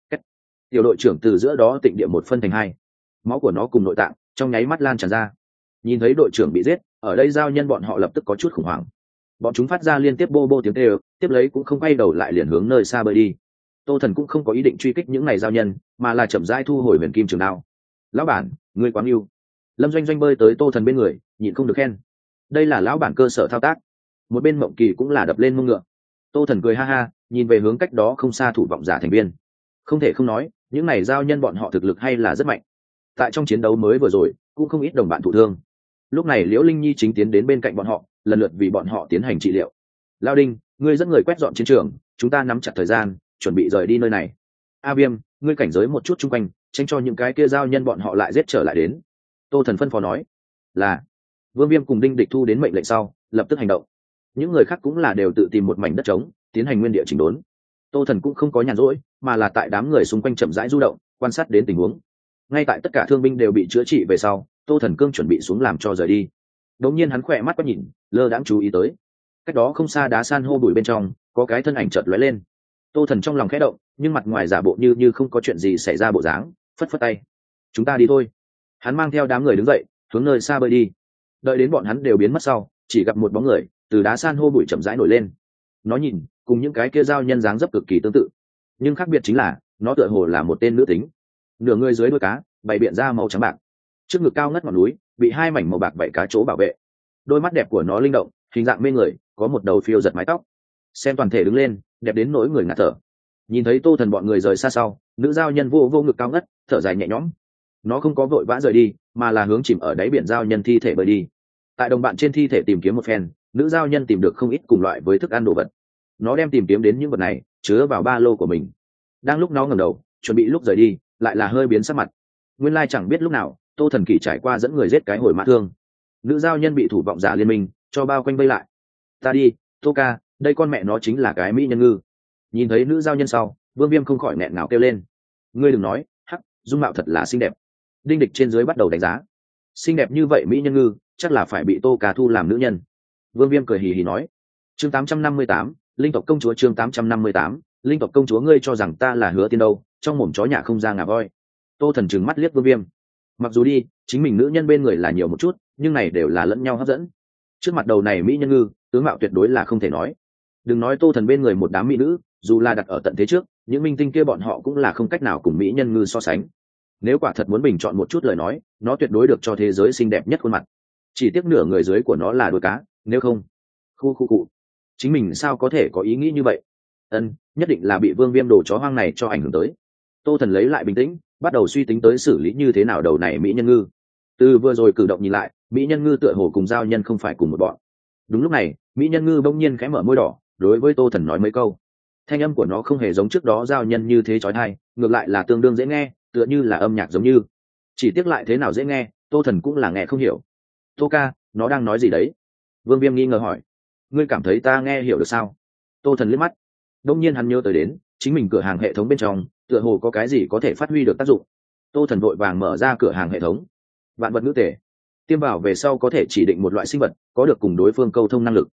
Tiểu đội trưởng từ giữa đó tịnh địa một phân thành hai, máu của nó cùng nội tạng trong nháy mắt lan tràn ra. Nhìn thấy đội trưởng bị giết, ở đây giao nhân bọn họ lập tức có chút khủng hoảng. Bọn chúng phát ra liên tiếp bô bô tiếng kêu, tiếp lấy cũng không quay đầu lại liền hướng nơi xa bơi đi. Tô Thần cũng không có ý định truy kích những này giao nhân, mà là chậm rãi thu hồi huyền kim trường đao. Lão bản, ngươi quá yêu. Lâm Doanh Doanh bơi tới Tô Thần bên người, nhịn không được khen. Đây là lão bản cơ sở thao tác. Một bên Mộng Kỳ cũng là đập lên mông ngựa. Tô Thần cười ha ha, nhìn về hướng cách đó không xa thủ vọng giả thành viên. Không thể không nói, những này giao nhân bọn họ thực lực hay là rất mạnh. Tại trong chiến đấu mới vừa rồi, cũng không ít đồng bạn thụ thương. Lúc này Liễu Linh Nhi chính tiến đến bên cạnh bọn họ, lần lượt vì bọn họ tiến hành trị liệu. Lao Đinh, ngươi dẫn người quét dọn chiến trường, chúng ta nắm chặt thời gian, chuẩn bị rời đi nơi này. A Viêm, ngươi cảnh giới một chút chung quanh, tránh cho những cái kia giao nhân bọn họ lại giết trở lại đến. Tô Thần phân phó nói. Là. Vương Viêm cùng Đinh Địch Thu đến mệnh lệnh sau, lập tức hành động. Những người khác cũng là đều tự tìm một mảnh đất trống, tiến hành nguyên địa chỉnh đốn. Tô Thần cũng không có nhàn rỗi, mà là tại đám người xung quanh chậm rãi du động, quan sát đến tình huống. Ngay tại tất cả thương binh đều bị chữa trị về sau, Tô Thần cương chuẩn bị xuống làm cho rời đi. Đột nhiên hắn khỏe mắt quét nhìn, lơ đãng chú ý tới. Cách đó không xa đá san hô bụi bên trong, có cái thân ảnh chợt lóe lên. Tô Thần trong lòng khẽ động, nhưng mặt ngoài giả bộ như không có chuyện gì xảy ra bộ dáng, phất phất tay. Chúng ta đi thôi. Hắn mang theo đám người đứng dậy, hướng nơi xa bơi đi. Đợi đến bọn hắn đều biến mất sau, chỉ gặp một bóng người từ đá san hô bụi chậm rãi nổi lên. Nó nhìn cùng những cái kia giao nhân dáng dấp cực kỳ tương tự, nhưng khác biệt chính là nó tựa hồ là một tên nữ tính. Nửa người dưới đuôi cá bày biện ra màu trắng bạc, trước ngực cao ngất ngọn núi bị hai mảnh màu bạc vảy cá chỗ bảo vệ. Đôi mắt đẹp của nó linh động, hình dạng mê người, có một đầu phiêu giật mái tóc, xem toàn thể đứng lên đẹp đến nỗi người ngạt thở. Nhìn thấy Tô Thần bọn người rời xa sau, nữ giao nhân vô ngực cao ngất thở dài nhẹ nhõm. Nó không có vội vã rời đi, mà là hướng chìm ở đáy biển giao nhân thi thể bơi đi. Tại đồng bạn trên thi thể tìm kiếm một phen, nữ giao nhân tìm được không ít cùng loại với thức ăn đồ vật. Nó đem tìm kiếm đến những vật này chứa vào ba lô của mình. Đang lúc nó ngẩng đầu chuẩn bị lúc rời đi, lại là hơi biến sắc mặt. Nguyên lai chẳng biết lúc nào Tô Thần Kỳ trải qua dẫn người giết cái hồi mã thương. Nữ giao nhân bị thủ vọng giả liên minh cho bao quanh vây lại. Ta đi, Tô ca, đây con mẹ nó chính là cái mỹ nhân ngư. Nhìn thấy nữ giao nhân sau, Vương Viêm không khỏi nghẹn ngào kêu lên. Ngươi đừng nói, hắc, dung mạo thật là xinh đẹp. Đinh Địch trên dưới bắt đầu đánh giá. Xinh đẹp như vậy mỹ nhân ngư, chắc là phải bị Tô ca thu làm nữ nhân. Vương Viêm cười hì hì nói. Chương 858, linh tộc công chúa. Chương 858, linh tộc công chúa. Ngươi cho rằng ta là Hứa Tiên đâu, trong mồm chó nhà không ra ngà voi. Tô Thần trừng mắt liếc Vương Viêm. Mặc dù đi chính mình nữ nhân bên người là nhiều một chút, nhưng này đều là lẫn nhau hấp dẫn. Trước mặt đầu này mỹ nhân ngư, tướng mạo tuyệt đối là không thể nói. Đừng nói Tô Thần bên người một đám mỹ nữ, dù là đặt ở tận thế trước, những minh tinh kia bọn họ cũng là không cách nào cùng mỹ nhân ngư so sánh. Nếu quả thật muốn bình chọn một chút lời nói, nó tuyệt đối được cho thế giới xinh đẹp nhất khuôn mặt. Chỉ tiếc nửa người dưới của nó là đuôi cá, nếu không, khu chính mình sao có thể có ý nghĩ như vậy? Nhất định là bị Vương Viêm đồ chó hoang này cho ảnh hưởng tới. Tô Thần lấy lại bình tĩnh, bắt đầu suy tính tới xử lý như thế nào đầu này mỹ nhân ngư. Từ vừa rồi cử động nhìn lại, mỹ nhân ngư tựa hồ cùng giao nhân không phải cùng một bọn. Đúng lúc này, mỹ nhân ngư bỗng nhiên khẽ mở môi đỏ, đối với Tô Thần nói mấy câu. Thanh âm của nó không hề giống trước đó giao nhân như thế chói tai, ngược lại là tương đương dễ nghe, tựa như là âm nhạc giống như. Chỉ tiếc lại thế nào dễ nghe, Tô Thần cũng là nghe không hiểu. Tô ca, nó đang nói gì đấy? Vương Viêm nghi ngờ hỏi. Ngươi cảm thấy ta nghe hiểu được sao? Tô Thần liếc mắt. Đông nhiên hắn nhớ tới đến chính mình cửa hàng hệ thống bên trong tựa hồ có cái gì có thể phát huy được tác dụng. Tô Thần vội vàng mở ra cửa hàng hệ thống. Vạn vật ngữ tể, tiêm vào về sau có thể chỉ định một loại sinh vật có được cùng đối phương câu thông năng lực.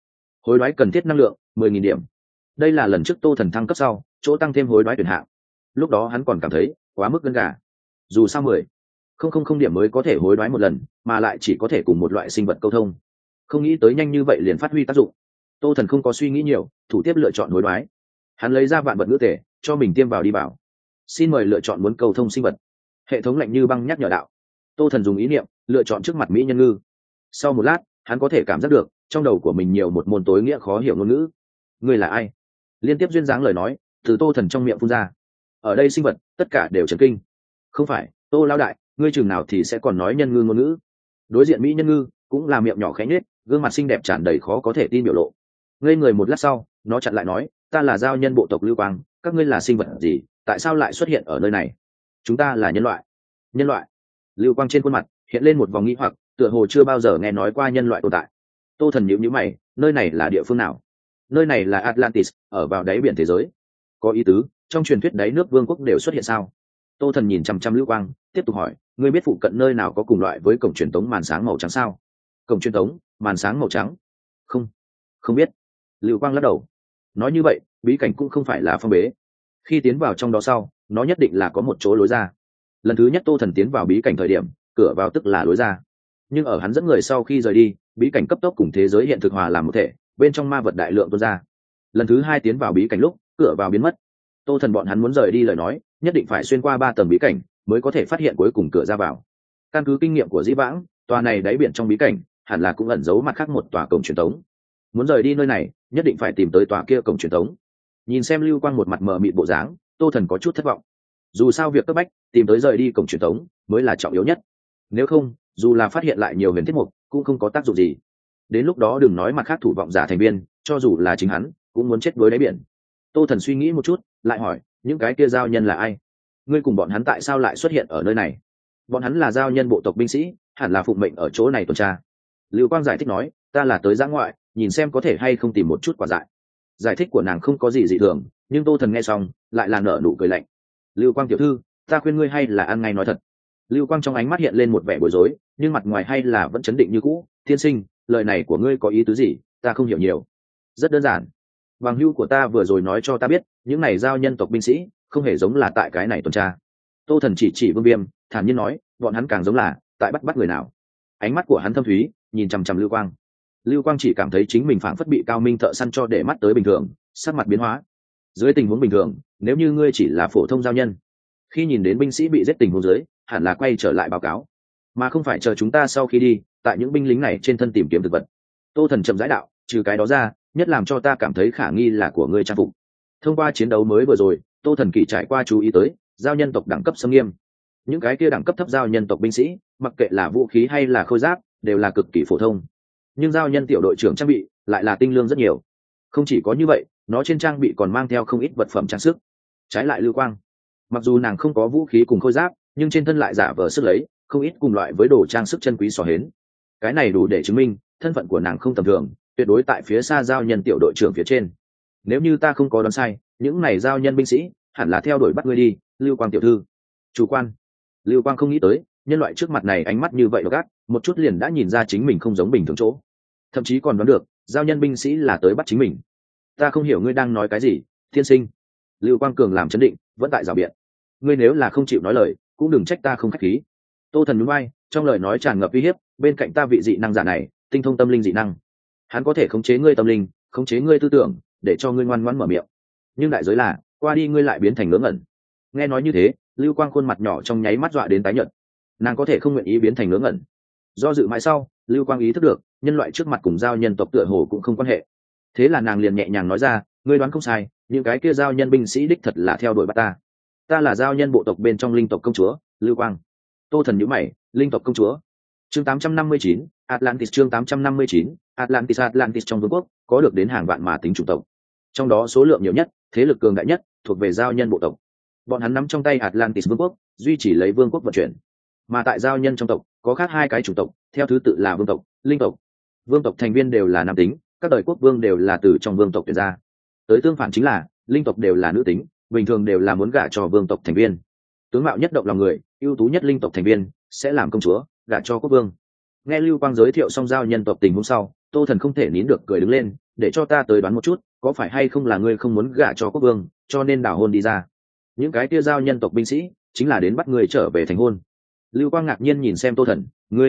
Hối đoái cần thiết năng lượng 10.000 điểm. Đây là lần trước Tô Thần thăng cấp sau chỗ tăng thêm hối đoái tuyển hạng. Lúc đó hắn còn cảm thấy quá mức gân gà. Dù sao 10.000 điểm mới có thể hối đoái một lần, mà lại chỉ có thể cùng một loại sinh vật câu thông. Không nghĩ tới nhanh như vậy liền phát huy tác dụng. Tô Thần không có suy nghĩ nhiều, thủ tiếp lựa chọn hối đoái. Hắn lấy ra vạn vật ngữ tể cho mình tiêm vào đi bảo. Xin mời lựa chọn muốn cầu thông sinh vật. Hệ thống lạnh như băng nhắc nhở đạo. Tô Thần dùng ý niệm lựa chọn trước mặt mỹ nhân ngư. Sau một lát hắn có thể cảm giác được trong đầu của mình nhiều một môn tối nghĩa khó hiểu ngôn ngữ. Ngươi là ai? Liên tiếp duyên dáng lời nói từ Tô Thần trong miệng phun ra. Ở đây sinh vật tất cả đều chấn kinh. Không phải, Tô lão đại, ngươi chừng nào thì sẽ còn nói nhân ngư ngôn ngữ? Đối diện mỹ nhân ngư cũng là miệng nhỏ khẽ nhếch, gương mặt xinh đẹp tràn đầy khó có thể tin biểu lộ. Ngây người một lát sau nó chặn lại nói, ta là giao nhân bộ tộc Lưu Quang, các ngươi là sinh vật gì, tại sao lại xuất hiện ở nơi này? Chúng ta là nhân loại. Nhân loại? Lưu Quang trên khuôn mặt hiện lên một vòng nghi hoặc, tựa hồ chưa bao giờ nghe nói qua nhân loại tồn tại. Tô Thần nhíu nhíu mày, nơi này là địa phương nào? Nơi này là Atlantis, ở vào đáy biển thế giới. Có ý tứ, trong truyền thuyết đáy nước vương quốc đều xuất hiện sao? Tô Thần nhìn chăm chăm Lưu Quang, tiếp tục hỏi, ngươi biết phụ cận nơi nào có cùng loại với cổng truyền tống màn sáng màu trắng sao? Cổng truyền tống màn sáng màu trắng? Không, không biết. Lưu Quang lắc đầu. Nói như vậy bí cảnh cũng không phải là phong bế. Khi tiến vào trong đó sau nó nhất định là có một chỗ lối ra. Lần thứ nhất Tô Thần tiến vào bí cảnh thời điểm cửa vào tức là lối ra, nhưng ở hắn dẫn người sau khi rời đi bí cảnh cấp tốc cùng thế giới hiện thực hòa làm một thể, bên trong ma vật đại lượng tuôn ra. Lần thứ hai tiến vào bí cảnh lúc cửa vào biến mất. Tô Thần bọn hắn muốn rời đi lời nói nhất định phải xuyên qua 3 tầng bí cảnh mới có thể phát hiện cuối cùng cửa ra vào. Căn cứ kinh nghiệm của dĩ vãng, tòa này đáy biển trong bí cảnh hẳn là cũng ẩn giấu mặt khác một tòa cổng truyền tống. Muốn rời đi nơi này nhất định phải tìm tới tòa kia cổng truyền tống. Nhìn xem Lưu Quang một mặt mờ mịt bộ dáng, Tô Thần có chút thất vọng. Dù sao việc cấp bách tìm tới rời đi cổng truyền tống mới là trọng yếu nhất, nếu không dù là phát hiện lại nhiều huyền thiết mục cũng không có tác dụng gì. Đến lúc đó đừng nói mặt khác thủ vọng giả thành viên, cho dù là chính hắn cũng muốn chết với đáy biển. Tô Thần suy nghĩ một chút lại hỏi, những cái kia giao nhân là ai? Ngươi cùng bọn hắn tại sao lại xuất hiện ở nơi này? Bọn hắn là giao nhân bộ tộc binh sĩ, hẳn là phụng mệnh ở chỗ này tuần tra. Lưu Quang giải thích nói, ta là tới giã ngoại nhìn xem có thể hay không tìm một chút quả dại. Giải thích của nàng không có gì dị thường, nhưng Tô Thần nghe xong lại là nở nụ cười lạnh. Lưu Quang tiểu thư, ta khuyên ngươi hay là ăn ngay nói thật. Lưu Quang trong ánh mắt hiện lên một vẻ bối rối, nhưng mặt ngoài hay là vẫn chấn định như cũ. Tiên sinh, lời này của ngươi có ý tứ gì, ta không hiểu nhiều. Rất đơn giản, bằng hữu của ta vừa rồi nói cho ta biết những này giao nhân tộc binh sĩ không hề giống là tại cái này tuần tra. Tô Thần chỉ Vương Viêm thản nhiên nói, bọn hắn càng giống là tại bắt người nào. Ánh mắt của hắn thâm thúy nhìn chằm chằm Lưu Quang. Lưu Quang chỉ cảm thấy chính mình phảng phất bị cao minh thợ săn cho để mắt tới bình thường, sắc mặt biến hóa. Dưới tình huống bình thường, nếu như ngươi chỉ là phổ thông giao nhân, khi nhìn đến binh sĩ bị giết tình huống dưới, hẳn là quay trở lại báo cáo, mà không phải chờ chúng ta sau khi đi, tại những binh lính này trên thân tìm kiếm thực vật. Tô Thần chậm rãi đạo, trừ cái đó ra, nhất làm cho ta cảm thấy khả nghi là của ngươi trang phục. Thông qua chiến đấu mới vừa rồi, Tô Thần kỳ trải qua chú ý tới, giao nhân tộc đẳng cấp xâm nghiêm. Những cái kia đẳng cấp thấp giao nhân tộc binh sĩ, mặc kệ là vũ khí hay là khôi giáp, đều là cực kỳ phổ thông. Nhưng giao nhân tiểu đội trưởng trang bị lại là tinh lương rất nhiều. Không chỉ có như vậy, nó trên trang bị còn mang theo không ít vật phẩm trang sức. Trái lại Lưu Quang, mặc dù nàng không có vũ khí cùng khôi giáp, nhưng trên thân lại giả vờ sức lấy không ít cùng loại với đồ trang sức chân quý xỏ hến. Cái này đủ để chứng minh thân phận của nàng không tầm thường, tuyệt đối tại phía xa giao nhân tiểu đội trưởng phía trên. Nếu như ta không có đoán sai, những này giao nhân binh sĩ hẳn là theo đuổi bắt ngươi đi, Lưu Quang tiểu thư. Chủ quan. Lưu Quang không nghĩ tới nhân loại trước mặt này ánh mắt như vậy gắt, một chút liền đã nhìn ra chính mình không giống bình thường chỗ, thậm chí còn đoán được giao nhân binh sĩ là tới bắt chính mình. Ta không hiểu ngươi đang nói cái gì, tiên sinh. Lưu Quang cường làm chấn định, vẫn tại rào biện. Ngươi nếu là không chịu nói lời, cũng đừng trách ta không khách khí. Tô Thần nhún vai, trong lời nói tràn ngập uy hiếp, bên cạnh ta vị dị năng giả này, tinh thông tâm linh dị năng. Hắn có thể khống chế ngươi tâm linh, khống chế ngươi tư tưởng, để cho ngươi ngoan ngoãn mở miệng. Nhưng đại giới là, qua đi ngươi lại biến thành ngớ ngẩn. Nghe nói như thế, Lưu Quang khuôn mặt nhỏ trong nháy mắt dọa đến tái nhợt. Nàng có thể không nguyện ý biến thành ngớ ngẩn. Do dự mãi sau, Lưu Quang ý thức được, nhân loại trước mặt cùng giao nhân tộc tựa hồ cũng không quan hệ. Thế là nàng liền nhẹ nhàng nói ra, ngươi đoán không sai, những cái kia giao nhân binh sĩ đích thật là theo đuổi bắt ta. Ta là giao nhân bộ tộc bên trong linh tộc công chúa, Lưu Quang. Tô Thần nhíu mày, linh tộc công chúa. Chương 859, Atlantis. Chương 859, Atlantis. Atlantis trong vương quốc có được đến hàng vạn mà tính chủng tộc, trong đó số lượng nhiều nhất, thế lực cường đại nhất thuộc về giao nhân bộ tộc. Bọn hắn nắm trong tay Atlantis vương quốc, duy trì lấy vương quốc vận chuyển. Mà tại giao nhân trong tộc có khác 2 cái chủng tộc, theo thứ tự là vương tộc, linh tộc. Vương tộc thành viên đều là nam tính, các đời quốc vương đều là từ trong vương tộc tuyển ra. Tới tương phản chính là linh tộc đều là nữ tính, bình thường đều là muốn gả cho vương tộc thành viên. Tướng mạo nhất động lòng người, ưu tú nhất linh tộc thành viên sẽ làm công chúa, gả cho quốc vương. Nghe Lưu Quang giới thiệu xong giao nhân tộc tình huống sau, Tô Thần không thể nín được cười đứng lên, để cho ta tới đoán một chút, có phải hay không là ngươi không muốn gả cho quốc vương, cho nên đào hôn đi ra. Những cái kia giao nhân tộc binh sĩ chính là đến bắt ngươi trở về thành hôn. Lưu Quang ngạc nhiên nhìn xem Tô Thần,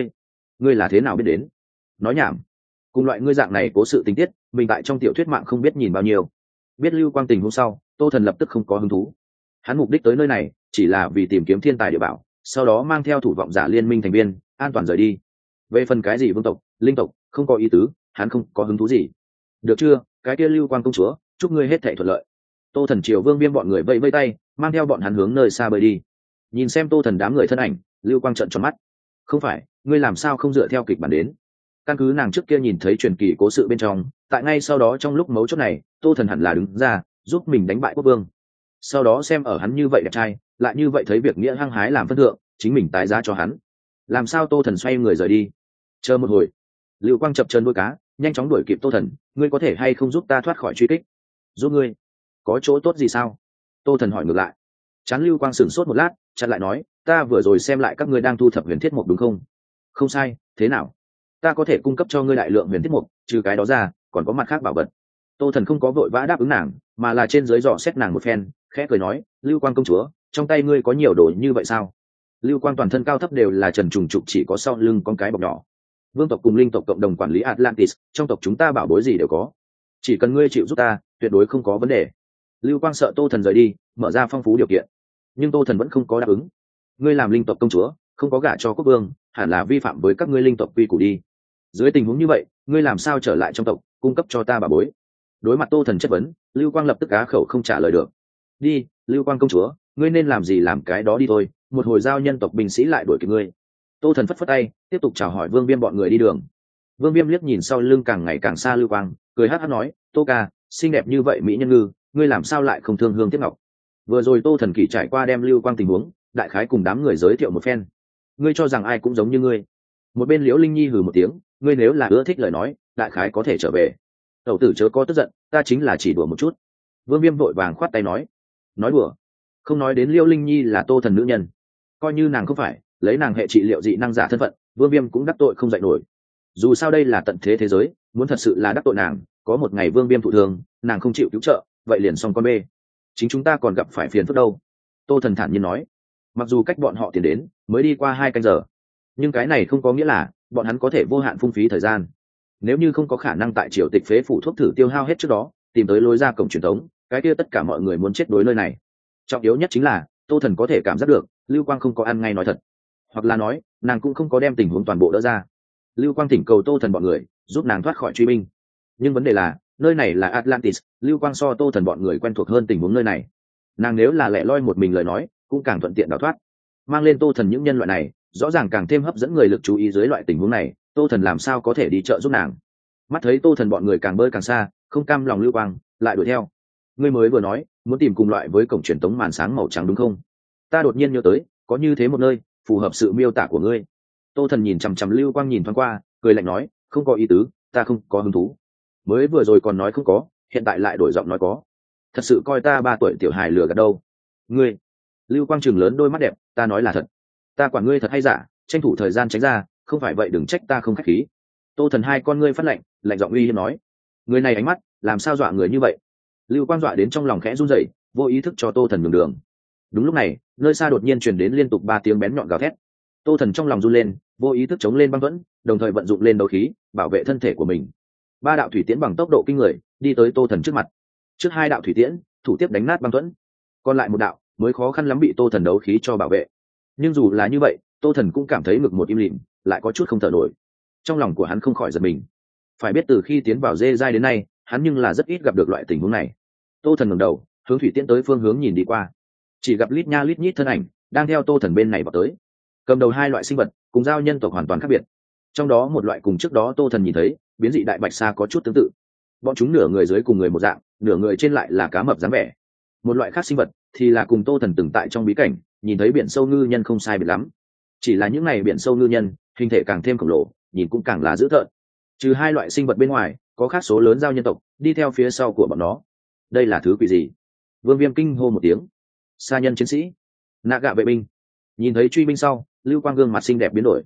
ngươi là thế nào biết đến? Nói nhảm. Cùng loại ngươi dạng này cố sự tình tiết, mình tại trong tiểu thuyết mạng không biết nhìn bao nhiêu. Biết Lưu Quang tình hôm sau, Tô Thần lập tức không có hứng thú. Hắn mục đích tới nơi này chỉ là vì tìm kiếm thiên tài địa bảo, sau đó mang theo thủ vọng giả liên minh thành viên an toàn rời đi. Về phần cái gì vương tộc, linh tộc, không có ý tứ, hắn không có hứng thú gì. Được chưa, cái kia Lưu Quang công chúa, chúc ngươi hết thảy thuận lợi. Tô Thần triều Vương Viêm bọn người vẫy vẫy tay, mang theo bọn hắn hướng nơi xa bơi đi. Nhìn xem Tô Thần đám người thân ảnh, Lưu Quang trợn tròn mắt. Không phải, ngươi làm sao không dựa theo kịch bản đến? Căn cứ nàng trước kia nhìn thấy truyền kỳ cố sự bên trong, tại ngay sau đó trong lúc mấu chốt này, Tô Thần hẳn là đứng ra giúp mình đánh bại quốc vương. Sau đó xem ở hắn như vậy đẹp trai, lại như vậy thấy việc nghĩa hăng hái làm phân thượng, chính mình tái giá cho hắn. Làm sao Tô Thần xoay người rời đi? Chờ một hồi. Lưu Quang chập chân đuôi cá, nhanh chóng đuổi kịp Tô Thần, ngươi có thể hay không giúp ta thoát khỏi truy kích? Giúp ngươi? Có chỗ tốt gì sao? Tô Thần hỏi ngược lại. Chán Lưu Quang sửng sốt một lát, chặn lại nói, ta vừa rồi xem lại các ngươi đang thu thập huyền thiết mục đúng không? Không sai, thế nào? Ta có thể cung cấp cho ngươi đại lượng huyền thiết mục, trừ cái đó ra còn có mặt khác bảo vật. Tô Thần không có vội vã đáp ứng nàng, mà là trên dưới dò xét nàng một phen, khẽ cười nói, Lưu Quang công chúa, trong tay ngươi có nhiều đồ như vậy sao? Lưu Quang toàn thân cao thấp đều là trần trùng trục, chỉ có sau lưng con cái bọc nhỏ. Vương tộc cùng linh tộc cộng đồng quản lý Atlantis, trong tộc chúng ta bảo bối gì đều có, chỉ cần ngươi chịu giúp ta, tuyệt đối không có vấn đề. Lưu Quang sợ Tô Thần rời đi, mở ra phong phú điều kiện, nhưng Tô Thần vẫn không có đáp ứng. Ngươi làm linh tộc công chúa, không có gả cho quốc vương, hẳn là vi phạm với các ngươi linh tộc quy củ đi. Dưới tình huống như vậy, ngươi làm sao trở lại trong tộc, cung cấp cho ta bảo bối? Đối mặt Tô Thần chất vấn, Lưu Quang lập tức á khẩu không trả lời được. Đi, Lưu Quang công chúa, ngươi nên làm gì làm cái đó đi thôi, một hồi giao nhân tộc binh sĩ lại đuổi kịp ngươi. Tô Thần phất phất tay, tiếp tục chào hỏi Vương Viêm bọn người đi đường. Vương Viêm liếc nhìn sau lưng càng ngày càng xa Lưu Quang, cười hát hát nói, Tô ca, xinh đẹp như vậy mỹ nhân ngư, ngươi làm sao lại không thương hương tiếc ngọc? Vừa rồi Tô Thần kỳ trải qua đem Lưu Quang tình huống đại khái cùng đám người giới thiệu một phen. Ngươi cho rằng ai cũng giống như ngươi? Một bên Liễu Linh Nhi hừ một tiếng, ngươi nếu là ưa thích lời nói, đại khái có thể trở về. Tẩu tử chớ có tức giận, ta chính là chỉ đùa một chút. Vương Viêm vội vàng khoát tay nói đùa? Không nói đến Liễu Linh Nhi là Tô Thần nữ nhân, coi như nàng không phải, lấy nàng hệ trị liệu dị năng giả thân phận, Vương Viêm cũng đắc tội không dạy nổi. Dù sao đây là tận thế thế giới, muốn thật sự là đắc tội nàng, có một ngày Vương Viêm thụ thương, nàng không chịu cứu trợ, vậy liền xong con bê. Chính chúng ta còn gặp phải phiền phức đâu. Tô Thần thản nhiên nói. Mặc dù cách bọn họ tiến đến mới đi qua 2 canh giờ, nhưng cái này không có nghĩa là bọn hắn có thể vô hạn phung phí thời gian. Nếu như không có khả năng tại triều tịch phế phủ thuốc thử tiêu hao hết trước đó tìm tới lối ra cổng truyền thống, cái kia tất cả mọi người muốn chết đối nơi này. Trọng yếu nhất chính là Tô Thần có thể cảm giác được Lưu Quang không có ăn ngay nói thật, hoặc là nói nàng cũng không có đem tình huống toàn bộ đỡ ra. Lưu Quang thỉnh cầu Tô Thần bọn người giúp nàng thoát khỏi truy binh, nhưng vấn đề là nơi này là Atlantis, Lưu Quang so Tô Thần bọn người quen thuộc hơn tình huống nơi này. Nàng nếu là lẻ loi một mình lời nói, cũng càng thuận tiện đào thoát. Mang lên Tô Thần những nhân loại này, rõ ràng càng thêm hấp dẫn người lực chú ý. Dưới loại tình huống này, Tô Thần làm sao có thể đi trợ giúp nàng? Mắt thấy Tô Thần bọn người càng bơi càng xa, không cam lòng Lưu Quang lại đuổi theo. Ngươi mới vừa nói muốn tìm cùng loại với cổng truyền tống màn sáng màu trắng đúng không? Ta đột nhiên nhớ tới, có như thế một nơi phù hợp sự miêu tả của ngươi. Tô Thần nhìn chằm chằm Lưu Quang nhìn thoáng qua, cười lạnh nói, không có ý tứ, ta không có hứng thú. Mới vừa rồi còn nói không có, hiện tại lại đổi giọng nói có. Thật sự coi ta 3 tuổi tiểu hài lừa gạt đâu? Ngươi. Lưu Quang trừng lớn đôi mắt đẹp, ta nói là thật. Ta quản ngươi thật hay giả, tranh thủ thời gian tránh ra, không phải vậy đừng trách ta không khách khí. Tô Thần hai con ngươi phát lạnh, lạnh giọng uy hiếp nói. Người này ánh mắt, làm sao dọa người như vậy? Lưu Quang dọa đến trong lòng khẽ run rẩy, vô ý thức cho Tô Thần nhường đường. Đúng lúc này, nơi xa đột nhiên truyền đến liên tục 3 tiếng bén nhọn gào thét. Tô Thần trong lòng run lên, vô ý thức chống lên băng thuẫn, đồng thời vận dụng lên đấu khí, bảo vệ thân thể của mình. 3 đạo thủy tiễn bằng tốc độ kinh người, đi tới Tô Thần trước mặt. Trước 2 đạo thủy tiễn, thủ tiếp đánh nát băng thuẫn, còn lại 1 đạo mới khó khăn lắm bị Tô Thần đấu khí cho bảo vệ. Nhưng dù là như vậy, Tô Thần cũng cảm thấy ngực một im lìm, lại có chút không thở nổi. Trong lòng của hắn không khỏi giật mình. Phải biết từ khi tiến vào dê giai đến nay, hắn nhưng là rất ít gặp được loại tình huống này. Tô Thần ngẩng đầu, hướng thủy tiễn tới phương hướng nhìn đi qua, chỉ gặp lít nha lít nhít thân ảnh đang theo Tô Thần bên này vào tới. Cầm đầu 2 loại sinh vật cùng giao nhân tộc hoàn toàn khác biệt. Trong đó một loại cùng trước đó Tô Thần nhìn thấy biến dị đại bạch sa có chút tương tự, bọn chúng nửa người dưới cùng người một dạng, nửa người trên lại là cá mập dáng vẻ. Một loại khác sinh vật thì là cùng Tô Thần từng tại trong bí cảnh nhìn thấy biển sâu ngư nhân không sai biệt lắm, chỉ là những này biển sâu ngư nhân hình thể càng thêm khổng lồ, nhìn cũng càng là dữ tợn. Trừ 2 loại sinh vật bên ngoài, có khác số lớn giao nhân tộc đi theo phía sau của bọn nó. Đây là thứ quỷ gì? Vương Viêm kinh hô một tiếng. Sa nhân chiến sĩ, nạ gạ vệ binh. Nhìn thấy truy binh sau, Lưu Quang gương mặt xinh đẹp biến đổi.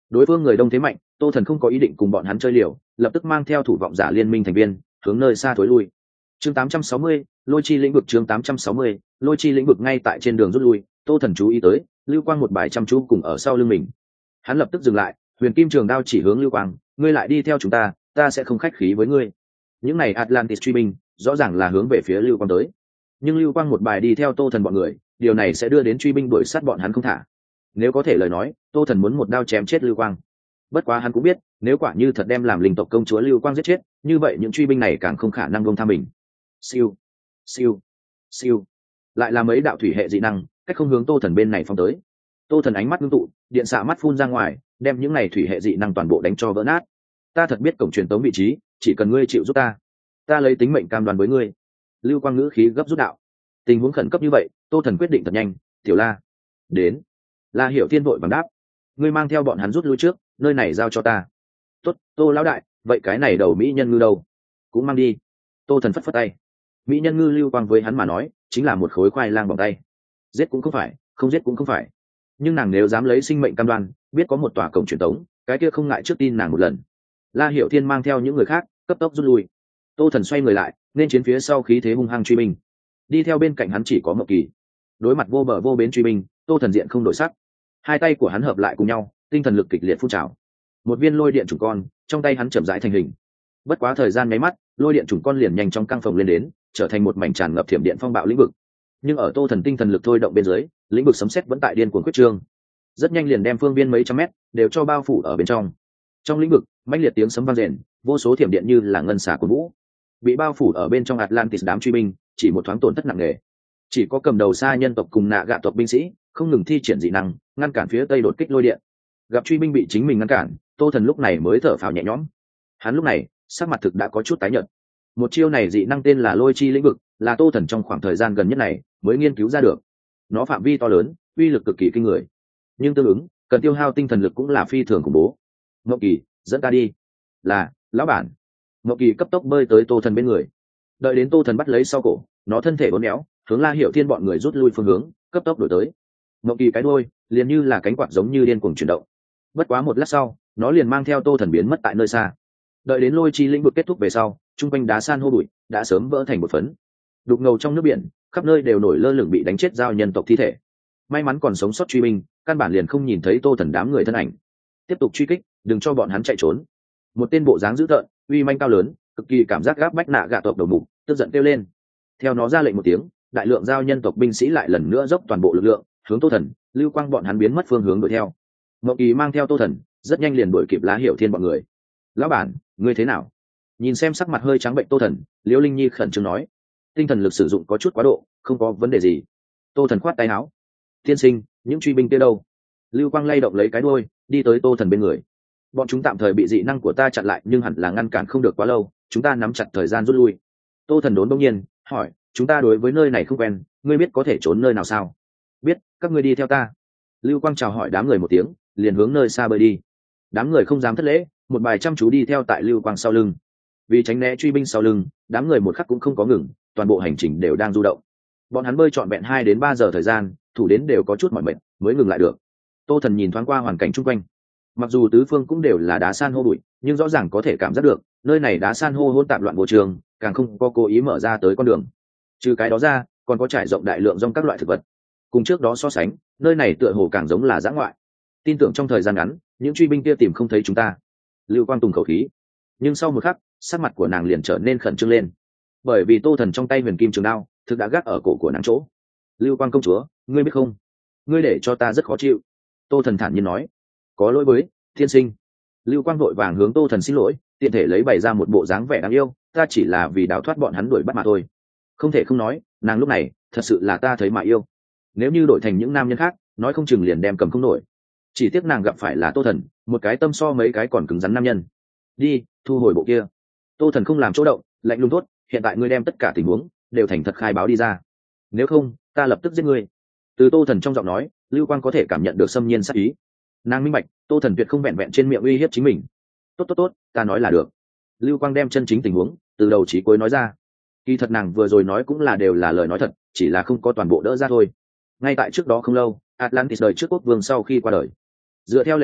đối phương người đông thế mạnh, Tô Thần không có ý định cùng bọn hắn chơi liều, lập tức mang theo thủ vọng giả liên minh thành viên hướng nơi xa thối lui. Chương 860, lôi chi lĩnh vực. Chương 860, lôi chi lĩnh vực. Ngay tại trên đường rút lui, Tô Thần chú ý tới Lưu Quang một bài chăm chú cùng ở sau lưng mình. Hắn lập tức dừng lại, huyền kim trường đao chỉ hướng Lưu Quang, ngươi lại đi theo chúng ta, ta sẽ không khách khí với ngươi. Những này Atlantis truy binh rõ ràng là hướng về phía Lưu Quang tới, nhưng Lưu Quang một bài đi theo Tô Thần bọn người, điều này sẽ đưa đến truy binh đuổi sát bọn hắn không thả. Nếu có thể lời nói, Tô Thần muốn một đao chém chết Lưu Quang. Bất quá hắn cũng biết, nếu quả như thật đem làm linh tộc công chúa Lưu Quang giết chết, như vậy những truy binh này càng không khả năng buông tha mình. Siêu, siêu, siêu, lại là mấy đạo thủy hệ dị năng, cách không hướng Tô Thần bên này phong tới. Tô Thần ánh mắt ngưng tụ, điện xạ mắt phun ra ngoài, đem những này thủy hệ dị năng toàn bộ đánh cho vỡ nát. Ta thật biết cổng truyền tống vị trí, chỉ cần ngươi chịu giúp ta lấy tính mệnh cam đoan với ngươi. Lưu Quang ngữ khí gấp rút đạo. Tình huống khẩn cấp như vậy, Tô Thần quyết định thật nhanh. Tiểu La, đến. La Hiểu Thiên vội vàng đáp, ngươi mang theo bọn hắn rút lui trước, nơi này giao cho ta. Tốt, Tô lão đại, vậy cái này đầu mỹ nhân ngư đâu? Cũng mang đi. Tô Thần phất phất tay. Mỹ nhân ngư Lưu Quang với hắn mà nói chính là một khối khoai lang bằng tay, giết cũng không phải, không giết cũng không phải, nhưng nàng nếu dám lấy sinh mệnh cam đoan, biết có một tòa cổng truyền tống, cái kia không ngại trước tin nàng một lần. La Hiểu Thiên mang theo những người khác cấp tốc rút lui. Tô Thần xoay người lại, nên chiến phía sau khí thế hung hăng truy binh. Đi theo bên cạnh hắn chỉ có Mộng Kỳ. Đối mặt vô bờ vô bến truy binh, Tô Thần diện không đổi sắc, hai tay của hắn hợp lại cùng nhau, tinh thần lực kịch liệt phun trào. Một viên lôi điện trùng con trong tay hắn chậm rãi thành hình. Bất quá thời gian nháy mắt, lôi điện trùng con liền nhanh chóng căng phồng lên đến, trở thành một mảnh tràn ngập thiểm điện phong bạo lĩnh vực. Nhưng ở Tô Thần tinh thần lực thôi động bên dưới, lĩnh vực sấm sét vẫn tại điên cuồng quyết trương, rất nhanh liền đem phương viên mấy trăm mét đều cho bao phủ ở bên trong. Trong lĩnh vực, mãnh liệt tiếng sấm vang rền, vô số thiểm điện như là ngân xà của vũ. Bị bao phủ ở bên trong Atlantis đám truy binh, chỉ một thoáng tổn thất nặng nề. Chỉ có cầm đầu xa nhân tộc cùng nạ gạ tộc binh sĩ không ngừng thi triển dị năng, ngăn cản phía tây đột kích lôi điện. Gặp truy binh bị chính mình ngăn cản, Tô Thần lúc này mới thở phào nhẹ nhõm. Hắn lúc này sắc mặt thực đã có chút tái nhợt. Một chiêu này dị năng tên là lôi chi lĩnh vực, là Tô Thần trong khoảng thời gian gần nhất này mới nghiên cứu ra được. Nó phạm vi to lớn, uy lực cực kỳ kinh người, nhưng tương ứng cần tiêu hao tinh thần lực cũng là phi thường khủng bố. Ngọc Kỳ, dẫn ta đi. Là, lão bản. Ngọc Kỳ cấp tốc bơi tới Tô Thần bên người. Đợi đến Tô Thần bắt lấy sau cổ, nó thân thể uốn éo, hướng La Hiểu Thiên bọn người rút lui phương hướng, cấp tốc đổi tới. Ngọc Kỳ cái đuôi liền như là cánh quạt giống như điên cuồng chuyển động. Bất quá một lát sau, nó liền mang theo Tô Thần biến mất tại nơi xa. Đợi đến lôi chi lĩnh vực kết thúc về sau, trung quanh đá san hô bụi đã sớm vỡ thành một phấn, đục ngầu trong nước biển, khắp nơi đều nổi lơ lửng bị đánh chết giao nhân tộc thi thể. May mắn còn sống sót truy binh căn bản liền không nhìn thấy Tô Thần đám người thân ảnh. Tiếp tục truy kích, đừng cho bọn hắn chạy trốn. Một tên bộ dáng dữ tợn, uy manh cao lớn, cực kỳ cảm giác gáp bách nạ gạ tộc đầu mục tức giận kêu lên. Theo nó ra lệnh một tiếng, đại lượng giao nhân tộc binh sĩ lại lần nữa dốc toàn bộ lực lượng hướng Tô Thần, Lưu Quang bọn hắn biến mất phương hướng đuổi theo. Ngọc Kỳ mang theo Tô Thần rất nhanh liền đuổi kịp La Hiểu Thiên bọn người. Lão bản, ngươi thế nào? Nhìn xem sắc mặt hơi trắng bệnh Tô Thần, Liễu Linh Nhi khẩn trương nói. Tinh thần lực sử dụng có chút quá độ, không có vấn đề gì. Tô Thần khoát tay áo. Tiên sinh, những truy binh kia đâu? Lưu Quang lay động lấy cái đuôi, đi tới Tô Thần bên người. Bọn chúng tạm thời bị dị năng của ta chặn lại, nhưng hẳn là ngăn cản không được quá lâu, chúng ta nắm chặt thời gian rút lui. Tô Thần đốn đông nhiên hỏi, chúng ta đối với nơi này không quen, ngươi biết có thể trốn nơi nào sao? Biết, các ngươi đi theo ta. Lưu Quang chào hỏi đám người một tiếng, liền hướng nơi xa bơi đi. Đám người không dám thất lễ, một bài chăm chú đi theo tại Lưu Quang sau lưng. Vì tránh né truy binh sau lưng, đám người một khắc cũng không có ngừng, toàn bộ hành trình đều đang du động. Bọn hắn bơi trọn vẹn 2 đến 3 giờ thời gian, thủ đến đều có chút mỏi mệt mới ngừng lại được. Tô Thần nhìn thoáng qua hoàn cảnh chung quanh. Mặc dù tứ phương cũng đều là đá san hô bụi, nhưng rõ ràng có thể cảm giác được nơi này đá san hô hỗn tạp loạn vô trường, càng không có cố ý mở ra tới con đường. Trừ cái đó ra, còn có trải rộng đại lượng rong các loại thực vật. Cùng trước đó so sánh, nơi này tựa hồ càng giống là dã ngoại. Tin tưởng trong thời gian ngắn, những truy binh kia tìm không thấy chúng ta. Lưu Quang tùng khẩu khí, nhưng sau một khắc, sắc mặt của nàng liền trở nên khẩn trương lên, bởi vì Tô Thần trong tay huyền kim trường đao thực đã gác ở cổ của nàng chỗ. Lưu Quang công chúa, ngươi biết không, ngươi để cho ta rất khó chịu. Tô Thần thản nhiên nói. Có lỗi với thiên sinh. Lưu Quang vội vàng hướng Tô Thần xin lỗi, tiện thể lấy bày ra một bộ dáng vẻ đáng yêu, ta chỉ là vì đào thoát bọn hắn đuổi bắt mà thôi. Không thể không nói, nàng lúc này thật sự là ta thấy mà yêu. Nếu như đổi thành những nam nhân khác, nói không chừng liền đem cầm không nổi. Chỉ tiếc nàng gặp phải là Tô Thần, một cái tâm so mấy cái còn cứng rắn nam nhân. Đi, thu hồi bộ kia. Tô Thần không làm chỗ động, lạnh lùng tốt, hiện tại ngươi đem tất cả tình huống đều thành thật khai báo đi ra, nếu không ta lập tức giết ngươi. Từ Tô Thần trong giọng nói, Lưu Quang có thể cảm nhận được xâm nhiên sát ý. Nàng minh bạch, Tô Thần tuyệt không vẹn vẹn trên miệng uy hiếp chính mình. Tốt, ta nói là được. Lưu Quang đem chân chính tình huống từ đầu chí cuối nói ra. Kỳ thật nàng vừa rồi nói cũng là đều là lời nói thật, chỉ là không có toàn bộ đỡ ra thôi. Ngay tại trước đó không lâu, Atlantis đời trước quốc vương sau khi qua đời, dựa theo lệ cũ,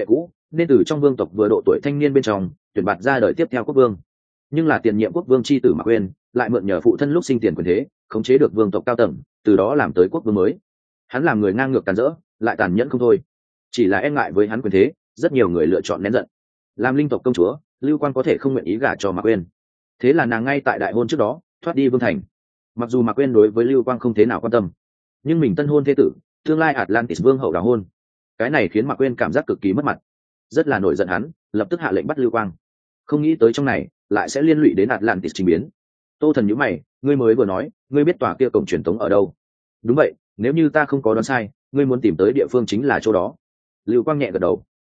nên từ trong vương tộc vừa độ tuổi thanh niên bên trong tuyển bạt ra đời tiếp theo quốc vương. Nhưng là tiền nhiệm quốc vương chi tử Mạc Uyên lại mượn nhờ phụ thân lúc sinh tiền quyền thế khống chế được vương tộc cao tầng, từ đó làm tới quốc vương mới. Hắn làm người ngang ngược tàn rỡ, lại tàn nhẫn không thôi. Chỉ là e ngại với hắn quyền thế, rất nhiều người lựa chọn nén giận. Làm linh tộc công chúa, Lưu Quan có thể không nguyện ý gả cho Mạc Uyên. Thế là nàng ngay tại đại hôn trước đó thoát đi vương thành. Mặc dù Mạc Uyên đối với Lưu Quang không thế nào quan tâm, nhưng mình tân hôn thế tử, tương lai Atlantis vương hậu đào hôn, cái này khiến Mạc Uyên cảm giác cực kỳ mất mặt, rất là nổi giận. Hắn lập tức hạ lệnh bắt Lưu Quang. Không nghĩ tới trong này lại sẽ liên lụy đến Atlantis trình biến. Tô Thần nhíu mày, ngươi mới vừa nói, ngươi biết tòa kia cổng truyền tống ở đâu? Đúng vậy, nếu như ta không có đoán sai, ngươi muốn tìm tới địa phương chính là chỗ đó. Lưu Quang nhẹ gật đầu.